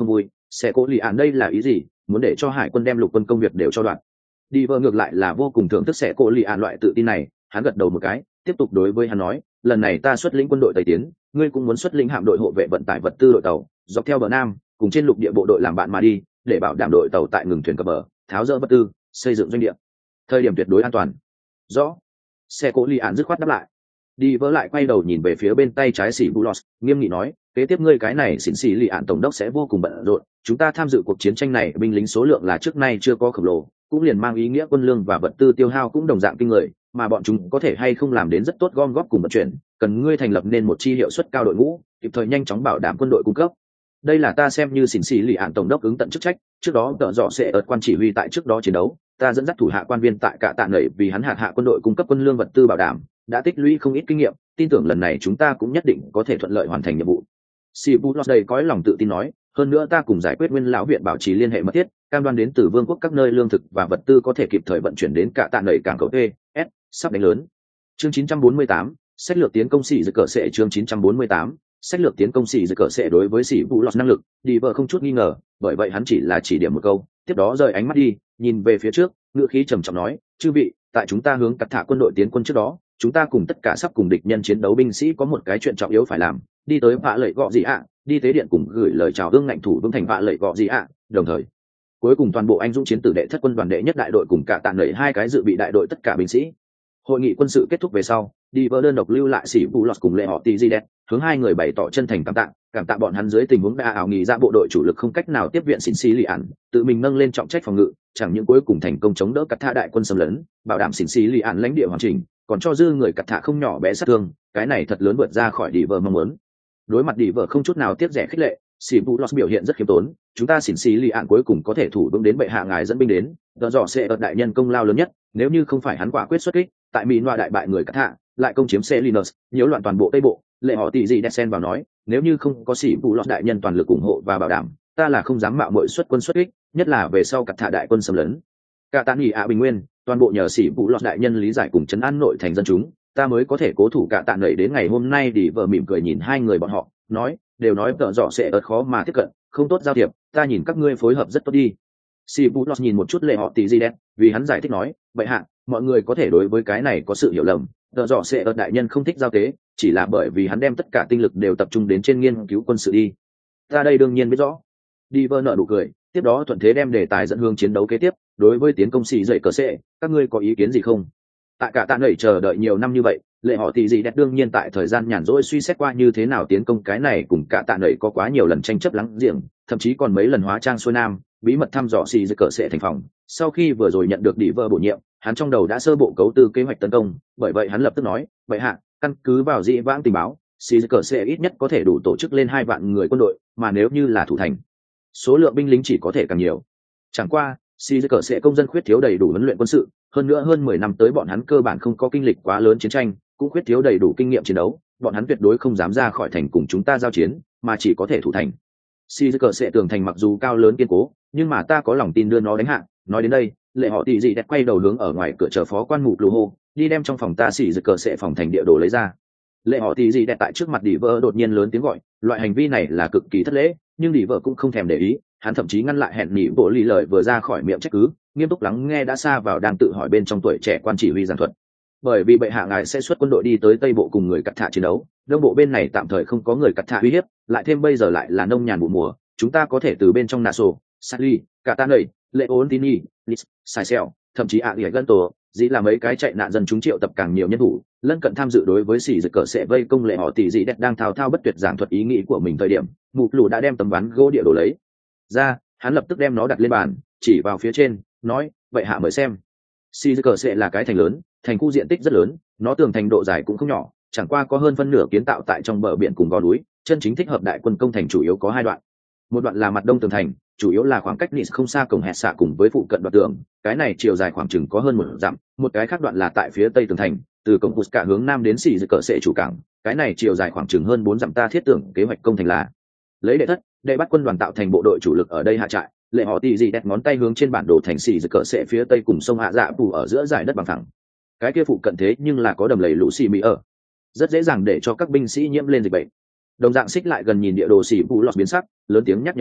Sẽ cố lì ạn đây là ý gì, muốn để cho hải quân đem lục quân công việc đều cho đoạn. Đi vợ ngược lại là vô cùng thưởng thức sẽ cố lì ạn loại tự tin này, hắn gật đầu một cái, tiếp tục đối với hắn nói, lần này ta xuất lĩnh quân đội tây tiến, ngươi cũng muốn xuất lĩnh hạm đội hộ vệ vận tải vật tư đội tàu dọc theo bờ nam, cùng trên lục địa bộ đội làm bạn mà đi, để bảo đảm đội tàu tại ngừng thuyền cập bờ, tháo dỡ vật tư, xây dựng doanh địa, thời điểm tuyệt đối an toàn. Rõ. Xe cố lì ạn dứt khoát đáp lại. Đi vỡ lại quay đầu nhìn về phía bên tay trái xỉ Bulos, nghiêm nghị nói, kế tiếp ngươi cái này xỉn xỉ lì ạn tổng đốc sẽ vô cùng bận rộn, chúng ta tham dự cuộc chiến tranh này binh lính số lượng là trước nay chưa có khổng lồ, cũng liền mang ý nghĩa quân lương và vật tư tiêu hao cũng đồng dạng kinh người, mà bọn chúng có thể hay không làm đến rất tốt gom góp cùng vận chuyển, cần ngươi thành lập nên một chi hiệu suất cao đội ngũ, kịp thời nhanh chóng bảo đảm quân đội cung cấp. Đây là ta xem như xỉn xỉ lì ạn tổng đốc ứng tận chức trách, trước đó tợ dọ sẽ ợt quan chỉ huy tại trước đó chiến đấu, ta dẫn dắt thủ hạ quan viên tại cả tạ nảy vì hắn hạt hạ quân đội cung cấp quân lương vật tư bảo đảm, đã tích lũy không ít kinh nghiệm, tin tưởng lần này chúng ta cũng nhất định có thể thuận lợi hoàn thành nhiệm vụ. Sibulos đầy cõi lòng tự tin nói, hơn nữa ta cùng giải quyết nguyên lão viện bảo trì liên hệ mật thiết, cam đoan đến từ vương quốc các nơi lương thực và vật tư có thể kịp thời vận chuyển đến cả tạ nảy cảng cầu P S sắp đánh lớn. Chương chín trăm bốn mươi tám, sách lược tiến công sĩ dự cờ sẽ chương chín trăm bốn mươi tám, sách lược tiến công sĩ dự cờ sẽ đối với Sibulos năng lực, đi vợ không chút nghi ngờ, bởi vậy hắn chỉ là chỉ điểm một câu, tiếp đó rời ánh mắt đi, nhìn về phía trước, ngữ khí trầm trọng nói, chư vị, tại chúng ta hướng cắt thả quân đội tiến quân trước đó, chúng ta cùng tất cả sắp cùng địch nhân chiến đấu binh sĩ có một cái chuyện trọng yếu phải làm, đi tới vạ lệ gọ gì ạ, đi tế điện cùng gửi lời chào ương ngạnh thủ vương thành vạ lệ gọ gì ạ, đồng thời cuối cùng toàn bộ anh dũng chiến tử đệ thất quân đoàn đệ nhất đại đội cùng cả tạng nảy hai cái dự bị đại đội tất cả binh sĩ. Hội nghị quân sự kết thúc về sau, đi vợ đơn độc lưu lại sĩ vụ lọt cùng lệ họ tì di đẹp, hướng hai người bày tỏ chân thành cảm tạ, cảm tạ bọn hắn dưới tình huống đa ảo nghỉ ra bộ đội chủ lực không cách nào tiếp viện xỉn xì lì ạn, tự mình nâng lên trọng trách phòng ngự, chẳng những cuối cùng thành công chống đỡ cắt thạ đại quân xâm lấn, bảo đảm xỉn xì lì ạn lãnh địa hoàn chỉnh, còn cho dư người cắt thạ không nhỏ bé sát thương, cái này thật lớn vượt ra khỏi đi vợ mong muốn. Đối mặt đi vợ không chút nào tiếc rẻ khích lệ, sĩ vụ lọt biểu hiện rất khiêm tốn, chúng ta xỉn xì lì ạn cuối cùng có thể thủ vững đến bệ hạ ngài dẫn binh đến, do dò sẽ ở đại nhân công lao lớn nhất, nếu như không phải hắn quả quyết xuất kích, tại mỹ noa đại bại người cắt thạ, lại công chiếm Selinus, nhiễu loạn toàn bộ tây bộ, lệ họ tỷ gì Desen vào nói, nếu như không có sĩ vụ lọt đại nhân toàn lực ủng hộ và bảo đảm, ta là không dám mạo muội xuất quân xuất kích, nhất là về sau cắt thạ đại quân xâm lấn. Cả tạ nghỉ ạ bình nguyên, toàn bộ nhờ sĩ vụ lọt đại nhân lý giải cùng trấn an nội thành dân chúng, ta mới có thể cố thủ cả tạ nảy đến ngày hôm nay. Đi vợ mỉm cười nhìn hai người bọn họ, nói, đều nói tợ dọ sẽ ớt khó mà tiếp cận, không tốt giao thiệp, ta nhìn các ngươi phối hợp rất tốt đi. Sĩ vụ lọt nhìn một chút lệ họ tỷ gì đen, vì hắn giải thích nói, vậy hạ, mọi người có thể đối với cái này có sự hiểu lầm, tợ dọ sẽ ớt đại nhân không thích giao tế, chỉ là bởi vì hắn đem tất cả tinh lực đều tập trung đến trên nghiên cứu quân sự đi. Ta đây đương nhiên biết rõ. Đi vợ nợ nụ cười, tiếp đó thuận thế đem đề tài dẫn hương chiến đấu kế tiếp, đối với tiến công sĩ dậy cờ sệ, các ngươi có ý kiến gì không? Tại cả tạ nảy chờ đợi nhiều năm như vậy, lệ họ tỷ gì đẹp đương nhiên tại thời gian nhàn rỗi suy xét qua như thế nào tiến công cái này, cùng cả tạ nảy có quá nhiều lần tranh chấp lắng giềng, thậm chí còn mấy lần hóa trang xuôi nam, bí mật thăm dò sĩ dậy cờ sệ thành phòng. Sau khi vừa rồi nhận được đi vợ bổ nhiệm, hắn trong đầu đã sơ bộ cấu tư kế hoạch tấn công, bởi vậy hắn lập tức nói, vậy hạ, căn cứ vào dị vãng tình báo, sĩ dậy cờ sệ ít nhất có thể đủ tổ chức lên hai vạn người quân đội, mà nếu như là thủ thành, số lượng binh lính chỉ có thể càng nhiều. Chẳng qua, sĩ dậy cờ sệ công dân khuyết thiếu đầy đủ huấn luyện quân sự, hơn nữa hơn mười năm tới bọn hắn cơ bản không có kinh lịch quá lớn chiến tranh, cũng khuyết thiếu đầy đủ kinh nghiệm chiến đấu, bọn hắn tuyệt đối không dám ra khỏi thành cùng chúng ta giao chiến, mà chỉ có thể thủ thành. Sĩ dậy cờ sệ tường thành mặc dù cao lớn kiên cố, nhưng mà ta có lòng tin đưa nó đánh hạ. Nói đến đây, lệ họ tỷ dị đẹp quay đầu hướng ở ngoài cửa chờ phó quan mù lù hô, đi đem trong phòng ta sĩ dậy cờ sệ phòng thành địa đồ lấy ra. Lệ họ tỷ dị đẹp tại trước mặt đi vợ đột nhiên lớn tiếng gọi, loại hành vi này là cực kỳ thất lễ, nhưng đi vợ cũng không thèm để ý, hắn thậm chí ngăn lại hẹn nỉ bộ lì lời vừa ra khỏi miệng trách cứ, nghiêm túc lắng nghe đã xa vào đang tự hỏi bên trong tuổi trẻ quan chỉ huy giảng thuật. Bởi vì bệ hạ ngài sẽ xuất quân đội đi tới tây bộ cùng người cắt thạ chiến đấu, đông bộ bên này tạm thời không có người cắt thạ uy hiếp, lại thêm bây giờ lại là nông nhàn vụ mùa, chúng ta có thể từ bên trong Nassau, Sally, Catanei, Leontini, Lis, Saisel, thậm chí Agriganto, dĩ là mấy cái chạy nạn dân chúng triệu tập càng nhiều nhân thủ, lân cận tham dự đối với sĩ dậy cờ sẽ vây công lệ họ tỷ dị đẹp đang thao thao bất tuyệt giảng thuật ý nghĩ của mình thời điểm, mục lù đã đem tấm ván gỗ địa đồ lấy ra, hắn lập tức đem nó đặt lên bàn, chỉ vào phía trên, nói, vậy hạ mời xem. Sĩ dậy cờ sẽ là cái thành lớn, thành khu diện tích rất lớn, nó tường thành độ dài cũng không nhỏ, chẳng qua có hơn phân nửa kiến tạo tại trong bờ biển cùng gò núi, chân chính thích hợp đại quân công thành chủ yếu có hai đoạn. Một đoạn là mặt đông tường thành, chủ yếu là khoảng cách Nice không xa cổng hẹt xạ cùng với phụ cận đoạn tường, cái này chiều dài khoảng chừng có hơn một dặm. Một cái khác đoạn là tại phía tây tường thành, từ cổng Pusca hướng nam đến sĩ dậy cờ sẽ chủ cảng, cái này chiều dài khoảng chừng hơn bốn dặm. Ta thiết tưởng kế hoạch công thành là lấy đệ thất, đệ bắt quân đoàn tạo thành bộ đội chủ lực ở đây hạ trại, lệ họ tỷ dị đẹp ngón tay hướng trên bản đồ thành sĩ dậy cờ sẽ phía tây cùng sông hạ dạ phủ ở giữa dải đất bằng phẳng. Cái kia phụ cận thế nhưng là có đầm lầy lũ xì mỹ ở, rất dễ dàng để cho các binh sĩ nhiễm lên dịch bệnh. Đồng dạng xích lại gần nhìn địa đồ xì phủ lọt biến sắc, lớn tiếng nhắc nhở nói,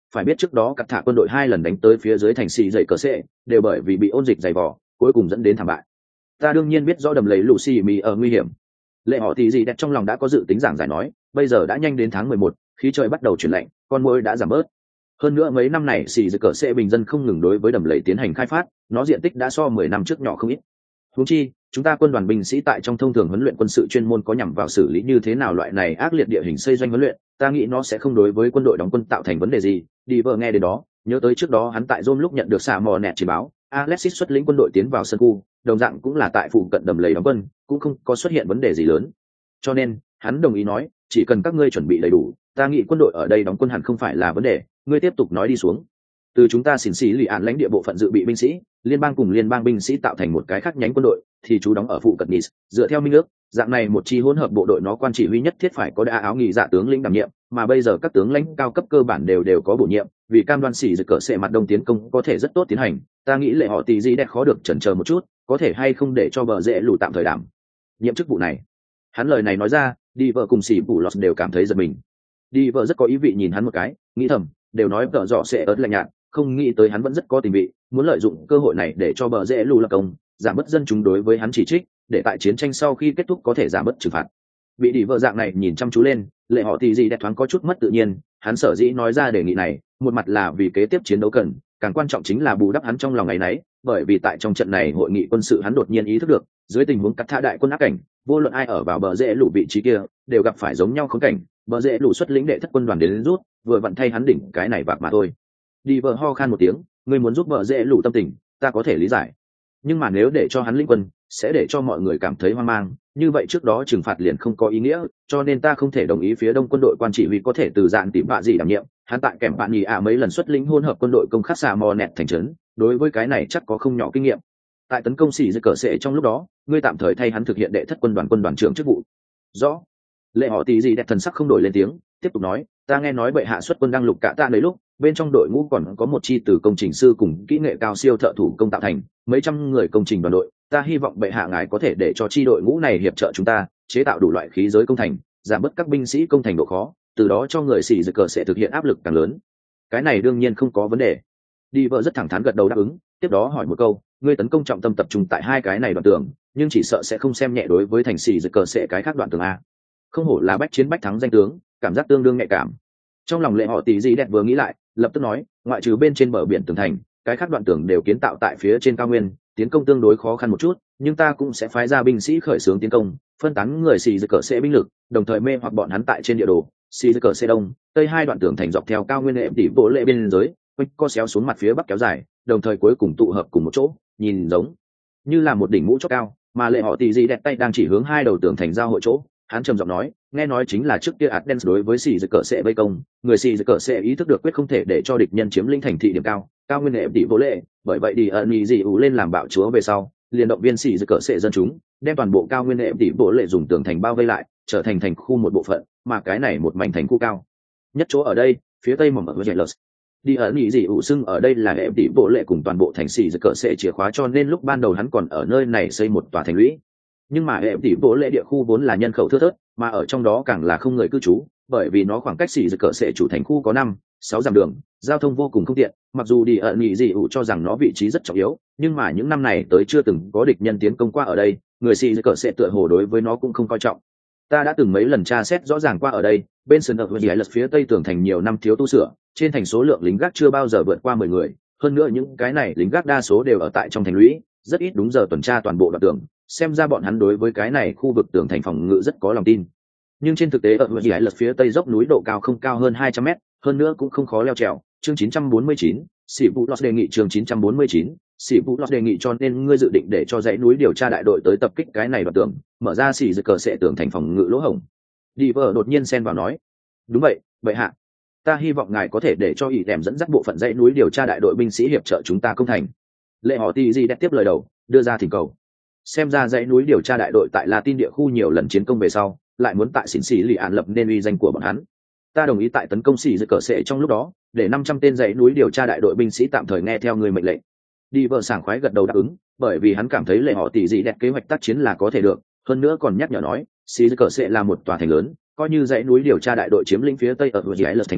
phải biết trước đó cắt thả quân đội hai lần đánh tới phía dưới thành xì dậy cờ sệ đều bởi vì bị ôn dịch dày vỏ cuối cùng dẫn đến thảm bại. Ta đương nhiên biết rõ đầm lầy lù xì mì ở nguy hiểm. Lệ họ thì gì đẹp trong lòng đã có dự tính giảng giải nói, bây giờ đã nhanh đến tháng mười một, khí trời bắt đầu chuyển lạnh, con muỗi đã giảm bớt. Hơn nữa mấy năm này xì dậy cờ sệ bình dân không ngừng đối với đầm lầy tiến hành khai phát, nó diện tích đã so mười năm trước nhỏ không ít. Huống chi, chúng ta quân đoàn binh sĩ tại trong thông thường huấn luyện quân sự chuyên môn có nhằm vào xử lý như thế nào loại này ác liệt địa hình xây doanh huấn luyện, ta nghĩ nó sẽ không đối với quân đội đóng quân tạo thành vấn đề gì. Đi vợ nghe đến đó, nhớ tới trước đó hắn tại Rome lúc nhận được xạ mò nẹt chỉ báo, Alexis xuất lĩnh quân đội tiến vào sân khu, đồng dạng cũng là tại phụ cận đầm lầy đóng quân, cũng không có xuất hiện vấn đề gì lớn. Cho nên, hắn đồng ý nói, chỉ cần các ngươi chuẩn bị đầy đủ, ta nghĩ quân đội ở đây đóng quân hẳn không phải là vấn đề, ngươi tiếp tục nói đi xuống. Từ chúng ta xỉn xỉ lì ạn lãnh địa bộ phận dự bị binh sĩ, liên bang cùng liên bang binh sĩ tạo thành một cái khác nhánh quân đội, thì chú đóng ở phụ cận Nice, dựa theo minh ước, dạng này một chi hỗn hợp bộ đội nó quan chỉ huy nhất thiết phải có đa áo nghỉ dạ tướng lĩnh đảm nhiệm, mà bây giờ các tướng lãnh cao cấp cơ bản đều đều có bổ nhiệm, vì cam đoan xỉ dực cỡ sệ mặt đông tiến công có thể rất tốt tiến hành, ta nghĩ lệ họ tỷ gì đẹp khó được chần chờ một chút, có thể hay không để cho bờ dễ lù tạm thời đảm nhiệm chức vụ này. Hắn lời này nói ra, đi vợ cùng xỉ bù lọt đều cảm thấy giật mình. Đi vợ rất có ý vị nhìn hắn một cái, nghĩ thầm, đều nói vợ dọ sẽ ớt lạnh nhạt, không nghĩ tới hắn vẫn rất có tình vị, muốn lợi dụng cơ hội này để cho bờ dễ lù lập công, giảm bớt dân chúng đối với hắn chỉ trích, để tại chiến tranh sau khi kết thúc có thể giảm bớt trừng phạt. Bị đi vợ dạng này nhìn chăm chú lên, lệ họ thì gì đẹp thoáng có chút mất tự nhiên, hắn sở dĩ nói ra đề nghị này, một mặt là vì kế tiếp chiến đấu cần, càng quan trọng chính là bù đắp hắn trong lòng ngày nấy, bởi vì tại trong trận này hội nghị quân sự hắn đột nhiên ý thức được, dưới tình huống cắt thả đại quân áp cảnh, vô luận ai ở vào bờ rễ lũ vị trí kia, đều gặp phải giống nhau khốn cảnh, bờ rễ lũ xuất lĩnh đệ thất quân đoàn đến rút, vừa vặn thay hắn đỉnh cái này vạc mà thôi. Đi vợ ho khan một tiếng, ngươi muốn giúp bờ rễ lũ tâm tình, ta có thể lý giải, nhưng mà nếu để cho hắn lĩnh quân, sẽ để cho mọi người cảm thấy hoang mang, như vậy trước đó trừng phạt liền không có ý nghĩa, cho nên ta không thể đồng ý phía đông quân đội quan chỉ huy có thể từ dạng tìm bạ gì đảm nhiệm. Hắn tại kèm bạn nhì ạ mấy lần xuất lĩnh hỗn hợp quân đội công khắc xà mò nẹt thành trấn, đối với cái này chắc có không nhỏ kinh nghiệm. Tại tấn công xỉ dây cờ sệ trong lúc đó, ngươi tạm thời thay hắn thực hiện đệ thất quân đoàn quân đoàn trưởng chức vụ. Rõ. Lệ họ tí gì đẹp thần sắc không đổi lên tiếng, tiếp tục nói, ta nghe nói bệ hạ xuất quân đang lục cả tạ đấy lúc, bên trong đội ngũ còn có một chi từ công trình sư cùng kỹ nghệ cao siêu thợ thủ công tạo thành mấy trăm người công trình đoàn đội, ta hy vọng bệ hạ ngài có thể để cho chi đội ngũ này hiệp trợ chúng ta chế tạo đủ loại khí giới công thành, giảm bớt các binh sĩ công thành độ khó, từ đó cho người xỉ dây cờ sẽ thực hiện áp lực càng lớn. Cái này đương nhiên không có vấn đề. Đi vợ rất thẳng thắn gật đầu đáp ứng, tiếp đó hỏi một câu, ngươi tấn công trọng tâm tập trung tại hai cái này đoạn tường, nhưng chỉ sợ sẽ không xem nhẹ đối với thành xỉ dây cờ sẽ cái khác đoạn tường a. Không hổ là bách chiến bách thắng danh tướng, cảm giác tương đương nhạy cảm. Trong lòng lệ họ tỷ gì đẹp vừa nghĩ lại, lập tức nói, ngoại trừ bên trên bờ biển tường thành, cái khác đoạn tường đều kiến tạo tại phía trên cao nguyên, tiến công tương đối khó khăn một chút, nhưng ta cũng sẽ phái ra binh sĩ khởi xướng tiến công, phân tán người xì dư cờ sẽ binh lực, đồng thời mê hoặc bọn hắn tại trên địa đồ xì dư cờ sẽ đông tây hai đoạn tường thành dọc theo cao nguyên lệ tỉ bộ lệ biên giới, quanh co xéo xuống mặt phía bắc kéo dài, đồng thời cuối cùng tụ hợp cùng một chỗ, nhìn giống như là một đỉnh mũ chóp cao, mà lệ họ tỷ gì đẹp tay đang chỉ hướng hai đầu tường thành giao hội chỗ. Hắn trầm giọng nói, nghe nói chính là trước kia Athens đối với xì dư cờ sẽ vây công, người xì dư cờ sẽ ý thức được quyết không thể để cho địch nhân chiếm lĩnh thành thị điểm cao cao nguyên lệ tỉ bộ lệ, bởi vậy đi ẩn ý dị ủ lên làm bạo chúa về sau, liền động viên xì dư cờ sẽ dân chúng đem toàn bộ cao nguyên lệ tỉ bộ lệ dùng tường thành bao vây lại, trở thành thành khu một bộ phận, mà cái này một mảnh thành khu cao nhất chỗ ở đây, phía tây mỏng ở Vergelus. Đi ẩn ý dị ủ xưng ở đây là lệ tỉ bộ lệ cùng toàn bộ thành xì dư cờ sẽ chìa khóa, cho nên lúc ban đầu hắn còn ở nơi này xây một tòa thành lũy. Nhưng mà hệ tỷ bộ lệ địa khu vốn là nhân khẩu thưa thớt, mà ở trong đó càng là không người cư trú, bởi vì nó khoảng cách xỉ dư cỡ sẽ chủ thành khu có năm sáu dặm đường, giao thông vô cùng không tiện. Mặc dù đi ẩn nhị dị ủ cho rằng nó vị trí rất trọng yếu, nhưng mà những năm này tới chưa từng có địch nhân tiến công qua ở đây, người xỉ dư cỡ sẽ tựa hồ đối với nó cũng không coi trọng. Ta đã từng mấy lần tra xét rõ ràng qua ở đây, bên sườn ở dưới lật phía tây tường thành nhiều năm thiếu tu sửa, trên thành số lượng lính gác chưa bao giờ vượt qua mười người, hơn nữa những cái này lính gác đa số đều ở tại trong thành lũy, rất ít đúng giờ tuần tra toàn bộ đoạn tường, xem ra bọn hắn đối với cái này khu vực tường thành phòng ngự rất có lòng tin. Nhưng trên thực tế ở dưới lật phía tây dốc núi độ cao không cao hơn hai trăm mét, hơn nữa cũng không khó leo trèo. Chương chín trăm bốn mươi chín, Sĩ Vũ Lọt đề nghị chương chín trăm bốn mươi chín, Sĩ Vũ Lọt đề nghị cho nên ngươi dự định để cho dãy núi điều tra đại đội tới tập kích cái này đoạn tường, mở ra xỉ dư cờ sẽ tường thành phòng ngự lỗ hổng. Đi vợ đột nhiên xen vào nói, đúng vậy, vậy hạ, ta hy vọng ngài có thể để cho ỷ đèm dẫn dắt bộ phận dãy núi điều tra đại đội binh sĩ hiệp trợ chúng ta công thành. Lệ họ tì gì đẹp tiếp lời đầu, đưa ra thỉnh cầu. Xem ra dãy núi điều tra đại đội tại Latin địa khu nhiều lần chiến công về sau, lại muốn tại xỉn xỉ lì ạn lập nên uy danh của bọn hắn. Ta đồng ý tại tấn công xỉ dư cờ sệ trong lúc đó, để năm trăm tên dãy núi điều tra đại đội binh sĩ tạm thời nghe theo người mệnh lệnh. Đi vợ sảng khoái gật đầu đáp ứng, bởi vì hắn cảm thấy lệ họ tỷ dị đẹp kế hoạch tác chiến là có thể được, hơn nữa còn nhắc nhở nói, xỉ dư cờ sệ là một tòa thành lớn, coi như dãy núi điều tra đại đội chiếm lĩnh phía tây ở dưới lật thành lũy,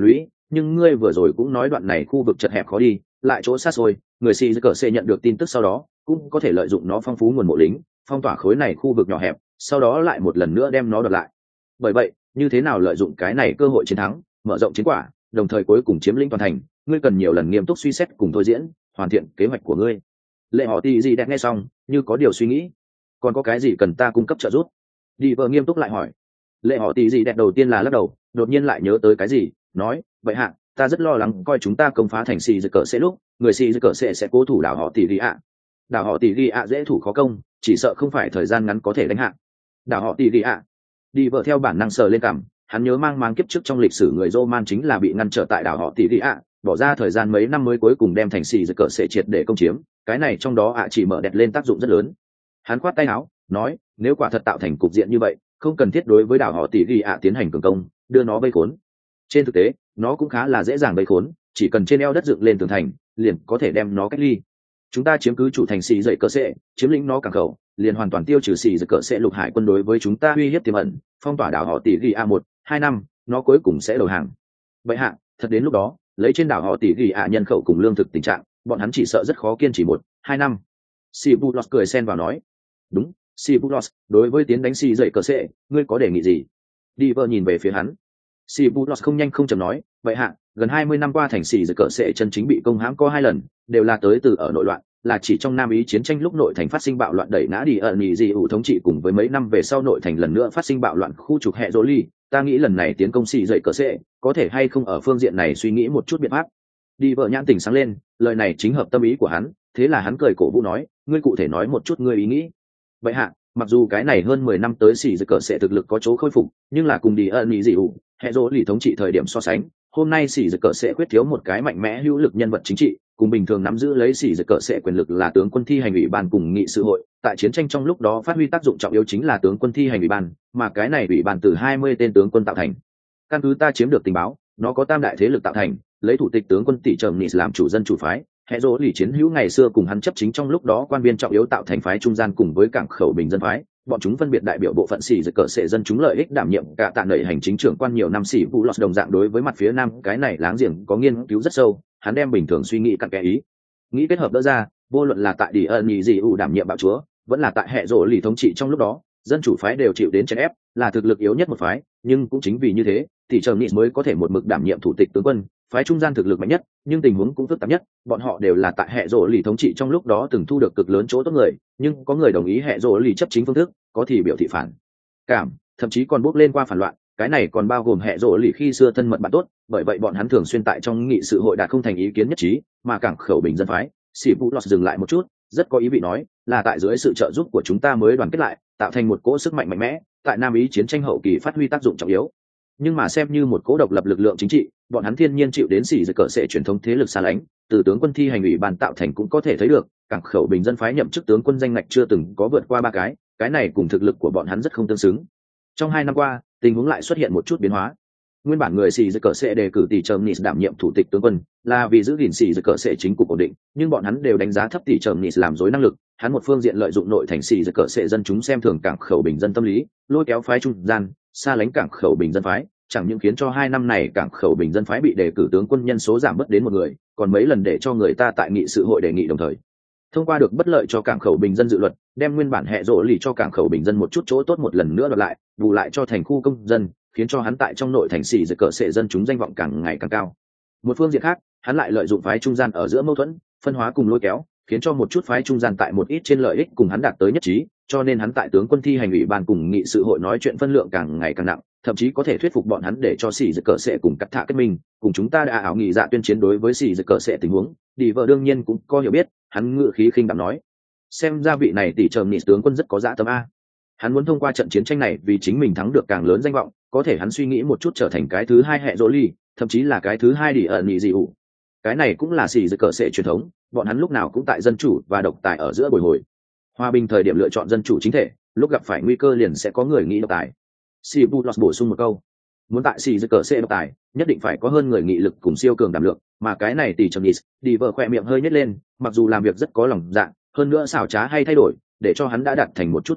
nhưng ngươi vừa rồi cũng nói đoạn này khu vực chật hẹp khó đi, lại chỗ xa xôi, người xì cờ sẽ nhận được tin tức sau đó cũng có thể lợi dụng nó phong phú nguồn mộ lính, phong tỏa khối này khu vực nhỏ hẹp, sau đó lại một lần nữa đem nó đoạt lại. Bởi vậy, như thế nào lợi dụng cái này cơ hội chiến thắng, mở rộng chiến quả, đồng thời cuối cùng chiếm lĩnh toàn thành, ngươi cần nhiều lần nghiêm túc suy xét cùng thôi diễn, hoàn thiện kế hoạch của ngươi. Lệ họ tỷ gì đẹp nghe xong, như có điều suy nghĩ. Còn có cái gì cần ta cung cấp trợ giúp? Đi vợ nghiêm túc lại hỏi. Lệ họ tỷ gì đẹp đầu tiên là lắc đầu, đột nhiên lại nhớ tới cái gì, nói, vậy hạ, ta rất lo lắng coi chúng ta công phá thành xì dư cờ sẽ lúc, người xì dư cờ sẽ sẽ cố thủ đảo họ tỷ ghi ạ. Đảo họ tỷ ghi ạ dễ thủ khó công, chỉ sợ không phải thời gian ngắn có thể đánh hạ. Đảo họ tỷ ghi ạ. Đi vợ theo bản năng sờ lên cằm, hắn nhớ mang mang kiếp trước trong lịch sử người Roman chính là bị ngăn trở tại đảo họ tỷ ghi ạ, bỏ ra thời gian mấy năm mới cuối cùng đem thành xì dư cờ sẽ triệt để công chiếm, cái này trong đó ạ chỉ mở đẹp lên tác dụng rất lớn. Hắn khoát tay áo, nói, nếu quả thật tạo thành cục diện như vậy, không cần thiết đối với đảo họ tỷ ghi ạ tiến hành cường công, đưa nó vây khốn. Trên thực tế, nó cũng khá là dễ dàng vây khốn, chỉ cần trên eo đất dựng lên tường thành, liền có thể đem nó cách ly. Chúng ta chiếm cứ chủ thành xì dậy cờ sẽ, chiếm lĩnh nó cảng khẩu, liền hoàn toàn tiêu trừ xì dậy cờ sẽ lục hải quân đối với chúng ta uy hiếp tiềm ẩn, phong tỏa đảo họ tỷ ghi a một, hai năm, nó cuối cùng sẽ đầu hàng. Vậy hạ, thật đến lúc đó, lấy trên đảo họ tỷ ghi a nhân khẩu cùng lương thực tình trạng, bọn hắn chỉ sợ rất khó kiên trì một, hai năm. Sibulos cười xen vào nói, đúng, Sibulos, đối với tiến đánh xì dậy cờ sẽ, ngươi có đề nghị gì? Đi vợ nhìn về phía hắn. Sibulos không nhanh không chậm nói, vậy hạ, gần hai mươi năm qua thành xì dậy cờ sẽ chân chính bị công hãm có hai lần, đều là tới từ ở nội loạn, là chỉ trong Nam Ý chiến tranh lúc nội thành phát sinh bạo loạn đẩy ngã đi ở nhị dị ủ thống trị, cùng với mấy năm về sau nội thành lần nữa phát sinh bạo loạn khu trục hệ dỗ ly. Ta nghĩ lần này tiến công xì dậy cờ sẽ, có thể hay không ở phương diện này suy nghĩ một chút biện pháp. Đi vợ nhãn tỉnh sáng lên, lời này chính hợp tâm ý của hắn, thế là hắn cười cổ vũ nói, ngươi cụ thể nói một chút ngươi ý nghĩ. Vậy hạ, mặc dù cái này hơn mười năm tới xì dậy cờ sẽ thực lực có chỗ khôi phục, nhưng là cùng đi ở nhị dị ủ hệ dỗ ly thống trị thời điểm so sánh, hôm nay xì dậy cờ sẽ khuyết thiếu một cái mạnh mẽ hữu lực nhân vật chính trị, cùng bình thường nắm giữ lấy xì dậy cờ sẽ quyền lực là tướng quân thi hành ủy ban cùng nghị sự hội, tại chiến tranh trong lúc đó phát huy tác dụng trọng yếu chính là tướng quân thi hành ủy ban, mà cái này ủy ban từ hai mươi tên tướng quân tạo thành. Căn cứ ta chiếm được tình báo, nó có tam đại thế lực tạo thành, lấy thủ tịch tướng quân tỷ trầm nghị làm chủ dân chủ phái, hệ dỗ lì chiến hữu ngày xưa cùng hắn chấp chính trong lúc đó quan viên trọng yếu tạo thành phái trung gian cùng với cảng khẩu bình dân phái, bọn chúng phân biệt đại biểu bộ phận xì dậy cờ sẽ dân chúng lợi ích, đảm nhiệm cả tạ nảy hành chính trưởng quan nhiều năm. Xì vụ lọt đồng dạng đối với mặt phía nam cái này láng giềng có nghiên cứu rất sâu, hắn đem bình thường suy nghĩ cặn kẽ ý nghĩ kết hợp đỡ ra, vô luận là tại đi ẩn nhị dị ủ đảm nhiệm bạo chúa, vẫn là tại hệ rỗ lì thống trị trong lúc đó, dân chủ phái đều chịu đến chèn ép, là thực lực yếu nhất một phái, nhưng cũng chính vì như thế thì trầm nghị mới có thể một mực đảm nhiệm thủ tịch tướng quân, phái trung gian thực lực mạnh nhất, nhưng tình huống cũng phức tạp nhất. Bọn họ đều là tại hệ rỗ lì thống trị trong lúc đó từng thu được cực lớn chỗ tốt người, nhưng có người đồng ý hệ rỗ lì chấp chính phương thức, có thì biểu thị phản cảm, thậm chí còn bước lên qua phản loạn. Cái này còn bao gồm hệ rỗ lì khi xưa thân mật bạn tốt, bởi vậy bọn hắn thường xuyên tại trong nghị sự hội đạt không thành ý kiến nhất trí, mà cảng khẩu bình dân phái sĩ vũ lọt dừng lại một chút, rất có ý vị nói, là tại dưới sự trợ giúp của chúng ta mới đoàn kết lại, tạo thành một cỗ sức mạnh mạnh mẽ, tại Nam Ý chiến tranh hậu kỳ phát huy tác dụng trọng yếu. Nhưng mà xem như một cỗ độc lập lực lượng chính trị, bọn hắn thiên nhiên chịu đến xỉ dậy cờ sẽ truyền thống thế lực xa lánh, từ tướng quân thi hành ủy ban tạo thành cũng có thể thấy được, cảng khẩu bình dân phái nhậm chức tướng quân danh ngạch chưa từng có vượt qua ba cái, cái này cùng thực lực của bọn hắn rất không tương xứng. Trong hai năm qua, tình huống lại xuất hiện một chút biến hóa. Nguyên bản người xì dậy cờ sẽ đề cử tỷ trầm nis đảm nhiệm thủ tịch tướng quân, là vì giữ gìn xì dậy cờ sẽ chính cục ổn định, nhưng bọn hắn đều đánh giá thấp tỷ trầm nis làm dối năng lực. Hắn một phương diện lợi dụng nội thành xì dậy cờ sẽ dân chúng xem thường cảng khẩu bình dân tâm lý, lôi kéo phái trung gian, xa lánh cảng khẩu bình dân phái, chẳng những khiến cho hai năm này cảng khẩu bình dân phái bị đề cử tướng quân nhân số giảm bớt đến một người, còn mấy lần để cho người ta tại nghị sự hội đề nghị đồng thời thông qua được bất lợi cho cảng khẩu bình dân dự luật, đem nguyên bản hệ rỗ lì cho cảng khẩu bình dân một chút chỗ tốt một lần nữa đoạt lại, bù lại cho thành khu công dân, khiến cho hắn tại trong nội thành xì dậy cờ sẽ dân chúng danh vọng càng ngày càng cao. Một phương diện khác, hắn lại lợi dụng phái trung gian ở giữa mâu thuẫn, phân hóa cùng lôi kéo, khiến cho một chút phái trung gian tại một ít trên lợi ích cùng hắn đạt tới nhất trí, cho nên hắn tại tướng quân thi hành ủy ban cùng nghị sự hội nói chuyện phân lượng càng ngày càng nặng, thậm chí có thể thuyết phục bọn hắn để cho xì dậy cờ sẽ cùng cắt thả kết minh, cùng chúng ta đã ảo nghị dạ tuyên chiến đối với xì dậy cờ sẽ tình huống. Đi vợ đương nhiên cũng có hiểu biết, hắn ngự khí khinh đạm nói, xem ra vị này tỷ trầm nghị tướng quân rất có dạ tâm a. Hắn muốn thông qua trận chiến tranh này vì chính mình thắng được càng lớn danh vọng, có thể hắn suy nghĩ một chút trở thành cái thứ hai hệ rỗ ly, thậm chí là cái thứ hai đi ẩn nhị dị ủ. Cái này cũng là xì dậy cờ sẽ truyền thống, bọn hắn lúc nào cũng tại dân chủ và độc tài ở giữa bồi hồi. Hòa bình thời điểm lựa chọn dân chủ chính thể, lúc gặp phải nguy cơ liền sẽ có người nghĩ độc tài. Sibulos bổ sung một câu, muốn tại xì dậy cờ sẽ độc tài, nhất định phải có hơn người nghị lực cùng siêu cường đảm lượng, mà cái này tỷ trầm nghị, đi vợ khỏe miệng hơi nhếch lên, mặc dù làm việc rất có lòng dạ, hơn nữa xảo trá hay thay đổi, để cho hắn đã đạt thành một chút mục đích,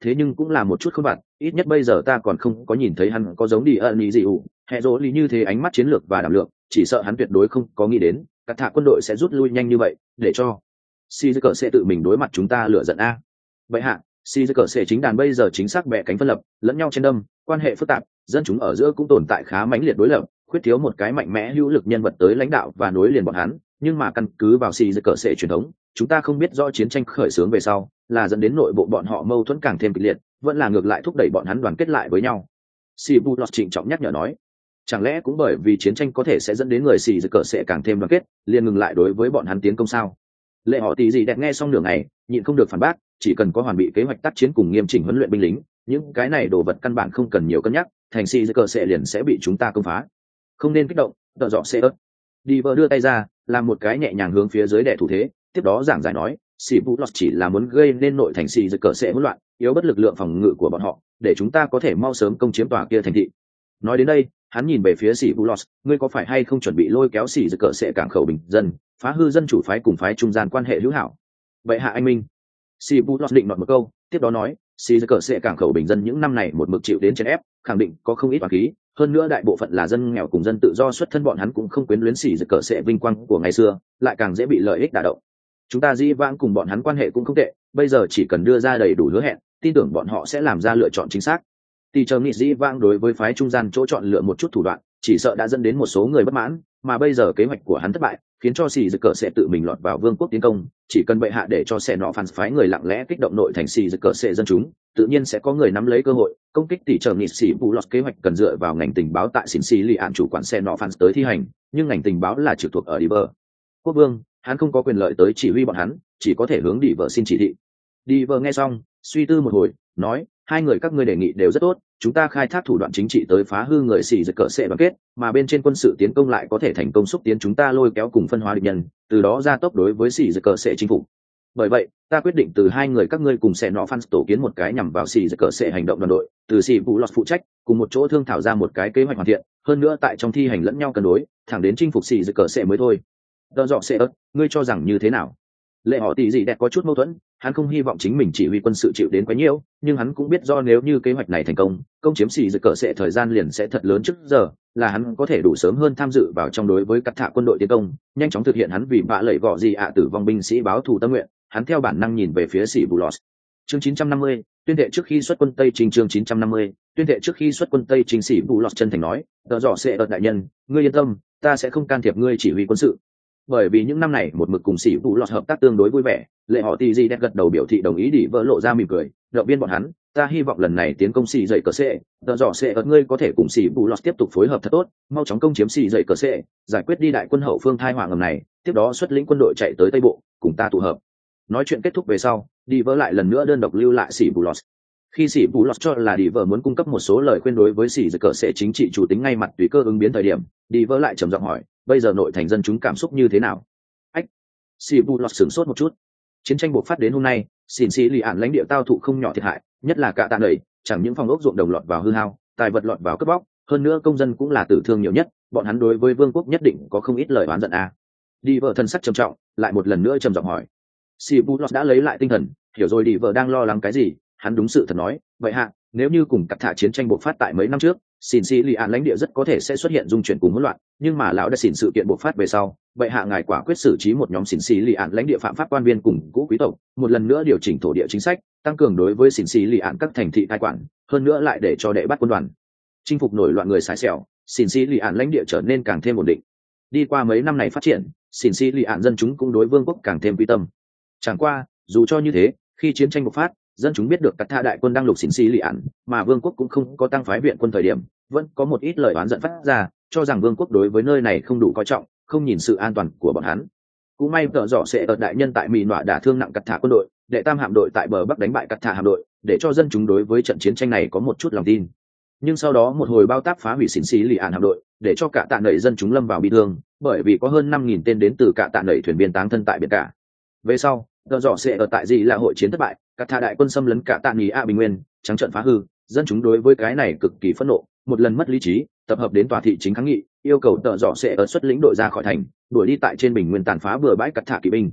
thế nhưng cũng là một chút không vặt, ít nhất bây giờ ta còn không có nhìn thấy hắn có giống đi ẩn ý gì ủ hệ rỗ lý như thế ánh mắt chiến lược và đảm lượng, chỉ sợ hắn tuyệt đối không có nghĩ đến cắt thạ quân đội sẽ rút lui nhanh như vậy để cho si cờ sẽ tự mình đối mặt chúng ta lựa giận a. Vậy hạ si cờ sẽ chính đàn bây giờ chính xác bẻ cánh phân lập, lẫn nhau trên đâm, quan hệ phức tạp, dân chúng ở giữa cũng tồn tại khá mãnh liệt đối lập, khuyết thiếu một cái mạnh mẽ hữu lực nhân vật tới lãnh đạo và nối liền bọn hắn. Nhưng mà căn cứ vào si cờ sẽ truyền thống, chúng ta không biết rõ chiến tranh khởi xướng về sau là dẫn đến nội bộ bọn họ mâu thuẫn càng thêm kịch liệt, vẫn là ngược lại thúc đẩy bọn hắn đoàn kết lại với nhau. Si Bulot trịnh trọng nhắc nhở nói, chẳng lẽ cũng bởi vì chiến tranh có thể sẽ dẫn đến người si cờ sẽ càng thêm đoàn kết, liền ngừng lại đối với bọn hắn tiến công sao? Lệ họ tí gì đẹp nghe xong nửa ngày, nhịn không được phản bác, chỉ cần có hoàn bị kế hoạch tác chiến cùng nghiêm chỉnh huấn luyện binh lính, những cái này đồ vật căn bản không cần nhiều cân nhắc, thành si cờ sẽ liền sẽ bị chúng ta công phá. Không nên kích động, tợ dọ sẽ ớt. Đi vợ đưa tay ra, làm một cái nhẹ nhàng hướng phía dưới đè thủ thế, tiếp đó giảng giải nói, si Bulot chỉ là muốn gây nên nội thành si cờ sẽ hỗn loạn, yếu bất lực lượng phòng ngự của bọn họ, để chúng ta có thể mau sớm công chiếm tòa kia thành thị. Nói đến đây, hắn nhìn về phía sĩ Bulot, ngươi có phải hay không chuẩn bị lôi kéo sĩ cờ sẽ cảng khẩu bình dân, phá hư dân chủ phái cùng phái trung gian quan hệ hữu hảo? Vậy hạ anh minh. Si Bulot định nọt một câu, tiếp đó nói, sĩ cờ sẽ cảng khẩu bình dân những năm này một mực chịu đến chèn ép, khẳng định có không ít oán khí, hơn nữa đại bộ phận là dân nghèo cùng dân tự do xuất thân, bọn hắn cũng không quyến luyến sĩ cờ sẽ vinh quang của ngày xưa, lại càng dễ bị lợi ích đả động. Chúng ta dĩ vãng cùng bọn hắn quan hệ cũng không tệ, bây giờ chỉ cần đưa ra đầy đủ hứa hẹn, tin tưởng bọn họ sẽ làm ra lựa chọn chính xác. Tỷ chờ nghị dĩ vãng đối với phái trung gian chỗ chọn lựa một chút thủ đoạn, chỉ sợ đã dẫn đến một số người bất mãn, mà bây giờ kế hoạch của hắn thất bại, khiến cho sĩ cờ sẽ tự mình lọt vào vương quốc tiến công, chỉ cần bệ hạ để cho sẽ nọ phản phái người lặng lẽ kích động nội thành sĩ cờ sẽ dân chúng, tự nhiên sẽ có người nắm lấy cơ hội công kích. Tỷ chờ nghị sĩ bù lọt kế hoạch cần dựa vào ngành tình báo tại xỉn xì lì ạn chủ quản xe nọ phản tới thi hành, nhưng ngành tình báo là trực thuộc ở đi vợ quốc vương, hắn không có quyền lợi tới chỉ huy bọn hắn, chỉ có thể hướng đi vợ xin chỉ thị. Đi vợ nghe xong suy tư một hồi, nói, hai người các ngươi đề nghị đều rất tốt, chúng ta khai thác thủ đoạn chính trị tới phá hư người xì giật cỡ sẽ đoàn kết, mà bên trên quân sự tiến công lại có thể thành công xúc tiến chúng ta lôi kéo cùng phân hóa địch nhân, từ đó gia tốc đối với xì giật cỡ sẽ chinh phục. Bởi vậy ta quyết định từ hai người các ngươi cùng sẽ nọ fans tổ kiến một cái nhằm vào xì giật cỡ sẽ hành động đoàn đội, từ xì vụ lọt phụ trách, cùng một chỗ thương thảo ra một cái kế hoạch hoàn thiện, hơn nữa tại trong thi hành lẫn nhau cân đối, thẳng đến chinh phục xì giật cỡ sẽ mới thôi. Đờ dọ sẽ ớt, ngươi cho rằng như thế nào? Lệ họ tỷ gì đẹp có chút mâu thuẫn, hắn không hy vọng chính mình chỉ huy quân sự chịu đến quá nhiều, nhưng hắn cũng biết do nếu như kế hoạch này thành công, công chiếm xì giật cỡ sẽ thời gian liền sẽ thật lớn trước giờ, là hắn có thể đủ sớm hơn tham dự vào trong đối với cắt thạ quân đội tiến công, nhanh chóng thực hiện hắn vì bạ lẩy gọ gì ạ tử vong binh sĩ báo thù tâm nguyện. Hắn theo bản năng nhìn về phía sĩ bù lọt. Chương chín trăm năm mươi, tuyên thệ trước khi xuất quân Tây Trình. Chương chín trăm năm mươi, tuyên thệ trước khi xuất quân Tây Trình. Sĩ bù lọt chân thành nói, tờ dọ sẽ ợt đại nhân, ngươi yên tâm, ta sẽ không can thiệp ngươi chỉ huy quân sự. Bởi vì những năm này một mực cùng sĩ bù lọt hợp tác tương đối vui vẻ, lệ họ tỷ gì đẹp gật đầu biểu thị đồng ý, đi vỡ lộ ra mỉm cười, động viên bọn hắn, ta hy vọng lần này tiến công xì dậy cờ sệ, tờ dọ sẽ ợt ngươi có thể cùng sĩ bù lọt tiếp tục phối hợp thật tốt, mau chóng công chiếm xì dậy cờ sệ, giải quyết đi đại quân hậu phương thai họa ngầm này, tiếp đó xuất lĩnh quân đội chạy tới tây bộ, cùng ta tụ hợp. Nói chuyện kết thúc về sau, đi vỡ lại lần nữa đơn độc lưu lại sĩ bù lọt. Khi sĩ bù lọt cho là đi vỡ muốn cung cấp một số lời khuyên đối với sĩ dậy cờ sệ chính trị chủ tính ngay mặt tùy cơ ứng biến thời điểm, đi vỡ lại trầm giọng hỏi, bây giờ nội thành dân chúng cảm xúc như thế nào? Ách, sĩ bù lọt sửng sốt một chút. Chiến tranh bộc phát đến hôm nay, xỉn xì lì ạn lãnh địa tao thụ không nhỏ thiệt hại, nhất là cả tạ nầy, chẳng những phòng ốc ruộng đồng lọt vào hư hao, tài vật lọt vào cướp bóc, hơn nữa công dân cũng là tử thương nhiều nhất, bọn hắn đối với vương quốc nhất định có không ít lời oán giận à. Đi vợ thân sắc trầm trọng, lại một lần nữa trầm giọng hỏi. Si Bulot đã lấy lại tinh thần, hiểu rồi đi vợ đang lo lắng cái gì, hắn đúng sự thật nói, vậy hạ, nếu như cùng cắt thả chiến tranh bộc phát tại mấy năm trước, xỉn xì lì ạn lãnh địa rất có thể sẽ xuất hiện dung chuyển cùng hỗn loạn, nhưng mà lão đã xỉn sự kiện bộc phát về sau, vậy hạ ngài quả quyết xử trí một nhóm xỉn xì lì ạn lãnh địa phạm pháp quan viên cùng cũ quý tộc, một lần nữa điều chỉnh thổ địa chính sách, tăng cường đối với xỉn xì lì ạn các thành thị cai quản, hơn nữa lại để cho đệ bắt quân đoàn chinh phục nổi loạn người xài xẻo, xỉn xì lì ạn lãnh địa trở nên càng thêm ổn định. Đi qua mấy năm này phát triển, xỉn xì lì ạn dân chúng cũng đối vương quốc càng thêm quy tâm. Chẳng qua, dù cho như thế, khi chiến tranh bộc phát, dân chúng biết được cắt tha đại quân đang lục xỉn xì lì ạn, mà vương quốc cũng không có tăng phái viện quân thời điểm, vẫn có một ít lời oán giận phát ra, cho rằng vương quốc đối với nơi này không đủ coi trọng, không nhìn sự an toàn của bọn hắn. Cũng may tợ dọ sẽ ở đại nhân tại mỹ nọa đả thương nặng cắt thả quân đội, đệ tam hạm đội tại bờ bắc đánh bại cắt thả hạm đội, để cho dân chúng đối với trận chiến tranh này có một chút lòng tin. Nhưng sau đó một hồi bao tác phá hủy xỉn xì lì ạn hạm đội, để cho cả tạ nẩy dân chúng lâm vào bị thương, bởi vì có hơn năm nghìn tên đến từ cả tạ nẩy thuyền viên táng thân tại biển cả. Về sau, tợ dọ sẽ ở tại gì là hội chiến thất bại, cắt thả đại quân xâm lấn cả tạ nghỉ a bình nguyên, trắng trận phá hư, dân chúng đối với cái này cực kỳ phẫn nộ, một lần mất lý trí, tập hợp đến tòa thị chính kháng nghị, yêu cầu tợ dọ sẽ ở xuất lĩnh đội ra khỏi thành, đuổi đi tại trên bình nguyên tàn phá bừa bãi cắt thả kỵ binh.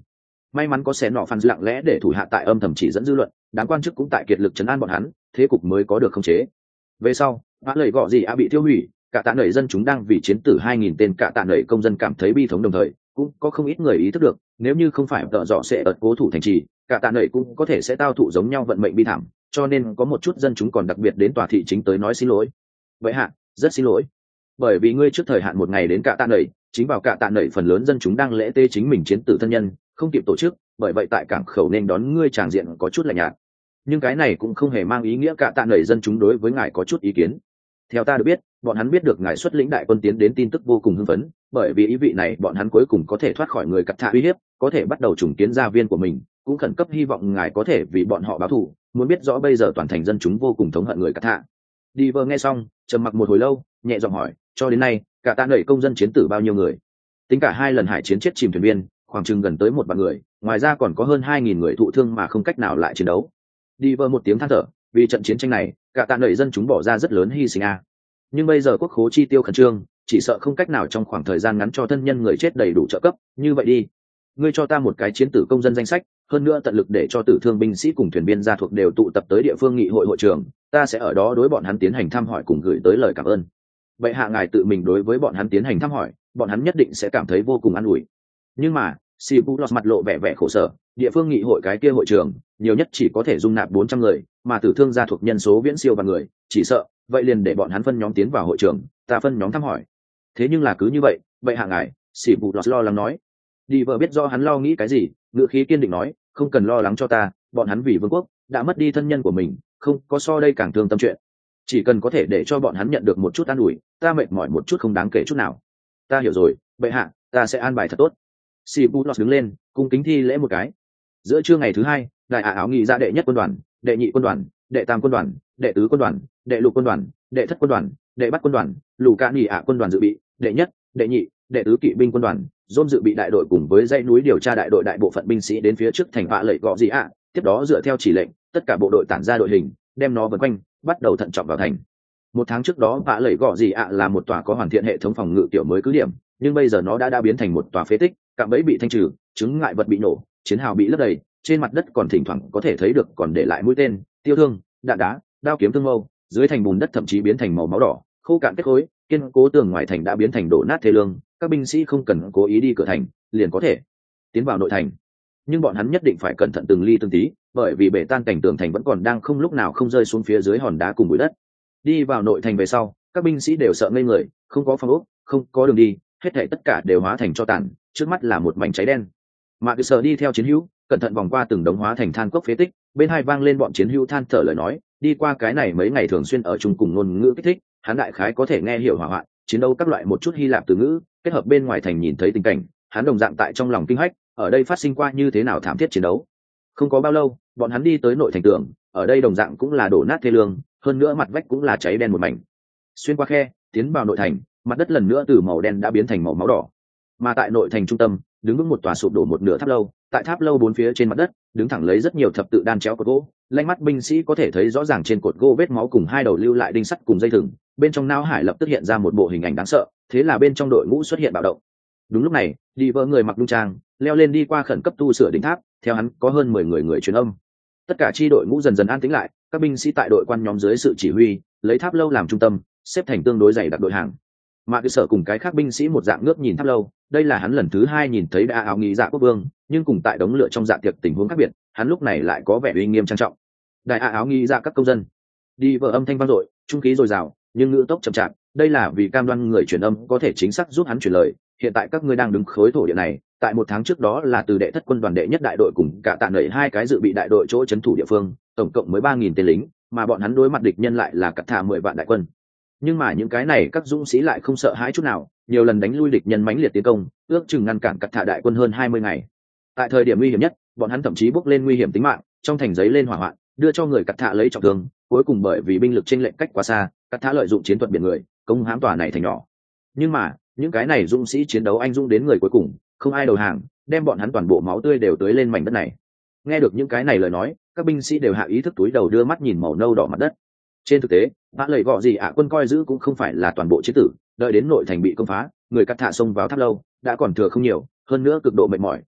may mắn có xe nọ phản lặng lẽ để thủ hạ tại âm thầm chỉ dẫn dư luận, đám quan chức cũng tại kiệt lực chấn an bọn hắn, thế cục mới có được khống chế. Về sau bã lời gọ gì a bị tiêu hủy, cả tạ nảy dân chúng đang vì chiến tử hai nghìn tên cả tạ nảy công dân cảm thấy bi thống, đồng thời cũng có không ít người ý thức được nếu như không phải tợ dọ sẽ ợt cố thủ thành trì, cả tạ nảy cũng có thể sẽ tao thụ giống nhau vận mệnh bi thảm, cho nên có một chút dân chúng còn đặc biệt đến tòa thị chính tới nói xin lỗi. Vậy hạ, rất xin lỗi, bởi vì ngươi trước thời hạn một ngày đến cả tạ nảy, chính vào cả tạ nảy phần lớn dân chúng đang lễ tê chính mình chiến tử thân nhân, không kịp tổ chức, bởi vậy tại cảng khẩu nên đón ngươi tràng diện có chút lạnh nhạt. Nhưng cái này cũng không hề mang ý nghĩa cả tạ nảy dân chúng đối với ngài có chút ý kiến. Theo ta được biết, bọn hắn biết được ngài xuất lĩnh đại quân tiến đến tin tức vô cùng hưng phấn, bởi vì ý vị này bọn hắn cuối cùng có thể thoát khỏi người cắt thạ uy hiếp, có thể bắt đầu trùng kiến gia viên của mình, cũng khẩn cấp hy vọng ngài có thể vì bọn họ báo thù. Muốn biết rõ bây giờ toàn thành dân chúng vô cùng thống hận người cắt thạ. Đi vợ nghe xong trầm mặc một hồi lâu, nhẹ giọng hỏi, cho đến nay cả tạ nảy công dân chiến tử bao nhiêu người? Tính cả hai lần hải chiến chết chìm thuyền viên, khoảng chừng gần tới một vạn người, ngoài ra còn có hơn hai nghìn người thụ thương mà không cách nào lại chiến đấu. Đi vợ một tiếng than thở, vì trận chiến tranh này cả tạ nảy dân chúng bỏ ra rất lớn hy sinh a. Nhưng bây giờ quốc khố chi tiêu khẩn trương, chỉ sợ không cách nào trong khoảng thời gian ngắn cho thân nhân người chết đầy đủ trợ cấp. Như vậy đi, ngươi cho ta một cái chiến tử công dân danh sách, hơn nữa tận lực để cho tử thương binh sĩ cùng thuyền viên gia thuộc đều tụ tập tới địa phương nghị hội hội trường, ta sẽ ở đó đối bọn hắn tiến hành thăm hỏi cùng gửi tới lời cảm ơn. Vậy hạ ngài tự mình đối với bọn hắn tiến hành thăm hỏi, bọn hắn nhất định sẽ cảm thấy vô cùng an ủi. Nhưng mà Sibulos mặt lộ vẻ vẻ khổ sở, địa phương nghị hội cái kia hội trường nhiều nhất chỉ có thể dung nạp bốn trăm người, mà tử thương gia thuộc nhân số viễn siêu vạn người, chỉ sợ vậy liền để bọn hắn phân nhóm tiến vào hội trường, ta phân nhóm thăm hỏi. Thế nhưng là cứ như vậy, vậy hạ ngài, Sibulos lo lắng nói. Đi vợ biết do hắn lo nghĩ cái gì, ngữ khí kiên định nói, không cần lo lắng cho ta, bọn hắn vì vương quốc đã mất đi thân nhân của mình, không có so đây càng thương tâm chuyện. Chỉ cần có thể để cho bọn hắn nhận được một chút an ủi, ta mệt mỏi một chút không đáng kể chút nào. Ta hiểu rồi, bệ hạ, ta sẽ an bài thật tốt. Sibulos đứng lên, cung kính thi lễ một cái. Giữa trưa ngày thứ hai, đại ả áo nghị ra đệ nhất quân đoàn, đệ nhị quân đoàn, đệ tam quân đoàn, đệ tứ quân đoàn, đệ lục quân đoàn, đệ thất quân đoàn, đệ bát quân đoàn, lù ca nghỉ ả quân đoàn dự bị, đệ nhất, đệ nhị, đệ tứ kỵ binh quân đoàn, dôm dự bị đại đội cùng với dãy núi điều tra đại đội đại bộ phận binh sĩ đến phía trước thành vạ lệ gọ gì ạ. Tiếp đó dựa theo chỉ lệnh, tất cả bộ đội tản ra đội hình, đem nó vần quanh, bắt đầu thận trọng vào thành. Một tháng trước đó vạ lệ gọ gì ạ là một tòa có hoàn thiện hệ thống phòng ngự kiểu mới cứ điểm, nhưng bây giờ nó đã đã biến thành một tòa phế tích, cạm bẫy bị thanh trừ, chứng ngại vật bị nổ, chiến hào bị lấp đầy, trên mặt đất còn thỉnh thoảng có thể thấy được còn để lại mũi tên, tiêu thương, đạn đá, đao kiếm thương mâu, dưới thành bùn đất thậm chí biến thành màu máu đỏ, khô cạn kết khối, kiên cố tường ngoài thành đã biến thành đổ nát thê lương, các binh sĩ không cần cố ý đi cửa thành, liền có thể tiến vào nội thành. Nhưng bọn hắn nhất định phải cẩn thận từng ly từng tí, bởi vì bể tan cảnh tường thành vẫn còn đang không lúc nào không rơi xuống phía dưới hòn đá cùng bụi đất. Đi vào nội thành về sau, các binh sĩ đều sợ ngây người, không có phòng ốc, không có đường đi, hết thảy tất cả đều hóa thành tro tàn, trước mắt là một mảnh cháy đen. Mạc Cứ Sở đi theo chiến hữu, cẩn thận vòng qua từng đống hóa thành than cốc phế tích, bên hai vang lên bọn chiến hữu than thở lời nói, đi qua cái này mấy ngày thường xuyên ở chung cùng ngôn ngữ kích thích, hắn đại khái có thể nghe hiểu hỏa hoạn, chiến đấu các loại một chút Hy Lạp từ ngữ, kết hợp bên ngoài thành nhìn thấy tình cảnh, hắn đồng dạng tại trong lòng kinh hách, ở đây phát sinh qua như thế nào thảm thiết chiến đấu. Không có bao lâu, bọn hắn đi tới nội thành tường, ở đây đồng dạng cũng là đổ nát thê lương, hơn nữa mặt vách cũng là cháy đen một mảnh. Xuyên qua khe, tiến vào nội thành, mặt đất lần nữa từ màu đen đã biến thành màu máu đỏ. Mà tại nội thành trung tâm, đứng vững một tòa sụp đổ một nửa tháp lâu, tại tháp lâu bốn phía trên mặt đất, đứng thẳng lấy rất nhiều thập tự đan chéo cột gỗ, lanh mắt binh sĩ có thể thấy rõ ràng trên cột gỗ vết máu cùng hai đầu lưu lại đinh sắt cùng dây thừng, bên trong não hải lập tức hiện ra một bộ hình ảnh đáng sợ, thế là bên trong đội ngũ xuất hiện bạo động. Đúng lúc này, đi vợ người mặc đung trang, leo lên đi qua khẩn cấp tu sửa đỉnh tháp, theo hắn có hơn mười người người truyền âm. Tất cả chi đội ngũ dần dần an tĩnh lại, các binh sĩ tại đội quan nhóm dưới sự chỉ huy, lấy tháp lâu làm trung tâm, xếp thành tương đối dày đặc đội hàng. Mà Cứ Sở cùng cái khác binh sĩ một dạng ngước nhìn tháp lâu, đây là hắn lần thứ hai nhìn thấy Đại Áo Nghị Dạ quốc vương, nhưng cùng tại đống lửa trong dạ tiệc tình huống khác biệt, hắn lúc này lại có vẻ uy nghiêm trang trọng. Đại Áo Nghị Dạ các công dân, đi vợ âm thanh vang dội, trung khí dồi dào, nhưng ngữ tốc chậm chạp, đây là vì cam đoan người truyền âm có thể chính xác giúp hắn truyền lời. Hiện tại các ngươi đang đứng khối thổ địa này, tại một tháng trước đó là từ đệ thất quân đoàn đệ nhất đại đội cùng cả tạ nảy hai cái dự bị đại đội chỗ trấn thủ địa phương, tổng cộng mới ba nghìn tên lính, mà bọn hắn đối mặt địch nhân lại là cắt thả mười vạn đại quân. Nhưng mà những cái này các dũng sĩ lại không sợ hãi chút nào, nhiều lần đánh lui địch nhân mãnh liệt tiến công, ước chừng ngăn cản cắt thả đại quân hơn hai mươi ngày. Tại thời điểm nguy hiểm nhất, bọn hắn thậm chí bước lên nguy hiểm tính mạng, trong thành giấy lên hỏa hoạn, đưa cho người cắt thả lấy trọng thương, cuối cùng bởi vì binh lực chênh lệch cách quá xa, cắt thả lợi dụng chiến thuật biển người, công hãm tòa này thành nhỏ. Nhưng mà những cái này dũng sĩ chiến đấu anh dũng đến người cuối cùng, không ai đầu hàng, đem bọn hắn toàn bộ máu tươi đều tưới lên mảnh đất này. Nghe được những cái này lời nói, các binh sĩ đều hạ ý thức túi đầu đưa mắt nhìn màu nâu đỏ mặt đất. Trên thực tế, vã lầy gọ gì ạ quân coi giữ cũng không phải là toàn bộ chiến tử, đợi đến nội thành bị công phá, người cắt thạ xông vào tháp lâu, đã còn thừa không nhiều, hơn nữa cực độ mệt mỏi,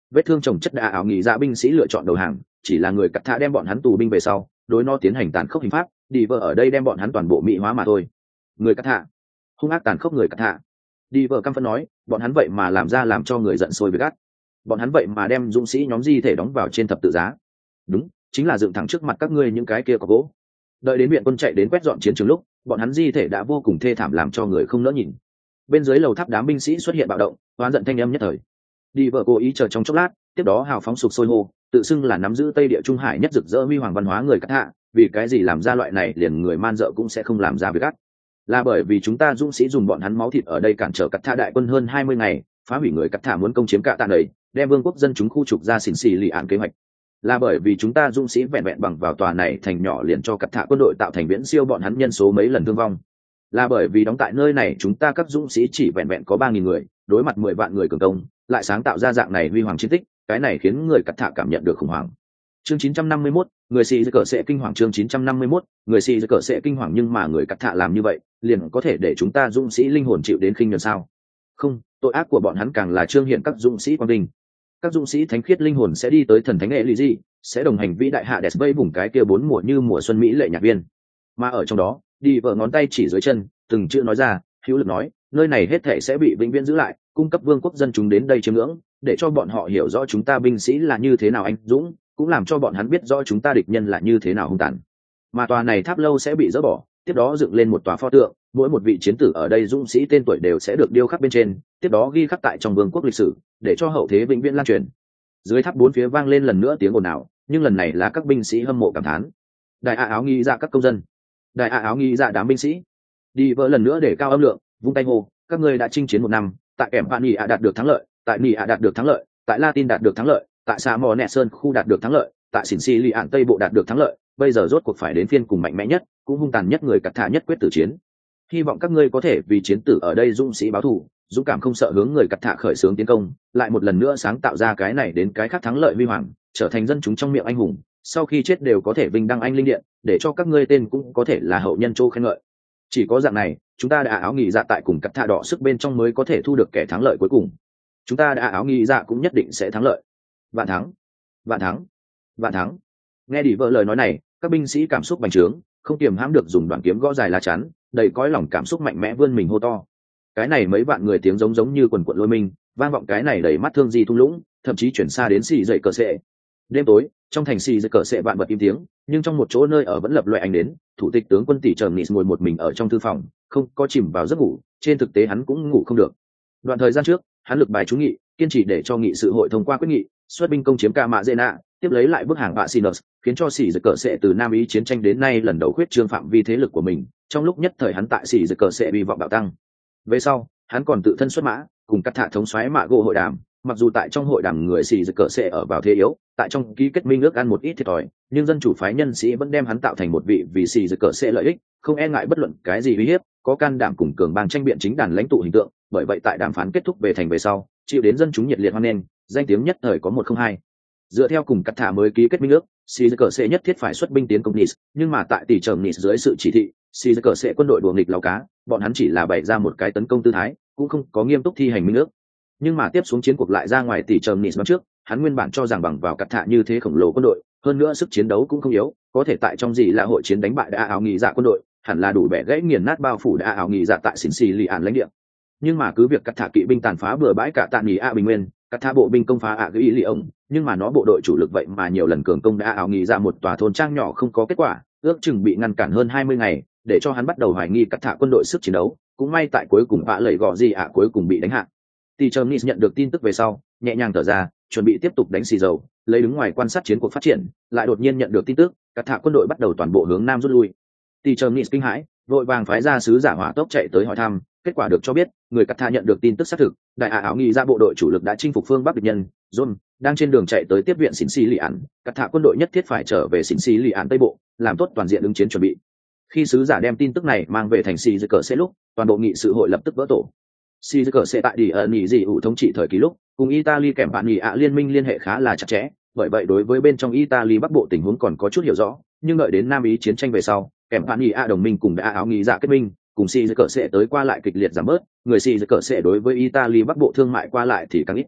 vết thương chồng chất đã áo nghỉ dạ binh sĩ lựa chọn đầu hàng, chỉ là người cắt thạ đem bọn hắn tù binh về sau đối nó tiến hành tàn khốc hình pháp, đi vợ ở đây đem bọn hắn toàn bộ mỹ hóa mà thôi. Người cắt thạ, hung ác tàn khốc người cắt thạ. Đi vợ căm phẫn nói, bọn hắn vậy mà làm ra làm cho người giận sôi với gắt. Bọn hắn vậy mà đem dũng sĩ nhóm di thể đóng vào trên thập tự giá. Đúng, chính là dựng thẳng trước mặt các ngươi những cái kia có gỗ. Đợi đến viện quân chạy đến quét dọn chiến trường lúc, bọn hắn di thể đã vô cùng thê thảm làm cho người không nỡ nhìn. Bên dưới lầu tháp đám binh sĩ xuất hiện bạo động, oán giận thanh âm nhất thời. Đi vợ cố ý chờ trong chốc lát, tiếp đó hào phóng sục sôi hô, tự xưng là nắm giữ Tây Địa Trung Hải nhất rực rỡ huy hoàng văn hóa người cắt hạ, vì cái gì làm ra loại này liền người man dợ cũng sẽ không làm ra việc gắt. Là bởi vì chúng ta dũng sĩ dùng bọn hắn máu thịt ở đây cản trở cắt thạ đại quân hơn hai mươi ngày, phá hủy người cắt thạ muốn công chiếm cả tạ đầy, đem vương quốc dân chúng khu trục ra xỉn xì lì án kế hoạch. Là bởi vì chúng ta dũng sĩ vẹn vẹn bằng vào tòa này thành nhỏ liền cho cắt thạ quân đội tạo thành viễn siêu bọn hắn nhân số mấy lần thương vong. Là bởi vì đóng tại nơi này chúng ta các dũng sĩ chỉ vẹn vẹn có ba nghìn người, đối mặt mười vạn người cường công, lại sáng tạo ra dạng này huy hoàng chiến tích, cái này khiến người cắt thạ cảm nhận được khủng hoảng. Chương chín trăm năm mươi mốt, người xì cờ sẽ kinh hoàng. Chương chín trăm năm mươi mốt, người xì cờ sẽ kinh hoàng, nhưng mà người cắt thạ làm như vậy liền có thể để chúng ta dũng sĩ linh hồn chịu đến khinh nhờn sao? Không, tội ác của bọn hắn càng là trương hiện các dũng sĩ quang vinh. Các dũng sĩ thánh khiết linh hồn sẽ đi tới thần thánh nghệ lì gì, sẽ đồng hành vĩ đại hạ đẹp vây vùng cái kia bốn mùa như mùa xuân mỹ lệ nhạc viên. Mà ở trong đó, đi vợ ngón tay chỉ dưới chân, từng chữ nói ra, hữu lực nói, nơi này hết thảy sẽ bị vĩnh viễn giữ lại, cung cấp vương quốc dân chúng đến đây chiêm ngưỡng, để cho bọn họ hiểu rõ chúng ta binh sĩ là như thế nào anh dũng, cũng làm cho bọn hắn biết rõ chúng ta địch nhân là như thế nào hung tàn. Mà tòa này tháp lâu sẽ bị dỡ bỏ, tiếp đó dựng lên một tòa pho tượng, mỗi một vị chiến tử ở đây dũng sĩ tên tuổi đều sẽ được điêu khắc bên trên, tiếp đó ghi khắc tại trong vương quốc lịch sử, để cho hậu thế vĩnh viễn lan truyền. Dưới tháp bốn phía vang lên lần nữa tiếng ồn ào, nhưng lần này là các binh sĩ hâm mộ cảm thán. Đại ạ áo nghi dạ các công dân, đại ạ áo nghi dạ đám binh sĩ. Đi vợ lần nữa để cao âm lượng, vung tay hô, các ngươi đã chinh chiến một năm, tại kẻm bạn nhị ạ đạt được thắng lợi, tại nhị ạ đạt được thắng lợi, tại Latin đạt được thắng lợi, tại Sa Mò Nẹ Sơn khu đạt được thắng lợi, tại xỉn xì lì ạn tây bộ đạt được thắng lợi, bây giờ rốt cuộc phải đến phiên cùng mạnh mẽ nhất, cũng hung tàn nhất người cắt thả nhất quyết tử chiến. Hy vọng các ngươi có thể vì chiến tử ở đây dũng sĩ báo thù, dũng cảm không sợ hướng người cắt thả khởi xướng tiến công, lại một lần nữa sáng tạo ra cái này đến cái khác thắng lợi huy hoàng, trở thành dân chúng trong miệng anh hùng, sau khi chết đều có thể vinh đăng anh linh điện, để cho các ngươi tên cũng có thể là hậu nhân châu khen ngợi. Chỉ có dạng này, chúng ta đã áo nghỉ dạ tại cùng cắt thả đỏ sức bên trong mới có thể thu được kẻ thắng lợi cuối cùng. Chúng ta đã áo nghỉ dạ cũng nhất định sẽ thắng lợi. Vạn thắng, vạn thắng, vạn thắng. Nghe đi vợ lời nói này, các binh sĩ cảm xúc bành trướng, không kiềm hãm được dùng đoạn kiếm gõ dài lá chắn, đầy cõi lòng cảm xúc mạnh mẽ vươn mình hô to. Cái này mấy vạn người tiếng giống giống như quần quận lôi minh, vang vọng cái này đầy mắt thương di thung lũng, thậm chí chuyển xa đến xì dậy cờ sệ. Đêm tối, trong thành xì dậy cờ sệ vạn vật im tiếng, nhưng trong một chỗ nơi ở vẫn lập loại ánh đến, thủ tịch tướng quân tỷ Trầm Nị ngồi một mình ở trong thư phòng, không có chìm vào giấc ngủ, trên thực tế hắn cũng ngủ không được. Đoạn thời gian trước, hắn lực bài chú nghị, kiên trì để cho nghị sự hội thông qua quyết nghị, xuất binh công chiếm Ca Mạ Dê Nạ, tiếp lấy lại bức hàng Vasinus, khiến cho xì dậy cờ sệ từ Nam Ý chiến tranh đến nay lần đầu khuyết trương phạm vi thế lực của mình, trong lúc nhất thời hắn tại xì dậy cờ sệ hy vọng bạo tăng. Về sau, hắn còn tự thân xuất mã, cùng các thạ thống soái mạ gỗ hội đàm, mặc dù tại trong hội đàm người xì dậy cờ sệ ở vào thế yếu, tại trong ký kết minh ước ăn một ít thiệt thòi, nhưng dân chủ phái nhân sĩ vẫn đem hắn tạo thành một vị vì xì dậy cờ sệ lợi ích, không e ngại bất luận cái gì uy hiếp, có can đảm cùng cường bang tranh biện chính đàn lãnh tụ hình tượng. Bởi vậy tại đàm phán kết thúc về thành về sau, chịu đến dân chúng nhiệt liệt hoan nghênh, danh tiếng nhất thời có một không hai. Dựa theo cùng cắt thả mới ký kết minh ước, xì dậy cờ sệ nhất thiết phải xuất binh tiến công Nice, nhưng mà tại tỷ Trầm Nị dưới sự chỉ thị, xì dậy cờ sệ quân đội đùa nghịch lao cá, bọn hắn chỉ là bày ra một cái tấn công tư thái, cũng không có nghiêm túc thi hành minh ước. Nhưng mà tiếp xuống chiến cuộc lại ra ngoài tỷ Trầm Nị trước, hắn nguyên bản cho rằng bằng vào cắt thả như thế khổng lồ quân đội, hơn nữa sức chiến đấu cũng không yếu, có thể tại trong gì là hội chiến đánh bại đã áo nghỉ dạ quân đội, hẳn là đủ bẻ gãy nghiền nát bao phủ đã áo nghỉ dạ tại xỉn xì lì ạn lãnh địa. Nhưng mà cứ việc cắt thả kỵ binh tàn phá bừa bãi cả tạn nghỉ a bình nguyên, cắt thả bộ binh công phá ạ ghi lì ông, nhưng mà nó bộ đội chủ lực vậy mà nhiều lần cường công đã áo nghỉ dạ một tòa thôn trang nhỏ không có kết quả, ước chừng bị ngăn cản hơn hai mươi ngày, để cho hắn bắt đầu hoài nghi cắt thả quân đội sức chiến đấu. Cũng may tại cuối cùng vạ lầy gò gì ạ cuối cùng bị đánh hạ. Tỷ Trầm Nị nhận được tin tức về sau, nhẹ nhàng thở ra, chuẩn bị tiếp tục đánh xì dầu, lấy đứng ngoài quan sát chiến cuộc phát triển, lại đột nhiên nhận được tin tức, cắt thả quân đội bắt đầu toàn bộ hướng nam rút lui. Tỷ Trầm Nị kinh hãi, vội vàng phái ra sứ giả hỏa tốc chạy tới hỏi thăm, kết quả được cho biết, người cắt thả nhận được tin tức xác thực, đại ả áo nghi ra bộ đội chủ lực đã chinh phục phương bắc địch nhân, John đang trên đường chạy tới tiếp viện xỉn xì lì ạn, cắt thả quân đội nhất thiết phải trở về xỉn xì lì ạn tây bộ, làm tốt toàn diện ứng chiến chuẩn bị. Khi sứ giả đem tin tức này mang về thành xì dây cờ sẽ lúc, toàn bộ nghị sự hội lập tức vỡ tổ. Xì dây cờ sẽ tại đi ở nghỉ gì ủ thống trị thời kỳ lúc, cùng Italy kèm bạn nghỉ ạ liên minh liên hệ khá là chặt chẽ, bởi vậy đối với bên trong Italy bắc bộ tình huống còn có chút hiểu rõ, nhưng đợi đến Nam Ý chiến tranh về sau, kèm bạn nghỉ ạ đồng minh cùng đã áo nghỉ dạ kết minh, cùng xì dây cờ sẽ tới qua lại kịch liệt giảm bớt, người xì dây cờ sẽ đối với Italy bắc bộ thương mại qua lại thì càng ít.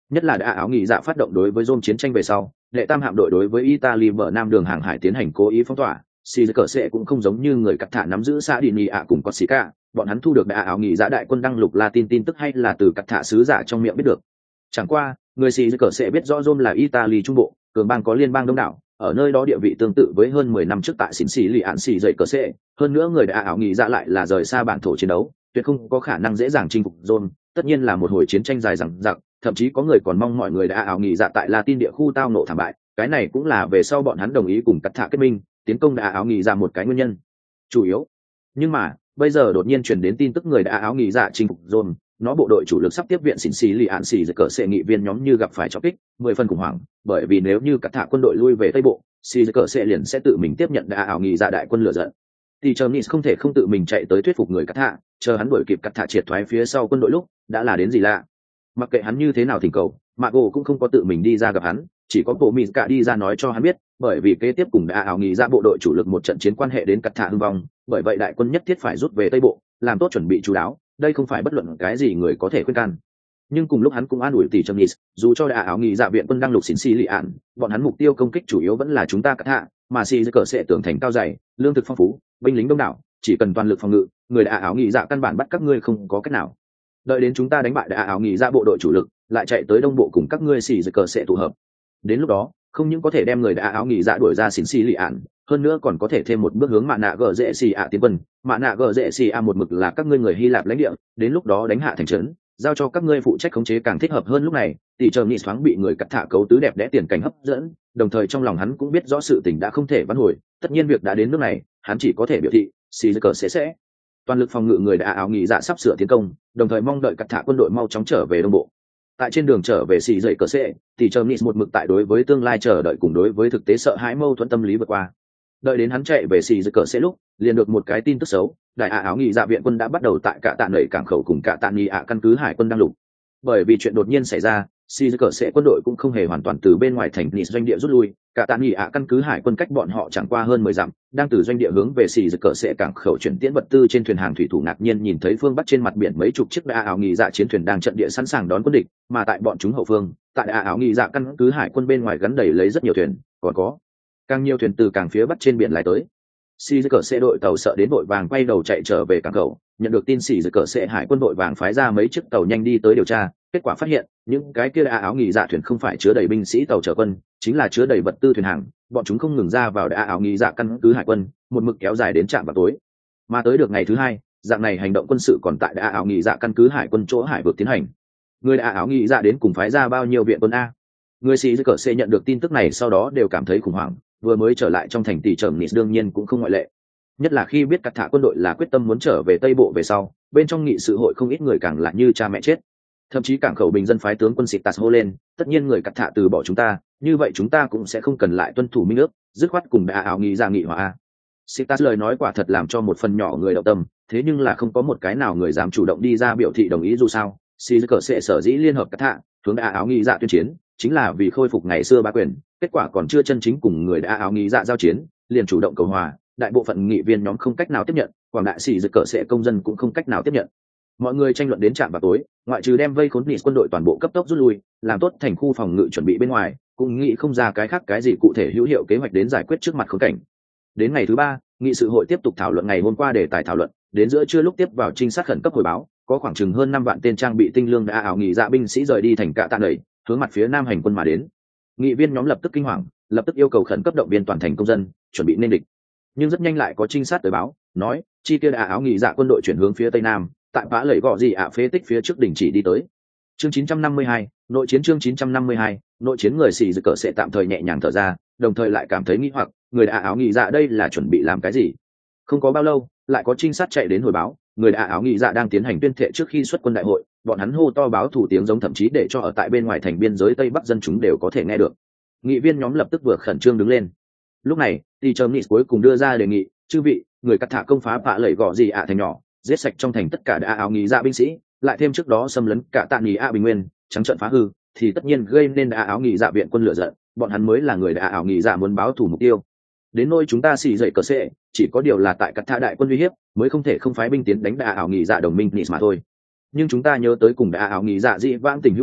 nhất là đã áo nghị dạ phát động đối với Rome chiến tranh về sau, đệ tam hạm đội đối với Italy bờ nam đường hàng hải tiến hành cố ý phong tỏa. Xì cờ sẽ cũng không giống như người cắt thả nắm giữ xã đi nhị ạ cùng Corsica, bọn hắn thu được đã áo nghị dạ đại quân đăng lục Latin tin tức hay là từ cắt thả sứ giả trong miệng biết được. Chẳng qua, người xì cờ sẽ biết rõ Rome là Italy trung bộ, cường bang có liên bang đông đảo, ở nơi đó địa vị tương tự với hơn mười năm trước tại xỉn xì lì ạn xì dậy cờ sẽ, hơn nữa người đã áo nghị dạ lại là rời xa bản thổ chiến đấu, tuyệt không có khả năng dễ dàng chinh phục Rome, tất nhiên là một hồi chiến tranh dài dằng dặc, thậm chí có người còn mong mọi người đã áo nghị dạ tại Latin địa khu tao nộ thảm bại, cái này cũng là về sau bọn hắn đồng ý cùng cắt thả kết minh, tiến công đã áo nghị dạ một cái nguyên nhân chủ yếu. Nhưng mà bây giờ đột nhiên truyền đến tin tức người đã áo nghị dạ chinh phục Rome, nó bộ đội chủ lực sắp tiếp viện xỉn xì lì ạn xì dậy cờ sẽ nghị viên nhóm như gặp phải trọng kích, mười phần khủng hoảng, bởi vì nếu như cắt thả quân đội lui về tây bộ, xì dậy cờ sẽ liền sẽ tự mình tiếp nhận đã áo nghị dạ đại quân lửa giận. Thì chờ Nis không thể không tự mình chạy tới thuyết phục người cắt thả, chờ hắn đuổi kịp cắt thả triệt thoái phía sau quân đội lúc đã là đến gì lạ. Mặc kệ hắn như thế nào thỉnh cầu, Mago cũng không có tự mình đi ra gặp hắn, chỉ có bộ Mịt cả đi ra nói cho hắn biết, bởi vì kế tiếp cùng đã áo nghị dạ bộ đội chủ lực một trận chiến quan hệ đến cắt thả hưng vong, bởi vậy đại quân nhất thiết phải rút về tây bộ, làm tốt chuẩn bị chú đáo, đây không phải bất luận cái gì người có thể khuyên can. Nhưng cùng lúc hắn cũng an ủi tỷ trầm Nis, dù cho đã áo nghị dạ viện quân đang lục xỉn xì lì ạn, bọn hắn mục tiêu công kích chủ yếu vẫn là chúng ta cắt thả, mà xì cờ sẽ tưởng thành cao dày, lương thực phong phú, binh lính đông đảo, chỉ cần toàn lực phòng ngự, người đã áo nghị dạ căn bản bắt các ngươi không có cách nào. Đợi đến chúng ta đánh bại đã áo nghị dạ bộ đội chủ lực, lại chạy tới đông bộ cùng các ngươi xì cờ sẽ tụ hợp. Đến lúc đó, không những có thể đem người đã áo nghị dạ đuổi ra xỉn xì lì ạn, hơn nữa còn có thể thêm một bước hướng mạ nạ gờ dễ xì ạ tiến quân. Mạ nạ gờ dễ xì ạ một mực là các ngươi người Hy Lạp lãnh địa, đến lúc đó đánh hạ thành trấn, giao cho các ngươi phụ trách khống chế càng thích hợp hơn. Lúc này tỷ chờ nghị thoáng bị người cắt thả cấu tứ đẹp đẽ tiền cảnh hấp dẫn, đồng thời trong lòng hắn cũng biết rõ sự tình đã không thể vãn hồi, tất nhiên việc đã đến nước này, hắn chỉ có thể biểu thị xì cờ sẽ sẽ toàn lực phòng ngự người đã áo nghị dạ sắp sửa tiến công, đồng thời mong đợi cắt thả quân đội mau chóng trở về đông bộ. Tại trên đường trở về xì dậy cờ sẽ, thì chờ Nis một mực tại đối với tương lai chờ đợi cùng đối với thực tế sợ hãi mâu thuẫn tâm lý vượt qua. Đợi đến hắn chạy về xì dậy cờ sẽ lúc, liền được một cái tin tức xấu, đại ả áo nghị dạ viện quân đã bắt đầu tại cả tạ nẩy cảng khẩu cùng cả tạ nghị ạ căn cứ hải quân đang lục. Bởi vì chuyện đột nhiên xảy ra, xì dậy cờ sẽ quân đội cũng không hề hoàn toàn từ bên ngoài thành Nis doanh địa rút lui, cả tạ nghị ạ căn cứ hải quân cách bọn họ chẳng qua hơn mười dặm, đang từ doanh địa hướng về xì dậy cờ sẽ cảng khẩu chuyển tiễn vật tư trên thuyền hàng thủy thủ ngạc nhiên nhìn thấy phương bắc trên mặt biển mấy chục chiếc đại áo nghị dạ chiến thuyền đang trận địa sẵn sàng đón quân địch, mà tại bọn chúng hậu phương, tại đại áo nghị dạ căn cứ hải quân bên ngoài gắn đầy lấy rất nhiều thuyền, còn có càng nhiều thuyền từ càng phía bắc trên biển lại tới. Xì dậy cờ sẽ đội tàu sợ đến vội vàng quay đầu chạy trở về cảng khẩu, nhận được tin xì dậy cờ sẽ hải quân vội vàng phái ra mấy chiếc tàu nhanh đi tới điều tra, kết quả phát hiện những cái kia đại áo nghị dạ thuyền không phải chứa đầy binh sĩ tàu chở quân, chính là chứa đầy vật tư thuyền hàng, bọn chúng không ngừng ra vào đại áo nghị dạ căn cứ hải quân, một mực kéo dài đến trạm vào tối. Mà tới được ngày thứ hai, dạng này hành động quân sự còn tại đại áo nghị dạ căn cứ hải quân chỗ hải vực tiến hành. Người đại áo nghị dạ đến cùng phái ra bao nhiêu viện quân a? Người xì dậy cờ sẽ nhận được tin tức này sau đó đều cảm thấy khủng hoảng, vừa mới trở lại trong thành tỷ trầm Nis đương nhiên cũng không ngoại lệ. Nhất là khi biết cắt thả quân đội là quyết tâm muốn trở về tây bộ về sau, bên trong nghị sự hội không ít người càng là như cha mẹ chết. Thậm chí cảng khẩu bình dân phái tướng quân Sitas hô lên, tất nhiên người cắt thả từ bỏ chúng ta, như vậy chúng ta cũng sẽ không cần lại tuân thủ minh ước, dứt khoát cùng đại áo nghị dạ nghị hòa. Sitas lời nói quả thật làm cho một phần nhỏ người động tâm, thế nhưng là không có một cái nào người dám chủ động đi ra biểu thị đồng ý. Dù sao xì cờ sẽ sở dĩ liên hợp cắt thả hướng đại áo nghị dạ tuyên chiến, chính là vì khôi phục ngày xưa bá quyền, kết quả còn chưa chân chính cùng người đại áo nghị dạ giao chiến, liền chủ động cầu hòa, đại bộ phận nghị viên nhóm không cách nào tiếp nhận, quảng đại xì cờ sẽ công dân cũng không cách nào tiếp nhận. Mọi người tranh luận đến trạm vào tối, ngoại trừ đem vây khốn Nis quân đội toàn bộ cấp tốc rút lui, làm tốt thành khu phòng ngự chuẩn bị bên ngoài, cũng nghĩ không ra cái khác cái gì cụ thể hữu hiệu kế hoạch đến giải quyết trước mặt khốn cảnh. Đến ngày thứ ba, nghị sự hội tiếp tục thảo luận ngày hôm qua đề tài thảo luận, đến giữa trưa lúc tiếp vào trinh sát khẩn cấp hồi báo, có khoảng chừng hơn năm vạn tên trang bị tinh lương đã ảo nghỉ dạ binh sĩ rời đi thành cạ tạ nẩy, hướng mặt phía nam hành quân mà đến. Nghị viên nhóm lập tức kinh hoàng, lập tức yêu cầu khẩn cấp động viên toàn thành công dân, chuẩn bị nên địch. Nhưng rất nhanh lại có trinh sát tới báo, nói chi tiêu đã áo nghỉ dạ quân đội chuyển hướng phía tây nam, tại vã lẩy gọ gì ạ phế tích phía trước đình chỉ đi tới. Chương chín trăm năm mươi hai, nội chiến. Chương chín trăm năm mươi hai, nội chiến. Người xì dự cờ sẽ tạm thời nhẹ nhàng thở ra, đồng thời lại cảm thấy nghi hoặc, người đã áo nghỉ dạ đây là chuẩn bị làm cái gì? Không có bao lâu, lại có trinh sát chạy đến hồi báo, người đã áo nghỉ dạ đang tiến hành tuyên thệ trước khi xuất quân đại hội, bọn hắn hô to báo thủ tiếng giống thậm chí để cho ở tại bên ngoài thành biên giới tây bắc dân chúng đều có thể nghe được. Nghị viên nhóm lập tức vừa khẩn trương đứng lên. Lúc này, thì Trầm Nị cuối cùng đưa ra đề nghị, chư vị, người cắt thả công phá vạ lẩy gọ gì ạ thành nhỏ, giết sạch trong thành tất cả đã áo nghỉ dạ binh sĩ, lại thêm trước đó xâm lấn cả tạ nghỉ ạ bình nguyên, trắng trợn phá hư, thì tất nhiên gây nên đã áo nghỉ dạ viện quân lửa giận, bọn hắn mới là người đã áo nghỉ dạ muốn báo thủ mục tiêu. Đến nôi chúng ta xì dậy cờ sệ, chỉ có điều là tại cắt thả đại quân uy hiếp, mới không thể không phái binh tiến đánh đã áo nghỉ dạ đồng minh Nis mà thôi. Nhưng chúng ta nhớ tới cùng đã áo nghỉ dạ dị vãng tình hữu nghị,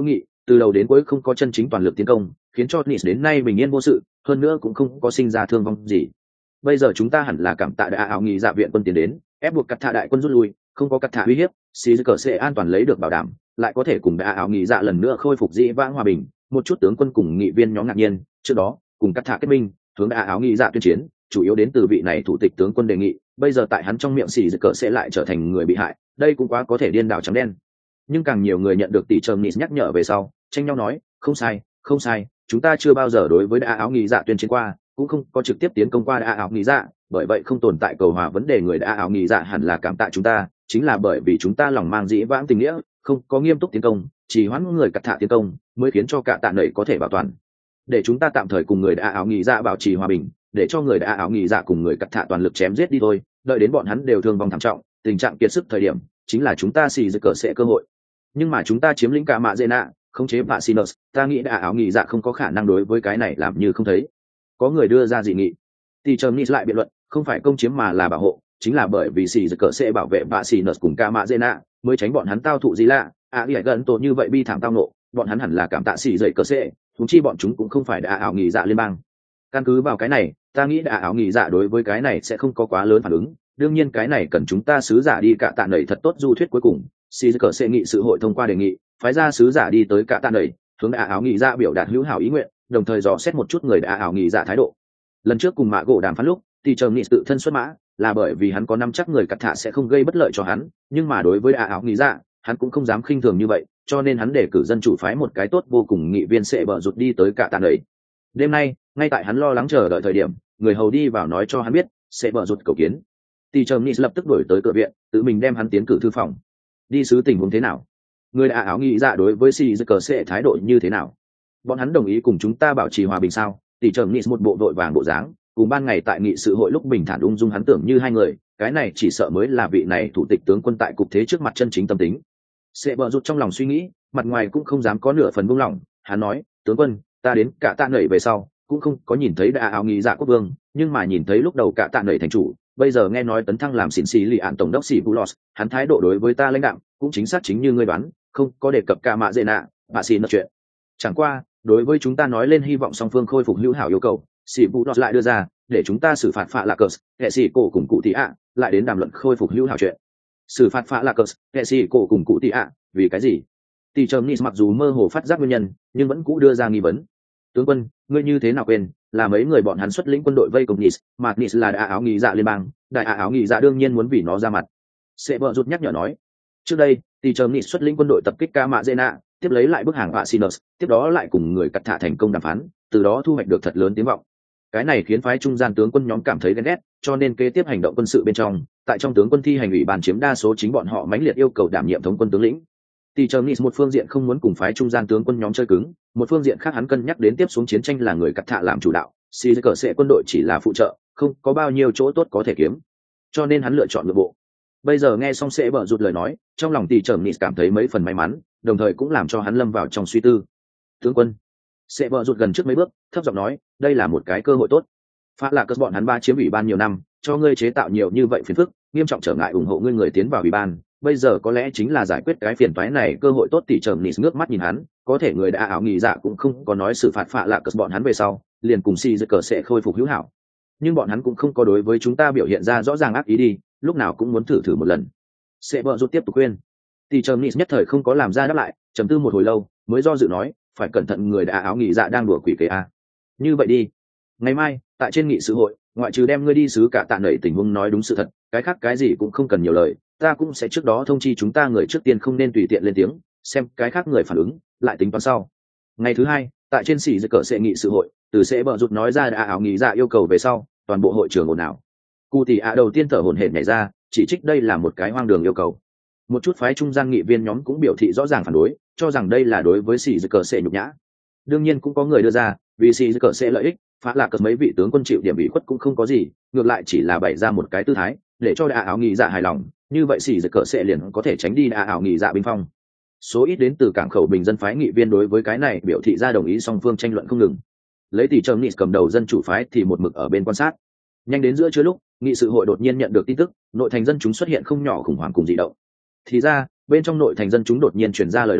từ đầu đến cuối không có chân chính toàn lực tiến công, khiến cho Nice đến nay bình yên vô sự, hơn nữa cũng không có sinh ra thương vong gì. Bây giờ chúng ta hẳn là cảm tạ đại áo nghỉ dạ viện quân tiến đến, ép buộc cắt thạ đại quân rút lui, không có cắt thạ uy hiếp, xì cờ sẽ an toàn lấy được bảo đảm, lại có thể cùng đại áo nghỉ dạ lần nữa khôi phục dĩ vãng hòa bình. Một chút tướng quân cùng nghị viên nhóm ngạc nhiên, trước đó cùng cắt thạ kết minh, hướng đại áo nghỉ dạ tuyên chiến, chủ yếu đến từ vị này thủ tịch tướng quân đề nghị, bây giờ tại hắn trong miệng xì cờ sẽ lại trở thành người bị hại, đây cũng quá có thể điên đảo trắng đen. Nhưng càng nhiều người nhận được tỷ trầm Nice nhắc nhở về sau, tranh nhau nói, không sai, không sai, chúng ta chưa bao giờ đối với đại áo nghỉ dạ tuyên chiến qua, cũng không có trực tiếp tiến công qua đại áo nghỉ dạ, bởi vậy không tồn tại cầu hòa vấn đề. Người đại áo nghỉ dạ hẳn là cảm tạ chúng ta, chính là bởi vì chúng ta lòng mang dĩ vãng tình nghĩa, không có nghiêm túc tiến công, chỉ hoãn người cắt thạ tiến công, mới khiến cho cả tạ nảy có thể bảo toàn. Để chúng ta tạm thời cùng người đại áo nghỉ dạ bảo trì hòa bình, để cho người đại áo nghỉ dạ cùng người cắt thạ toàn lực chém giết đi thôi, đợi đến bọn hắn đều thương vong thảm trọng, tình trạng kiệt sức thời điểm, chính là chúng ta xì dư cờ sẽ cơ hội. Nhưng mà chúng ta chiếm lĩnh cả mạ dê nạ, khống chế Vasinus, ta nghĩ đại áo nghỉ dạ không có khả năng đối với cái này làm như không thấy. Có người đưa ra dị nghị, thì trầm Nice lại biện luận, không phải công chiếm mà là bảo hộ, chính là bởi vì xì dư cờ sẽ bảo vệ Vasinus cùng cả mạ dê nạ, mới tránh bọn hắn tao thụ gì lạ, à lại gần tổ như vậy bi thảm tao nộ, bọn hắn hẳn là cảm tạ xì dậy cờ sẽ, thúng chi bọn chúng cũng không phải đại áo nghỉ dạ liên bang. Căn cứ vào cái này, ta nghĩ đại áo nghỉ dạ đối với cái này sẽ không có quá lớn phản ứng, đương nhiên cái này cần chúng ta sứ giả đi cả tạ nảy thật tốt du thuyết cuối cùng. Xì cờ sẽ nghị sự hội thông qua đề nghị, phái ra sứ giả đi tới cả tạ nảy, hướng đại áo nghỉ dạ biểu đạt hữu hảo ý nguyện, đồng thời dò xét một chút người đại áo nghỉ dạ thái độ. Lần trước cùng mạ gỗ đàm phán lúc, thì chờ nghị tự thân xuất mã, là bởi vì hắn có nắm chắc người cắt thả sẽ không gây bất lợi cho hắn, nhưng mà đối với đại áo nghỉ dạ, hắn cũng không dám khinh thường như vậy, cho nên hắn để cử dân chủ phái một cái tốt vô cùng nghị viên sẽ bợ rụt đi tới cả tạ nảy. Đêm nay, ngay tại hắn lo lắng chờ đợi thời điểm, người hầu đi vào nói cho hắn biết sẽ bợ rụt cầu kiến. Thì chờ nghị lập tức đuổi tới cửa viện, tự mình đem hắn tiến cử thư phòng. Đi sứ tình huống thế nào? Người đại áo nghĩ dạ đối với xì dư cờ sẽ thái độ như thế nào? Bọn hắn đồng ý cùng chúng ta bảo trì hòa bình sao? Tỷ trầm nghị một bộ đội vàng bộ dáng, cùng ban ngày tại nghị sự hội lúc bình thản ung dung, hắn tưởng như hai người, cái này chỉ sợ mới là vị này thủ tịch tướng quân tại cục thế trước mặt chân chính tâm tính. Sẽ bợ rụt trong lòng suy nghĩ, mặt ngoài cũng không dám có nửa phần buông lỏng, hắn nói, tướng quân, ta đến cả tạ nảy về sau, cũng không có nhìn thấy đại áo nghĩ dạ quốc vương, nhưng mà nhìn thấy lúc đầu cả tạ nảy thành chủ, bây giờ nghe nói tấn thăng làm xỉn xì lì ạn tổng đốc xì Bulos, hắn thái độ đối với ta lãnh đạm, cũng chính xác chính như ngươi đoán, không có đề cập cả mạ dê nạ, bà xì nói chuyện. Chẳng qua, đối với chúng ta nói lên hy vọng song phương khôi phục hữu hảo yêu cầu, xì Bulos lại đưa ra, để chúng ta xử phạt phạ là cờ, hệ xì cổ cùng cụ tỷ ạ, lại đến đàm luận khôi phục hữu hảo chuyện. Xử phạt phạ là cờ, hệ xì cổ cùng cụ tỷ ạ, vì cái gì? Tỷ trầm Nis mặc dù mơ hồ phát giác nguyên nhân, nhưng vẫn cũ đưa ra nghi vấn. Tướng quân, ngươi như thế nào quên, là mấy người bọn hắn xuất lĩnh quân đội vây công Nis, mà Nis là đại áo nghỉ dạ liên bang, đại áo nghỉ dạ đương nhiên muốn vì nó ra mặt. Sẽ vợ rút nhắc nhở nói, trước đây, tỷ trầm Nis xuất lĩnh quân đội tập kích Ka Mạ Zena, tiếp lấy lại bức hàng Vasinus, tiếp đó lại cùng người cắt thả thành công đàm phán, từ đó thu hoạch được thật lớn tiếng vọng. Cái này khiến phái trung gian tướng quân nhóm cảm thấy ghen ghét, cho nên kế tiếp hành động quân sự bên trong, tại trong tướng quân thi hành ủy ban chiếm đa số chính bọn họ mãnh liệt yêu cầu đảm nhiệm thống quân tướng lĩnh. Tỷ trầm Nis một phương diện không muốn cùng phái trung gian tướng quân nhóm chơi cứng, một phương diện khác hắn cân nhắc đến tiếp xuống chiến tranh là người cắt thạ làm chủ đạo, xì cờ sẽ quân đội chỉ là phụ trợ, không có bao nhiêu chỗ tốt có thể kiếm, cho nên hắn lựa chọn nội bộ. Bây giờ nghe xong sẽ bở rụt lời nói, trong lòng tỷ trầm Nis cảm thấy mấy phần may mắn, đồng thời cũng làm cho hắn lâm vào trong suy tư. Tướng quân, sẽ bở rụt gần trước mấy bước, thấp giọng nói, đây là một cái cơ hội tốt. Phát là cơn bọn hắn ba chiếm ủy ban nhiều năm, cho ngươi chế tạo nhiều như vậy phiền phức, nghiêm trọng trở ngại ủng hộ ngươi người tiến vào ủy ban. Bây giờ có lẽ chính là giải quyết cái phiền toái này cơ hội tốt. Tỷ trầm Nis ngước mắt nhìn hắn, có thể người đã áo nghỉ dạ cũng không có nói xử phạt phạ lạ cờ bọn hắn về sau, liền cùng si dư cờ sẽ khôi phục hữu hảo. Nhưng bọn hắn cũng không có đối với chúng ta biểu hiện ra rõ ràng ác ý đi, lúc nào cũng muốn thử thử một lần. Sẽ vợ rút tiếp tục khuyên. Tỷ trầm Nis nhất thời không có làm ra đáp lại, trầm tư một hồi lâu, mới do dự nói, phải cẩn thận người đã áo nghỉ dạ đang đùa quỷ kế a. Như vậy đi, ngày mai tại trên nghị sự hội, ngoại trừ đem ngươi đi sứ cả tạ nảy tình huống nói đúng sự thật, cái khác cái gì cũng không cần nhiều lời, ta cũng sẽ trước đó thông chi chúng ta người trước tiên không nên tùy tiện lên tiếng, xem cái khác người phản ứng lại tính toán sau. Ngày thứ hai, tại trên xỉ dư cờ sẽ nghị sự hội, từ sẽ bợ rụt nói ra đã áo nghỉ dạ yêu cầu về sau, toàn bộ hội trường ồn ào. Cụ tỷ ạ đầu tiên thở hổn hển nhảy ra, chỉ trích đây là một cái hoang đường yêu cầu. Một chút phái trung gian nghị viên nhóm cũng biểu thị rõ ràng phản đối, cho rằng đây là đối với xỉ dư cờ sẽ nhục nhã. Đương nhiên cũng có người đưa ra, vì xỉ dư cờ sẽ lợi ích, phá là cờ mấy vị tướng quân chịu điểm ủy khuất cũng không có gì, ngược lại chỉ là bày ra một cái tư thái, để cho đại áo nghỉ dạ hài lòng, như vậy xỉ dư cờ sẽ liền có thể tránh đi đại áo nghỉ dạ binh phong. Số ít đến từ cảng khẩu bình dân phái nghị viên đối với cái này biểu thị ra đồng ý, song phương tranh luận không ngừng. Lấy tỷ trầm Nis cầm đầu dân chủ phái thì một mực ở bên quan sát. Nhanh đến giữa trưa lúc, nghị sự hội đột nhiên nhận được tin tức, nội thành dân chúng xuất hiện không nhỏ khủng hoảng cùng dị động. Thì ra, bên trong nội thành dân chúng đột nhiên truyền ra lời đồn,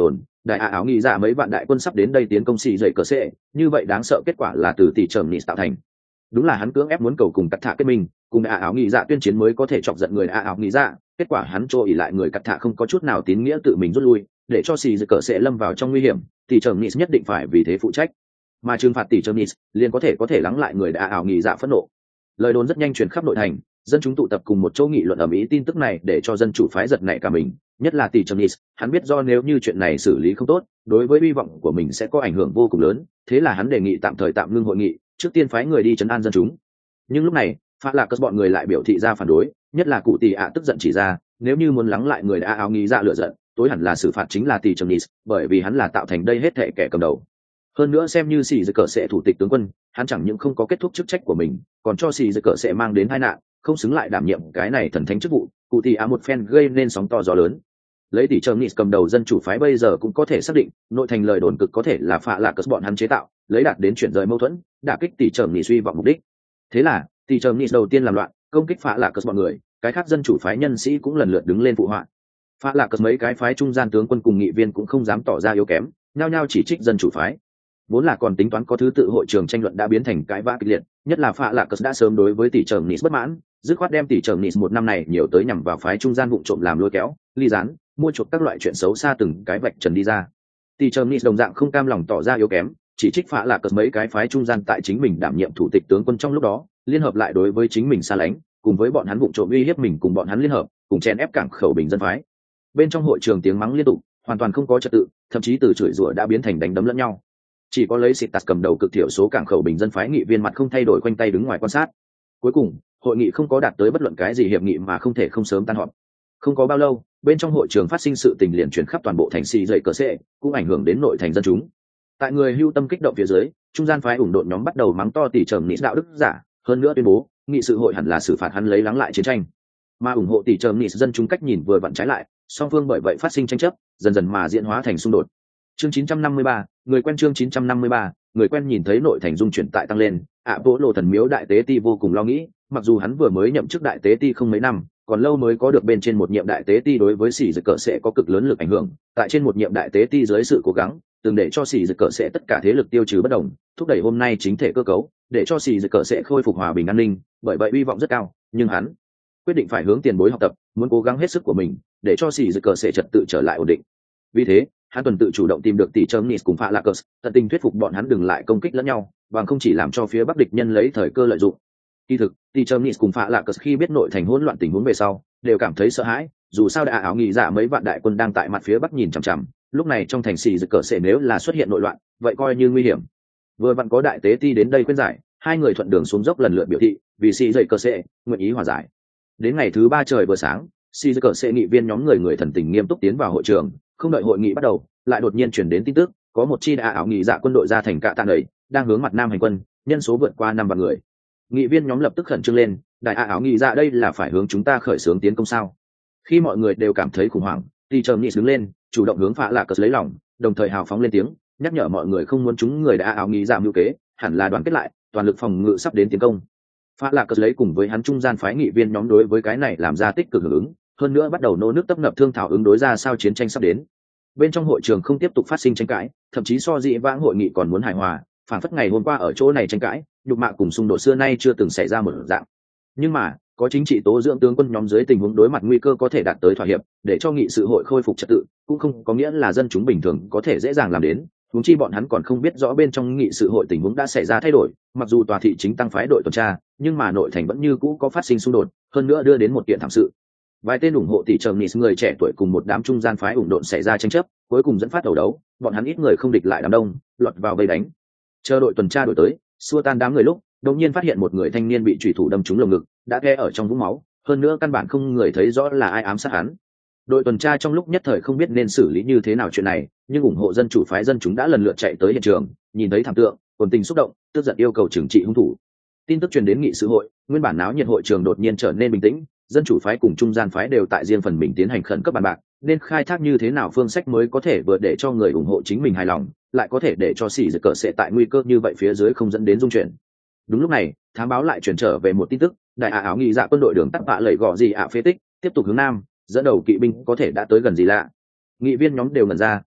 đại ạ áo nghĩ dạ mấy vạn đại quân sắp đến đây tiến công xì dậy cờ sệ, như vậy đáng sợ kết quả là từ tỷ trầm nịt tạo thành. Đúng là hắn cưỡng ép muốn cầu cùng cắt thạ kết minh, cùng ạ áo nghĩ dạ tuyên chiến mới có thể chọc giận người ạ áo nghĩ dạ, kết quả hắn trô ỉ lại người cắt thạ không có chút nào tín nghĩa tự mình rút lui, để cho xì dậy cờ sệ lâm vào trong nguy hiểm, tỷ trầm nịt nhất định phải vì thế phụ trách, mà trừng phạt tỷ trầm nịt liền có thể có thể lắng lại người ạ áo nghĩ dạ phẫn nộ. Lời đồn rất nhanh truyền khắp nội thành, dân chúng tụ tập cùng một chỗ nghị luận ầm ĩ tin tức này để cho dân chủ phái giật nảy cả mình, nhất là tỷ trầm nịt, hắn biết do nếu như chuyện này xử lý không tốt, đối với hy vọng của mình sẽ có ảnh hưởng vô cùng lớn, thế là hắn đề nghị tạm thời tạm ngưng hội nghị, trước tiên phái người đi trấn an dân chúng. Nhưng lúc này pha lạc cất bọn người lại biểu thị ra phản đối, nhất là cụ tỷ ạ tức giận chỉ ra, nếu như muốn lắng lại người đã áo nghĩ dạ lựa giận, tối hẳn là xử phạt chính là tỷ trầm nịt, bởi vì hắn là tạo thành đây hết thệ kẻ cầm đầu. Hơn nữa xem như xì dư cờ sẽ thủ tịch tướng quân, hắn chẳng những không có kết thúc chức trách của mình, còn cho xì dư cờ sẽ mang đến tai nạn, không xứng lại đảm nhiệm cái này thần thánh chức vụ. Cụ tỷ ạ một phen gây nên sóng to gió lớn. Lấy tỷ trầm nịt cầm đầu dân chủ phái bây giờ cũng có thể xác định, nội thành lời đồn cực có thể là phạ lạc cất bọn hắn chế tạo, lấy đạt đến chuyển rời mâu thuẫn, đả kích tỷ trầm nịt suy vọng mục đích. Thế là tỷ trầm nịt đầu tiên làm loạn, công kích phạ lạc cất bọn người, cái khác dân chủ phái nhân sĩ cũng lần lượt đứng lên phụ họa. Phạ lạc cất mấy cái phái trung gian tướng quân cùng nghị viên cũng không dám tỏ ra yếu kém, nhao nhao chỉ trích dân chủ phái. Vốn là còn tính toán có thứ tự hội trường tranh luận đã biến thành cãi vã kịch liệt, nhất là phạ lạc cất đã sớm đối với tỷ trầm nịt bất mãn, dứt khoát đem tỷ trầm nịt một năm này nhiều tới nhằm vào phái trung gian vụng trộm làm lôi kéo, ly gián, mua chuộc các loại chuyện xấu xa từng cái vạch trần đi ra. Tỷ trầm nịt đồng dạng không cam lòng tỏ ra yếu kém, chỉ trích phạ lạc cất mấy cái phái trung gian tại chính mình đảm nhiệm thủ tịch tướng quân trong lúc đó liên hợp lại đối với chính mình xa lánh, cùng với bọn hắn vụng trộm uy hiếp mình cùng bọn hắn liên hợp, cùng chen ép cảng khẩu bình dân phái. Bên trong hội trường tiếng mắng liên tục, hoàn toàn không có trật tự, thậm chí từ chửi rủa đã biến thành đánh đấm lẫn nhau. Chỉ có lấy xịt tạt cầm đầu cực thiểu số cảng khẩu bình dân phái nghị viên mặt không thay đổi quanh tay đứng ngoài quan sát. Cuối cùng hội nghị không có đạt tới bất luận cái gì hiệp nghị mà không thể không sớm tan họp. Không có bao lâu, bên trong hội trường phát sinh sự tình liền chuyển khắp toàn bộ thành xì dậy cờ sệ, cũng ảnh hưởng đến nội thành dân chúng. Tại người hưu tâm kích động phía dưới, trung gian phái ủng độn nhóm bắt đầu mắng to tỷ trầm nịt đạo đức giả, hơn nữa tuyên bố nghị sự hội hẳn là xử phạt hắn lấy lắng lại chiến tranh. Mà ủng hộ tỷ trầm nịt dân chúng cách nhìn vừa vặn trái lại, song phương bởi vậy phát sinh tranh chấp, dần dần mà diễn hóa thành xung đột. Chương chín trăm năm mươi ba, người quen chương chín trăm năm mươi ba, người quen nhìn thấy nội thành dung chuyển tại tăng lên, ạ bộ lộ thần miếu đại tế ti vô cùng lo nghĩ, mặc dù hắn vừa mới nhậm chức đại tế ti không mấy năm, còn lâu mới có được bên trên một nhiệm đại tế ti đối với xỉ dực cờ sẽ có cực lớn lực ảnh hưởng, tại trên một nhiệm đại tế ti dưới sự cố gắng, từng để cho xỉ dực cờ sẽ tất cả thế lực tiêu trừ bất đồng, thúc đẩy hôm nay chính thể cơ cấu, để cho xỉ dực cờ sẽ khôi phục hòa bình an ninh, bởi vậy hy vọng rất cao, nhưng hắn quyết định phải hướng tiền bối học tập, muốn cố gắng hết sức của mình, để cho xỉ dực cờ sẽ trật tự trở lại ổn định. Vì thế hắn tuần tự chủ động tìm được tỷ trầm nịt cùng phạ lạc cất, tận tình thuyết phục bọn hắn đừng lại công kích lẫn nhau, bằng không chỉ làm cho phía bắc địch nhân lấy thời cơ lợi dụng. Kỳ thực tỷ trầm nịt cùng phạ lạc cất khi biết nội thành hỗn loạn tình huống về sau đều cảm thấy sợ hãi, dù sao đã áo nghĩ dạ mấy vạn đại quân đang tại mặt phía bắc nhìn chằm chằm, lúc này trong thành xì dực cờ sẽ nếu là xuất hiện nội loạn, vậy coi như nguy hiểm. Vừa vặn có đại tế ti đến đây khuyên giải, hai người thuận đường xuống dốc lần lượt biểu thị vì xì dậy cờ sẽ nguyện ý hòa giải. Đến ngày thứ ba trời vừa sáng, xì dậy cờ sẽ nghị viên nhóm người người thần tình nghiêm túc tiến vào hội trường, không đợi hội nghị bắt đầu lại đột nhiên chuyển đến tin tức có một chi đã áo nghĩ dạ quân đội ra thành cạ tạ đẩy đang hướng mặt nam hành quân, nhân số vượt qua năm vạn người. Nghị viên nhóm lập tức khẩn trương lên, đại áo nghĩ dạ đây là phải hướng chúng ta khởi xướng tiến công sao? Khi mọi người đều cảm thấy khủng hoảng, thì trầm nịt đứng lên chủ động hướng phạ lạc cất lấy lòng, đồng thời hào phóng lên tiếng nhắc nhở mọi người không muốn chúng người đã áo nghĩ dạ mưu kế, hẳn là đoàn kết lại toàn lực phòng ngự sắp đến tiến công. Phạ lạc cất lấy cùng với hắn trung gian phái nghị viên nhóm đối với cái này làm ra tích cực hưởng ứng, hơn nữa bắt đầu nô nước tấp nập thương thảo ứng đối ra sao chiến tranh sắp đến. Bên trong hội trường không tiếp tục phát sinh tranh cãi, thậm chí so dị vãng hội nghị còn muốn hài hòa, phản phất ngày hôm qua ở chỗ này tranh cãi nhục mạ cùng xung đột xưa nay chưa từng xảy ra một dạng. Nhưng mà có chính trị tố dưỡng tướng quân nhóm dưới tình huống đối mặt nguy cơ có thể đạt tới thỏa hiệp để cho nghị sự hội khôi phục trật tự, cũng không có nghĩa là dân chúng bình thường có thể dễ dàng làm đến. Huống chi bọn hắn còn không biết rõ bên trong nghị sự hội tình huống đã xảy ra thay đổi, mặc dù tòa thị chính tăng phái đội tuần tra, nhưng mà nội thành vẫn như cũ có phát sinh xung đột, hơn nữa đưa đến một kiện thảm sự. Vài tên ủng hộ tỷ trầm nịt người trẻ tuổi cùng một đám trung gian phái ủng độn xảy ra tranh chấp, cuối cùng dẫn phát đầu đấu, bọn hắn ít người không địch lại đám đông, lọt vào vây đánh. Chờ đội tuần tra đổi tới, xua tan đám người lúc, đột nhiên phát hiện một người thanh niên bị chủy thủ đâm trúng lồng ngực, đã khe ở trong vũng máu, hơn nữa căn bản không người thấy rõ là ai ám sát hắn. Đội tuần tra trong lúc nhất thời không biết nên xử lý như thế nào chuyện này, nhưng ủng hộ dân chủ phái dân chúng đã lần lượt chạy tới hiện trường, nhìn thấy thảm tượng, quần tình xúc động, tức giận yêu cầu trừng trị hung thủ. Tin tức truyền đến nghị sự hội, nguyên bản náo nhiệt hội trường đột nhiên trở nên bình tĩnh, dân chủ phái cùng trung gian phái đều tại riêng phần mình tiến hành khẩn cấp bàn bạc, nên khai thác như thế nào phương sách mới có thể vừa để cho người ủng hộ chính mình hài lòng, lại có thể để cho xỉ dực cờ sẽ tại nguy cơ như vậy phía dưới không dẫn đến dung chuyển. Đúng lúc này, thám báo lại truyền trở về một tin tức, đại ả áo nghị dạ quân đội đường tắc bạ lầy gò gì ạ phế tích tiếp tục hướng nam, dẫn đầu kỵ binh có thể đã tới gần gì lạ. Nghị viên nhóm đều ngẩn ra,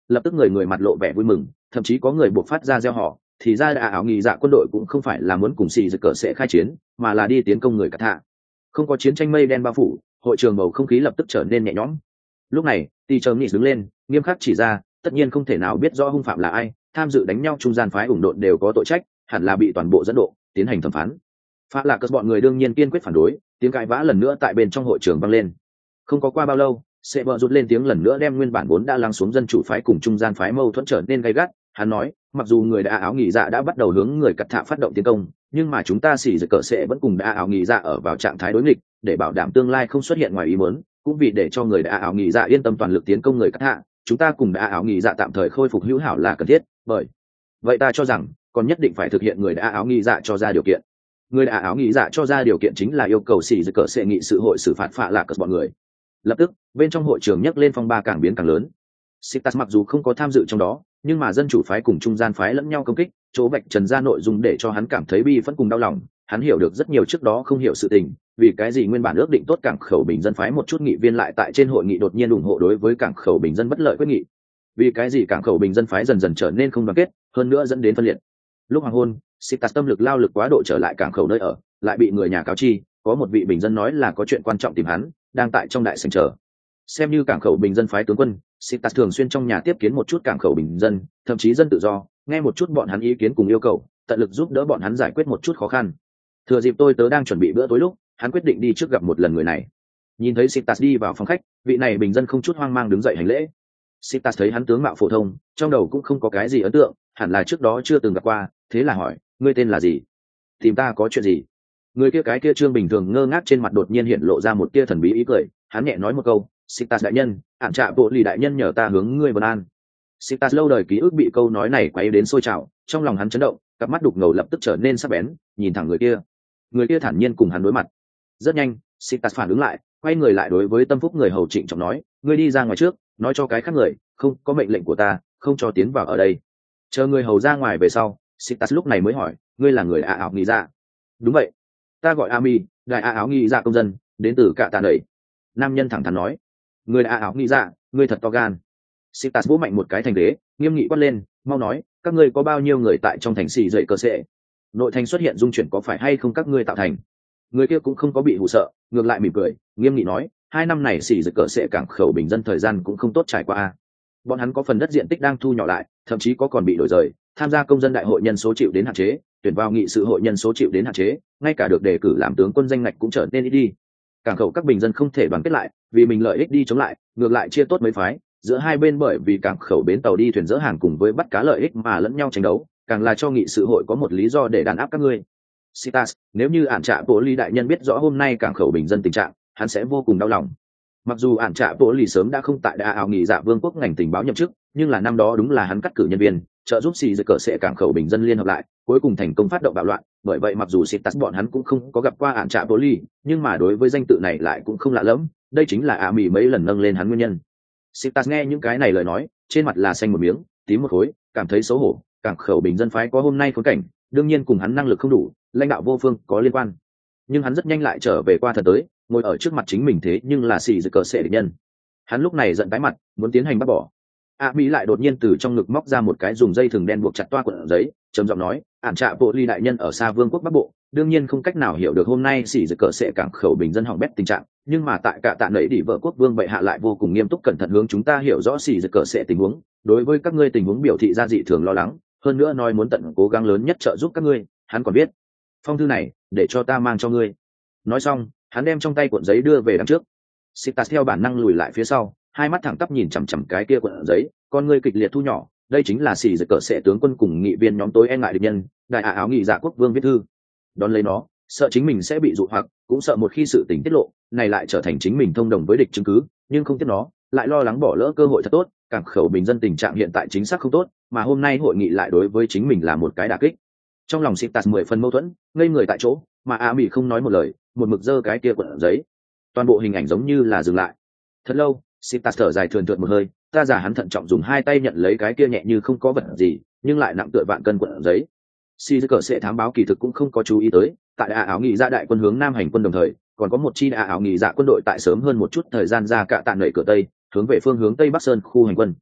lập tức người người mặt lộ vẻ vui mừng, thậm chí có người buộc phát ra gieo họ, thì ra đã áo nghỉ dạ quân đội cũng không phải là muốn cùng xì giật cờ sẽ khai chiến, mà là đi tiến công người cắt thạ. Không có chiến tranh mây đen bao phủ, hội trường bầu không khí lập tức trở nên nhẹ nhõm. Lúc này thì chờ nghị đứng lên, nghiêm khắc chỉ ra, tất nhiên không thể nào biết rõ hung phạm là ai, tham dự đánh nhau trung gian phái ủng độn đều có tội trách, hẳn là bị toàn bộ dẫn độ tiến hành thẩm phán. Phá là cất bọn người đương nhiên kiên quyết phản đối, tiếng cãi vã lần nữa tại bên trong hội trường vang lên. Không có qua bao lâu, sẽ bờ rút lên tiếng lần nữa đem nguyên bản vốn đã lắng xuống dân chủ phái cùng trung gian phái mâu thuẫn trở nên gay gắt. Hắn nói, mặc dù người đã áo nghỉ dạ đã bắt đầu hướng người cắt thạ phát động tiến công, nhưng mà chúng ta xỉ giật cờ sẽ vẫn cùng đã áo nghỉ dạ ở vào trạng thái đối nghịch, để bảo đảm tương lai không xuất hiện ngoài ý muốn, cũng vì để cho người đã áo nghỉ dạ yên tâm toàn lực tiến công người cắt thạ, chúng ta cùng đã áo nghỉ dạ tạm thời khôi phục hữu hảo là cần thiết. Bởi vậy ta cho rằng còn nhất định phải thực hiện người đã áo nghỉ dạ cho ra điều kiện. Người đã áo nghỉ dạ cho ra điều kiện chính là yêu cầu xỉ giật cờ sẽ nghị sự hội xử phạt phạ là cất bọn người. Lập tức bên trong hội trường nhấc lên phong ba càng biến càng lớn. Sitas mặc dù không có tham dự trong đó, nhưng mà dân chủ phái cùng trung gian phái lẫn nhau công kích, chỗ vạch trần ra nội dung để cho hắn cảm thấy bi phẫn cùng đau lòng. Hắn hiểu được rất nhiều trước đó không hiểu sự tình, vì cái gì nguyên bản ước định tốt cảng khẩu bình dân phái một chút nghị viên lại tại trên hội nghị đột nhiên ủng hộ đối với cảng khẩu bình dân bất lợi quyết nghị. Vì cái gì cảng khẩu bình dân phái dần dần trở nên không đoàn kết, hơn nữa dẫn đến phân liệt. Lúc hoàng hôn, Sitas tâm lực lao lực quá độ trở lại cảng khẩu nơi ở, lại bị người nhà cáo chi, có một vị bình dân nói là có chuyện quan trọng tìm hắn, đang tại trong đại sảnh chờ. Xem như cảng khẩu bình dân phái tướng quân, Sitas thường xuyên trong nhà tiếp kiến một chút cảng khẩu bình dân, thậm chí dân tự do, nghe một chút bọn hắn ý kiến cùng yêu cầu, tận lực giúp đỡ bọn hắn giải quyết một chút khó khăn. Thừa dịp tôi tớ đang chuẩn bị bữa tối lúc, hắn quyết định đi trước gặp một lần người này. Nhìn thấy Sitas đi vào phòng khách, vị này bình dân không chút hoang mang đứng dậy hành lễ. Sitas thấy hắn tướng mạo phổ thông, trong đầu cũng không có cái gì ấn tượng, hẳn là trước đó chưa từng gặp qua, thế là hỏi, ngươi tên là gì? Tìm ta có chuyện gì? Người kia cái kia trương bình thường ngơ ngác trên mặt đột nhiên hiện lộ ra một tia thần bí ý cười, hắn nhẹ nói một câu, Sitas đại nhân, ản trạ bộ lì đại nhân nhờ ta hướng ngươi vân an. Sitas lâu đời ký ức bị câu nói này quấy đến sôi trào, trong lòng hắn chấn động, cặp mắt đục ngầu lập tức trở nên sắc bén, nhìn thẳng người kia. Người kia thản nhiên cùng hắn đối mặt. Rất nhanh, Sitas phản ứng lại, quay người lại đối với tâm phúc người hầu trịnh trọng nói, ngươi đi ra ngoài trước, nói cho cái khác người, không có mệnh lệnh của ta, không cho tiến vào ở đây. Chờ người hầu ra ngoài về sau, Sitas lúc này mới hỏi, ngươi là người a áo nghĩ ra? Đúng vậy, ta gọi Ami, đại a áo nghĩ ra công dân, đến từ cả tạ đẩy. Nam nhân thẳng thắn nói, người a áo nghĩ ra, ngươi thật to gan. Sitas vỗ mạnh một cái thành ghế, nghiêm nghị quát lên, mau nói, các ngươi có bao nhiêu người tại trong thành xì dậy cơ sệ? Nội thành xuất hiện dung chuyển có phải hay không các ngươi tạo thành? Người kia cũng không có bị hù sợ, ngược lại mỉm cười, nghiêm nghị nói, hai năm này xì dậy cờ sệ cảng khẩu bình dân thời gian cũng không tốt trải qua. Bọn hắn có phần đất diện tích đang thu nhỏ lại, thậm chí có còn bị đổi rời, tham gia công dân đại hội nhân số chịu đến hạn chế, tuyển vào nghị sự hội nhân số chịu đến hạn chế, ngay cả được đề cử làm tướng quân danh ngạch cũng trở nên ít đi. Cảng khẩu các bình dân không thể đoàn kết lại, vì mình lợi ích đi chống lại, ngược lại chia tốt mấy phái, giữa hai bên bởi vì cảng khẩu bến tàu đi thuyền dỡ hàng cùng với bắt cá lợi ích mà lẫn nhau tranh đấu, càng là cho nghị sự hội có một lý do để đàn áp các ngươi. Sitas, nếu như ản trạ bộ ly đại nhân biết rõ hôm nay cảng khẩu bình dân tình trạng, hắn sẽ vô cùng đau lòng. Mặc dù ản trạ bộ ly sớm đã không tại đại ảo nghỉ dạ vương quốc ngành tình báo nhậm chức, nhưng là năm đó đúng là hắn cắt cử nhân viên trợ giúp xì dư cờ sẽ cảng khẩu bình dân liên hợp lại, cuối cùng thành công phát động bạo loạn. Bởi vậy mặc dù Sitas bọn hắn cũng không có gặp qua ản trạ bộ ly, nhưng mà đối với danh tự này lại cũng không lạ lẫm, đây chính là ả mỹ mấy lần nâng lên hắn nguyên nhân. Sitas nghe những cái này lời nói, trên mặt là xanh một miếng, tím một khối, cảm thấy xấu hổ. Cảng khẩu bình dân phái có hôm nay khốn cảnh, đương nhiên cùng hắn năng lực không đủ, lãnh đạo vô phương có liên quan. Nhưng hắn rất nhanh lại trở về qua thật tới, ngồi ở trước mặt chính mình thế nhưng là xì dư cờ sệ địch nhân. Hắn lúc này giận tái mặt, muốn tiến hành bắt bỏ. A mỹ lại đột nhiên từ trong ngực móc ra một cái dùng dây thừng đen buộc chặt toa cuộn giấy, trầm giọng nói, ản trạ bộ ly đại nhân ở xa vương quốc bắc bộ, đương nhiên không cách nào hiểu được hôm nay xì dư cờ sệ cảng khẩu bình dân hỏng bét tình trạng, nhưng mà tại cả tạ nấy đỉ vợ quốc vương bệ hạ lại vô cùng nghiêm túc cẩn thận hướng chúng ta hiểu rõ xì dư cờ sệ tình huống, đối với các ngươi tình huống biểu thị ra dị thường lo lắng, hơn nữa nói muốn tận cố gắng lớn nhất trợ giúp các ngươi. Hắn còn biết, phong thư này để cho ta mang cho ngươi. Nói xong, hắn đem trong tay cuộn giấy đưa về đằng trước. Sitas theo bản năng lùi lại phía sau, hai mắt thẳng tắp nhìn chằm chằm cái kia cuộn giấy, con ngươi kịch liệt thu nhỏ. Đây chính là xì dư cờ sệ tướng quân cùng nghị viên nhóm tối e ngại địch nhân, đại ả áo nghị dạ quốc vương viết thư. Đón lấy nó, sợ chính mình sẽ bị dụ hoặc, cũng sợ một khi sự tình tiết lộ, này lại trở thành chính mình thông đồng với địch chứng cứ, nhưng không tiếc nó, lại lo lắng bỏ lỡ cơ hội thật tốt. Cảng khẩu bình dân tình trạng hiện tại chính xác không tốt, mà hôm nay hội nghị lại đối với chính mình là một cái đả kích. Trong lòng Sitas mười phần mâu thuẫn, ngây người tại chỗ, mà a mỹ không nói một lời, một mực giơ cái kia cuộn giấy. Toàn bộ hình ảnh giống như là dừng lại. Thật lâu, Sitas thở dài thườn thượt một hơi, ta giả hắn thận trọng dùng hai tay nhận lấy cái kia nhẹ như không có vật gì, nhưng lại nặng tựa vạn cân cuộn giấy. Si cờ sẽ thám báo kỳ thực cũng không có chú ý tới, tại a áo nghị dạ đại quân hướng nam hành quân đồng thời, còn có một chi a áo nghị dạ quân đội tại sớm hơn một chút thời gian ra cạ tạn nảy cửa tây, hướng về phương hướng tây bắc sơn khu hành quân.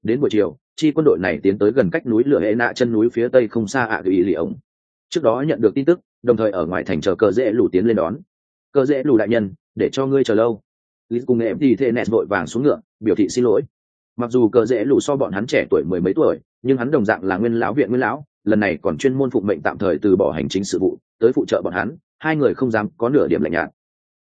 Đến buổi chiều, chi quân đội này tiến tới gần cách núi lửa hệ nạ chân núi phía tây không xa ạ ghi lì ổng. Trước đó nhận được tin tức, đồng thời ở ngoài thành chờ cờ dễ lù tiến lên đón. Cờ dễ lù đại nhân, để cho ngươi chờ lâu. Lý cùng em thì thê nẹt vội vàng xuống ngựa, biểu thị xin lỗi. Mặc dù cờ dễ lù so bọn hắn trẻ tuổi mười mấy tuổi, nhưng hắn đồng dạng là nguyên lão viện nguyên lão, lần này còn chuyên môn phụng mệnh tạm thời từ bỏ hành chính sự vụ, tới phụ trợ bọn hắn, hai người không dám có nửa điểm lạnh nhạt.